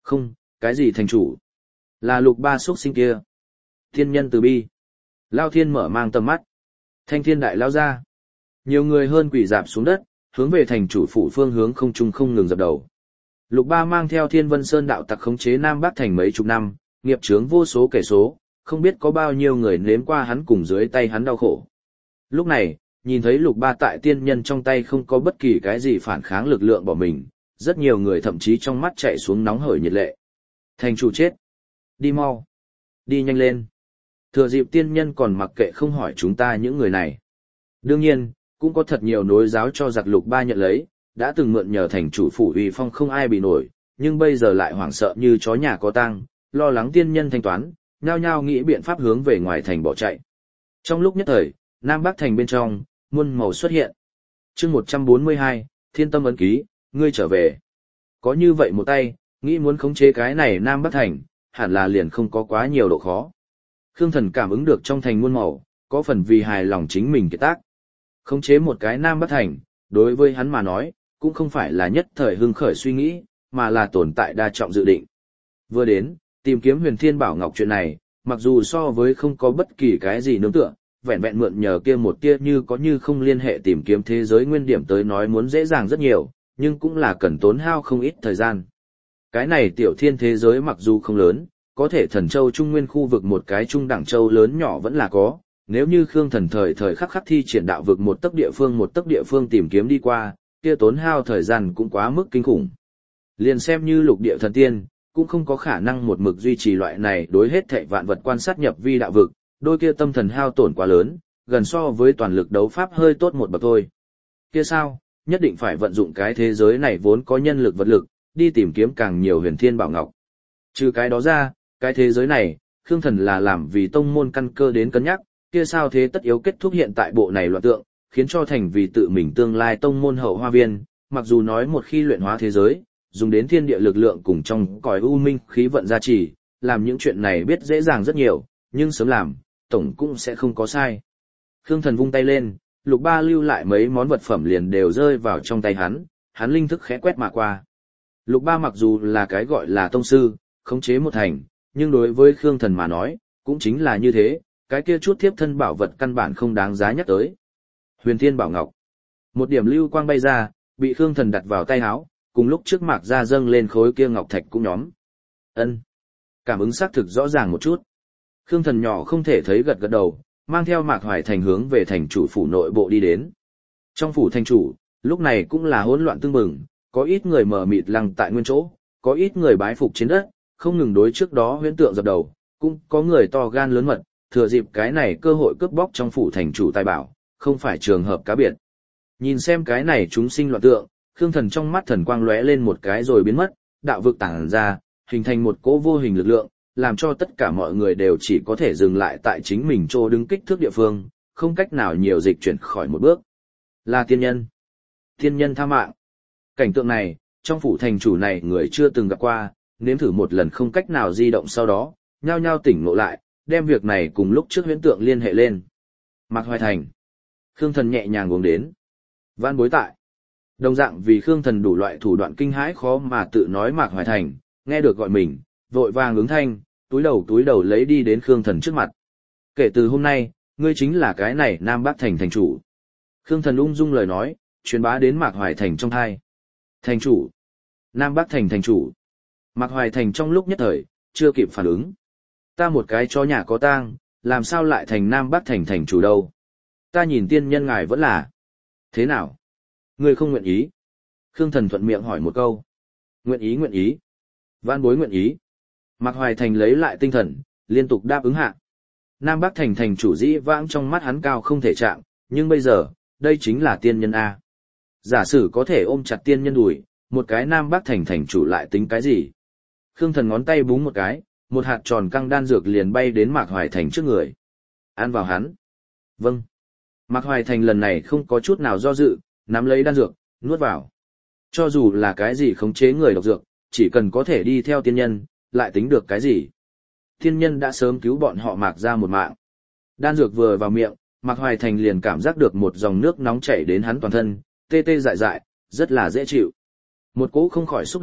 Không, cái gì thành chủ? Là Lục Ba xuất sinh kia. Thiên nhân từ bi. Lao Thiên mở mang tầm mắt. Thanh thiên đại lao ra. Nhiều người hơn quỳ dạp xuống đất, hướng về thành chủ phủ phương hướng không trung không ngừng dập đầu. Lục Ba mang theo Thiên Vân Sơn đạo tặc khống chế Nam Bắc thành mấy chục năm, nghiệp chướng vô số kẻ số, không biết có bao nhiêu người nếm qua hắn cùng dưới tay hắn đau khổ. Lúc này, nhìn thấy Lục Ba tại tiên nhân trong tay không có bất kỳ cái gì phản kháng lực lượng bỏ mình, rất nhiều người thậm chí trong mắt chạy xuống nóng hởi nhiệt lệ. Thành chủ chết. Đi mau. Đi nhanh lên. Thừa dịp tiên nhân còn mặc kệ không hỏi chúng ta những người này. Đương nhiên, cũng có thật nhiều nối giáo cho giặc Lục Ba nhận lấy, đã từng mượn nhờ thành chủ phủ uy phong không ai bị nổi, nhưng bây giờ lại hoảng sợ như chó nhà có tang, lo lắng tiên nhân thanh toán, nhao nhao nghĩ biện pháp hướng về ngoài thành bỏ chạy. Trong lúc nhất thời, Nam Bắc thành bên trong, muôn màu xuất hiện. Chương 142, Thiên Tâm ấn ký, ngươi trở về. Có như vậy một tay, nghĩ muốn khống chế cái này Nam Bắc thành, hẳn là liền không có quá nhiều độ khó. Khương Thần cảm ứng được trong thành muôn màu, có phần vì hài lòng chính mình kiệt tác. Khống chế một cái Nam Bắc thành, đối với hắn mà nói, cũng không phải là nhất thời hưng khởi suy nghĩ, mà là tồn tại đa trọng dự định. Vừa đến, tìm kiếm Huyền Thiên Bảo Ngọc chuyện này, mặc dù so với không có bất kỳ cái gì nương tựa, vẹn vẹn mượn nhờ kia một tia như có như không liên hệ tìm kiếm thế giới nguyên điểm tới nói muốn dễ dàng rất nhiều, nhưng cũng là cần tốn hao không ít thời gian. Cái này tiểu thiên thế giới mặc dù không lớn, có thể Thần Châu Trung Nguyên khu vực một cái trung đẳng châu lớn nhỏ vẫn là có, nếu như Khương Thần thời khắc khắc thi triển đạo vực một tấc địa phương tìm kiếm đi qua, kia tốn hao thời gian cũng quá mức kinh khủng. Liền xem như lục địa thần tiên, cũng không có khả năng một mực duy trì loại này đối hết thảy vạn vật quan sát nhập vi đạo vực, đôi kia tâm thần hao tổn quá lớn, gần so với toàn lực đấu pháp hơi tốt một bậc thôi. Kia sao, nhất định phải vận dụng cái thế giới này vốn có nhân lực vật lực, đi tìm kiếm càng nhiều huyền thiên bảo ngọc. Trừ cái đó ra, cái thế giới này, Khương Thần là làm vì tông môn căn cơ đến cân nhắc, kia sao thế tất yếu kết thúc hiện tại bộ này loạn tượng, khiến cho thành vì tự mình tương lai tông môn hậu hoa viên, mặc dù nói một khi luyện hóa thế giới, dùng đến thiên địa lực lượng cùng trong cõi u minh khí vận gia trì, làm những chuyện này biết dễ dàng rất nhiều, nhưng sớm làm, tổng cũng sẽ không có sai. Khương Thần vung tay lên, Lục Ba lưu lại mấy món vật phẩm liền đều rơi vào trong tay hắn linh thức khẽ quét mà qua. Lục Ba mặc dù là cái gọi là tông sư, khống chế một thành, nhưng đối với Khương Thần mà nói, cũng chính là như thế, cái kia chút thiếp thân bảo vật căn bản không đáng giá nhắc tới. Huyền Thiên Bảo Ngọc. Một điểm lưu quang bay ra, bị Khương Thần đặt vào tay áo, cùng lúc trước Mạc ra dâng lên khối kia ngọc thạch cũng nhóm. Ân. Cảm ứng xác thực rõ ràng một chút. Khương Thần nhỏ không thể thấy gật gật đầu, mang theo Mạc Hoài Thành hướng về thành chủ phủ nội bộ đi đến. Trong phủ thành chủ, lúc này cũng là hỗn loạn tương bừng, có ít người mờ mịt lăng tại nguyên chỗ, có ít người bái phục trên đất, không ngừng đối trước đó huyễn tượng dập đầu, cũng có người to gan lớn mật, thừa dịp cái này cơ hội cướp bóc trong phủ thành chủ tài bảo, không phải trường hợp cá biệt. Nhìn xem cái này chúng sinh loạn tượng, Khương Thần trong mắt thần quang lóe lên một cái rồi biến mất, đạo vực tản ra, hình thành một cỗ vô hình lực lượng, làm cho tất cả mọi người đều chỉ có thể dừng lại tại chính mình chỗ đứng kích thước địa phương, không cách nào nhiều dịch chuyển khỏi một bước. Là tiên nhân. Tiên nhân tha mạng. Cảnh tượng này, trong phủ thành chủ này người chưa từng gặp qua, nếm thử một lần không cách nào di động sau đó, nhao nhao tỉnh ngộ lại, đem việc này cùng lúc trước huyễn tượng liên hệ lên. Mạc Hoài Thành. Khương Thần nhẹ nhàng uống đến. Vãn bối tại. Đồng dạng vì Khương Thần đủ loại thủ đoạn kinh hãi khó mà tự nói Mạc Hoài Thành, nghe được gọi mình, vội vàng ứng thanh, túi đầu lấy đi đến Khương Thần trước mặt. Kể từ hôm nay, ngươi chính là cái này Nam Bắc Thành thành chủ. Khương Thần ung dung lời nói, truyền bá đến Mạc Hoài Thành trong tai. Thành chủ. Nam Bắc Thành thành chủ. Mạc Hoài Thành trong lúc nhất thời, chưa kịp phản ứng. Ta một cái chó nhà có tang, làm sao lại thành Nam Bắc Thành thành chủ đâu? Ta nhìn tiên nhân ngài vẫn là. Thế nào? Ngươi không nguyện ý? Khương Thần thuận miệng hỏi một câu. Nguyện ý. Vãn bối nguyện ý. Mạc Hoài Thành lấy lại tinh thần, liên tục đáp ứng hạ. Nam Bắc Thành thành chủ dĩ vãng trong mắt hắn cao không thể chạm, nhưng bây giờ, đây chính là tiên nhân A. Giả sử có thể ôm chặt tiên nhân đùi, một cái Nam Bắc Thành thành chủ lại tính cái gì? Khương Thần ngón tay búng một cái, một hạt tròn căng đan dược liền bay đến Mạc Hoài Thành trước người. Ăn vào hắn. Vâng. Mạc Hoài Thành lần này không có chút nào do dự, nắm lấy đan dược, nuốt vào. Cho dù là cái gì khống chế người độc dược, chỉ cần có thể đi theo tiên nhân, lại tính được cái gì. Tiên nhân đã sớm cứu bọn họ Mạc ra một mạng. Đan dược vừa vào miệng, Mạc Hoài Thành liền cảm giác được một dòng nước nóng chảy đến hắn toàn thân, tê tê dại dại, rất là dễ chịu. Một cỗ không khỏi xúc động,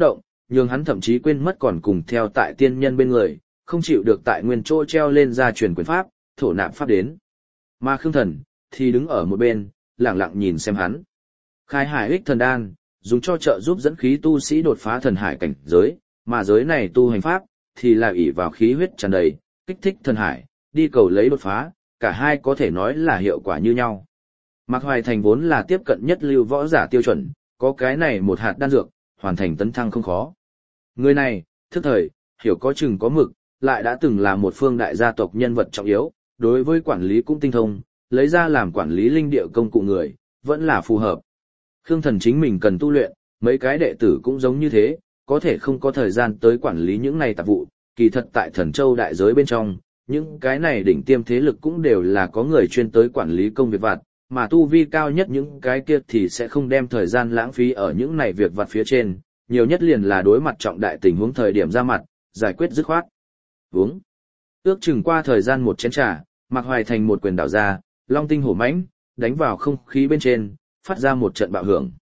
nhưng hắn thậm chí quên mất còn cùng theo tại tiên nhân bên người, không chịu được tại nguyên chỗ treo lên ra truyền quyền pháp, thổ nạp pháp đến. Mà Khương Thần thì đứng ở một bên, lặng lặng nhìn xem hắn. Khai Hải Ích Thần Đan, dùng cho trợ giúp dẫn khí tu sĩ đột phá thần hải cảnh giới, mà giới này tu hành pháp thì là ỷ vào khí huyết tràn đầy, kích thích thần hải, đi cầu lấy đột phá, cả hai có thể nói là hiệu quả như nhau. Mạc Hoài Thành vốn là tiếp cận nhất lưu võ giả tiêu chuẩn, có cái này một hạt đan dược, hoàn thành tấn thăng không khó. Người này, thức thời, hiểu có chừng có mực, lại đã từng là một phương đại gia tộc nhân vật trọng yếu, đối với quản lý cũng tinh thông, lấy ra làm quản lý linh địa công cụ người, vẫn là phù hợp. Khương Thần chính mình cần tu luyện, mấy cái đệ tử cũng giống như thế, có thể không có thời gian tới quản lý những này tạp vụ, kỳ thật tại Thần Châu đại giới bên trong, những cái này đỉnh tiêm thế lực cũng đều là có người chuyên tới quản lý công việc vặt, mà tu vi cao nhất những cái kia thì sẽ không đem thời gian lãng phí ở những này việc vặt phía trên, nhiều nhất liền là đối mặt trọng đại tình huống thời điểm ra mặt, giải quyết dứt khoát. Uống. Ước chừng qua thời gian một chén trà, Mạc Hoài Thành một quyền đảo ra, long tinh hổ mãnh, đánh vào không khí bên trên, phát ra một trận bạo hưởng.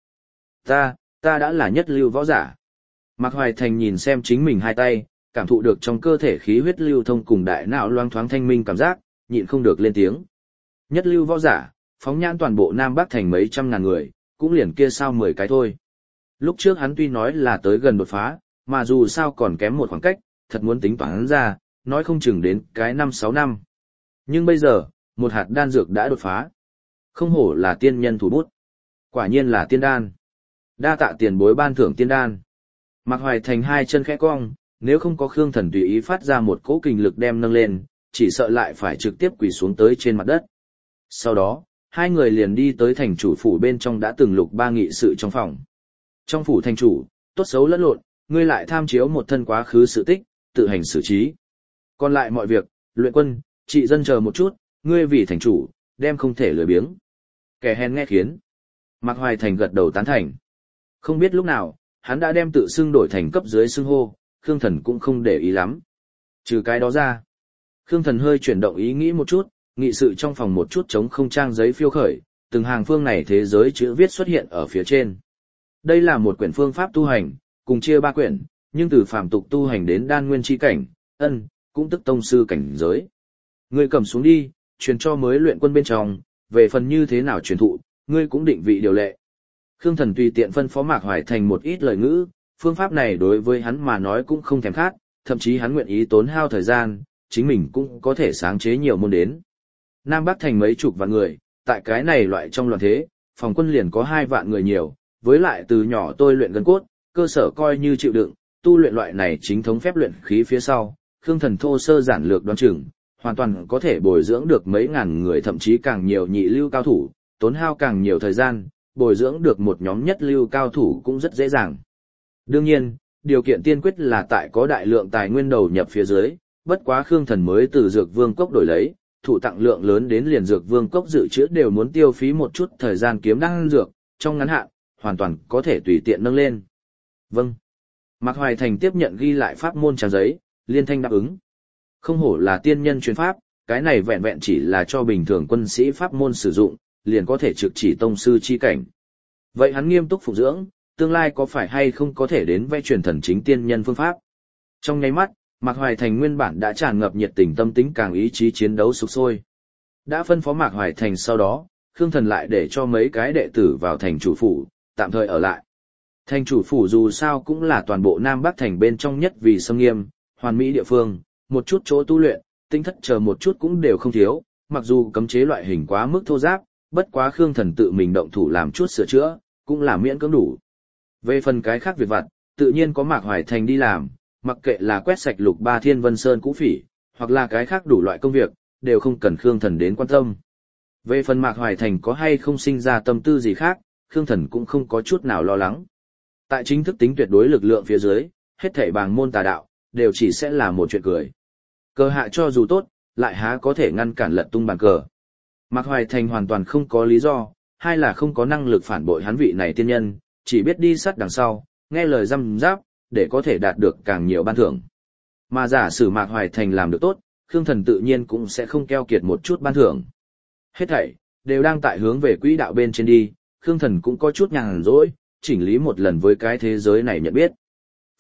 Ta đã là nhất lưu võ giả. Mạc Hoài Thành nhìn xem chính mình hai tay, cảm thụ được trong cơ thể khí huyết lưu thông cùng đại não loang thoáng thanh minh cảm giác, nhịn không được lên tiếng. Nhất lưu võ giả, phóng nhãn toàn bộ Nam Bắc thành mấy trăm ngàn người, cũng liền kia sao 10 cái thôi. Lúc trước hắn tuy nói là tới gần đột phá, mà dù sao còn kém một khoảng cách, thật muốn tính toán ra, nói không chừng đến cái 5-6 năm. Nhưng bây giờ, một hạt đan dược đã đột phá. Không hổ là tiên nhân thủ bút. Quả nhiên là tiên đan. Đa tạ tiền bối ban thưởng tiên đan. Mạc Hoài Thành hai chân khẽ cong, nếu không có Khương Thần tùy ý phát ra một cỗ kình lực đem nâng lên, chỉ sợ lại phải trực tiếp quỳ xuống tới trên mặt đất. Sau đó, hai người liền đi tới thành chủ phủ bên trong đã từng lục ba nghị sự trong phòng. Trong phủ thành chủ, tốt xấu lẫn lộn, ngươi lại tham chiếu một thân quá khứ sự tích, tự hành xử trí. Còn lại mọi việc, luyện quân, trị dân chờ một chút, ngươi vì thành chủ, đem không thể lười biếng. Kẻ hèn nghe khiến. Mạc Hoài Thành gật đầu tán thành. Không biết lúc nào, hắn đã đem tự xưng đổi thành cấp dưới xưng hô, Khương Thần cũng không để ý lắm. Trừ cái đó ra, Khương Thần hơi chuyển động ý nghĩ một chút, nghị sự trong phòng một chút trống không trang giấy phiêu khởi, từng hàng phương này thế giới chữ viết xuất hiện ở phía trên. Đây là một quyển phương pháp tu hành, cùng chia 3 quyển, nhưng từ phàm tục tu hành đến đan nguyên chi cảnh, cũng tức tông sư cảnh giới. Ngươi cầm xuống đi, truyền cho mới luyện quân bên trong, về phần như thế nào truyền thụ, ngươi cũng định vị điều lệ. Khương Thần tùy tiện phân phó Mạc Hoài Thành một ít lời ngữ, phương pháp này đối với hắn mà nói cũng không thèm khát, thậm chí hắn nguyện ý tốn hao thời gian, chính mình cũng có thể sáng chế nhiều môn đến. Nam Bắc thành mấy chục vạn người, tại cái này loại trong loạn thế, phòng quân liền có 2 vạn người nhiều, với lại từ nhỏ tôi luyện gân cốt, cơ sở coi như chịu đựng, tu luyện loại này chính thống phép luyện khí phía sau, Khương Thần thô sơ giản lược đoán chừng, hoàn toàn có thể bồi dưỡng được mấy ngàn người thậm chí càng nhiều nhị lưu cao thủ, tốn hao càng nhiều thời gian, bồi dưỡng được một nhóm nhất lưu cao thủ cũng rất dễ dàng. Đương nhiên, điều kiện tiên quyết là tại có đại lượng tài nguyên đầu nhập phía dưới, bất quá Khương Thần mới từ Dược Vương Cốc đổi lấy, thủ tặng lượng lớn đến liền Dược Vương Cốc dự trữ đều muốn tiêu phí một chút thời gian kiếm đan dược, trong ngắn hạn, hoàn toàn có thể tùy tiện nâng lên. Vâng. Mạc Hoài Thành tiếp nhận ghi lại pháp môn trang giấy, liên thanh đáp ứng. Không hổ là tiên nhân truyền pháp, cái này vẹn vẹn chỉ là cho bình thường quân sĩ pháp môn sử dụng, liền có thể trực chỉ tông sư chi cảnh. Vậy hắn nghiêm túc phục dưỡng, tương lai có phải hay không có thể đến vẽ truyền thần chính tiên nhân phương pháp. Trong nháy mắt, Mạc Hoài Thành nguyên bản đã tràn ngập nhiệt tình tâm tính càng ý chí chiến đấu sục sôi. Đã phân phó Mạc Hoài Thành sau đó, Khương Thần lại để cho mấy cái đệ tử vào thành chủ phủ, tạm thời ở lại. Thành chủ phủ dù sao cũng là toàn bộ Nam Bắc thành bên trong nhất vì xâm nghiêm, hoàn mỹ địa phương, một chút chỗ tu luyện, tinh thất chờ một chút cũng đều không thiếu, mặc dù cấm chế loại hình quá mức thô ráp, bất quá Khương Thần tự mình động thủ làm chút sửa chữa, cũng là miễn cưỡng đủ. Về phần cái khác việc vặt, tự nhiên có Mạc Hoài Thành đi làm, mặc kệ là quét sạch lục ba thiên vân sơn cũ phỉ, hoặc là cái khác đủ loại công việc, đều không cần Khương Thần đến quan tâm. Về phần Mạc Hoài Thành có hay không sinh ra tâm tư gì khác, Khương Thần cũng không có chút nào lo lắng. Tại chính thức tính tuyệt đối lực lượng phía dưới, hết thảy bàng môn tà đạo, đều chỉ sẽ là một chuyện cười. Cờ hạ cho dù tốt, lại há có thể ngăn cản lật tung bàn cờ. Mạc Hoài Thành hoàn toàn không có lý do, hay là không có năng lực phản bội hắn vị này tiên nhân, chỉ biết đi sát đằng sau, nghe lời răm giáp, để có thể đạt được càng nhiều ban thưởng. Mà giả sử Mạc Hoài Thành làm được tốt, Khương Thần tự nhiên cũng sẽ không keo kiệt một chút ban thưởng. Hết thảy đều đang tại hướng về quỹ đạo bên trên đi, Khương Thần cũng có chút nhàn rỗi, chỉnh lý một lần với cái thế giới này nhận biết.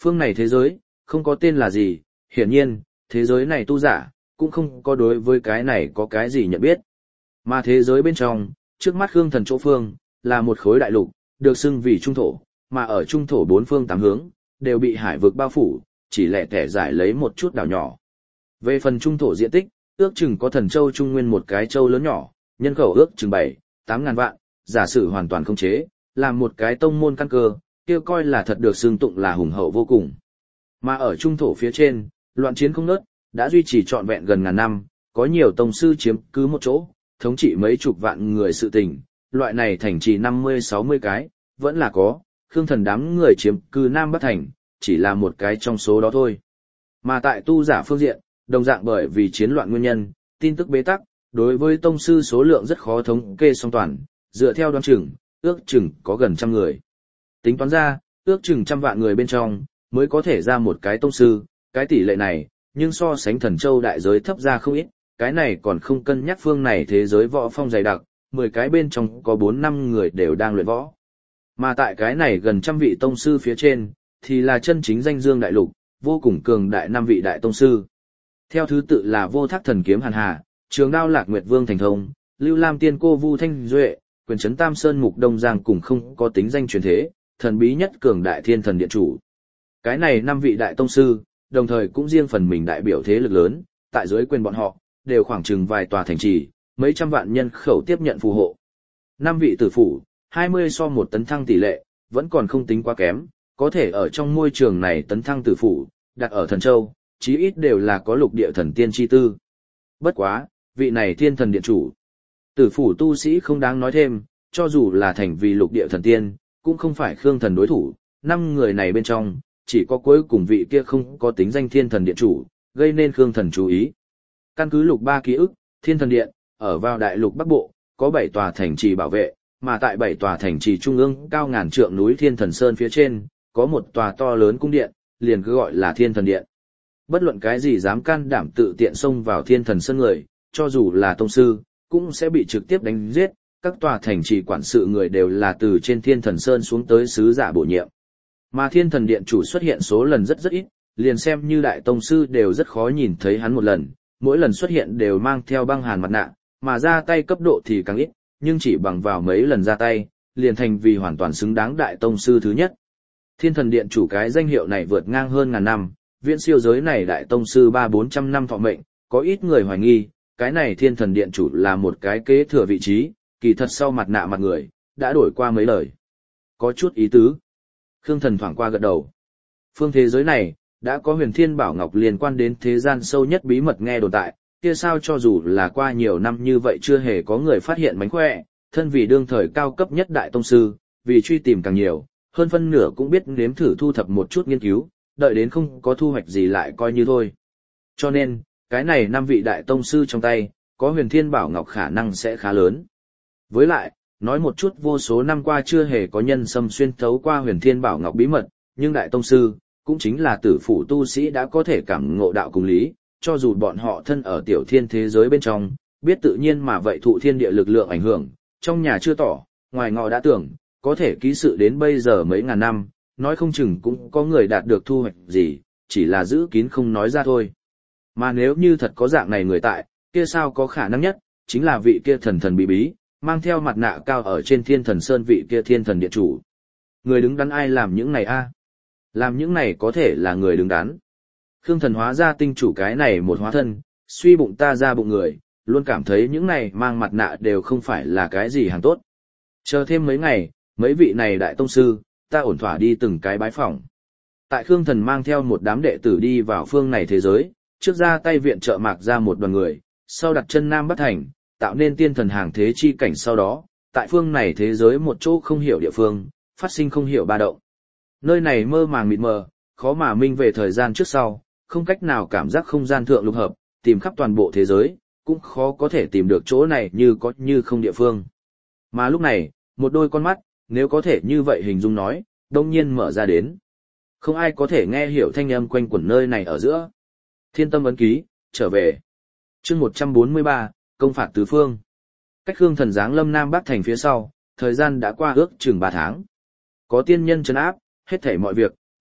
Phương này thế giới, không có tên là gì, hiển nhiên, thế giới này tu giả, cũng không có đối với cái này có cái gì nhận biết. Mà thế giới bên trong, trước mắt Khương Thần chỗ phương, là một khối đại lục, được xưng vì trung thổ, mà ở trung thổ bốn phương tám hướng, đều bị hải vực bao phủ, chỉ lẻ tẻ giải lấy một chút đảo nhỏ. Về phần trung thổ diện tích, ước chừng có Thần Châu Trung Nguyên một cái châu lớn nhỏ, nhân khẩu ước chừng 7-8 ngàn vạn, giả sử hoàn toàn không chế, làm một cái tông môn căn cơ, kia coi là thật được xưng tụng là hùng hậu vô cùng. Mà ở trung thổ phía trên, loạn chiến không ngớt, đã duy trì trọn vẹn gần ngàn năm, có nhiều tông sư chiếm cứ một chỗ, thống trị mấy chục vạn người sự tình, loại này thành trì 50-60 cái, vẫn là có, Khương Thần đám người chiếm cứ Nam Bắc Thành, chỉ là một cái trong số đó thôi. Mà tại tu giả phương diện, đồng dạng bởi vì chiến loạn nguyên nhân, tin tức bế tắc, đối với tông sư số lượng rất khó thống kê song toàn, dựa theo đoán chừng, ước chừng có gần 100 người. Tính toán ra, ước chừng 100 vạn người bên trong, mới có thể ra một cái tông sư, cái tỷ lệ này, nhưng so sánh Thần Châu đại giới thấp ra không ít, cái này còn không cân nhắc phương này thế giới võ phong dày đặc, 10 cái bên trong có 4-5 người đều đang luyện võ. Mà tại cái này gần 100 vị tông sư phía trên, thì là chân chính danh dương đại lục, vô cùng cường đại 5 vị đại tông sư. Theo thứ tự là Vô Thác Thần Kiếm Hàn Hà, Trường Đao Lạc Nguyệt Vương Thành Thông, Lưu Lam Tiên Cô Vu Thanh Duệ, Quyền Trấn Tam Sơn Mục Đông Giang cùng không có tính danh truyền thế, thần bí nhất cường đại Thiên Thần Điện Chủ. Cái này 5 vị đại tông sư, đồng thời cũng riêng phần mình đại biểu thế lực lớn, tại dưới quyền bọn họ, đều khoảng chừng vài tòa thành trì, mấy trăm vạn nhân khẩu tiếp nhận phù hộ. 5 vị tử phủ, 20 so 1 tấn thăng tỷ lệ, vẫn còn không tính quá kém, có thể ở trong môi trường này tấn thăng tử phủ, đặt ở Thần Châu, chí ít đều là có lục địa thần tiên chi tư. Bất quá, vị này Thiên Thần Điện Chủ. Tử phủ tu sĩ không đáng nói thêm, cho dù là thành vì lục địa thần tiên, cũng không phải Khương Thần đối thủ, 5 người này bên trong, chỉ có cuối cùng vị kia không có tính danh Thiên Thần Điện Chủ, gây nên Khương Thần chú ý. Căn cứ lục 3 ký ức, Thiên Thần Điện, ở vào đại lục Bắc Bộ, có 7 tòa thành trì bảo vệ, mà tại 7 tòa thành trì trung ương cao ngàn trượng núi Thiên Thần Sơn phía trên, có một tòa to lớn cung điện, liền cứ gọi là Thiên Thần Điện. Bất luận cái gì dám can đảm tự tiện xông vào Thiên Thần Sơn người, cho dù là tông sư, cũng sẽ bị trực tiếp đánh giết, các tòa thành trì quản sự người đều là từ trên Thiên Thần Sơn xuống tới sứ giả bổ nhiệm. Mà Thiên Thần Điện Chủ xuất hiện số lần rất ít, liền xem như đại tông sư đều rất khó nhìn thấy hắn một lần, mỗi lần xuất hiện đều mang theo băng hàn mặt nạ, mà ra tay cấp độ thì càng ít, nhưng chỉ bằng vào mấy lần ra tay, liền thành vì hoàn toàn xứng đáng đại tông sư thứ nhất. Thiên Thần Điện Chủ cái danh hiệu này vượt ngang hơn ngàn năm, viễn siêu giới này đại tông sư 300-400 năm thọ mệnh, có ít người hoài nghi, cái này Thiên Thần Điện Chủ là một cái kế thừa vị trí, kỳ thật sau mặt nạ mặt người, đã đổi qua mấy lời. Có chút ý tứ. Khương Thần thoảng qua gật đầu. Phương thế giới này, đã có Huyền Thiên Bảo Ngọc liên quan đến thế gian sâu nhất bí mật nghe đồn tại, kia sao cho dù là qua nhiều năm như vậy chưa hề có người phát hiện mánh khỏe, thân vì đương thời cao cấp nhất đại tông sư, vì truy tìm càng nhiều, hơn phân nửa cũng biết nếm thử thu thập một chút nghiên cứu, đợi đến không có thu hoạch gì lại coi như thôi. Cho nên, cái này 5 vị đại tông sư trong tay, có Huyền Thiên Bảo Ngọc khả năng sẽ khá lớn. Với lại, nói một chút vô số năm qua chưa hề có nhân xâm xuyên thấu qua Huyền Thiên Bảo Ngọc bí mật, nhưng đại tông sư, cũng chính là tử phủ tu sĩ đã có thể cảm ngộ đạo cùng lý, cho dù bọn họ thân ở tiểu thiên thế giới bên trong, biết tự nhiên mà vậy thụ thiên địa lực lượng ảnh hưởng, trong nhà chưa tỏ, ngoài ngọ đã tưởng, có thể ký sự đến bây giờ mấy ngàn năm, nói không chừng cũng có người đạt được thu hoạch gì, chỉ là giữ kín không nói ra thôi. Mà nếu như thật có dạng này người tại, kia sao có khả năng nhất, chính là vị kia thần thần bí bí, mang theo mặt nạ cao ở trên Thiên Thần Sơn vị kia Thiên Thần Điện Chủ. Người đứng đắn ai làm những này a? Làm những này có thể là người đứng đắn. Khương Thần hóa ra tinh chủ cái này một hóa thân, suy bụng ta ra bụng người, luôn cảm thấy những này mang mặt nạ đều không phải là cái gì hàng tốt. Chờ thêm mấy ngày, mấy vị này đại tông sư, ta ổn thỏa đi từng cái bái phỏng. Tại Khương Thần mang theo một đám đệ tử đi vào phương này thế giới, trước ra tay viện trợ mạc ra một đoàn người, sau đặt chân Nam Bắc Thành, tạo nên tiên thần hàng thế chi cảnh sau đó, tại phương này thế giới một chỗ không hiểu địa phương, phát sinh không hiểu ba động. Nơi này mơ màng mịt mờ, khó mà minh về thời gian trước sau, không cách nào cảm giác không gian thượng lục hợp, tìm khắp toàn bộ thế giới, cũng khó có thể tìm được chỗ này như có như không địa phương. Mà lúc này, một đôi con mắt, nếu có thể như vậy hình dung nói, đông nhiên mở ra đến. Không ai có thể nghe hiểu thanh âm quanh quẩn nơi này ở giữa. Thiên tâm ấn ký, trở về. Chương 143, công phạt tứ phương. Cách Khương Thần giáng lâm Nam Bắc Thành phía sau, thời gian đã qua ước chừng 3 tháng. Có tiên nhân trấn áp, hết thảy mọi việc,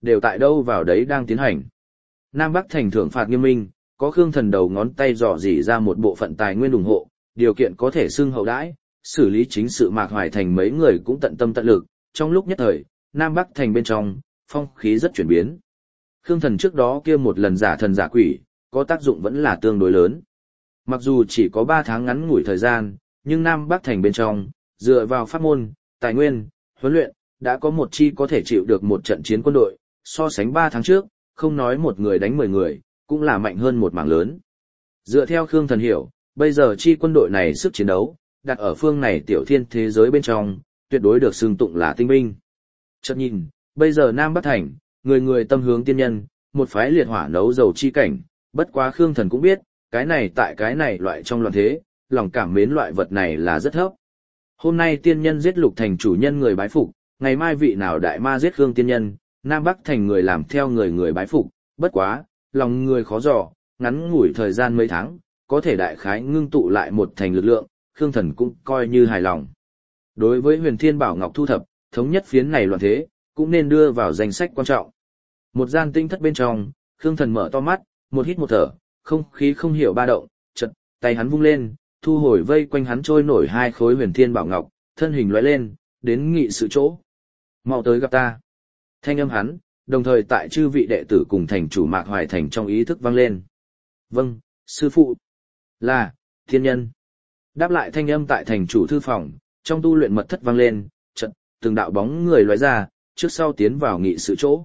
đều tại đâu vào đấy đang tiến hành. Nam Bắc thành thưởng phạt nghiêm minh, có Khương Thần đầu ngón tay dò dỉ ra một bộ phận tài nguyên ủng hộ, điều kiện có thể xưng hậu đãi, xử lý chính sự Mạc Hoài Thành mấy người cũng tận tâm tận lực, trong lúc nhất thời, Nam Bắc thành bên trong, phong khí rất chuyển biến. Khương Thần trước đó kia một lần giả thần giả quỷ, có tác dụng vẫn là tương đối lớn. Mặc dù chỉ có 3 tháng ngắn ngủi thời gian, nhưng Nam Bắc thành bên trong, dựa vào pháp môn, tài nguyên, huấn luyện, đã có một chi có thể chịu được một trận chiến quân đội, so sánh 3 tháng trước, không nói một người đánh 10 người, cũng là mạnh hơn một mảng lớn. Dựa theo Khương Thần hiểu, bây giờ chi quân đội này sức chiến đấu, đặt ở phương này tiểu thiên thế giới bên trong, tuyệt đối được xưng tụng là tinh binh. Chợt nhìn, bây giờ Nam Bắc thành, người người tâm hướng tiên nhân, một phái liệt hỏa nấu dầu chi cảnh, bất quá Khương Thần cũng biết, cái này tại cái này loại trong loạn thế, lòng cảm mến loại vật này là rất thấp. Hôm nay tiên nhân giết Lục thành chủ nhân người bái phục, ngày mai vị nào đại ma giết Khương tiên nhân, Nam Bắc thành người làm theo người người bái phục, bất quá, lòng người khó dò, ngắn ngủi thời gian mấy tháng, có thể đại khái ngưng tụ lại một thành lực lượng, Khương Thần cũng coi như hài lòng. Đối với Huyền Thiên Bảo Ngọc thu thập, thống nhất phiến này loạn thế, cũng nên đưa vào danh sách quan trọng. Một gian tinh thất bên trong, Khương Thần mở to mắt, một hít một thở, không khí không hiểu ba động, chợt tay hắn vung lên, thu hồi vây quanh hắn trôi nổi 2 khối Huyền Thiên Bảo Ngọc, thân hình lóe lên, đến nghị sự chỗ. Mau tới gặp ta. Thanh âm hắn, đồng thời tại chư vị đệ tử cùng thành chủ Mạc Hoài Thành trong ý thức vang lên. Vâng, sư phụ. Là, thiên nhân. Đáp lại thanh âm tại thành chủ thư phòng, trong tu luyện mật thất vang lên, chợt từng đạo bóng người lóe ra, trước sau tiến vào nghị sự chỗ.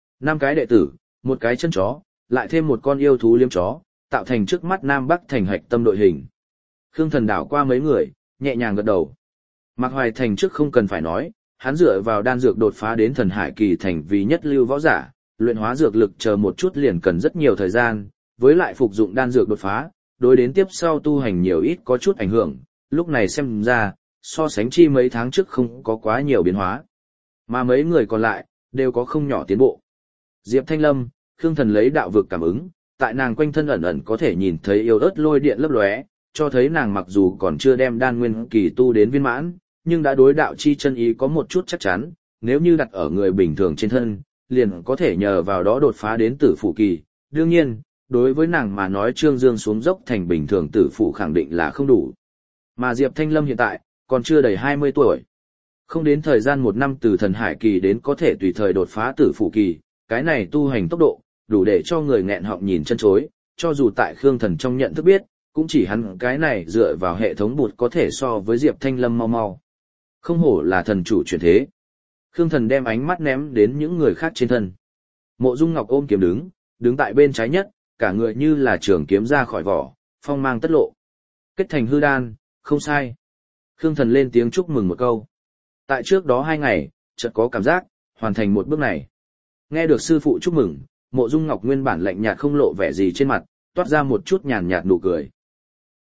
5 cái đệ tử, một cái chân chó, lại thêm một con yêu thú liếm chó, tạo thành trước mắt Nam Bắc thành hạch tâm đội hình. Khương Thần đảo qua mấy người, nhẹ nhàng gật đầu. Mạc Hoài Thành trước không cần phải nói, hắn dựa vào đan dược đột phá đến thần hải kỳ thành vì nhất lưu võ giả, luyện hóa dược lực chờ một chút liền cần rất nhiều thời gian, với lại phục dụng đan dược đột phá, đối đến tiếp sau tu hành nhiều ít có chút ảnh hưởng, lúc này xem ra, so sánh chi mấy tháng trước không có quá nhiều biến hóa. Mà mấy người còn lại, đều có không nhỏ tiến bộ. Diệp Thanh Lâm, Khương Thần lấy đạo vực cảm ứng, tại nàng quanh thân ẩn ẩn có thể nhìn thấy yêu ớt lôi điện lấp lóe, cho thấy nàng mặc dù còn chưa đem đan nguyên kỳ tu đến viên mãn, nhưng đã đối đạo chi chân ý có một chút chắc chắn, nếu như đặt ở người bình thường trên thân, liền có thể nhờ vào đó đột phá đến tử phụ kỳ. Đương nhiên, đối với nàng mà nói Trương Dương xuống dốc thành bình thường tử phụ khẳng định là không đủ. Mà Diệp Thanh Lâm hiện tại, còn chưa đầy 20 tuổi. Không đến thời gian 1 năm từ thần hải kỳ đến có thể tùy thời đột phá tử phụ kỳ, cái này tu hành tốc độ, đủ để cho người nghẹn họng nhìn chân chối, cho dù tại Khương Thần trong nhận thức biết, cũng chỉ hắn cái này dựa vào hệ thống bụt có thể so với Diệp Thanh Lâm mau mau. Không hổ là thần chủ chuyển thế. Khương Thần đem ánh mắt ném đến những người khác trên thân. Mộ Dung Ngọc ôm kiếm đứng tại bên trái nhất, cả người như là trường kiếm ra khỏi vỏ, phong mang tất lộ. Kết thành hư đan, không sai. Khương Thần lên tiếng chúc mừng một câu. Tại trước đó 2 ngày, chợt có cảm giác, hoàn thành một bước này. Nghe được sư phụ chúc mừng, Mộ Dung Ngọc nguyên bản lạnh nhạt không lộ vẻ gì trên mặt, toát ra một chút nhàn nhạt nụ cười.